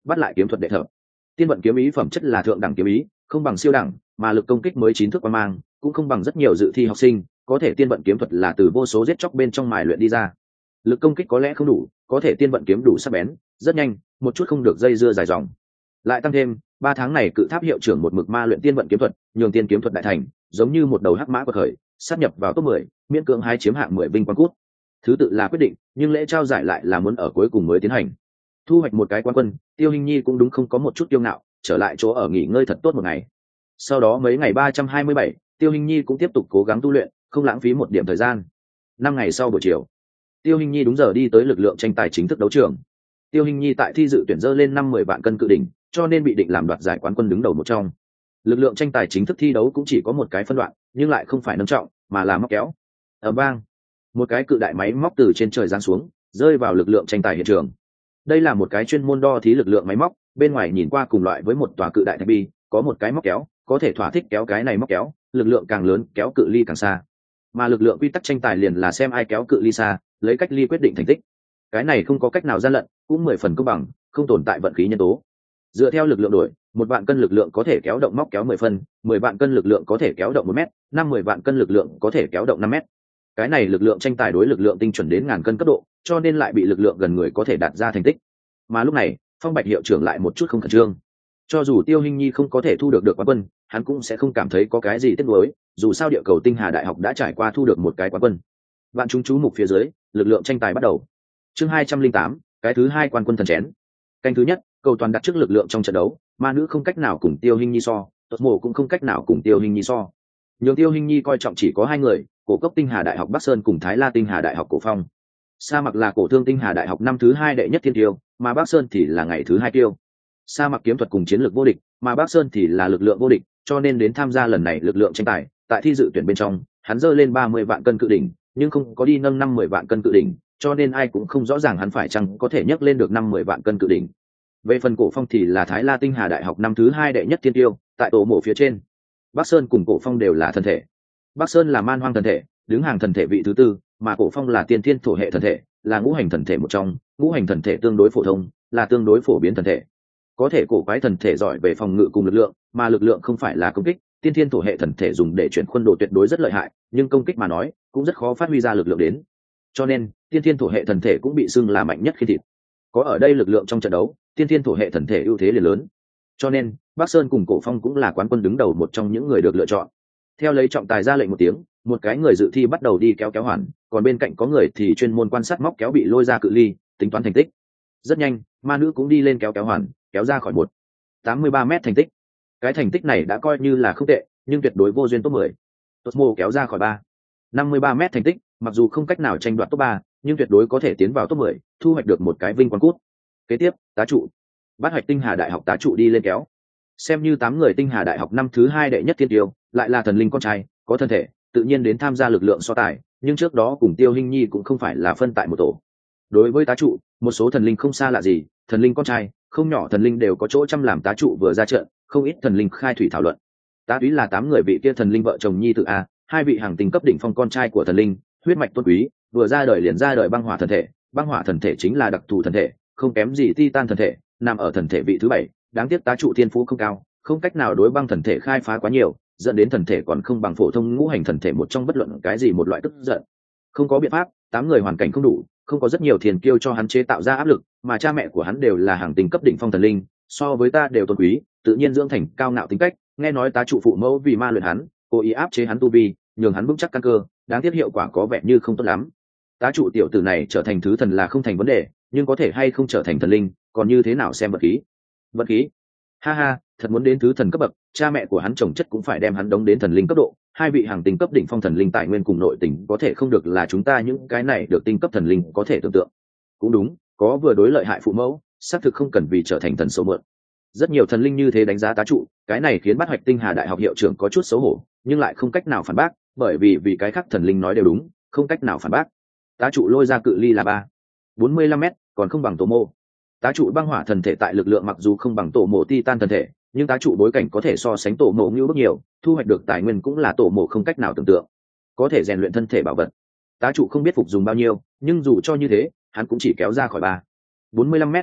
bắt lại kiếm thuật đệ thập. Tiên vận kiếm ý phẩm chất là thượng đẳng kiếm ý, không bằng siêu đẳng, mà lực công kích mới chín thước quan mang, cũng không bằng rất nhiều dự thi học sinh, có thể tiên vận kiếm thuật là từ vô số giết chóc bên trong mài luyện đi ra. Lực công kích có lẽ không đủ, có thể tiên vận kiếm đủ sắc bén, rất nhanh, một chút không được dây dưa dài dòng. Lại tăng thêm, ba tháng này cự tháp hiệu trưởng một mực ma luyện tiên vận kiếm thuật, nhường tiên kiếm thuật đại thành, giống như một đầu hắc mã quật khởi, sát nhập vào top mười, miễn cưỡng hai chiếm hạng mười vinh quang cút. Thứ tự là quyết định, nhưng lễ trao giải lại là muốn ở cuối cùng mới tiến hành. Thu hoạch một cái quán quân, Tiêu Hinh Nhi cũng đúng không có một chút kiêu ngạo, trở lại chỗ ở nghỉ ngơi thật tốt một ngày. Sau đó mấy ngày ba trăm hai mươi bảy, Tiêu Hinh Nhi cũng tiếp tục cố gắng tu luyện, không lãng phí một điểm thời gian. Năm ngày sau buổi chiều, Tiêu Hinh Nhi đúng giờ đi tới lực lượng tranh tài chính thức đấu trường. Tiêu Hinh Nhi tại thi dự tuyển dơ lên năm mười vạn cân cự đỉnh, cho nên bị định làm đoạt giải quán quân đứng đầu một trong. Lực lượng tranh tài chính thức thi đấu cũng chỉ có một cái phân đoạn, nhưng lại không phải nâng trọng, mà là móc kéo. Ầm vang, một cái cự đại máy móc từ trên trời giáng xuống, rơi vào lực lượng tranh tài hiện trường. Đây là một cái chuyên môn đo thí lực lượng máy móc, bên ngoài nhìn qua cùng loại với một tòa cự đại thạch bi, có một cái móc kéo, có thể thỏa thích kéo cái này móc kéo, lực lượng càng lớn kéo cự ly càng xa. Mà lực lượng quy tắc tranh tài liền là xem ai kéo cự ly xa, lấy cách ly quyết định thành tích. Cái này không có cách nào gian lận, cũng mười phần công bằng, không tồn tại vận khí nhân tố. Dựa theo lực lượng đổi, một vạn cân lực lượng có thể kéo động móc kéo mười phân, mười vạn cân lực lượng có thể kéo động một mét, năm mười vạn cân lực lượng có thể kéo động năm mét. Cái này lực lượng tranh tài đối lực lượng tinh chuẩn đến ngàn cân cấp độ, cho nên lại bị lực lượng gần người có thể đạt ra thành tích. Mà lúc này, Phong Bạch hiệu trưởng lại một chút không khẩn trương. Cho dù Tiêu Hinh Nhi không có thể thu được được quán quân, hắn cũng sẽ không cảm thấy có cái gì tiếc nuối, dù sao địa cầu Tinh Hà Đại học đã trải qua thu được một cái quán quân. Vạn chúng chú mục phía dưới, lực lượng tranh tài bắt đầu. Chương hai trăm linh tám, cái thứ hai quan quân thần chén. Canh thứ nhất, cầu toàn đặt trước lực lượng trong trận đấu, ma nữ không cách nào cùng Tiêu Hinh Nhi so, Tuột Mộ cũng không cách nào cùng Tiêu Hinh Nhi so. Nhưng Tiêu Hinh Nhi coi trọng chỉ có hai người, Cổ Cốc Tinh Hà Đại học Bắc Sơn cùng Thái La Tinh Hà Đại học Cổ Phong. Sa Mặc là Cổ Thương Tinh Hà Đại học năm thứ hai đệ nhất thiên tiêu, mà Bắc Sơn thì là ngày thứ hai tiêu. Sa Mặc kiếm thuật cùng chiến lược vô địch, mà Bắc Sơn thì là lực lượng vô địch, cho nên đến tham gia lần này lực lượng tranh tài, tại thi dự tuyển bên trong, hắn dơ lên ba mươi vạn cân cự đỉnh, nhưng không có đi nâng năm mươi vạn cân cự đỉnh, cho nên ai cũng không rõ ràng hắn phải chăng có thể nhấc lên được năm mươi vạn cân cự đỉnh. Về phần Cổ Phong thì là Thái La Tinh Hà Đại học năm thứ hai đệ nhất thiên tiêu, tại tổ mộ phía trên. Bắc Sơn cùng Cổ Phong đều là thần thể. Bắc Sơn là man hoang thần thể, đứng hàng thần thể vị thứ tư, mà Cổ Phong là tiên thiên thổ hệ thần thể, là ngũ hành thần thể một trong, ngũ hành thần thể tương đối phổ thông, là tương đối phổ biến thần thể. Có thể cổ quái thần thể giỏi về phòng ngự cùng lực lượng, mà lực lượng không phải là công kích, tiên thiên thổ hệ thần thể dùng để chuyển khuôn đồ tuyệt đối rất lợi hại, nhưng công kích mà nói, cũng rất khó phát huy ra lực lượng đến. Cho nên, tiên thiên thổ hệ thần thể cũng bị xưng là mạnh nhất khi thịt. Có ở đây lực lượng trong trận đấu, tiên thiên thổ hệ thần thể ưu thế liền lớn. Cho nên, Bắc Sơn cùng Cổ Phong cũng là quán quân đứng đầu một trong những người được lựa chọn. Theo lấy trọng tài ra lệnh một tiếng, một cái người dự thi bắt đầu đi kéo kéo hoàn, còn bên cạnh có người thì chuyên môn quan sát móc kéo bị lôi ra cự ly, tính toán thành tích. Rất nhanh, ma nữ cũng đi lên kéo kéo hoàn, kéo ra khỏi một tám mươi ba mét thành tích. Cái thành tích này đã coi như là không tệ, nhưng tuyệt đối vô duyên top mười. Tosmo kéo ra khỏi ba năm mươi ba mét thành tích, mặc dù không cách nào tranh đoạt top ba, nhưng tuyệt đối có thể tiến vào top mười, thu hoạch được một cái vinh quang cút. Kế tiếp, tá trụ. Bát Hoạch Tinh Hà Đại học tá trụ đi lên kéo. Xem như tám người Tinh Hà Đại học năm thứ hai đệ nhất thiên tiêu, lại là thần linh con trai, có thân thể, tự nhiên đến tham gia lực lượng so tài, nhưng trước đó cùng Tiêu Hinh Nhi cũng không phải là phân tại một tổ. Đối với tá trụ, một số thần linh không xa lạ gì, thần linh con trai, không nhỏ thần linh đều có chỗ chăm làm tá trụ vừa ra trận, không ít thần linh khai thủy thảo luận. Tá túy là tám người vị kia thần linh vợ chồng nhi tự a, hai vị hàng tinh cấp đỉnh phong con trai của thần linh, huyết mạch tôn quý, vừa ra đời liền ra đời băng hỏa thần thể, băng hỏa thần thể chính là đặc thù thần thể, không kém gì Titan thần thể, nằm ở thần thể vị thứ bảy, đáng tiếc tá trụ thiên phú không cao, không cách nào đối băng thần thể khai phá quá nhiều, dẫn đến thần thể còn không bằng phổ thông ngũ hành thần thể một trong bất luận cái gì một loại tức giận. Không có biện pháp, tám người hoàn cảnh không đủ, không có rất nhiều thiền kiêu cho hắn chế tạo ra áp lực, mà cha mẹ của hắn đều là hàng tinh cấp đỉnh phong thần linh, so với ta đều tôn quý, tự nhiên dưỡng thành cao ngạo tính cách, nghe nói tá trụ phụ mẫu vì ma luyện hắn, cố ý áp chế hắn tu vi, nhường hắn vững chắc căn cơ, đáng tiếc hiệu quả có vẻ như không tốt lắm. Tá trụ tiểu tử này trở thành thứ thần là không thành vấn đề, nhưng có thể hay không trở thành thần linh, còn như thế nào xem vật khí. Vật khí? Ha ha, thật muốn đến thứ thần cấp bậc, cha mẹ của hắn chồng chất cũng phải đem hắn đóng đến thần linh cấp độ, hai vị hàng tinh cấp đỉnh phong thần linh tài nguyên cùng nội tình có thể không được là chúng ta những cái này được tinh cấp thần linh có thể tưởng tượng. Cũng đúng, có vừa đối lợi hại phụ mẫu, xác thực không cần vì trở thành thần số mượn. Rất nhiều thần linh như thế đánh giá tá trụ, cái này khiến Bát Hoạch Tinh Hà Đại học hiệu trưởng có chút xấu hổ, nhưng lại không cách nào phản bác, bởi vì vì cái khác thần linh nói đều đúng, không cách nào phản bác. Tá trụ lôi ra cự ly là ba bốn mươi lăm mét, còn không bằng tổ mô. Tá trụ băng hỏa thần thể tại lực lượng mặc dù không bằng tổ mộ Titan thần thể, nhưng tá trụ bối cảnh có thể so sánh tổ mộ như bước nhiều, thu hoạch được tài nguyên cũng là tổ mộ không cách nào tưởng tượng. Có thể rèn luyện thân thể bảo vật. Tá trụ không biết phục dùng bao nhiêu, nhưng dù cho như thế, hắn cũng chỉ kéo ra khỏi ba bốn mươi lăm mét thành tích,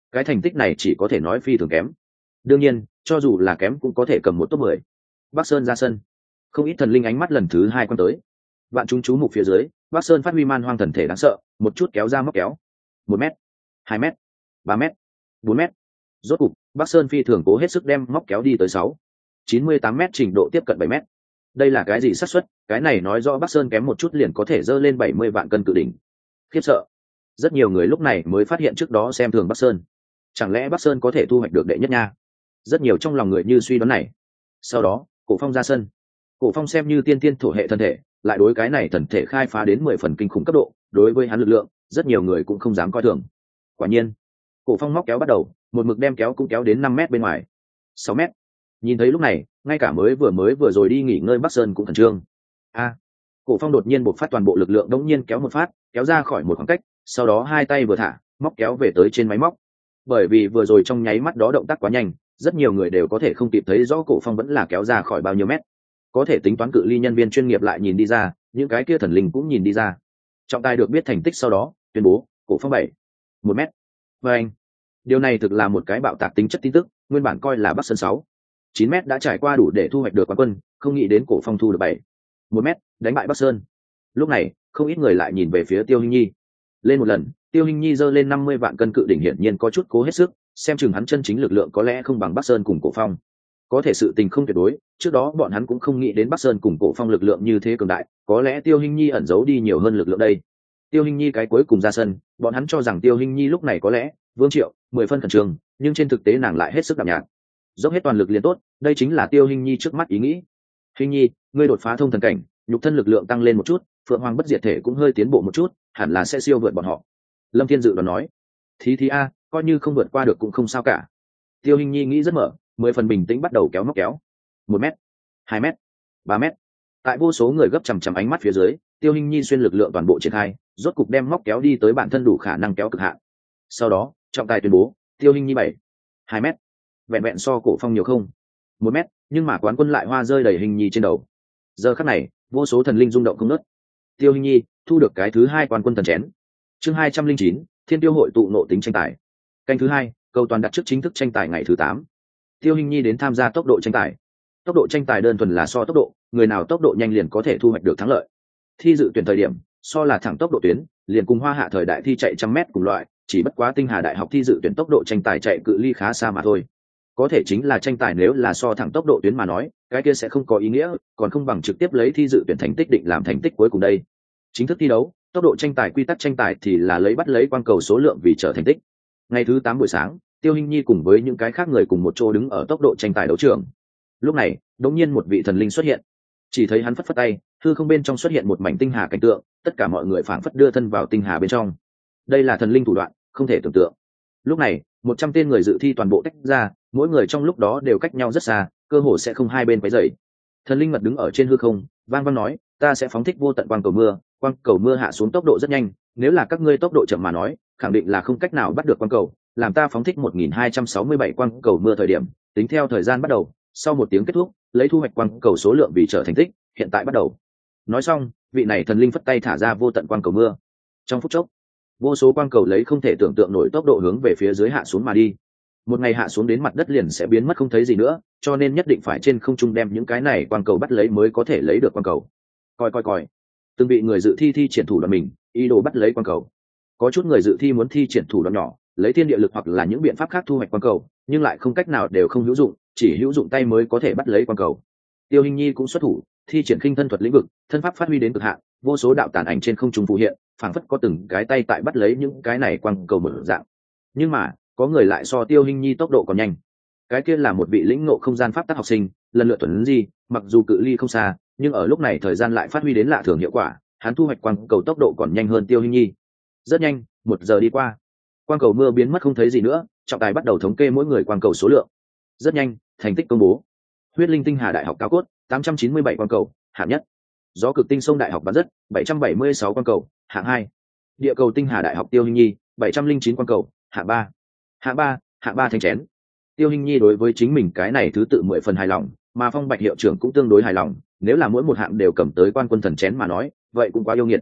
cái thành tích này chỉ có thể nói phi thường kém. Đương nhiên cho dù là kém cũng có thể cầm một top mười. Bắc Sơn ra sân, không ít thần linh ánh mắt lần thứ hai quan tới. Vạn chúng chú mục phía dưới, Bắc Sơn phát huy man hoang thần thể đáng sợ, một chút kéo ra móc kéo. Một mét, hai mét, ba mét, bốn mét. Rốt cục, Bắc Sơn phi thường cố hết sức đem móc kéo đi tới sáu, chín mươi tám mét, trình độ tiếp cận bảy mét. Đây là cái gì xác suất? Cái này nói rõ Bắc Sơn kém một chút liền có thể dơ lên bảy mươi vạn cân cự đỉnh. Khiếp sợ. Rất nhiều người lúc này mới phát hiện trước đó xem thường Bắc Sơn. Chẳng lẽ Bắc Sơn có thể thu hoạch được đệ nhất nha? Rất nhiều trong lòng người như suy đoán này. Sau đó, Cổ Phong ra sân. Cổ Phong xem như tiên tiên thổ hệ thân thể, lại đối cái này thần thể khai phá đến mười phần kinh khủng cấp độ, đối với hắn lực lượng, rất nhiều người cũng không dám coi thường. Quả nhiên, Cổ Phong móc kéo bắt đầu, một mực đem kéo cũng kéo đến năm mét bên ngoài, sáu mét. Nhìn thấy lúc này, ngay cả mới vừa mới vừa rồi đi nghỉ ngơi Bắc Sơn cũng khẩn trương. A! Cổ Phong đột nhiên bộc phát toàn bộ lực lượng, đống nhiên kéo một phát, kéo ra khỏi một khoảng cách, sau đó hai tay vừa thả, móc kéo về tới trên máy móc. Bởi vì vừa rồi trong nháy mắt đó động tác quá nhanh, rất nhiều người đều có thể không kịp thấy rõ Cổ Phong vẫn là kéo ra khỏi bao nhiêu mét. Có thể tính toán cự ly nhân viên chuyên nghiệp lại nhìn đi ra, những cái kia thần linh cũng nhìn đi ra. Trọng tài được biết thành tích sau đó, tuyên bố, Cổ Phong bảy, một mét. Và anh, điều này thực là một cái bạo tạc tính chất tin tức, nguyên bản coi là Bắc Sơn sáu, chín mét đã trải qua đủ để thu hoạch được quán quân, không nghĩ đến Cổ Phong thu được bảy, một mét, đánh bại Bắc Sơn. Lúc này, không ít người lại nhìn về phía Tiêu Hinh Nhi. Lên một lần, Tiêu Hinh Nhi giơ lên năm mươi vạn cân cự đỉnh, hiển nhiên có chút cố hết sức, xem chừng hắn chân chính lực lượng có lẽ không bằng Bắc Sơn cùng Cổ Phong. Có thể sự tình không tuyệt đối, trước đó bọn hắn cũng không nghĩ đến Bắc Sơn cùng Cổ Phong lực lượng như thế cường đại, có lẽ Tiêu Hinh Nhi ẩn giấu đi nhiều hơn lực lượng đây. Tiêu Hinh Nhi cái cuối cùng ra sân, bọn hắn cho rằng Tiêu Hinh Nhi lúc này có lẽ vương triệu, mười phân khẩn trương, nhưng trên thực tế nàng lại hết sức đạm nhạt. Dốc hết toàn lực liền tốt, đây chính là Tiêu Hinh Nhi trước mắt ý nghĩ. Hinh Nhi, ngươi đột phá thông thần cảnh, nhục thân lực lượng tăng lên một chút, Phượng Hoàng bất diệt thể cũng hơi tiến bộ một chút, hẳn là sẽ siêu vượt bọn họ. Lâm Thiên Dự đoán nói. Thí thí a, coi như không vượt qua được cũng không sao cả. Tiêu Hinh Nhi nghĩ rất mở, mười phần bình tĩnh bắt đầu kéo móc kéo. Một mét, hai mét, ba mét. Tại vô số người gấp chằm chằm ánh mắt phía dưới, Tiêu Hinh Nhi xuyên lực lượng toàn bộ triển khai, rốt cục đem móc kéo đi tới bản thân đủ khả năng kéo cực hạn. Sau đó, trọng tài tuyên bố, Tiêu Hinh Nhi bảy, hai mét. Vẹn vẹn so Cổ Phong nhiều không? Một mét, nhưng mà quán quân lại hoa rơi đầy Hinh Nhi trên đầu. Giờ khắc này, vô số thần linh rung động không ngớt. Tiêu Hinh Nhi thu được cái thứ hai quán quân thần chén. Chương hai trăm linh chín, Thiên Tiêu hội tụ nộ tính tranh tài. Canh thứ hai, cầu toàn đặt trước chính thức tranh tài ngày thứ tám. Tiêu Hinh Nhi đến tham gia tốc độ tranh tài. Tốc độ tranh tài đơn thuần là so tốc độ, người nào tốc độ nhanh liền có thể thu hoạch được thắng lợi. Thi dự tuyển thời điểm, so là thẳng tốc độ tuyến, liền cùng Hoa Hạ thời đại thi chạy trăm mét cùng loại, chỉ bất quá Tinh Hà Đại học thi dự tuyển tốc độ tranh tài chạy cự ly khá xa mà thôi. Có thể chính là tranh tài nếu là so thẳng tốc độ tuyến mà nói, cái kia sẽ không có ý nghĩa, còn không bằng trực tiếp lấy thi dự tuyển thành tích định làm thành tích cuối cùng đây. Chính thức thi đấu, tốc độ tranh tài quy tắc tranh tài thì là lấy bắt lấy quang cầu số lượng vì trở thành tích. Ngày thứ tám buổi sáng, Tiêu Hinh Nhi cùng với những cái khác người cùng một chỗ đứng ở tốc độ tranh tài đấu trường. Lúc này, đột nhiên một vị thần linh xuất hiện. Chỉ thấy hắn phất phất tay, hư không bên trong xuất hiện một mảnh tinh hà cảnh tượng, tất cả mọi người phảng phất đưa thân vào tinh hà bên trong. Đây là thần linh thủ đoạn, không thể tưởng tượng. Lúc này, một trăm tên người dự thi toàn bộ tách ra, mỗi người trong lúc đó đều cách nhau rất xa, cơ hồ sẽ không hai bên quấy rầy. Thần linh mật đứng ở trên hư không, vang vang nói, ta sẽ phóng thích vô tận quang cầu mưa, quang cầu mưa hạ xuống tốc độ rất nhanh, nếu là các ngươi tốc độ chậm mà nói, khẳng định là không cách nào bắt được quang cầu, làm ta phóng thích một nghìn hai trăm sáu mươi bảy quang cầu mưa thời điểm, tính theo thời gian bắt đầu, sau một tiếng kết thúc, lấy thu hoạch quang cầu số lượng vì trở thành tích, hiện tại bắt đầu. Nói xong, vị này thần linh phất tay thả ra vô tận quang cầu mưa. Trong phút chốc, vô số quang cầu lấy không thể tưởng tượng nổi tốc độ hướng về phía dưới hạ xuống mà đi. Một ngày hạ xuống đến mặt đất liền sẽ biến mất không thấy gì nữa, cho nên nhất định phải trên không trung đem những cái này quang cầu bắt lấy mới có thể lấy được quang cầu. Coi coi coi, từng bị người dự thi thi triển thủ đoạn mình, ý đồ bắt lấy quang cầu. Có chút người dự thi muốn thi triển thủ đoạn nhỏ, lấy thiên địa lực hoặc là những biện pháp khác thu hoạch quang cầu, nhưng lại không cách nào đều không hữu dụng, chỉ hữu dụng tay mới có thể bắt lấy quang cầu. Tiêu Hinh Nhi cũng xuất thủ, thi triển khinh thân thuật lĩnh vực, thân pháp phát huy đến cực hạn, vô số đạo tàn ảnh trên không trung phù hiện, phảng phất có từng cái tay tại bắt lấy những cái này quang cầu mở dạng. Nhưng mà, có người lại so Tiêu Hinh Nhi tốc độ còn nhanh. Cái kia là một vị lĩnh ngộ không gian pháp tắc học sinh, lần lượt tuấn di, mặc dù cự ly không xa, nhưng ở lúc này thời gian lại phát huy đến lạ thường hiệu quả, hắn thu hoạch quang cầu tốc độ còn nhanh hơn Tiêu Hinh Nhi. Rất nhanh, một giờ đi qua, quang cầu mưa biến mất không thấy gì nữa, trọng tài bắt đầu thống kê mỗi người quang cầu số lượng. Rất nhanh, thành tích công bố. Huyết Linh Tinh Hà Đại học Cao Cốt, tám trăm chín mươi bảy quang cầu, hạng nhất. Gió Cực Tinh Sông Đại học Bán Rất, bảy trăm bảy mươi sáu quang cầu, hạng hai. Địa Cầu Tinh Hà Đại học Tiêu Hinh Nhi, bảy trăm linh chín quang cầu, hạng ba. Hạng ba, hạng ba thanh chén. Tiêu Hinh Nhi đối với chính mình cái này thứ tự mười phần hài lòng, mà Phong Bạch hiệu trưởng cũng tương đối hài lòng, nếu là mỗi một hạng đều cầm tới quan quân thần chén mà nói, vậy cũng quá yêu nghiệt.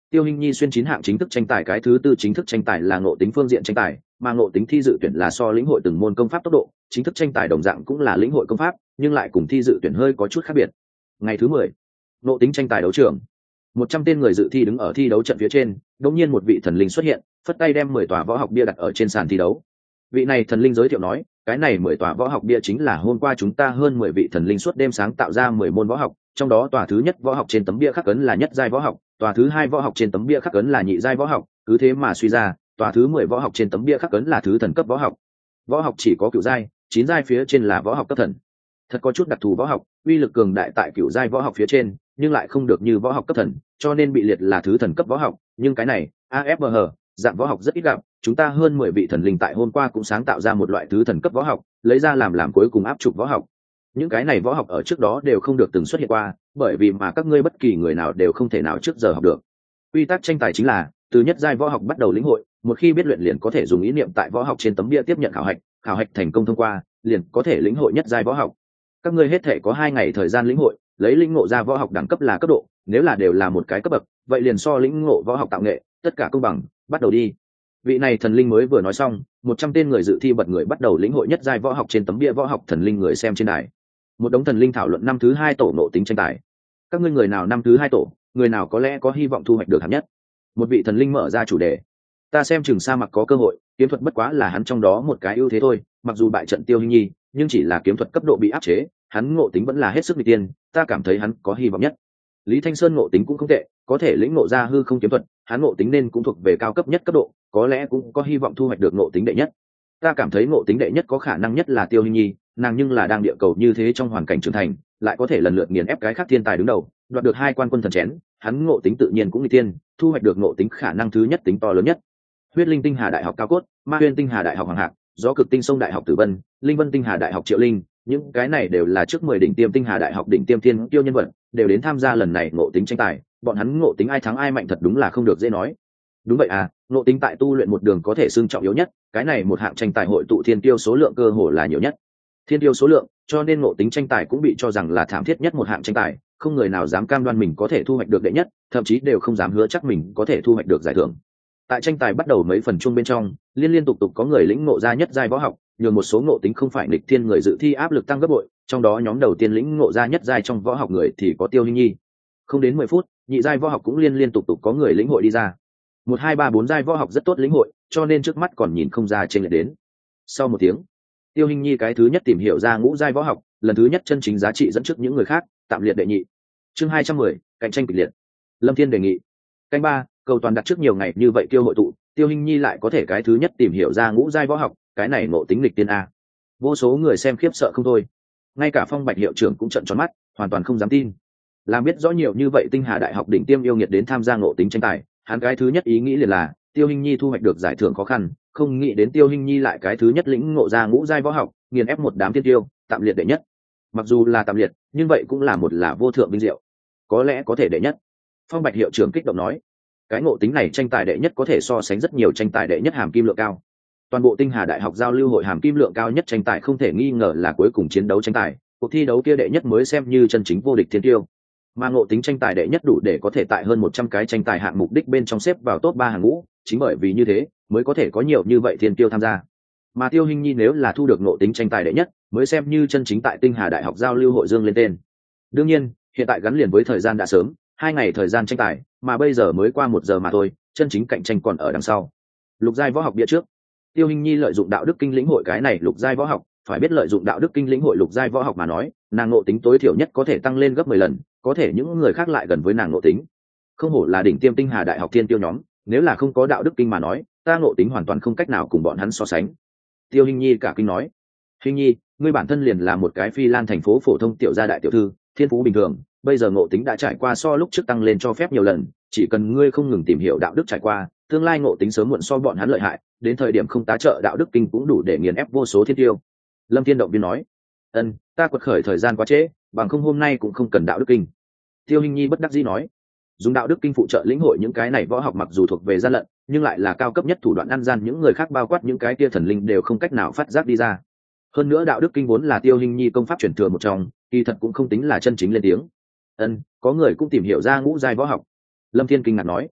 Tiêu Hinh Nhi xuyên chín hạng chính thức tranh tài, cái thứ tư chính thức tranh tài là ngộ tính phương diện tranh tài, mà ngộ tính thi dự tuyển là so lĩnh hội từng môn công pháp tốc độ, chính thức tranh tài đồng dạng cũng là lĩnh hội công pháp, nhưng lại cùng thi dự tuyển hơi có chút khác biệt. Ngày thứ mười, ngộ tính tranh tài đấu trường. một trăm tên người dự thi đứng ở thi đấu trận phía trên, đột nhiên một vị thần linh xuất hiện, phất tay đem mười tòa võ học bia đặt ở trên sàn thi đấu. Vị này thần linh giới thiệu nói, cái này mười tòa võ học bia chính là hôm qua chúng ta hơn mười vị thần linh suốt đêm sáng tạo ra mười môn võ học, trong đó tòa thứ nhất võ học trên tấm bia khắc ấn là nhất giai võ học, tòa thứ hai võ học trên tấm bia khắc ấn là nhị giai võ học, cứ thế mà suy ra, tòa thứ mười võ học trên tấm bia khắc ấn là thứ thần cấp võ học. Võ học chỉ có cửu giai, chín giai phía trên là võ học cấp thần. Thật có chút đặc thù võ học, uy lực cường đại tại cửu giai võ học phía trên, nhưng lại không được như võ học cấp thần, cho nên bị liệt là thứ thần cấp võ học, nhưng cái này, a ép bê hát, dạng võ học rất ít gặp, chúng ta hơn mười vị thần linh tại hôm qua cũng sáng tạo ra một loại thứ thần cấp võ học, lấy ra làm làm cuối cùng áp trục võ học. Những cái này võ học ở trước đó đều không được từng xuất hiện qua, bởi vì mà các ngươi bất kỳ người nào đều không thể nào trước giờ học được. Quy tắc tranh tài chính là, từ nhất giai võ học bắt đầu lĩnh hội, một khi biết luyện liền có thể dùng ý niệm tại võ học trên tấm bia tiếp nhận khảo hạch, khảo hạch thành công thông qua, liền có thể lĩnh hội nhất giai võ học. Các ngươi hết thể có hai ngày thời gian lĩnh hội, lấy lĩnh ngộ ra võ học đẳng cấp là cấp độ, nếu là đều là một cái cấp bậc, vậy liền so lĩnh ngộ võ học tạo nghệ, tất cả công bằng, bắt đầu đi. Vị này thần linh mới vừa nói xong, một trăm tên người dự thi bật người bắt đầu lĩnh hội nhất giai võ học trên tấm bia võ học thần linh người xem trên đài. Một đống thần linh thảo luận năm thứ hai tổ nộ tính tranh tài. Các ngươi người nào năm thứ hai tổ, người nào có lẽ có hy vọng thu hoạch được hạng nhất. Một vị thần linh mở ra chủ đề. Ta xem chừng Sa Mặc có cơ hội, kiếm thuật bất quá là hắn trong đó một cái ưu thế thôi, mặc dù bại trận Tiêu Hinh Nhi, nhưng chỉ là kiếm thuật cấp độ bị áp chế, hắn ngộ tính vẫn là hết sức nguy tiên, ta cảm thấy hắn có hy vọng nhất. Lý Thanh Sơn ngộ tính cũng không tệ, có thể lĩnh ngộ ra hư không kiếm thuật, hắn ngộ tính nên cũng thuộc về cao cấp nhất cấp độ, có lẽ cũng có hy vọng thu hoạch được ngộ tính đệ nhất. Ta cảm thấy ngộ tính đệ nhất có khả năng nhất là Tiêu Hinh Nhi, nàng nhưng là đang địa cầu như thế trong hoàn cảnh trưởng thành, lại có thể lần lượt nghiền ép cái khác thiên tài đứng đầu, đoạt được hai quan quân thần chén, hắn ngộ tính tự nhiên cũng nguy tiên, thu hoạch được ngộ tính khả năng thứ nhất tính to lớn nhất. Huyết Linh Tinh Hà Đại học Cao Cốt, Ma Huyên Tinh Hà Đại học Hoàng Hạc, Gió Cực Tinh Sông Đại học Tử Vân, Linh Vân Tinh Hà Đại học Triệu Linh, những cái này đều là trước mười đỉnh tiêm Tinh Hà Đại học đỉnh tiêm thiên tiêu nhân vật, đều đến tham gia lần này ngộ tính tranh tài, bọn hắn ngộ tính ai thắng ai mạnh thật đúng là không được dễ nói. Đúng vậy à, ngộ tính tại tu luyện một đường có thể xưng trọng yếu nhất, cái này một hạng tranh tài hội tụ thiên tiêu số lượng cơ hồ là nhiều nhất. Thiên tiêu số lượng, cho nên ngộ tính tranh tài cũng bị cho rằng là thảm thiết nhất một hạng tranh tài, không người nào dám cam đoan mình có thể thu hoạch được đệ nhất, thậm chí đều không dám hứa chắc mình có thể thu hoạch được giải thưởng. Tại tranh tài bắt đầu mấy phần chung bên trong, liên liên tục tục có người lĩnh ngộ ra nhất giai võ học, nhường một số ngộ tính không phải nghịch thiên người dự thi áp lực tăng gấp bội, trong đó nhóm đầu tiên lĩnh ngộ ra nhất giai trong võ học người thì có Tiêu Hinh Nhi. Không đến mười phút, nhị giai võ học cũng liên liên tục tục có người lĩnh hội đi ra. Một hai ba bốn giai võ học rất tốt lĩnh hội, cho nên trước mắt còn nhìn không ra trên lệch đến. Sau một tiếng, Tiêu Hinh Nhi cái thứ nhất tìm hiểu ra ngũ giai võ học, lần thứ nhất chân chính giá trị dẫn trước những người khác, tạm liệt đệ nhị. Chương hai trăm mười, cạnh tranh kịch liệt. Lâm Thiên đề nghị. Canh ba, cầu toàn đặt trước nhiều ngày như vậy tiêu hội tụ, Tiêu Hinh Nhi lại có thể cái thứ nhất tìm hiểu ra ngũ giai võ học, cái này ngộ tính lịch tiên a. Vô số người xem khiếp sợ không thôi. Ngay cả Phong Bạch hiệu trưởng cũng trợn tròn mắt, hoàn toàn không dám tin. Làm biết rõ nhiều như vậy Tinh Hà Đại học đỉnh tiêm yêu nghiệt đến tham gia ngộ tính tranh tài, hắn cái thứ nhất ý nghĩ liền là, Tiêu Hinh Nhi thu hoạch được giải thưởng khó khăn, không nghĩ đến Tiêu Hinh Nhi lại cái thứ nhất lĩnh ngộ ra ngũ giai võ học, nghiền ép một đám thiên tiêu, tạm liệt đệ nhất. Mặc dù là tạm liệt, nhưng vậy cũng là một là vô thượng vinh diệu. Có lẽ có thể đệ nhất. Phong Bạch hiệu trưởng kích động nói, cái ngộ tính này tranh tài đệ nhất có thể so sánh rất nhiều tranh tài đệ nhất hàm kim lượng cao. Toàn bộ Tinh Hà Đại học giao lưu hội hàm kim lượng cao nhất tranh tài không thể nghi ngờ là cuối cùng chiến đấu tranh tài, cuộc thi đấu kia đệ nhất mới xem như chân chính vô địch thiên tiêu. Mà ngộ tính tranh tài đệ nhất đủ để có thể tại hơn một trăm cái tranh tài hạng mục đích bên trong xếp vào top ba hàng ngũ, chính bởi vì như thế, mới có thể có nhiều như vậy thiên tiêu tham gia. Mà Tiêu Hinh Nhi nếu là thu được ngộ tính tranh tài đệ nhất, mới xem như chân chính tại Tinh Hà Đại học giao lưu hội dương lên tên. Đương nhiên, hiện tại gắn liền với thời gian đã sớm, hai ngày thời gian tranh tài, mà bây giờ mới qua một giờ mà thôi, chân chính cạnh tranh còn ở đằng sau. Lục giai võ học bia trước, Tiêu Hinh Nhi lợi dụng đạo đức kinh lĩnh hội cái này lục giai võ học, phải biết lợi dụng đạo đức kinh lĩnh hội lục giai võ học mà nói, nàng ngộ tính tối thiểu nhất có thể tăng lên gấp mười lần, có thể những người khác lại gần với nàng ngộ tính. Không hổ là đỉnh tiêm Tinh Hà Đại học thiên tiêu nhóm, nếu là không có đạo đức kinh mà nói, ta ngộ tính hoàn toàn không cách nào cùng bọn hắn so sánh. Tiêu Hinh Nhi cả kinh nói, Hinh Nhi, ngươi bản thân liền là một cái phi lan thành phố phổ thông tiểu gia đại tiểu thư, thiên phú bình thường, bây giờ ngộ tính đã trải qua so lúc trước tăng lên cho phép nhiều lần, chỉ cần ngươi không ngừng tìm hiểu đạo đức trải qua, tương lai ngộ tính sớm muộn so bọn hắn lợi hại, đến thời điểm không tá trợ đạo đức kinh cũng đủ để nghiền ép vô số thiên tiêu. Lâm Thiên động viên nói, ân, ta quật khởi thời gian quá trễ, bằng không hôm nay cũng không cần đạo đức kinh. Tiêu Hinh Nhi bất đắc dĩ nói, dùng đạo đức kinh phụ trợ lĩnh hội những cái này võ học mặc dù thuộc về gian lận, nhưng lại là cao cấp nhất thủ đoạn ăn gian những người khác bao quát những cái kia thần linh đều không cách nào phát giác đi ra. Hơn nữa đạo đức kinh vốn là Tiêu Hinh Nhi công pháp truyền thừa một trong, kỳ thật cũng không tính là chân chính lên tiếng. Ân, có người cũng tìm hiểu ra ngũ giai võ học. Lâm Thiên kinh ngạc nói,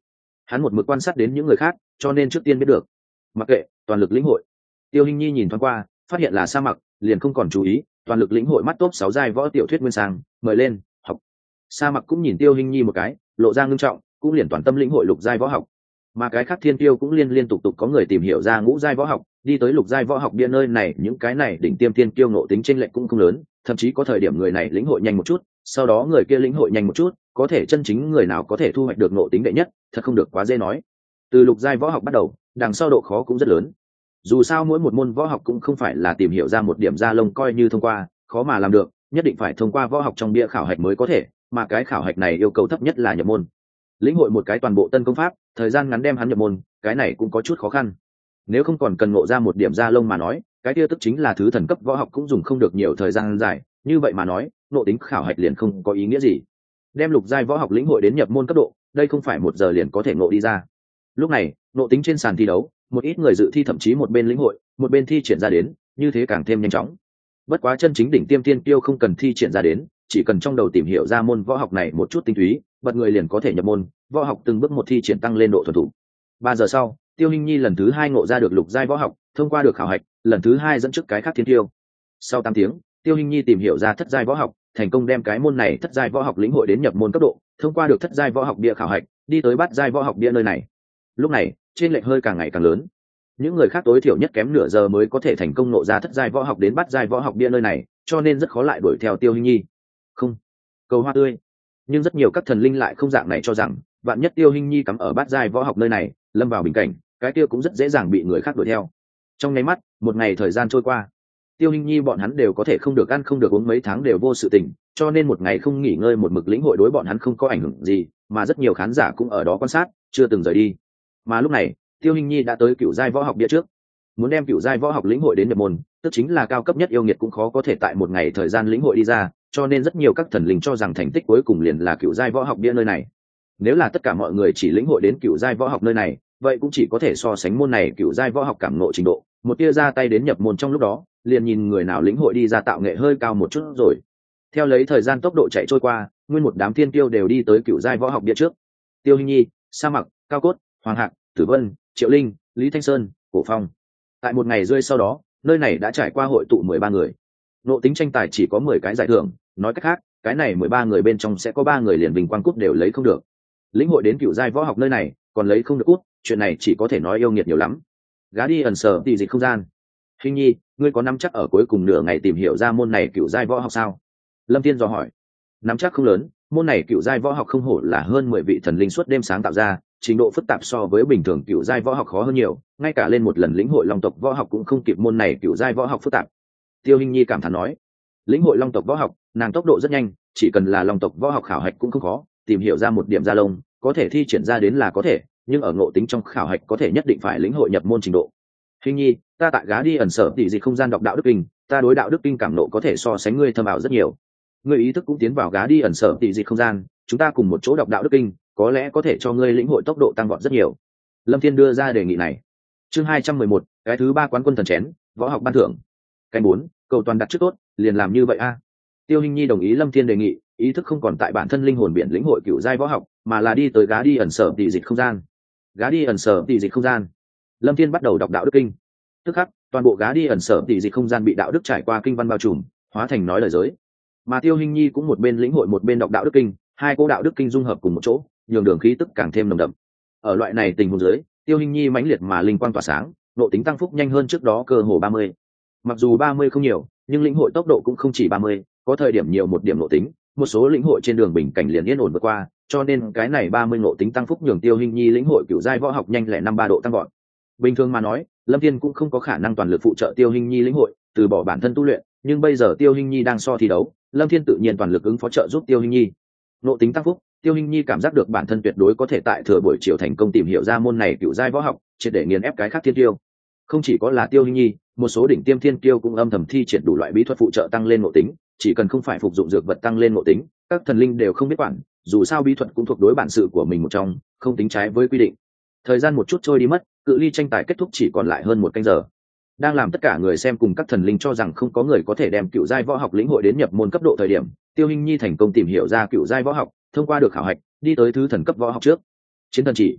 hắn một mực quan sát đến những người khác cho nên trước tiên biết được. Mặc kệ, toàn lực lĩnh hội. Tiêu Hinh Nhi nhìn thoáng qua phát hiện là Sa Mặc, liền không còn chú ý, toàn lực lĩnh hội mắt top sáu giai võ tiểu thuyết nguyên sang, mời lên học. Sa Mặc cũng nhìn Tiêu Hinh Nhi một cái, lộ ra ngưng trọng, cũng liền toàn tâm lĩnh hội lục giai võ học. Mà cái khác thiên tiêu cũng liên liên tục tục có người tìm hiểu ra ngũ giai võ học, đi tới lục giai võ học bia nơi này, những cái này đỉnh tiêm thiên kiêu ngộ tính chênh lệch cũng không lớn, thậm chí có thời điểm người này lĩnh hội nhanh một chút, sau đó người kia lĩnh hội nhanh một chút, có thể chân chính người nào có thể thu hoạch được ngộ tính đệ nhất, thật không được quá dễ nói. Từ lục giai võ học bắt đầu, đằng sau độ khó cũng rất lớn. Dù sao mỗi một môn võ học cũng không phải là tìm hiểu ra một điểm da lông coi như thông qua, khó mà làm được, nhất định phải thông qua võ học trong bia khảo hạch mới có thể, mà cái khảo hạch này yêu cầu thấp nhất là nhập môn. Lĩnh hội một cái toàn bộ tân công pháp, thời gian ngắn đem hắn nhập môn, cái này cũng có chút khó khăn. Nếu không còn cần ngộ ra một điểm da lông mà nói, cái kia tức chính là thứ thần cấp võ học cũng dùng không được nhiều thời gian dài, như vậy mà nói, ngộ tính khảo hạch liền không có ý nghĩa gì. Đem lục giai võ học lĩnh hội đến nhập môn cấp độ, đây không phải một giờ liền có thể ngộ đi ra. Lúc này, ngộ tính trên sàn thi đấu, một ít người dự thi thậm chí một bên lĩnh hội, một bên thi triển ra đến, như thế càng thêm nhanh chóng. Bất quá chân chính đỉnh tiêm tiên tiêu không cần thi triển ra đến, chỉ cần trong đầu tìm hiểu ra môn võ học này một chút tinh túy, bật người liền có thể nhập môn, võ học từng bước một thi triển tăng lên độ thuần thục. Ba giờ sau, Tiêu Hinh Nhi lần thứ hai ngộ ra được lục giai võ học, thông qua được khảo hạch, lần thứ hai dẫn trước cái khác thiên tiêu. Sau tám tiếng, Tiêu Hinh Nhi tìm hiểu ra thất giai võ học, thành công đem cái môn này thất giai võ học lĩnh hội đến nhập môn cấp độ, thông qua được thất giai võ học bia khảo hạch, đi tới bát giai võ học bia nơi này. Lúc này, trên lệch hơi càng ngày càng lớn. Những người khác tối thiểu nhất kém nửa giờ mới có thể thành công ngộ ra thất giai võ học đến bát giai võ học bia nơi này, cho nên rất khó lại đuổi theo Tiêu Hinh Nhi. Không, cầu hoa tươi. Nhưng rất nhiều các thần linh lại không dạng này cho rằng, vạn nhất Tiêu Hinh Nhi cắm ở bát giai võ học nơi này, lâm vào bình cảnh, cái kia cũng rất dễ dàng bị người khác đuổi theo. Trong nháy mắt, một ngày thời gian trôi qua, Tiêu Hinh Nhi bọn hắn đều có thể không được ăn không được uống mấy tháng đều vô sự tình, cho nên một ngày không nghỉ ngơi một mực lĩnh hội đối bọn hắn không có ảnh hưởng gì, mà rất nhiều khán giả cũng ở đó quan sát, chưa từng rời đi. Mà lúc này, Tiêu Hinh Nhi đã tới cựu giai võ học bia trước. Muốn đem cựu giai võ học lĩnh hội đến nhập môn, tức chính là cao cấp nhất yêu nghiệt cũng khó có thể tại một ngày thời gian lĩnh hội đi ra, cho nên rất nhiều các thần linh cho rằng thành tích cuối cùng liền là cựu giai võ học bia nơi này. Nếu là tất cả mọi người chỉ lĩnh hội đến cựu giai võ học nơi này, vậy cũng chỉ có thể so sánh môn này cựu giai võ học cảm ngộ trình độ, một tia ra tay đến nhập môn trong lúc đó, liền nhìn người nào lĩnh hội đi ra tạo nghệ hơi cao một chút rồi. Theo lấy thời gian tốc độ chạy trôi qua, nguyên một đám thiên tiêu đều đi tới cựu giai võ học bia trước. Tiêu Hinh Nhi, Sa Mặc, Cao Cốt, Hoàng Hạc, Tử Vân, Triệu Linh, Lý Thanh Sơn, Cổ Phong. Tại một ngày rơi sau đó, nơi này đã trải qua hội tụ mười ba người. Nộ tính tranh tài chỉ có mười cái giải thưởng, nói cách khác, cái này mười ba người bên trong sẽ có ba người liền bình quang cúp đều lấy không được. Lĩnh hội đến cựu giai võ học nơi này, còn lấy không được cúp, chuyện này chỉ có thể nói yêu nghiệt nhiều lắm. Gá đi ẩn sở tỷ dịch không gian. Hình Nhi, ngươi có nắm chắc ở cuối cùng nửa ngày tìm hiểu ra môn này cựu giai võ học sao? Lâm Thiên dò hỏi. Nắm chắc không lớn, môn này cựu giai võ học không hổ là hơn mười vị thần linh suốt đêm sáng tạo ra, trình độ phức tạp so với bình thường cựu giai võ học khó hơn nhiều, ngay cả lên một lần lĩnh hội long tộc võ học cũng không kịp môn này cựu giai võ học phức tạp. Tiêu Hinh Nhi cảm thán nói. Lĩnh hội long tộc võ học, nàng tốc độ rất nhanh, chỉ cần là long tộc võ học khảo hạch cũng không khó, tìm hiểu ra một điểm gia lông, có thể thi triển ra đến là có thể, nhưng ở ngộ tính trong khảo hạch có thể nhất định phải lĩnh hội nhập môn trình độ. Hình Nhi, ta tại gá đi ẩn sở tỷ dịch không gian đọc đạo đức kinh, ta đối đạo đức kinh cảm nộ có thể so sánh ngươi thâm ảo rất nhiều. Ngươi ý thức cũng tiến vào gá đi ẩn sở tỷ dịch không gian, chúng ta cùng một chỗ đọc đạo đức kinh, có lẽ có thể cho ngươi lĩnh hội tốc độ tăng vọt rất nhiều. Lâm Thiên đưa ra đề nghị này. Chương hai trăm mười một, cái thứ ba quán quân thần chén, võ học ban thưởng. Cái bốn, cầu toàn đặt trước tốt, liền làm như vậy a. Tiêu Hinh Nhi đồng ý Lâm Thiên đề nghị, ý thức không còn tại bản thân linh hồn biển lĩnh hội cựu giai võ học, mà là đi tới gá đi ẩn sở tỷ dịch không gian. Gá đi ẩn sở tỷ dịch không gian. Lâm Thiên bắt đầu đọc đạo đức kinh. Tức khắc, toàn bộ gá đi ẩn sở tỷ dịch không gian bị đạo đức trải qua kinh văn bao trùm, hóa thành nói lời giới. Mà Tiêu Hinh Nhi cũng một bên lĩnh hội một bên đọc đạo đức kinh, hai cô đạo đức kinh dung hợp cùng một chỗ, nhường đường khí tức càng thêm nồng đậm. Ở loại này tình huống dưới, Tiêu Hinh Nhi mãnh liệt mà linh quang tỏa sáng, nộ tính tăng phúc nhanh hơn trước đó cơ hồ ba mươi. Mặc dù ba mươi không nhiều, nhưng lĩnh hội tốc độ cũng không chỉ ba mươi, có thời điểm nhiều một điểm nộ tính, một số lĩnh hội trên đường bình cảnh liền yên ổn vượt qua, cho nên cái này ba mươi nộ tính tăng phúc nhường Tiêu Hinh Nhi lĩnh hội cửu giai võ học nhanh lẻ năm ba độ tăng vọt. Bình thường mà nói, Lâm Thiên cũng không có khả năng toàn lực phụ trợ Tiêu Hinh Nhi lĩnh hội, từ bỏ bản thân tu luyện, nhưng bây giờ Tiêu Hinh Nhi đang so thi đấu, Lâm Thiên tự nhiên toàn lực ứng phó trợ giúp Tiêu Hinh Nhi. Nộ tính tăng phúc, Tiêu Hinh Nhi cảm giác được bản thân tuyệt đối có thể tại thừa buổi chiều thành công tìm hiểu ra môn này cửu giai võ học, triệt để nghiền ép cái khác thiên tiêu. Không chỉ có là Tiêu Hinh Nhi, một số đỉnh tiêm thiên tiêu cũng âm thầm thi triển đủ loại bí thuật phụ trợ tăng lên nộ tính, chỉ cần không phải phục dụng dược vật tăng lên nộ tính, các thần linh đều không biết quản, dù sao bí thuật cũng thuộc đối bản sự của mình một trong, không tính trái với quy định. Thời gian một chút trôi đi mất, cự ly tranh tài kết thúc chỉ còn lại hơn một canh giờ. Đang làm tất cả người xem cùng các thần linh cho rằng không có người có thể đem cựu giai võ học lĩnh hội đến nhập môn cấp độ thời điểm, Tiêu Hinh Nhi thành công tìm hiểu ra cựu giai võ học, thông qua được khảo hạch, đi tới thứ thần cấp võ học trước. Chiến thần chỉ.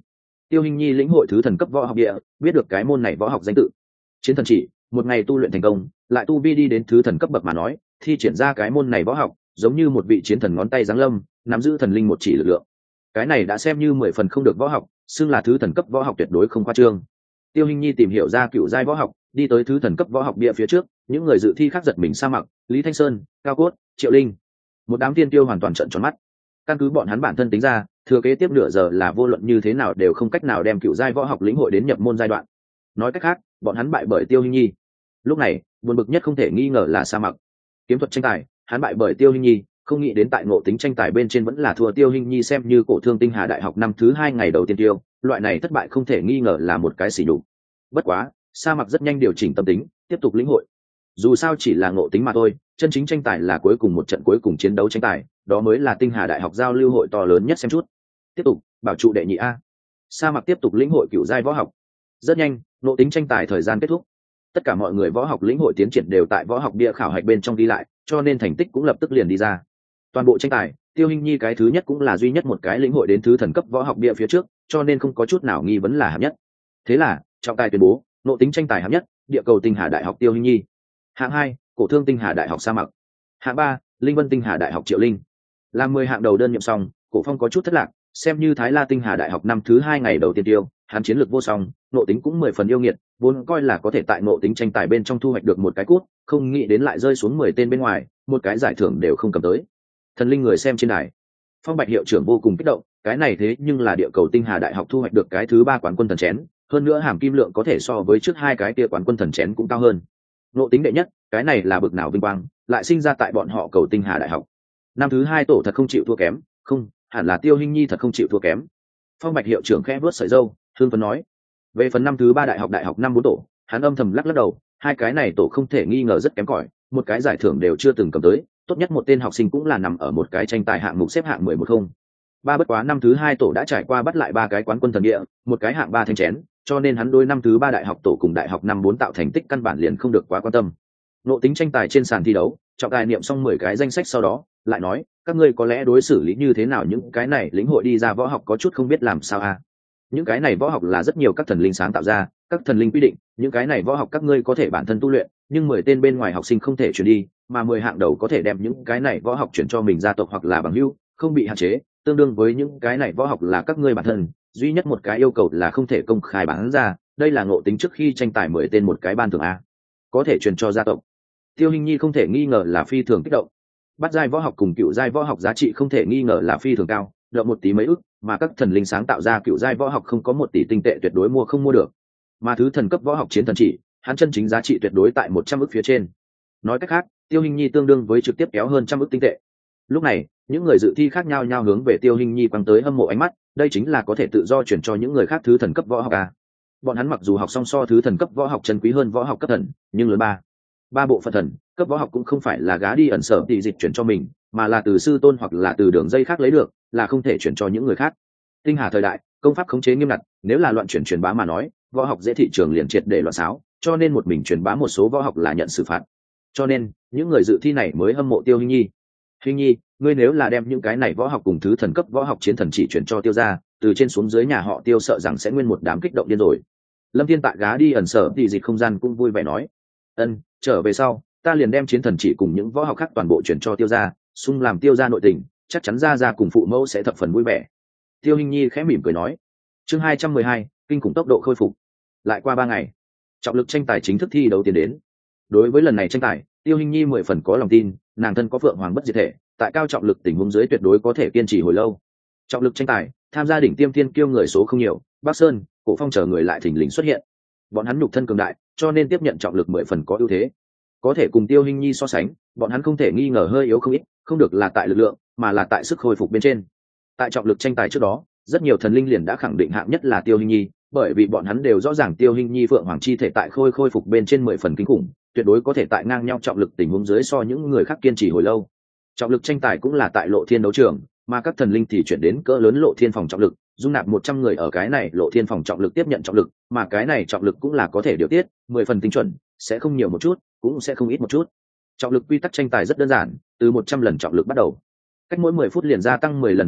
Tiêu Hinh Nhi lĩnh hội thứ thần cấp võ học địa, biết được cái môn này võ học danh tự chiến thần chỉ, một ngày tu luyện thành công, lại tu vi đi đến thứ thần cấp bậc mà nói, thi triển ra cái môn này võ học giống như một vị chiến thần ngón tay giáng lâm, nắm giữ thần linh một chỉ lực lượng. Cái này đã xem như mười phần không được võ học, xưng là thứ thần cấp võ học tuyệt đối không khoa trương. Tiêu Hinh Nhi tìm hiểu ra cựu giai võ học, đi tới thứ thần cấp võ học bia phía trước, những người dự thi khác giật mình sa mặc, Lý Thanh Sơn, Cao Cốt, Triệu Linh, một đám tiên tiêu hoàn toàn trợn tròn mắt. Căn cứ bọn hắn bản thân tính ra, thừa kế tiếp nửa giờ là vô luận như thế nào đều không cách nào đem cựu giai võ học lĩnh hội đến nhập môn giai đoạn. Nói cách khác, bọn hắn bại bởi Tiêu Hinh Nhi. Lúc này, buồn bực nhất không thể nghi ngờ là sa mặc. Kiếm thuật tranh tài, hắn bại bởi Tiêu Hinh Nhi, không nghĩ đến tại ngộ tính tranh tài bên trên vẫn là thua Tiêu Hinh Nhi, xem như cổ thương tinh hà đại học năm thứ hai ngày đầu tiên tiêu, loại này thất bại không thể nghi ngờ là một cái sỉ nhục. Bất quá, sa mặc rất nhanh điều chỉnh tâm tính, tiếp tục lĩnh hội. Dù sao chỉ là ngộ tính mà thôi, chân chính tranh tài là cuối cùng một trận cuối cùng chiến đấu tranh tài, đó mới là tinh hà đại học giao lưu hội to lớn nhất xem chút. Tiếp tục, bảo trụ đệ nhị a. Sa mặc tiếp tục lĩnh hội cửu giai võ học. Rất nhanh, ngộ tính tranh tài thời gian kết thúc. Tất cả mọi người võ học lĩnh hội tiến triển đều tại võ học bia khảo hạch bên trong đi lại, cho nên thành tích cũng lập tức liền đi ra. Toàn bộ tranh tài, Tiêu Hinh Nhi cái thứ nhất cũng là duy nhất một cái lĩnh hội đến thứ thần cấp võ học bia phía trước, cho nên không có chút nào nghi vấn là hạng nhất. Thế là, trọng tài tuyên bố, ngộ tính tranh tài hạng nhất, địa cầu tinh hà đại học Tiêu Hinh Nhi. Hạng hai, cổ thương tinh hà đại học Sa Mặc. Hạng ba, linh vân tinh hà đại học Triệu Linh. Làm mười hạng đầu đơn nhiệm xong, Cổ Phong có chút thất lạc, xem như Thái La tinh hà đại học năm thứ hai ngày đầu tiên tiêu, hắn chiến lược vô song, nộ tính cũng mười phần yêu nghiệt, vốn coi là có thể tại nộ tính tranh tài bên trong thu hoạch được một cái cút, không nghĩ đến lại rơi xuống mười tên bên ngoài, một cái giải thưởng đều không cầm tới. Thần linh người xem trên đài, Phong Bạch hiệu trưởng vô cùng kích động, cái này thế nhưng là địa cầu tinh hà đại học thu hoạch được cái thứ ba quán quân thần chén, hơn nữa hàm kim lượng có thể so với trước hai cái kia quán quân thần chén cũng cao hơn. Nộ tính đệ nhất, cái này là bực nào vinh quang, lại sinh ra tại bọn họ cầu tinh hà đại học. Năm thứ hai tổ thật không chịu thua kém, không, hẳn là Tiêu Hinh Nhi thật không chịu thua kém. Phong Bạch hiệu trưởng khẽ vuốt sợi râu, thương phấn nói. Về phần năm thứ ba đại học đại học năm bốn tổ, hắn âm thầm lắc lắc đầu, hai cái này tổ không thể nghi ngờ rất kém cỏi, một cái giải thưởng đều chưa từng cầm tới, tốt nhất một tên học sinh cũng là nằm ở một cái tranh tài hạng mục xếp hạng mười một không. Ba bất quá năm thứ hai tổ đã trải qua bắt lại ba cái quán quân thần địa, một cái hạng ba thanh chén, cho nên hắn đối năm thứ ba đại học tổ cùng đại học năm bốn tạo thành tích căn bản liền không được quá quan tâm. Nộ tính tranh tài trên sàn thi đấu, trọng tài niệm xong mười cái danh sách sau đó, lại nói, các ngươi có lẽ đối xử lý như thế nào những cái này lĩnh hội đi ra võ học có chút không biết làm sao à. Những cái này võ học là rất nhiều các thần linh sáng tạo ra, các thần linh quy định, những cái này võ học các ngươi có thể bản thân tu luyện, nhưng mười tên bên ngoài học sinh không thể chuyển đi, mà mười hạng đầu có thể đem những cái này võ học chuyển cho mình gia tộc hoặc là bằng hữu, không bị hạn chế, tương đương với những cái này võ học là các ngươi bản thân, duy nhất một cái yêu cầu là không thể công khai bán ra, đây là ngộ tính trước khi tranh tài mười tên một cái ban thưởng a, có thể truyền cho gia tộc. Tiêu Hinh Nhi không thể nghi ngờ là phi thường kích động. Bắt giai võ học cùng cựu giai võ học giá trị không thể nghi ngờ là phi thường cao, đậm một tí mấy ức, mà các thần linh sáng tạo ra cựu giai võ học không có một tỷ tinh tệ tuyệt đối mua không mua được. Mà thứ thần cấp võ học chiến thần chỉ, hắn chân chính giá trị tuyệt đối tại một trăm ức phía trên. Nói cách khác, Tiêu Hinh Nhi tương đương với trực tiếp kéo hơn trăm ức tinh tệ. Lúc này, những người dự thi khác nhau nhau hướng về Tiêu Hinh Nhi quăng tới hâm mộ ánh mắt, đây chính là có thể tự do chuyển cho những người khác thứ thần cấp võ học à. Bọn hắn mặc dù học song so thứ thần cấp võ học chân quý hơn võ học cấp thần, nhưng lớn ba ba bộ phận thần cấp võ học cũng không phải là gá đi ẩn sở tỷ dịch chuyển cho mình, mà là từ sư tôn hoặc là từ đường dây khác lấy được, là không thể chuyển cho những người khác. Tinh hà thời đại, công pháp khống chế nghiêm ngặt, nếu là loạn chuyển truyền bá mà nói, võ học dễ thị trường liền triệt để loạn xáo, cho nên một mình truyền bá một số võ học là nhận xử phạt. Cho nên, những người dự thi này mới hâm mộ Tiêu Hinh Nhi. Hinh Nhi, ngươi nếu là đem những cái này võ học cùng thứ thần cấp võ học chiến thần chỉ chuyển cho Tiêu gia, từ trên xuống dưới nhà họ Tiêu sợ rằng sẽ nguyên một đám kích động điên rồi. Lâm Thiên tại gá đi ẩn sở tỷ dịch không gian cũng vui vẻ nói, ân, trở về sau ta liền đem chiến thần chỉ cùng những võ học khác toàn bộ chuyển cho Tiêu gia, xung làm Tiêu gia nội tình, chắc chắn gia gia cùng phụ mẫu sẽ thập phần vui vẻ. Tiêu Hinh Nhi khẽ mỉm cười nói. Chương hai trăm mười hai, kinh khủng tốc độ khôi phục. Lại qua ba ngày, trọng lực tranh tài chính thức thi đấu tiến đến. Đối với lần này tranh tài, Tiêu Hinh Nhi mười phần có lòng tin, nàng thân có phượng hoàng bất diệt thể, tại cao trọng lực tình huống dưới tuyệt đối có thể kiên trì hồi lâu. Trọng lực tranh tài, tham gia đỉnh tiêm thiên kiêu người số không nhiều, Bắc Sơn, Cổ Phong chờ người lại thình lình xuất hiện. Bọn hắn nhục thân cường đại, cho nên tiếp nhận trọng lực mười phần có ưu thế. Có thể cùng Tiêu Hinh Nhi so sánh, bọn hắn không thể nghi ngờ hơi yếu không ít, không được là tại lực lượng, mà là tại sức hồi phục bên trên. Tại trọng lực tranh tài trước đó, rất nhiều thần linh liền đã khẳng định hạng nhất là Tiêu Hinh Nhi, bởi vì bọn hắn đều rõ ràng Tiêu Hinh Nhi phượng hoàng chi thể tại khôi khôi phục bên trên mười phần kinh khủng, tuyệt đối có thể tại ngang nhau trọng lực tình huống dưới so những người khác kiên trì hồi lâu. Trọng lực tranh tài cũng là tại Lộ Thiên đấu trường, mà các thần linh thì chuyển đến cỡ lớn Lộ Thiên phòng trọng lực, dung nạp một trăm người ở cái này Lộ Thiên phòng trọng lực tiếp nhận trọng lực, mà cái này trọng lực cũng là có thể điều tiết, mười phần tinh chuẩn, sẽ không nhiều một chút, cũng sẽ không ít một chút. Trọng lực quy tắc tranh tài rất đơn giản, từ một trăm lần trọng lực bắt đầu. Cách mỗi mười phút liền gia tăng mười lần trọng lực,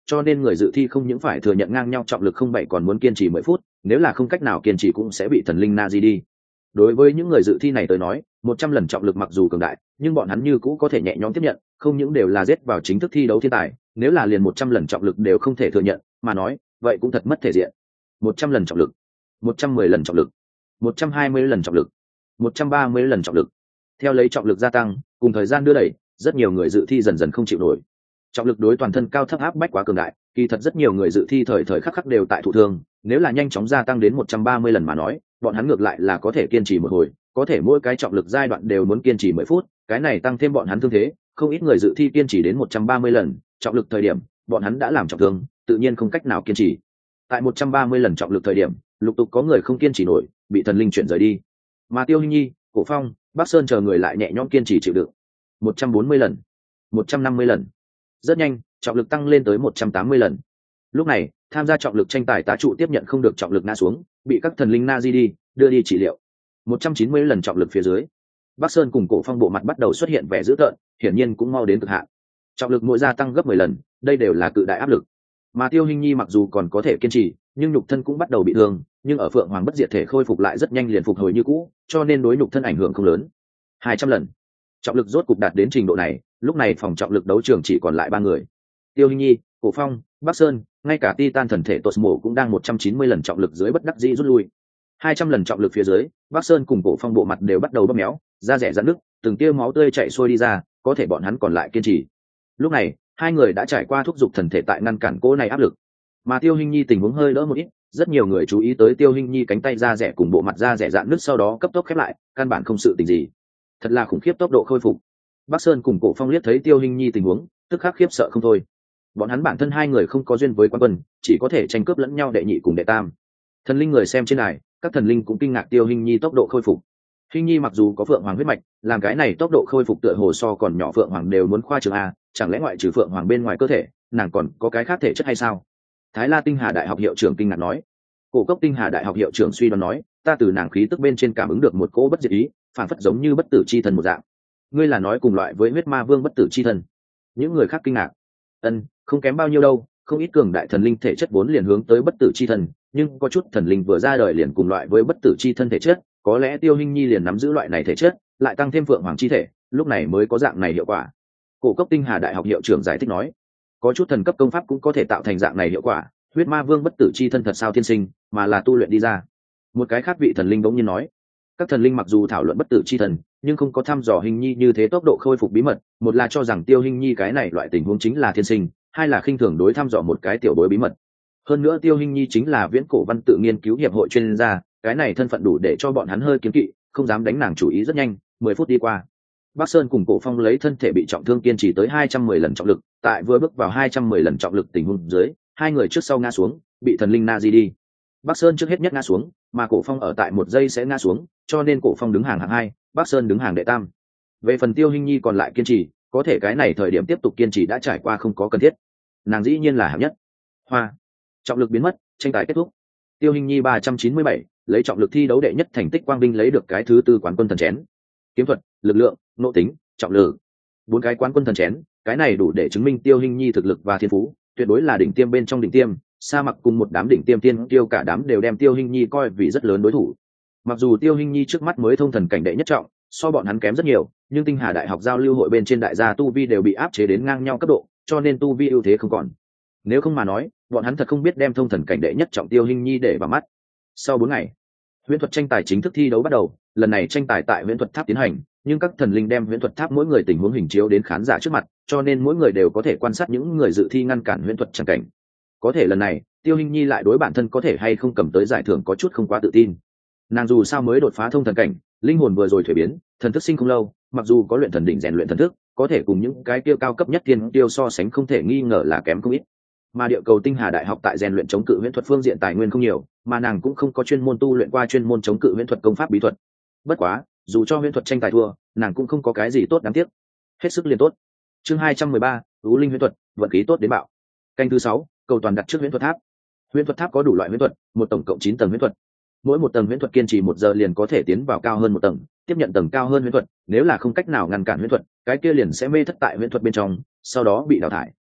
cho nên người dự thi không những phải thừa nhận ngang nhau trọng lực không bảy còn muốn kiên trì mười phút, nếu là không cách nào kiên trì cũng sẽ bị thần linh Nazi đi. Đối với những người dự thi này tới nói, một trăm lần trọng lực mặc dù cường đại, nhưng bọn hắn như cũ có thể nhẹ nhõm tiếp nhận, không những đều là giết vào chính thức thi đấu thiên tài, nếu là liền một trăm lần trọng lực đều không thể thừa nhận, mà nói, vậy cũng thật mất thể diện. một trăm lần trọng lực, một trăm mười lần trọng lực, một trăm hai mươi lần trọng lực, một trăm ba mươi lần trọng lực. Theo lấy trọng lực gia tăng, cùng thời gian đưa đẩy, rất nhiều người dự thi dần dần không chịu nổi. Trọng lực đối toàn thân cao thấp áp bách quá cường đại, kỳ thật rất nhiều người dự thi thời thời khắc khắc đều tại thụ thương, nếu là nhanh chóng gia tăng đến một trăm ba mươi lần mà nói, bọn hắn ngược lại là có thể kiên trì một hồi, có thể mỗi cái trọng lực giai đoạn đều muốn kiên trì mười phút, cái này tăng thêm bọn hắn thương thế, không ít người dự thi kiên trì đến một trăm ba mươi lần, trọng lực thời điểm, bọn hắn đã làm trọng thương, tự nhiên không cách nào kiên trì. Tại một trăm ba mươi lần trọng lực thời điểm, lục tục có người không kiên trì nổi, bị thần linh chuyển rời đi. Mà Tiêu Hinh Nhi, Cổ Phong, Bắc Sơn chờ người lại nhẹ nhõm kiên trì chịu đựng. một trăm bốn mươi lần, một trăm năm mươi lần. Rất nhanh, trọng lực tăng lên tới một trăm tám mươi lần. Lúc này, tham gia trọng lực tranh tài tá trụ tiếp nhận không được trọng lực ngã xuống, bị các thần linh Nazi đi đưa đi trị liệu. một trăm chín mươi lần trọng lực phía dưới, Bắc Sơn cùng Cổ Phong bộ mặt bắt đầu xuất hiện vẻ dữ tợn, hiển nhiên cũng mau đến cực hạn. Trọng lực mỗi gia tăng gấp mười lần, đây đều là cự đại áp lực. Mà Tiêu Hinh Nhi mặc dù còn có thể kiên trì, nhưng nhục thân cũng bắt đầu bị thương, nhưng ở Phượng Hoàng bất diệt thể khôi phục lại rất nhanh liền phục hồi như cũ, cho nên đối nhục thân ảnh hưởng không lớn. hai trăm lần. Trọng lực rốt cục đạt đến trình độ này, lúc này phòng trọng lực đấu trường chỉ còn lại ba người. Tiêu Hinh Nhi, Cổ Phong, Bắc Sơn, ngay cả Titan thần thể Tosmo cũng đang một trăm chín mươi lần trọng lực dưới bất đắc dĩ rút lui. hai trăm lần trọng lực phía dưới, Bắc Sơn cùng Cổ Phong bộ mặt đều bắt đầu bóp méo, da rẻ rạn nứt, từng tia máu tươi chảy xuôi đi ra, có thể bọn hắn còn lại kiên trì. Lúc này, hai người đã trải qua thúc giục thần thể tại ngăn cản cỗ này áp lực. Mà Tiêu Hinh Nhi tình huống hơi đỡ một ít, rất nhiều người chú ý tới Tiêu Hinh Nhi cánh tay da rẻ cùng bộ mặt da rẻ rạn nứt sau đó cấp tốc khép lại, căn bản không sự tình gì. Thật là khủng khiếp tốc độ khôi phục. Bắc Sơn cùng Cổ Phong liếc thấy Tiêu Hinh Nhi tình huống, tức khắc khiếp sợ không thôi. Bọn hắn bản thân hai người không có duyên với Quan Quân, chỉ có thể tranh cướp lẫn nhau đệ nhị cùng đệ tam. Thần linh người xem trên này, các thần linh cũng kinh ngạc Tiêu Hinh Nhi tốc độ khôi phục. Hinh Nhi mặc dù có Phượng Hoàng huyết mạch, làm cái này tốc độ khôi phục tựa hồ so còn nhỏ Phượng Hoàng đều muốn khoa trương a, chẳng lẽ ngoại trừ Phượng Hoàng bên ngoài cơ thể, nàng còn có cái khác thể chất hay sao? Thái La Tinh Hà Đại học hiệu trưởng kinh ngạc nói. Cổ Cốc Tinh Hà Đại học hiệu trưởng suy đoán nói, ta từ nàng khí tức bên trên cảm ứng được một cỗ bất diệt ý, phản phất giống như bất tử chi thần một dạng. Ngươi là nói cùng loại với huyết ma vương bất tử chi thần? Những người khác kinh ngạc. Ân, không kém bao nhiêu đâu, không ít cường đại thần linh thể chất vốn liền hướng tới bất tử chi thần, nhưng có chút thần linh vừa ra đời liền cùng loại với bất tử chi thân thể chất, có lẽ Tiêu Hinh Nhi liền nắm giữ loại này thể chất, lại tăng thêm Phượng Hoàng chi thể, lúc này mới có dạng này hiệu quả. Cổ Cốc Tinh Hà Đại học hiệu trưởng giải thích nói, có chút thần cấp công pháp cũng có thể tạo thành dạng này hiệu quả, huyết ma vương bất tử chi thân thật sao thiên sinh, mà là tu luyện đi ra. Một cái khác vị thần linh bỗng nhiên nói, các thần linh mặc dù thảo luận bất tử chi thần, nhưng không có thăm dò Hinh Nhi như thế tốc độ khôi phục bí mật, một là cho rằng Tiêu Hinh Nhi cái này loại tình huống chính là thiên sinh, hai là khinh thường đối thăm dò một cái tiểu bối bí mật. Hơn nữa Tiêu Hinh Nhi chính là viễn cổ văn tự nghiên cứu hiệp hội chuyên gia, cái này thân phận đủ để cho bọn hắn hơi kiêng kỵ, không dám đánh nàng chủ ý rất nhanh. Mười phút đi qua, Bắc Sơn cùng Cổ Phong lấy thân thể bị trọng thương kiên trì tới hai trăm mười lần trọng lực, tại vừa bước vào hai trăm mười lần trọng lực tình huống dưới, hai người trước sau ngã xuống, bị thần linh Nazi đi. Bắc Sơn trước hết nhất ngã xuống, mà Cổ Phong ở tại một giây sẽ ngã xuống, cho nên Cổ Phong đứng hàng hạng hai, Bắc Sơn đứng hàng đệ tam. Về phần Tiêu Hinh Nhi còn lại kiên trì, có thể cái này thời điểm tiếp tục kiên trì đã trải qua không có cần thiết. Nàng dĩ nhiên là hạng nhất. Hoa, trọng lực biến mất, tranh tài kết thúc. Tiêu Hinh Nhi ba trăm chín mươi bảy, lấy trọng lực thi đấu đệ nhất thành tích quang vinh lấy được cái thứ tư quán quân thần chén. Kiếm thuật, lực lượng, nội tính, trọng lực, bốn cái quán quân thần chén, cái này đủ để chứng minh Tiêu Hinh Nhi thực lực và thiên phú, tuyệt đối là đỉnh tiêm bên trong đỉnh tiêm. Sa Mặc cùng một đám đỉnh tiêm tiên tiêu cả đám đều đem Tiêu Hinh Nhi coi vì rất lớn đối thủ. Mặc dù Tiêu Hinh Nhi trước mắt mới thông thần cảnh đệ nhất trọng, so bọn hắn kém rất nhiều, nhưng Tinh Hà Đại học giao lưu hội bên trên đại gia tu vi đều bị áp chế đến ngang nhau cấp độ, cho nên tu vi ưu thế không còn. Nếu không mà nói, bọn hắn thật không biết đem thông thần cảnh đệ nhất trọng Tiêu Hinh Nhi để vào mắt. Sau bốn ngày, huyễn thuật tranh tài chính thức thi đấu bắt đầu, lần này tranh tài tại huyễn thuật tháp tiến hành, nhưng các thần linh đem huyễn thuật tháp mỗi người tình huống hình chiếu đến khán giả trước mặt, cho nên mỗi người đều có thể quan sát những người dự thi ngăn cản huyễn thuật chẳng cảnh. Có thể lần này, Tiêu Hinh Nhi lại đối bản thân có thể hay không cầm tới giải thưởng có chút không quá tự tin. Nàng dù sao mới đột phá thông thần cảnh, linh hồn vừa rồi thuế biến, thần thức sinh không lâu, mặc dù có luyện thần đỉnh rèn luyện thần thức, có thể cùng những cái tiêu cao cấp nhất tiên tiêu so sánh không thể nghi ngờ là kém không ít. Mà địa cầu Tinh Hà Đại học tại rèn luyện chống cự huyễn thuật phương diện tài nguyên không nhiều, mà nàng cũng không có chuyên môn tu luyện qua chuyên môn chống cự huyễn thuật công pháp bí thuật. Bất quá, dù cho huyễn thuật tranh tài thua, nàng cũng không có cái gì tốt đáng tiếc. Hết sức liền tốt. Chương hai trăm mười ba, Ú Linh huyễn thuật, vận khí tốt đến bạo. Canh thứ sáu, cầu toàn đặt trước huyễn thuật tháp. Huyễn thuật tháp có đủ loại huyễn thuật, một tổng cộng chín tầng huyễn thuật. Mỗi một tầng huyễn thuật kiên trì một giờ liền có thể tiến vào cao hơn một tầng, tiếp nhận tầng cao hơn huyễn thuật, nếu là không cách nào ngăn cản huyễn thuật, cái kia liền sẽ mê thất tại huyễn thuật bên trong, sau đó bị đào thải.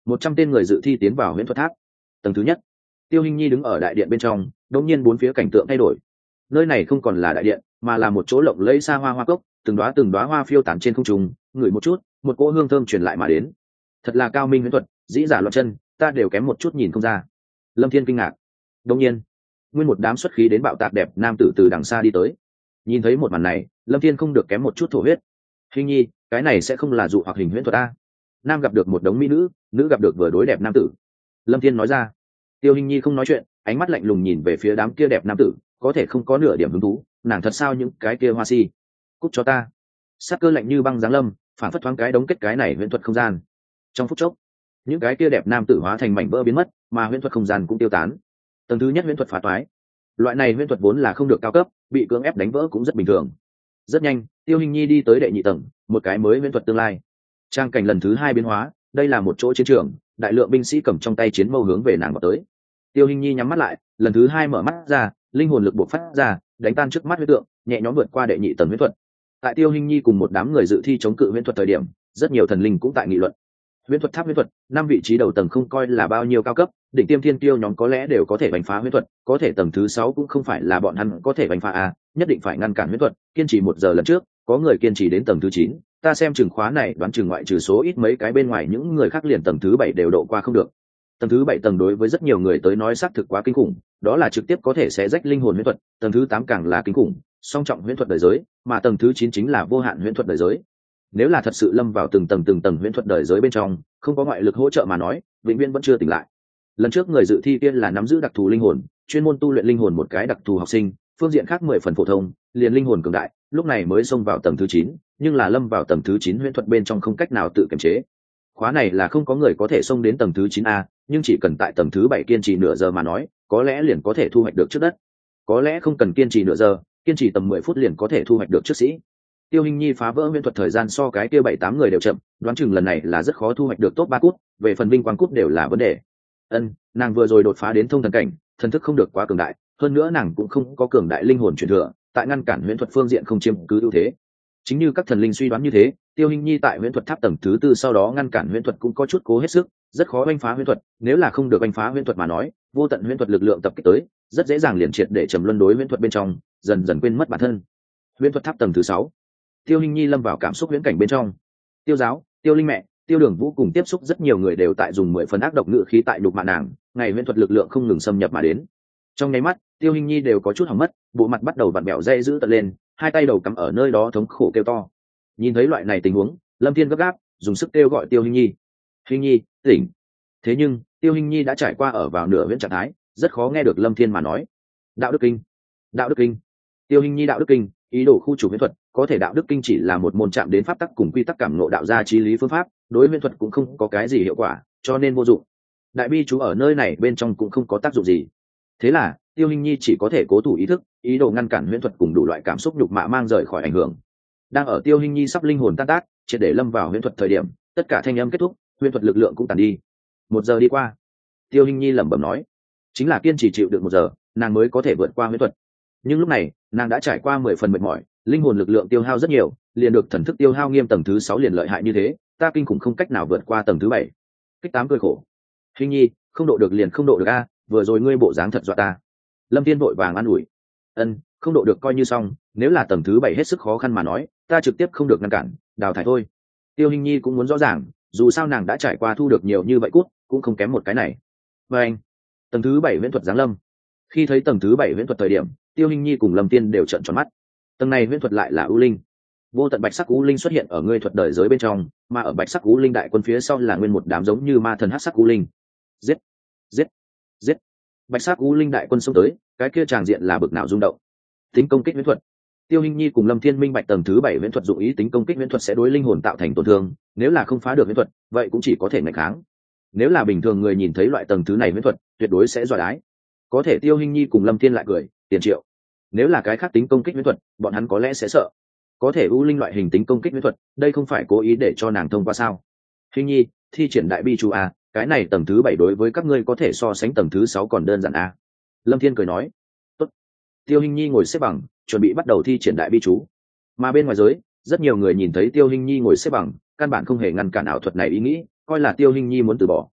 một trăm tên người dự thi tiến vào huyễn thuật tháp. Tầng thứ nhất, Tiêu Hinh Nhi đứng ở đại điện bên trong, đột nhiên bốn phía cảnh tượng thay đổi. Nơi này không còn là đại điện, mà là một chỗ lộng lẫy xa hoa hoa cốc, từng đóa từng đóa hoa phiêu tán trên không trung, ngửi một chút, một cỗ hương thơm truyền lại mà đến. Thật là cao minh huyễn thuật, dĩ giả loạn chân, ta đều kém một chút nhìn không ra. Lâm Thiên kinh ngạc. Đột nhiên, nguyên một đám xuất khí đến bạo tạc đẹp nam tử từ đằng xa đi tới. Nhìn thấy một màn này, Lâm Thiên không được kém một chút thổ huyết. Hinh Nhi, cái này sẽ không là dụ hoặc hình huyễn thuật a? Nam gặp được một đống mỹ nữ, nữ gặp được vừa đối đẹp nam tử. Lâm Thiên nói ra. Tiêu Hinh Nhi không nói chuyện, ánh mắt lạnh lùng nhìn về phía đám kia đẹp nam tử, có thể không có nửa điểm hứng thú, nàng thật sao những cái kia hoa si. Cút cho ta. Sát cơ lạnh như băng giáng lâm, phản phất thoáng cái đống kết cái này huyễn thuật không gian. Trong phút chốc, những cái kia đẹp nam tử hóa thành mảnh vỡ biến mất, mà huyễn thuật không gian cũng tiêu tán. Tầng thứ nhất huyễn thuật phá toái. Loại này huyễn thuật vốn là không được cao cấp, bị cưỡng ép đánh vỡ cũng rất bình thường. Rất nhanh, Tiêu Hinh Nhi đi tới đệ nhị tầng, một cái mới huyễn thuật tương lai. Trang cảnh lần thứ hai biến hóa, đây là một chỗ chiến trường, đại lượng binh sĩ cầm trong tay chiến mâu hướng về nàng vào tới. Tiêu Hinh Nhi nhắm mắt lại, lần thứ hai mở mắt ra, linh hồn lực bộc phát ra, đánh tan trước mắt huyễn tượng, nhẹ nhõm vượt qua đệ nhị tầng huyễn thuật. Tại Tiêu Hinh Nhi cùng một đám người dự thi chống cự huyễn thuật thời điểm, rất nhiều thần linh cũng tại nghị luận. Huyễn thuật tháp huyễn thuật, năm vị trí đầu tầng không coi là bao nhiêu cao cấp, đỉnh tiêm thiên tiêu nhóm có lẽ đều có thể đánh phá huyễn thuật, có thể tầng thứ sáu cũng không phải là bọn hắn có thể đánh phá a, nhất định phải ngăn cản huyễn thuật, kiên trì một giờ lần trước, có người kiên trì đến tầng thứ chín, ta xem chừng khóa này đoán chừng ngoại trừ số ít mấy cái bên ngoài những người khác liền tầng thứ bảy đều độ qua không được. Tầng thứ bảy tầng đối với rất nhiều người tới nói xác thực quá kinh khủng, đó là trực tiếp có thể xé rách linh hồn huyễn thuật, tầng thứ tám càng là kinh khủng, song trọng huyễn thuật đời giới, mà tầng thứ chín chính là vô hạn huyễn thuật đời giới. Nếu là thật sự lâm vào từng tầng từng tầng huyễn thuật đời giới bên trong, không có ngoại lực hỗ trợ mà nói, vĩnh viễn vẫn chưa tỉnh lại. Lần trước người dự thi kia là nắm giữ đặc thù linh hồn, chuyên môn tu luyện linh hồn một cái đặc thù học sinh, phương diện khác mười phần phổ thông, liền linh hồn cường đại, lúc này mới xông vào tầng thứ chín, nhưng là lâm vào tầng thứ chín huyễn thuật bên trong không cách nào tự kiềm chế. Khóa này là không có người có thể xông đến tầng thứ chín a, nhưng chỉ cần tại tầng thứ bảy kiên trì nửa giờ mà nói, có lẽ liền có thể thu hoạch được trước đất. Có lẽ không cần kiên trì nửa giờ, kiên trì tầm mười phút liền có thể thu hoạch được trước sĩ. Tiêu Hinh Nhi phá vỡ huyễn thuật thời gian so cái kia bảy tám người đều chậm, đoán chừng lần này là rất khó thu hoạch được top ba cúp, về phần vinh quang cúp đều là vấn đề. Ân, nàng vừa rồi đột phá đến thông thần cảnh, thần thức không được quá cường đại, hơn nữa nàng cũng không có cường đại linh hồn truyền thừa, tại ngăn cản huyễn thuật phương diện không chiếm cứ ưu thế. Chính như các thần linh suy đoán như thế, Tiêu Hinh Nhi tại huyễn thuật tháp tầng thứ tư sau đó ngăn cản huyễn thuật cũng có chút cố hết sức, rất khó đánh phá huyễn thuật, nếu là không được đánh phá huyễn thuật mà nói, vô tận huyễn thuật lực lượng tập kích tới, rất dễ dàng liền triệt để trầm luân đối huyễn thuật bên trong, dần dần quên mất bản thân. Huyễn thuật tháp tầng thứ sáu, Tiêu Hinh Nhi lâm vào cảm xúc huyễn cảnh bên trong. Tiêu giáo, Tiêu linh mẹ, Tiêu Đường Vũ cùng tiếp xúc rất nhiều người đều tại dùng mười phần ác độc ngữ khí tại đục mạ nàng, ngày huyễn thuật lực lượng không ngừng xâm nhập mà đến. Trong nháy mắt, Tiêu Hinh Nhi đều có chút hỏng mất, bộ mặt bắt đầu vặn bẹo dây giữ tận lên, hai tay đầu cắm ở nơi đó thống khổ kêu to. Nhìn thấy loại này tình huống, Lâm Thiên gấp gáp dùng sức kêu gọi Tiêu Hinh Nhi. Hinh Nhi, tỉnh. Thế nhưng, Tiêu Hinh Nhi đã trải qua ở vào nửa huyễn trạng thái, rất khó nghe được Lâm Thiên mà nói. Đạo đức kinh, đạo đức kinh. Tiêu Hinh Nhi đạo đức kinh, ý đồ khu chủ huyễn thuật, có thể đạo đức kinh chỉ là một môn chạm đến pháp tắc cùng quy tắc cảm ngộ đạo gia chí lý phương pháp, đối huyễn thuật cũng không có cái gì hiệu quả, cho nên vô dụng. Đại bi chú ở nơi này bên trong cũng không có tác dụng gì. Thế là, Tiêu Hinh Nhi chỉ có thể cố thủ ý thức, ý đồ ngăn cản huyễn thuật cùng đủ loại cảm xúc nhục mạ mang rời khỏi ảnh hưởng. Đang ở Tiêu Hinh Nhi sắp linh hồn tan tác, triệt để lâm vào huyễn thuật thời điểm, tất cả thanh âm kết thúc, huyễn thuật lực lượng cũng tàn đi. Một giờ đi qua, Tiêu Hinh Nhi lẩm bẩm nói, chính là kiên trì chịu được một giờ, nàng mới có thể vượt qua huyễn thuật. Nhưng lúc này, nàng đã trải qua mười phần mệt mỏi, linh hồn lực lượng tiêu hao rất nhiều, liền được thần thức tiêu hao nghiêm tầng thứ sáu liền lợi hại như thế, ta kinh khủng không cách nào vượt qua tầng thứ bảy. Kích tám cười khổ. Hinh Nhi, không độ được liền không độ được a, vừa rồi ngươi bộ dáng thật dọa ta. Lâm Thiên vội vàng an ủi. Ân, không độ được coi như xong, nếu là tầng thứ bảy hết sức khó khăn mà nói, ta trực tiếp không được ngăn cản, đào thải thôi. Tiêu Hinh Nhi cũng muốn rõ ràng, dù sao nàng đã trải qua thu được nhiều như vậy cút, cũng không kém một cái này. Và anh, tầng thứ bảy huyễn thuật giáng lâm. Khi thấy tầng thứ bảy huyễn thuật thời điểm, Tiêu Hinh Nhi cùng Lâm Tiên đều trợn tròn mắt. Tầng này huyễn thuật lại là ưu linh. Vô tận bạch sắc ưu linh xuất hiện ở ngươi thuật đời giới bên trong, mà ở bạch sắc ưu linh đại quân phía sau là nguyên một đám giống như ma thần hắc sắc ưu linh. Giết, giết, giết. Bạch sắc ưu linh đại quân xông tới, cái kia tràng diện là bực nào rung động. Tính công kích huyễn thuật. Tiêu Hinh Nhi cùng Lâm Thiên minh bạch tầng thứ bảy huyễn thuật dụng ý tính công kích huyễn thuật sẽ đối linh hồn tạo thành tổn thương, nếu là không phá được huyễn thuật, vậy cũng chỉ có thể nghịch kháng. Nếu là bình thường người nhìn thấy loại tầng thứ này huyễn thuật, tuyệt đối sẽ dọa đái. Có thể Tiêu Hinh Nhi cùng Lâm Thiên lại cười, tiền triệu. Nếu là cái khác tính công kích huyễn thuật, bọn hắn có lẽ sẽ sợ. Có thể ưu linh loại hình tính công kích huyễn thuật, đây không phải cố ý để cho nàng thông qua sao? Hinh Nhi, thi triển đại bi chú a, cái này tầng thứ bảy đối với các ngươi có thể so sánh tầng thứ sáu còn đơn giản a. Lâm Thiên cười nói. Tốt. Tiêu Hinh Nhi ngồi xếp bằng, chuẩn bị bắt đầu thi triển đại bi chú. Mà bên ngoài giới, rất nhiều người nhìn thấy Tiêu Hinh Nhi ngồi xếp bằng, căn bản không hề ngăn cản ảo thuật này ý nghĩ, coi là Tiêu Hinh Nhi muốn từ bỏ,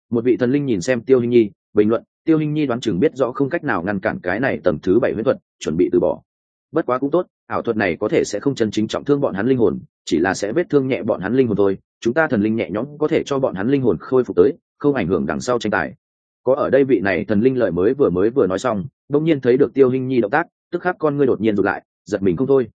Một vị thần linh nhìn xem Tiêu Hinh Nhi, bình luận, Tiêu Hinh Nhi đoán chừng biết rõ không cách nào ngăn cản cái này tầng thứ bảy huyễn thuật, chuẩn bị từ bỏ. Bất quá cũng tốt, ảo thuật này có thể sẽ không chân chính trọng thương bọn hắn linh hồn, chỉ là sẽ vết thương nhẹ bọn hắn linh hồn thôi, chúng ta thần linh nhẹ nhõm có thể cho bọn hắn linh hồn khôi phục tới, không ảnh hưởng đằng sau tranh tài. Có ở đây vị này thần linh lời mới vừa mới vừa nói xong, đột nhiên thấy được Tiêu Hinh Nhi động tác, tức khắc con ngươi đột nhiên rụt lại, giật mình không thôi,